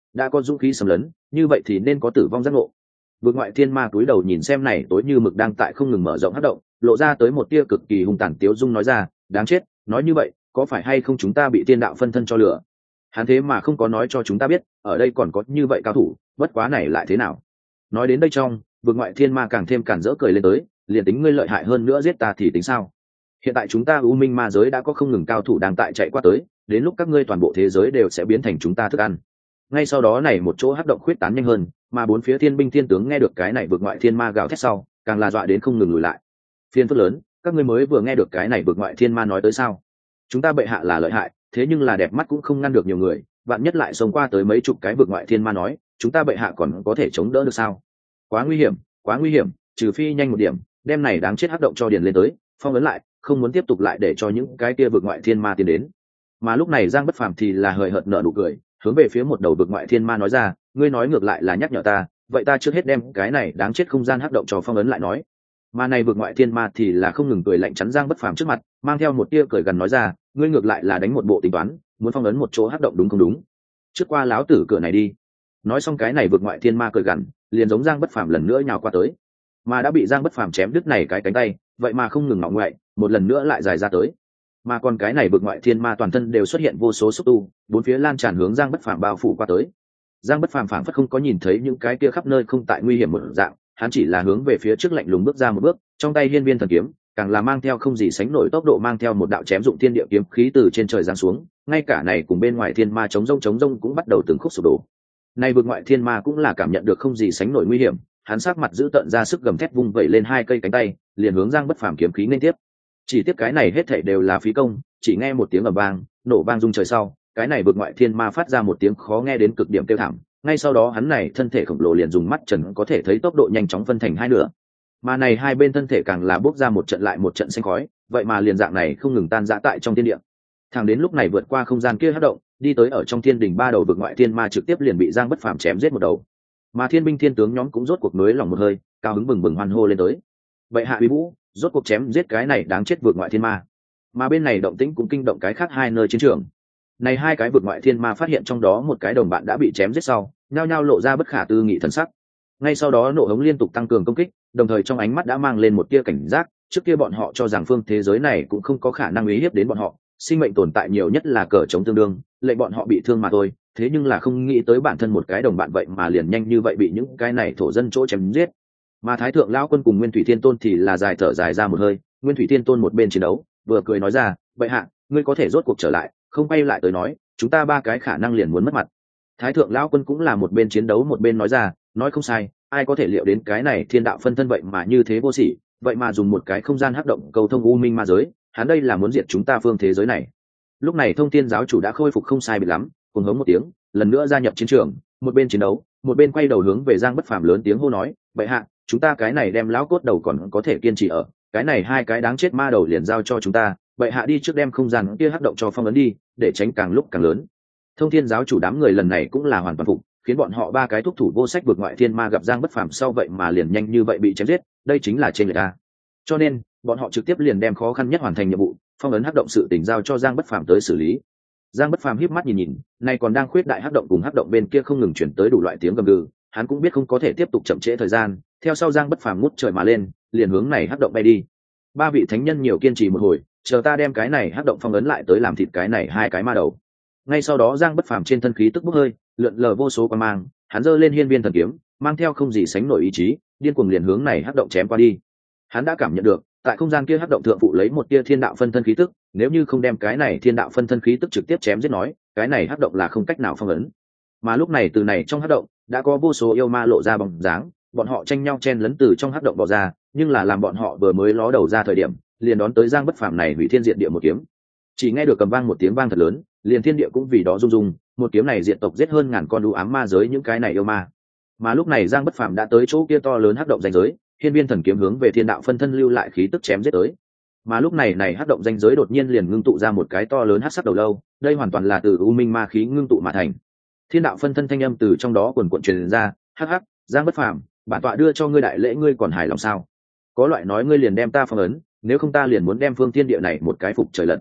đã có dũng khí xâm lấn, như vậy thì nên có tử vong giác ngộ. Vực ngoại thiên ma cúi đầu nhìn xem này tối như mực đang tại không ngừng mở rộng hắc động, lộ ra tới một tia cực kỳ hung tàn tiếu dung nói ra, đáng chết, nói như vậy có phải hay không chúng ta bị tiên đạo phân thân cho lửa? Hắn thế mà không có nói cho chúng ta biết ở đây còn có như vậy cao thủ, bất quá này lại thế nào? Nói đến đây trong vực ngoại thiên ma càng thêm cản rỡ cười lên tới, liền tính ngươi lợi hại hơn nữa giết ta thì tính sao? Hiện tại chúng ta u minh ma giới đã có không ngừng cao thủ đang tại chạy qua tới, đến lúc các ngươi toàn bộ thế giới đều sẽ biến thành chúng ta thức ăn. Ngay sau đó này một chỗ hắc động khuyết tán nhanh hơn, mà bốn phía thiên binh thiên tướng nghe được cái này vực ngoại thiên ma gào thét sau, càng là dọa đến không ngừng lùi lại. Phiên phức lớn, các ngươi mới vừa nghe được cái này vực ngoại thiên ma nói tới sao? Chúng ta bệ hạ là lợi hại, thế nhưng là đẹp mắt cũng không ngăn được nhiều người, bạn nhất lại xông qua tới mấy chục cái vực ngoại thiên ma nói, chúng ta bệ hạ còn có thể chống đỡ được sao? Quá nguy hiểm, quá nguy hiểm, trừ phi nhanh một điểm, đem này đáng chết hắc động cho điền lên tới, phong ấn lại, không muốn tiếp tục lại để cho những cái kia vực ngoại thiên ma tiến đến. Mà lúc này Giang Bất Phàm thì là hời hợt nở nụ cười, hướng về phía một đầu vực ngoại thiên ma nói ra, ngươi nói ngược lại là nhắc nhở ta, vậy ta trước hết đem cái này đáng chết không gian hắc động cho phong ấn lại nói. Mà này vực ngoại thiên ma thì là không ngừng cười lạnh chắn Giang Bất Phàm trước mặt, mang theo một tia cười gần nói ra, ngươi ngược lại là đánh một bộ tính toán, muốn phong ấn một chỗ hắc động đúng không đúng? Trước qua láo tử cửa này đi. Nói xong cái này vực ngoại thiên ma cười gằn, liền giống Giang Bất Phàm lần nữa nhào qua tới, mà đã bị Giang Bất Phàm chém đứt này cái cánh tay, vậy mà không ngừng ngọ ngoại, một lần nữa lại dài ra tới. Mà còn cái này vực ngoại thiên ma toàn thân đều xuất hiện vô số xúc tu, bốn phía lan tràn hướng Giang Bất Phàm bao phủ qua tới. Giang Bất Phàm phảng phất không có nhìn thấy những cái kia khắp nơi không tại nguy hiểm một dạng, hắn chỉ là hướng về phía trước lạnh lùng bước ra một bước, trong tay hiên viên thần kiếm càng là mang theo không gì sánh nổi tốc độ, mang theo một đạo chém dụng thiên địa kiếm khí từ trên trời giáng xuống, ngay cả này cùng bên ngoài thiên ma chống rông chống rông cũng bắt đầu từng khúc sụp đổ. Này vực ngoại thiên ma cũng là cảm nhận được không gì sánh nổi nguy hiểm, hắn sắc mặt giữ tợn ra sức gầm thét vung vẩy lên hai cây cánh tay, liền hướng Giang Bất Phàm kiếm khí nên tiếp. Chỉ tiếc cái này hết thảy đều là phí công, chỉ nghe một tiếng ầm vang, nổ vang rung trời sau, cái này vực ngoại thiên ma phát ra một tiếng khó nghe đến cực điểm kêu thảm, ngay sau đó hắn này thân thể khổng lồ liền dùng mắt trần có thể thấy tốc độ nhanh chóng phân thành hai nửa. Mà này hai bên thân thể càng là bốc ra một trận lại một trận xanh khói, vậy mà liền dạng này không ngừng tan rã tại trong thiên địa. Thẳng đến lúc này vượt qua không gian kia hất động, đi tới ở trong thiên đình ba đầu vực ngoại thiên ma trực tiếp liền bị Giang Bất Phàm chém giết một đầu. Mà thiên binh thiên tướng nhóm cũng rốt cuộc nới lòng một hơi, cao hứng bừng bừng hoan hô lên tới. Vậy hạ uy vũ, rốt cuộc chém giết cái này đáng chết vực ngoại thiên ma. Mà bên này động tĩnh cũng kinh động cái khác hai nơi chiến trường. Này hai cái vực ngoại thiên ma phát hiện trong đó một cái đồng bạn đã bị chém giết sau, nhao nhao lộ ra bất khả tư nghị thần sắc. Ngay sau đó nộ hống liên tục tăng cường công kích, đồng thời trong ánh mắt đã mang lên một tia cảnh giác, trước kia bọn họ cho rằng phương thế giới này cũng không có khả năng uy hiếp đến bọn họ, sinh mệnh tồn tại nhiều nhất là cờ chống tương đương, lệnh bọn họ bị thương mà thôi, thế nhưng là không nghĩ tới bản thân một cái đồng bạn vậy mà liền nhanh như vậy bị những cái này thổ dân chỗ chém giết. Mà Thái thượng lão quân cùng Nguyên Thủy Thiên Tôn thì là dài thở dài ra một hơi, Nguyên Thủy Thiên Tôn một bên chiến đấu, vừa cười nói ra, "Bệ hạ, ngươi có thể rốt cuộc trở lại, không bay lại tới nói, chúng ta ba cái khả năng liền muốn mất mặt." Thái thượng lão quân cũng là một bên chiến đấu một bên nói ra, nói không sai, ai có thể liệu đến cái này thiên đạo phân thân vậy mà như thế vô sỉ, vậy mà dùng một cái không gian hắc động cầu thông u minh ma giới, hắn đây là muốn diệt chúng ta phương thế giới này. Lúc này Thông Thiên giáo chủ đã khôi phục không sai biệt lắm, cùng hống một tiếng, lần nữa gia nhập chiến trường, một bên chiến đấu, một bên quay đầu hướng về Giang Bất Phàm lớn tiếng hô nói, "Bệ hạ, chúng ta cái này đem lão cốt đầu còn có thể kiên trì ở, cái này hai cái đáng chết ma đầu liền giao cho chúng ta, bệ hạ đi trước đem không gian kia hắc động cho phong ấn đi, để tránh càng lúc càng lớn." Thông Thiên giáo chủ đám người lần này cũng là hoàn toàn phục, khiến bọn họ ba cái thúc thủ vô sách vượt ngoại thiên ma gặp Giang Bất Phàm sau vậy mà liền nhanh như vậy bị chém giết, đây chính là trên người ta. Cho nên, bọn họ trực tiếp liền đem khó khăn nhất hoàn thành nhiệm vụ, phong ấn hắc động sự tình giao cho Giang Bất Phàm tới xử lý. Giang Bất Phàm híp mắt nhìn nhìn, nay còn đang khuyết đại hắc động cùng hắc động bên kia không ngừng chuyển tới đủ loại tiếng gầm gừ, hắn cũng biết không có thể tiếp tục chậm trễ thời gian, theo sau Giang Bất Phàm ngút trời mà lên, liền hướng này hắc động bay đi. Ba vị thánh nhân nhiều kiên trì một hồi, chờ ta đem cái này hắc động phong ấn lại tới làm thịt cái này hai cái ma đầu. Ngay sau đó Giang Bất Phàm trên thân khí tức bốc hơi, lượn lờ vô số quang mang, hắn giơ lên hiên viên thần kiếm, mang theo không gì sánh nổi ý chí, điên cuồng liền hướng này hắc động chém qua đi. Hắn đã cảm nhận được, tại không gian kia hắc động thượng phụ lấy một tia thiên đạo phân thân khí tức, nếu như không đem cái này thiên đạo phân thân khí tức trực tiếp chém giết nói, cái này hắc động là không cách nào phong ấn. Mà lúc này từ này trong hắc động đã có vô số yêu ma lộ ra bóng dáng, bọn họ tranh nhau chen lấn từ trong hắc động bò ra, nhưng là làm bọn họ vừa mới ló đầu ra thời điểm, liền đón tới Giang Bất Phàm này hủy thiên diệt địa một kiếm. Chỉ nghe được cầm vang một tiếng vang thật lớn, liền thiên địa cũng vì đó rung rung, một kiếm này diệt tộc giết hơn ngàn con u ám ma giới những cái này yêu ma. Mà lúc này Giang Bất Phàm đã tới chỗ kia to lớn hắc động ranh giới, hiên viên thần kiếm hướng về thiên đạo phân thân lưu lại khí tức chém giết tới. Mà lúc này này hắc động ranh giới đột nhiên liền ngưng tụ ra một cái to lớn hắc sắc đầu lâu, đây hoàn toàn là từ u minh ma khí ngưng tụ mà thành. Thiên đạo phân thân thanh âm từ trong đó quần quần truyền ra, hắc hắc, Giang Bất Phàm, bản tọa đưa cho ngươi đại lễ ngươi còn hài lòng sao? Có loại nói ngươi liền đem ta phong ấn, nếu không ta liền muốn đem phương thiên địa này một cái phục trời lật.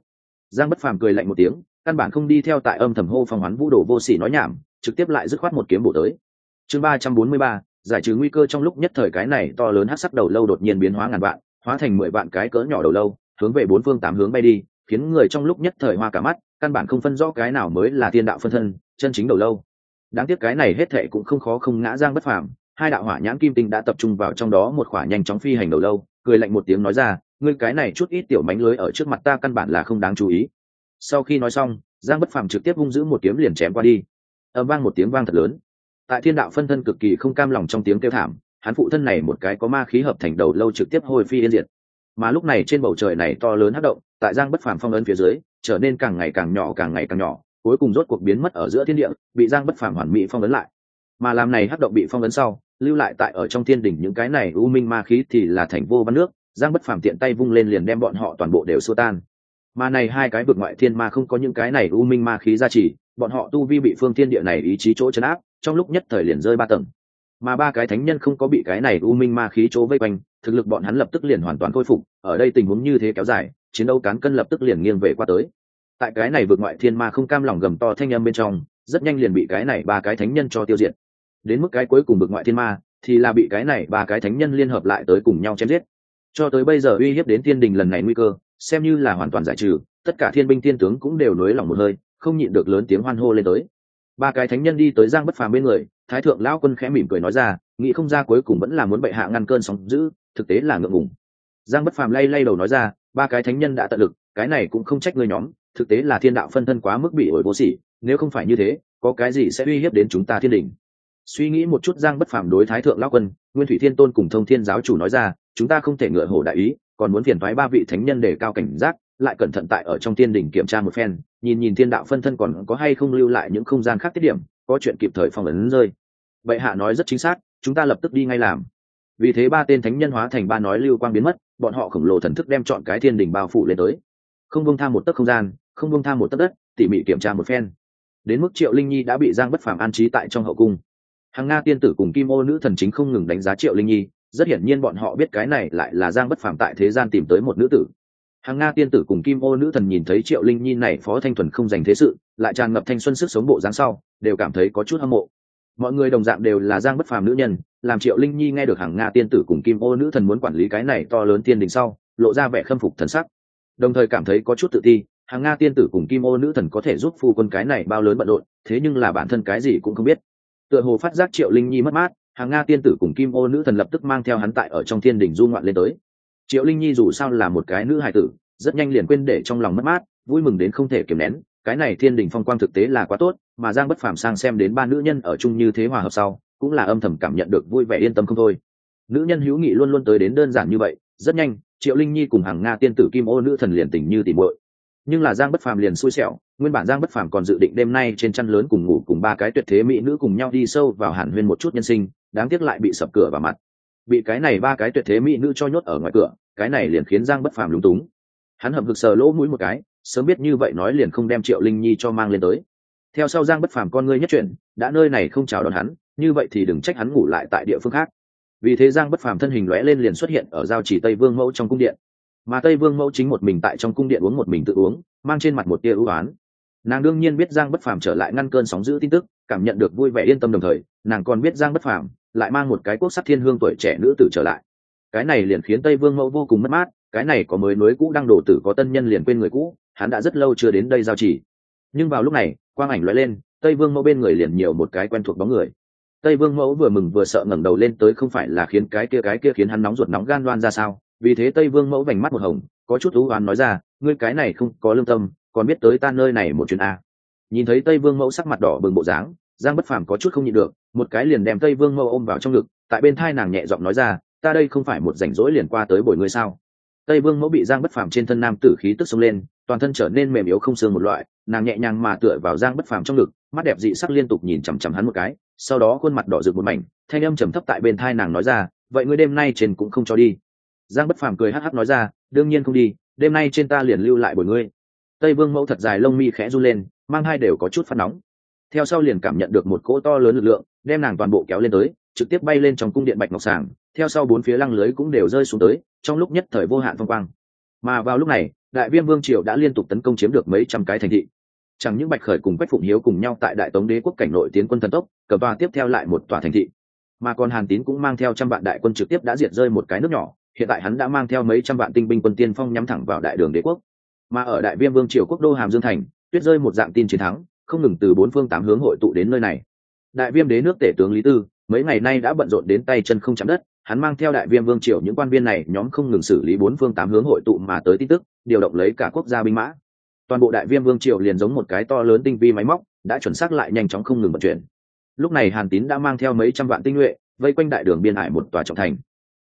Giang Bất Phàm cười lạnh một tiếng, căn bản không đi theo tại âm thầm hô phong hoán vũ đồ vô sỉ nói nhảm, trực tiếp lại dứt khoát một kiếm bổ tới. Chương ba trăm bốn mươi ba, giải trừ nguy cơ. Trong lúc nhất thời cái này to lớn hắc sắc đầu lâu đột nhiên biến hóa ngàn vạn, hóa thành mười vạn cái cỡ nhỏ đầu lâu, hướng về bốn phương tám hướng bay đi, khiến người trong lúc nhất thời hoa cả mắt, căn bản không phân rõ cái nào mới là thiên đạo phân thân, chân chính đầu lâu. Đáng tiếc cái này hết thệ cũng không khó không ngã Giang Bất Phàm, hai đạo hỏa nhãn kim tinh đã tập trung vào trong đó một khỏa nhanh chóng phi hành đầu lâu, cười lạnh một tiếng nói ra, ngươi cái này chút ít tiểu mánh lưới ở trước mặt ta căn bản là không đáng chú ý. Sau khi nói xong, Giang Bất Phàm trực tiếp vung giữ một kiếm liền chém qua đi. Ầm vang một tiếng vang thật lớn. Tại thiên đạo phân thân cực kỳ không cam lòng trong tiếng kêu thảm, hắn phụ thân này một cái có ma khí hợp thành đầu lâu trực tiếp hồi phi yên diệt. Mà lúc này trên bầu trời này to lớn hắc động, tại Giang Bất Phàm phong ấn phía dưới, trở nên càng ngày càng nhỏ càng ngày càng nhỏ, cuối cùng rốt cuộc biến mất ở giữa thiên địa, bị Giang Bất Phàm hoàn mỹ phong ấn lại. Mà làm này hắc động bị phong ấn sau, lưu lại tại ở trong thiên đỉnh những cái này u minh ma khí thì là thành vô văn nước, Giang Bất Phàm tiện tay vung lên liền đem bọn họ toàn bộ đều xua tan. Mà này hai cái vực ngoại thiên ma không có những cái này u minh ma khí gia trì, bọn họ tu vi bị phương thiên địa này ý chí chỗ chấn áp, trong lúc nhất thời liền rơi ba tầng. Mà ba cái thánh nhân không có bị cái này u minh ma khí chỗ vây quanh, thực lực bọn hắn lập tức liền hoàn toàn khôi phục. Ở đây tình huống như thế kéo dài, chiến đấu cán cân lập tức liền nghiêng về qua tới. Tại cái này vực ngoại thiên ma không cam lòng gầm to thanh âm bên trong, rất nhanh liền bị cái này ba cái thánh nhân cho tiêu diệt. Đến mức cái cuối cùng vực ngoại thiên ma thì là bị cái này ba cái thánh nhân liên hợp lại tới cùng nhau chém giết. Cho tới bây giờ uy hiếp đến thiên đình lần này nguy cơ xem như là hoàn toàn giải trừ, tất cả thiên binh thiên tướng cũng đều nới lòng một hơi, không nhịn được lớn tiếng hoan hô lên tới. Ba cái thánh nhân đi tới Giang Bất Phàm bên người, Thái thượng lão quân khẽ mỉm cười nói ra, nghĩ không ra cuối cùng vẫn là muốn bệ hạ ngăn cơn sóng dữ, thực tế là ngượng ngùng. Giang Bất Phàm lay lay đầu nói ra, ba cái thánh nhân đã tận lực, cái này cũng không trách ngươi nhóm, thực tế là thiên đạo phân thân quá mức bị ổi vô sỉ, nếu không phải như thế, có cái gì sẽ uy hiếp đến chúng ta thiên đình. Suy nghĩ một chút, Giang Bất Phàm đối Thái thượng lão quân, Nguyên Thủy Thiên Tôn cùng Thông Thiên giáo chủ nói ra, chúng ta không thể ngựa hổ đại ý, còn muốn phiền toái ba vị thánh nhân để cao cảnh giác, lại cẩn thận tại ở trong thiên đình kiểm tra một phen, nhìn nhìn thiên đạo phân thân còn có hay không lưu lại những không gian khác tiết điểm, có chuyện kịp thời phong ấn rơi. Bệ hạ nói rất chính xác, chúng ta lập tức đi ngay làm. Vì thế ba tên thánh nhân hóa thành ba nói lưu quang biến mất, bọn họ khổng lồ thần thức đem chọn cái thiên đình bao phủ lên tới, không buông tha một tấc không gian, không buông tha một tấc đất, tỉ mỉ kiểm tra một phen. Đến mức Triệu Linh Nhi đã bị Giang Bất Phàm an trí tại trong hậu cung. Hằng Nga tiên tử cùng Kim Ô nữ thần chính không ngừng đánh giá Triệu Linh Nhi, rất hiển nhiên bọn họ biết cái này lại là Giang Bất Phàm tại thế gian tìm tới một nữ tử. Hằng Nga tiên tử cùng Kim Ô nữ thần nhìn thấy Triệu Linh Nhi này phó thanh thuần không dành thế sự, lại tràn ngập thanh xuân sức sống bộ dáng sau, đều cảm thấy có chút hâm mộ. Mọi người đồng dạng đều là Giang Bất Phàm nữ nhân, làm Triệu Linh Nhi nghe được Hằng Nga tiên tử cùng Kim Ô nữ thần muốn quản lý cái này to lớn tiên đình sau, lộ ra vẻ khâm phục thần sắc, đồng thời cảm thấy có chút tự ti. Hằng Nga tiên tử cùng Kim Ô nữ thần có thể giúp phu quân cái này bao lớn bận rộn, thế nhưng là bản thân cái gì cũng không biết. Tựa hồ phát giác Triệu Linh Nhi mất mát, Hằng Nga tiên tử cùng Kim Ô nữ thần lập tức mang theo hắn tại ở trong thiên đình du ngoạn lên tới. Triệu Linh Nhi dù sao là một cái nữ hài tử, rất nhanh liền quên để trong lòng mất mát, vui mừng đến không thể kiềm nén. Cái này thiên đình phong quang thực tế là quá tốt, mà Giang Bất Phàm sang xem đến ba nữ nhân ở chung như thế hòa hợp sau, cũng là âm thầm cảm nhận được vui vẻ yên tâm không thôi. Nữ nhân hữu nghị luôn luôn tới đến đơn giản như vậy, rất nhanh, Triệu Linh Nhi cùng Hằng Nga tiên tử Kim Ô nữ thần liền tình như tỉ muội. Nhưng là Giang Bất Phàm liền xui xẻo, nguyên bản Giang Bất Phàm còn dự định đêm nay trên chăn lớn cùng ngủ cùng ba cái tuyệt thế mỹ nữ cùng nhau đi sâu vào hàn huyên một chút nhân sinh, đáng tiếc lại bị sập cửa vào mặt. Bị cái này ba cái tuyệt thế mỹ nữ cho nhốt ở ngoài cửa, cái này liền khiến Giang Bất Phàm lúng túng. Hắn hậm hực sờ lỗ mũi một cái, sớm biết như vậy nói liền không đem Triệu Linh Nhi cho mang lên tới. Theo sau Giang Bất Phàm con ngươi nhất chuyển, đã nơi này không chào đón hắn, như vậy thì đừng trách hắn ngủ lại tại địa phương khác. Vì thế Giang Bất Phàm thân hình lóe lên liền xuất hiện ở giao chỉ Tây Vương Mẫu trong cung điện. Mà Tây Vương Mẫu chính một mình tại trong cung điện uống một mình tự uống, mang trên mặt một tia ưu oán. Nàng đương nhiên biết Giang Bất Phàm trở lại ngăn cơn sóng dữ tin tức, cảm nhận được vui vẻ yên tâm, đồng thời nàng còn biết Giang Bất Phàm lại mang một cái quốc sắc thiên hương tuổi trẻ nữ tử trở lại. Cái này liền khiến Tây Vương Mẫu vô cùng mất mát, cái này có mới nối cũ đang đổ tử, có tân nhân liền quên người cũ, hắn đã rất lâu chưa đến đây giao chỉ. Nhưng vào lúc này, quang ảnh lóe lên, Tây Vương Mẫu bên người liền nhiều một cái quen thuộc bóng người. Tây Vương Mẫu vừa mừng vừa sợ ngẩng đầu lên tới, không phải là khiến cái kia cái kia khiến hắn nóng ruột nóng gan loan ra sao? Vì thế Tây Vương Mẫu vành mắt một hồng, có chút u oán nói ra, ngươi cái này không có lương tâm, còn biết tới ta nơi này một chuyến a. Nhìn thấy Tây Vương Mẫu sắc mặt đỏ bừng bộ dáng, Giang Bất Phàm có chút không nhịn được, một cái liền đem Tây Vương Mẫu ôm vào trong ngực, tại bên thai nàng nhẹ giọng nói ra, ta đây không phải một rảnh rỗi liền qua tới bồi ngươi sao? Tây Vương Mẫu bị Giang Bất Phàm trên thân nam tử khí tức xông lên, toàn thân trở nên mềm yếu không xương một loại, nàng nhẹ nhàng mà tựa vào Giang Bất Phàm trong ngực, mắt đẹp dị sắc liên tục nhìn chằm chằm hắn một cái, sau đó khuôn mặt đỏ rực một mảnh, thanh âm trầm thấp tại bên thai nàng nói ra, vậy ngươi đêm nay trên cũng không cho đi. Giang Bất Phàm cười hắc hắc nói ra, đương nhiên không đi, đêm nay trên ta liền lưu lại bồi ngươi. Tây Vương Mẫu thật dài lông mi khẽ run lên, mang hai đều có chút phát nóng. Theo sau liền cảm nhận được một cỗ to lớn lực lượng, đem nàng toàn bộ kéo lên tới, trực tiếp bay lên trong cung điện bạch ngọc sàng, theo sau bốn phía lăng lưới cũng đều rơi xuống tới, trong lúc nhất thời vô hạn phong quang. Mà vào lúc này, đại viêm vương triều đã liên tục tấn công chiếm được mấy trăm cái thành thị. Chẳng những Bạch Khởi cùng Quách Phụng Hiếu cùng nhau tại Đại Tống đế quốc cảnh nội tiến quân thần tốc, cờ tòa tiếp theo lại một tòa thành thị, mà còn Hàn Tín cũng mang theo trăm vạn đại quân trực tiếp đã diệt rơi một cái nước nhỏ. Hiện tại hắn đã mang theo mấy trăm vạn tinh binh quân tiên phong nhắm thẳng vào đại đường đế quốc. Mà ở đại viêm vương triều quốc đô Hàm Dương thành, tuyết rơi một dạng tin chiến thắng, không ngừng từ bốn phương tám hướng hội tụ đến nơi này. Đại viêm đế nước tể tướng Lý Tư mấy ngày nay đã bận rộn đến tay chân không chạm đất, hắn mang theo đại viêm vương triều những quan viên này nhóm không ngừng xử lý bốn phương tám hướng hội tụ mà tới tin tức, điều động lấy cả quốc gia binh mã. Toàn bộ đại viêm vương triều liền giống một cái to lớn tinh vi máy móc, đã chuẩn xác lại nhanh chóng không ngừng vận chuyển. Lúc này Hàn Tín đã mang theo mấy trăm vạn tinh nhuệ, vây quanh đại đường biên hải một tòa trọng thành,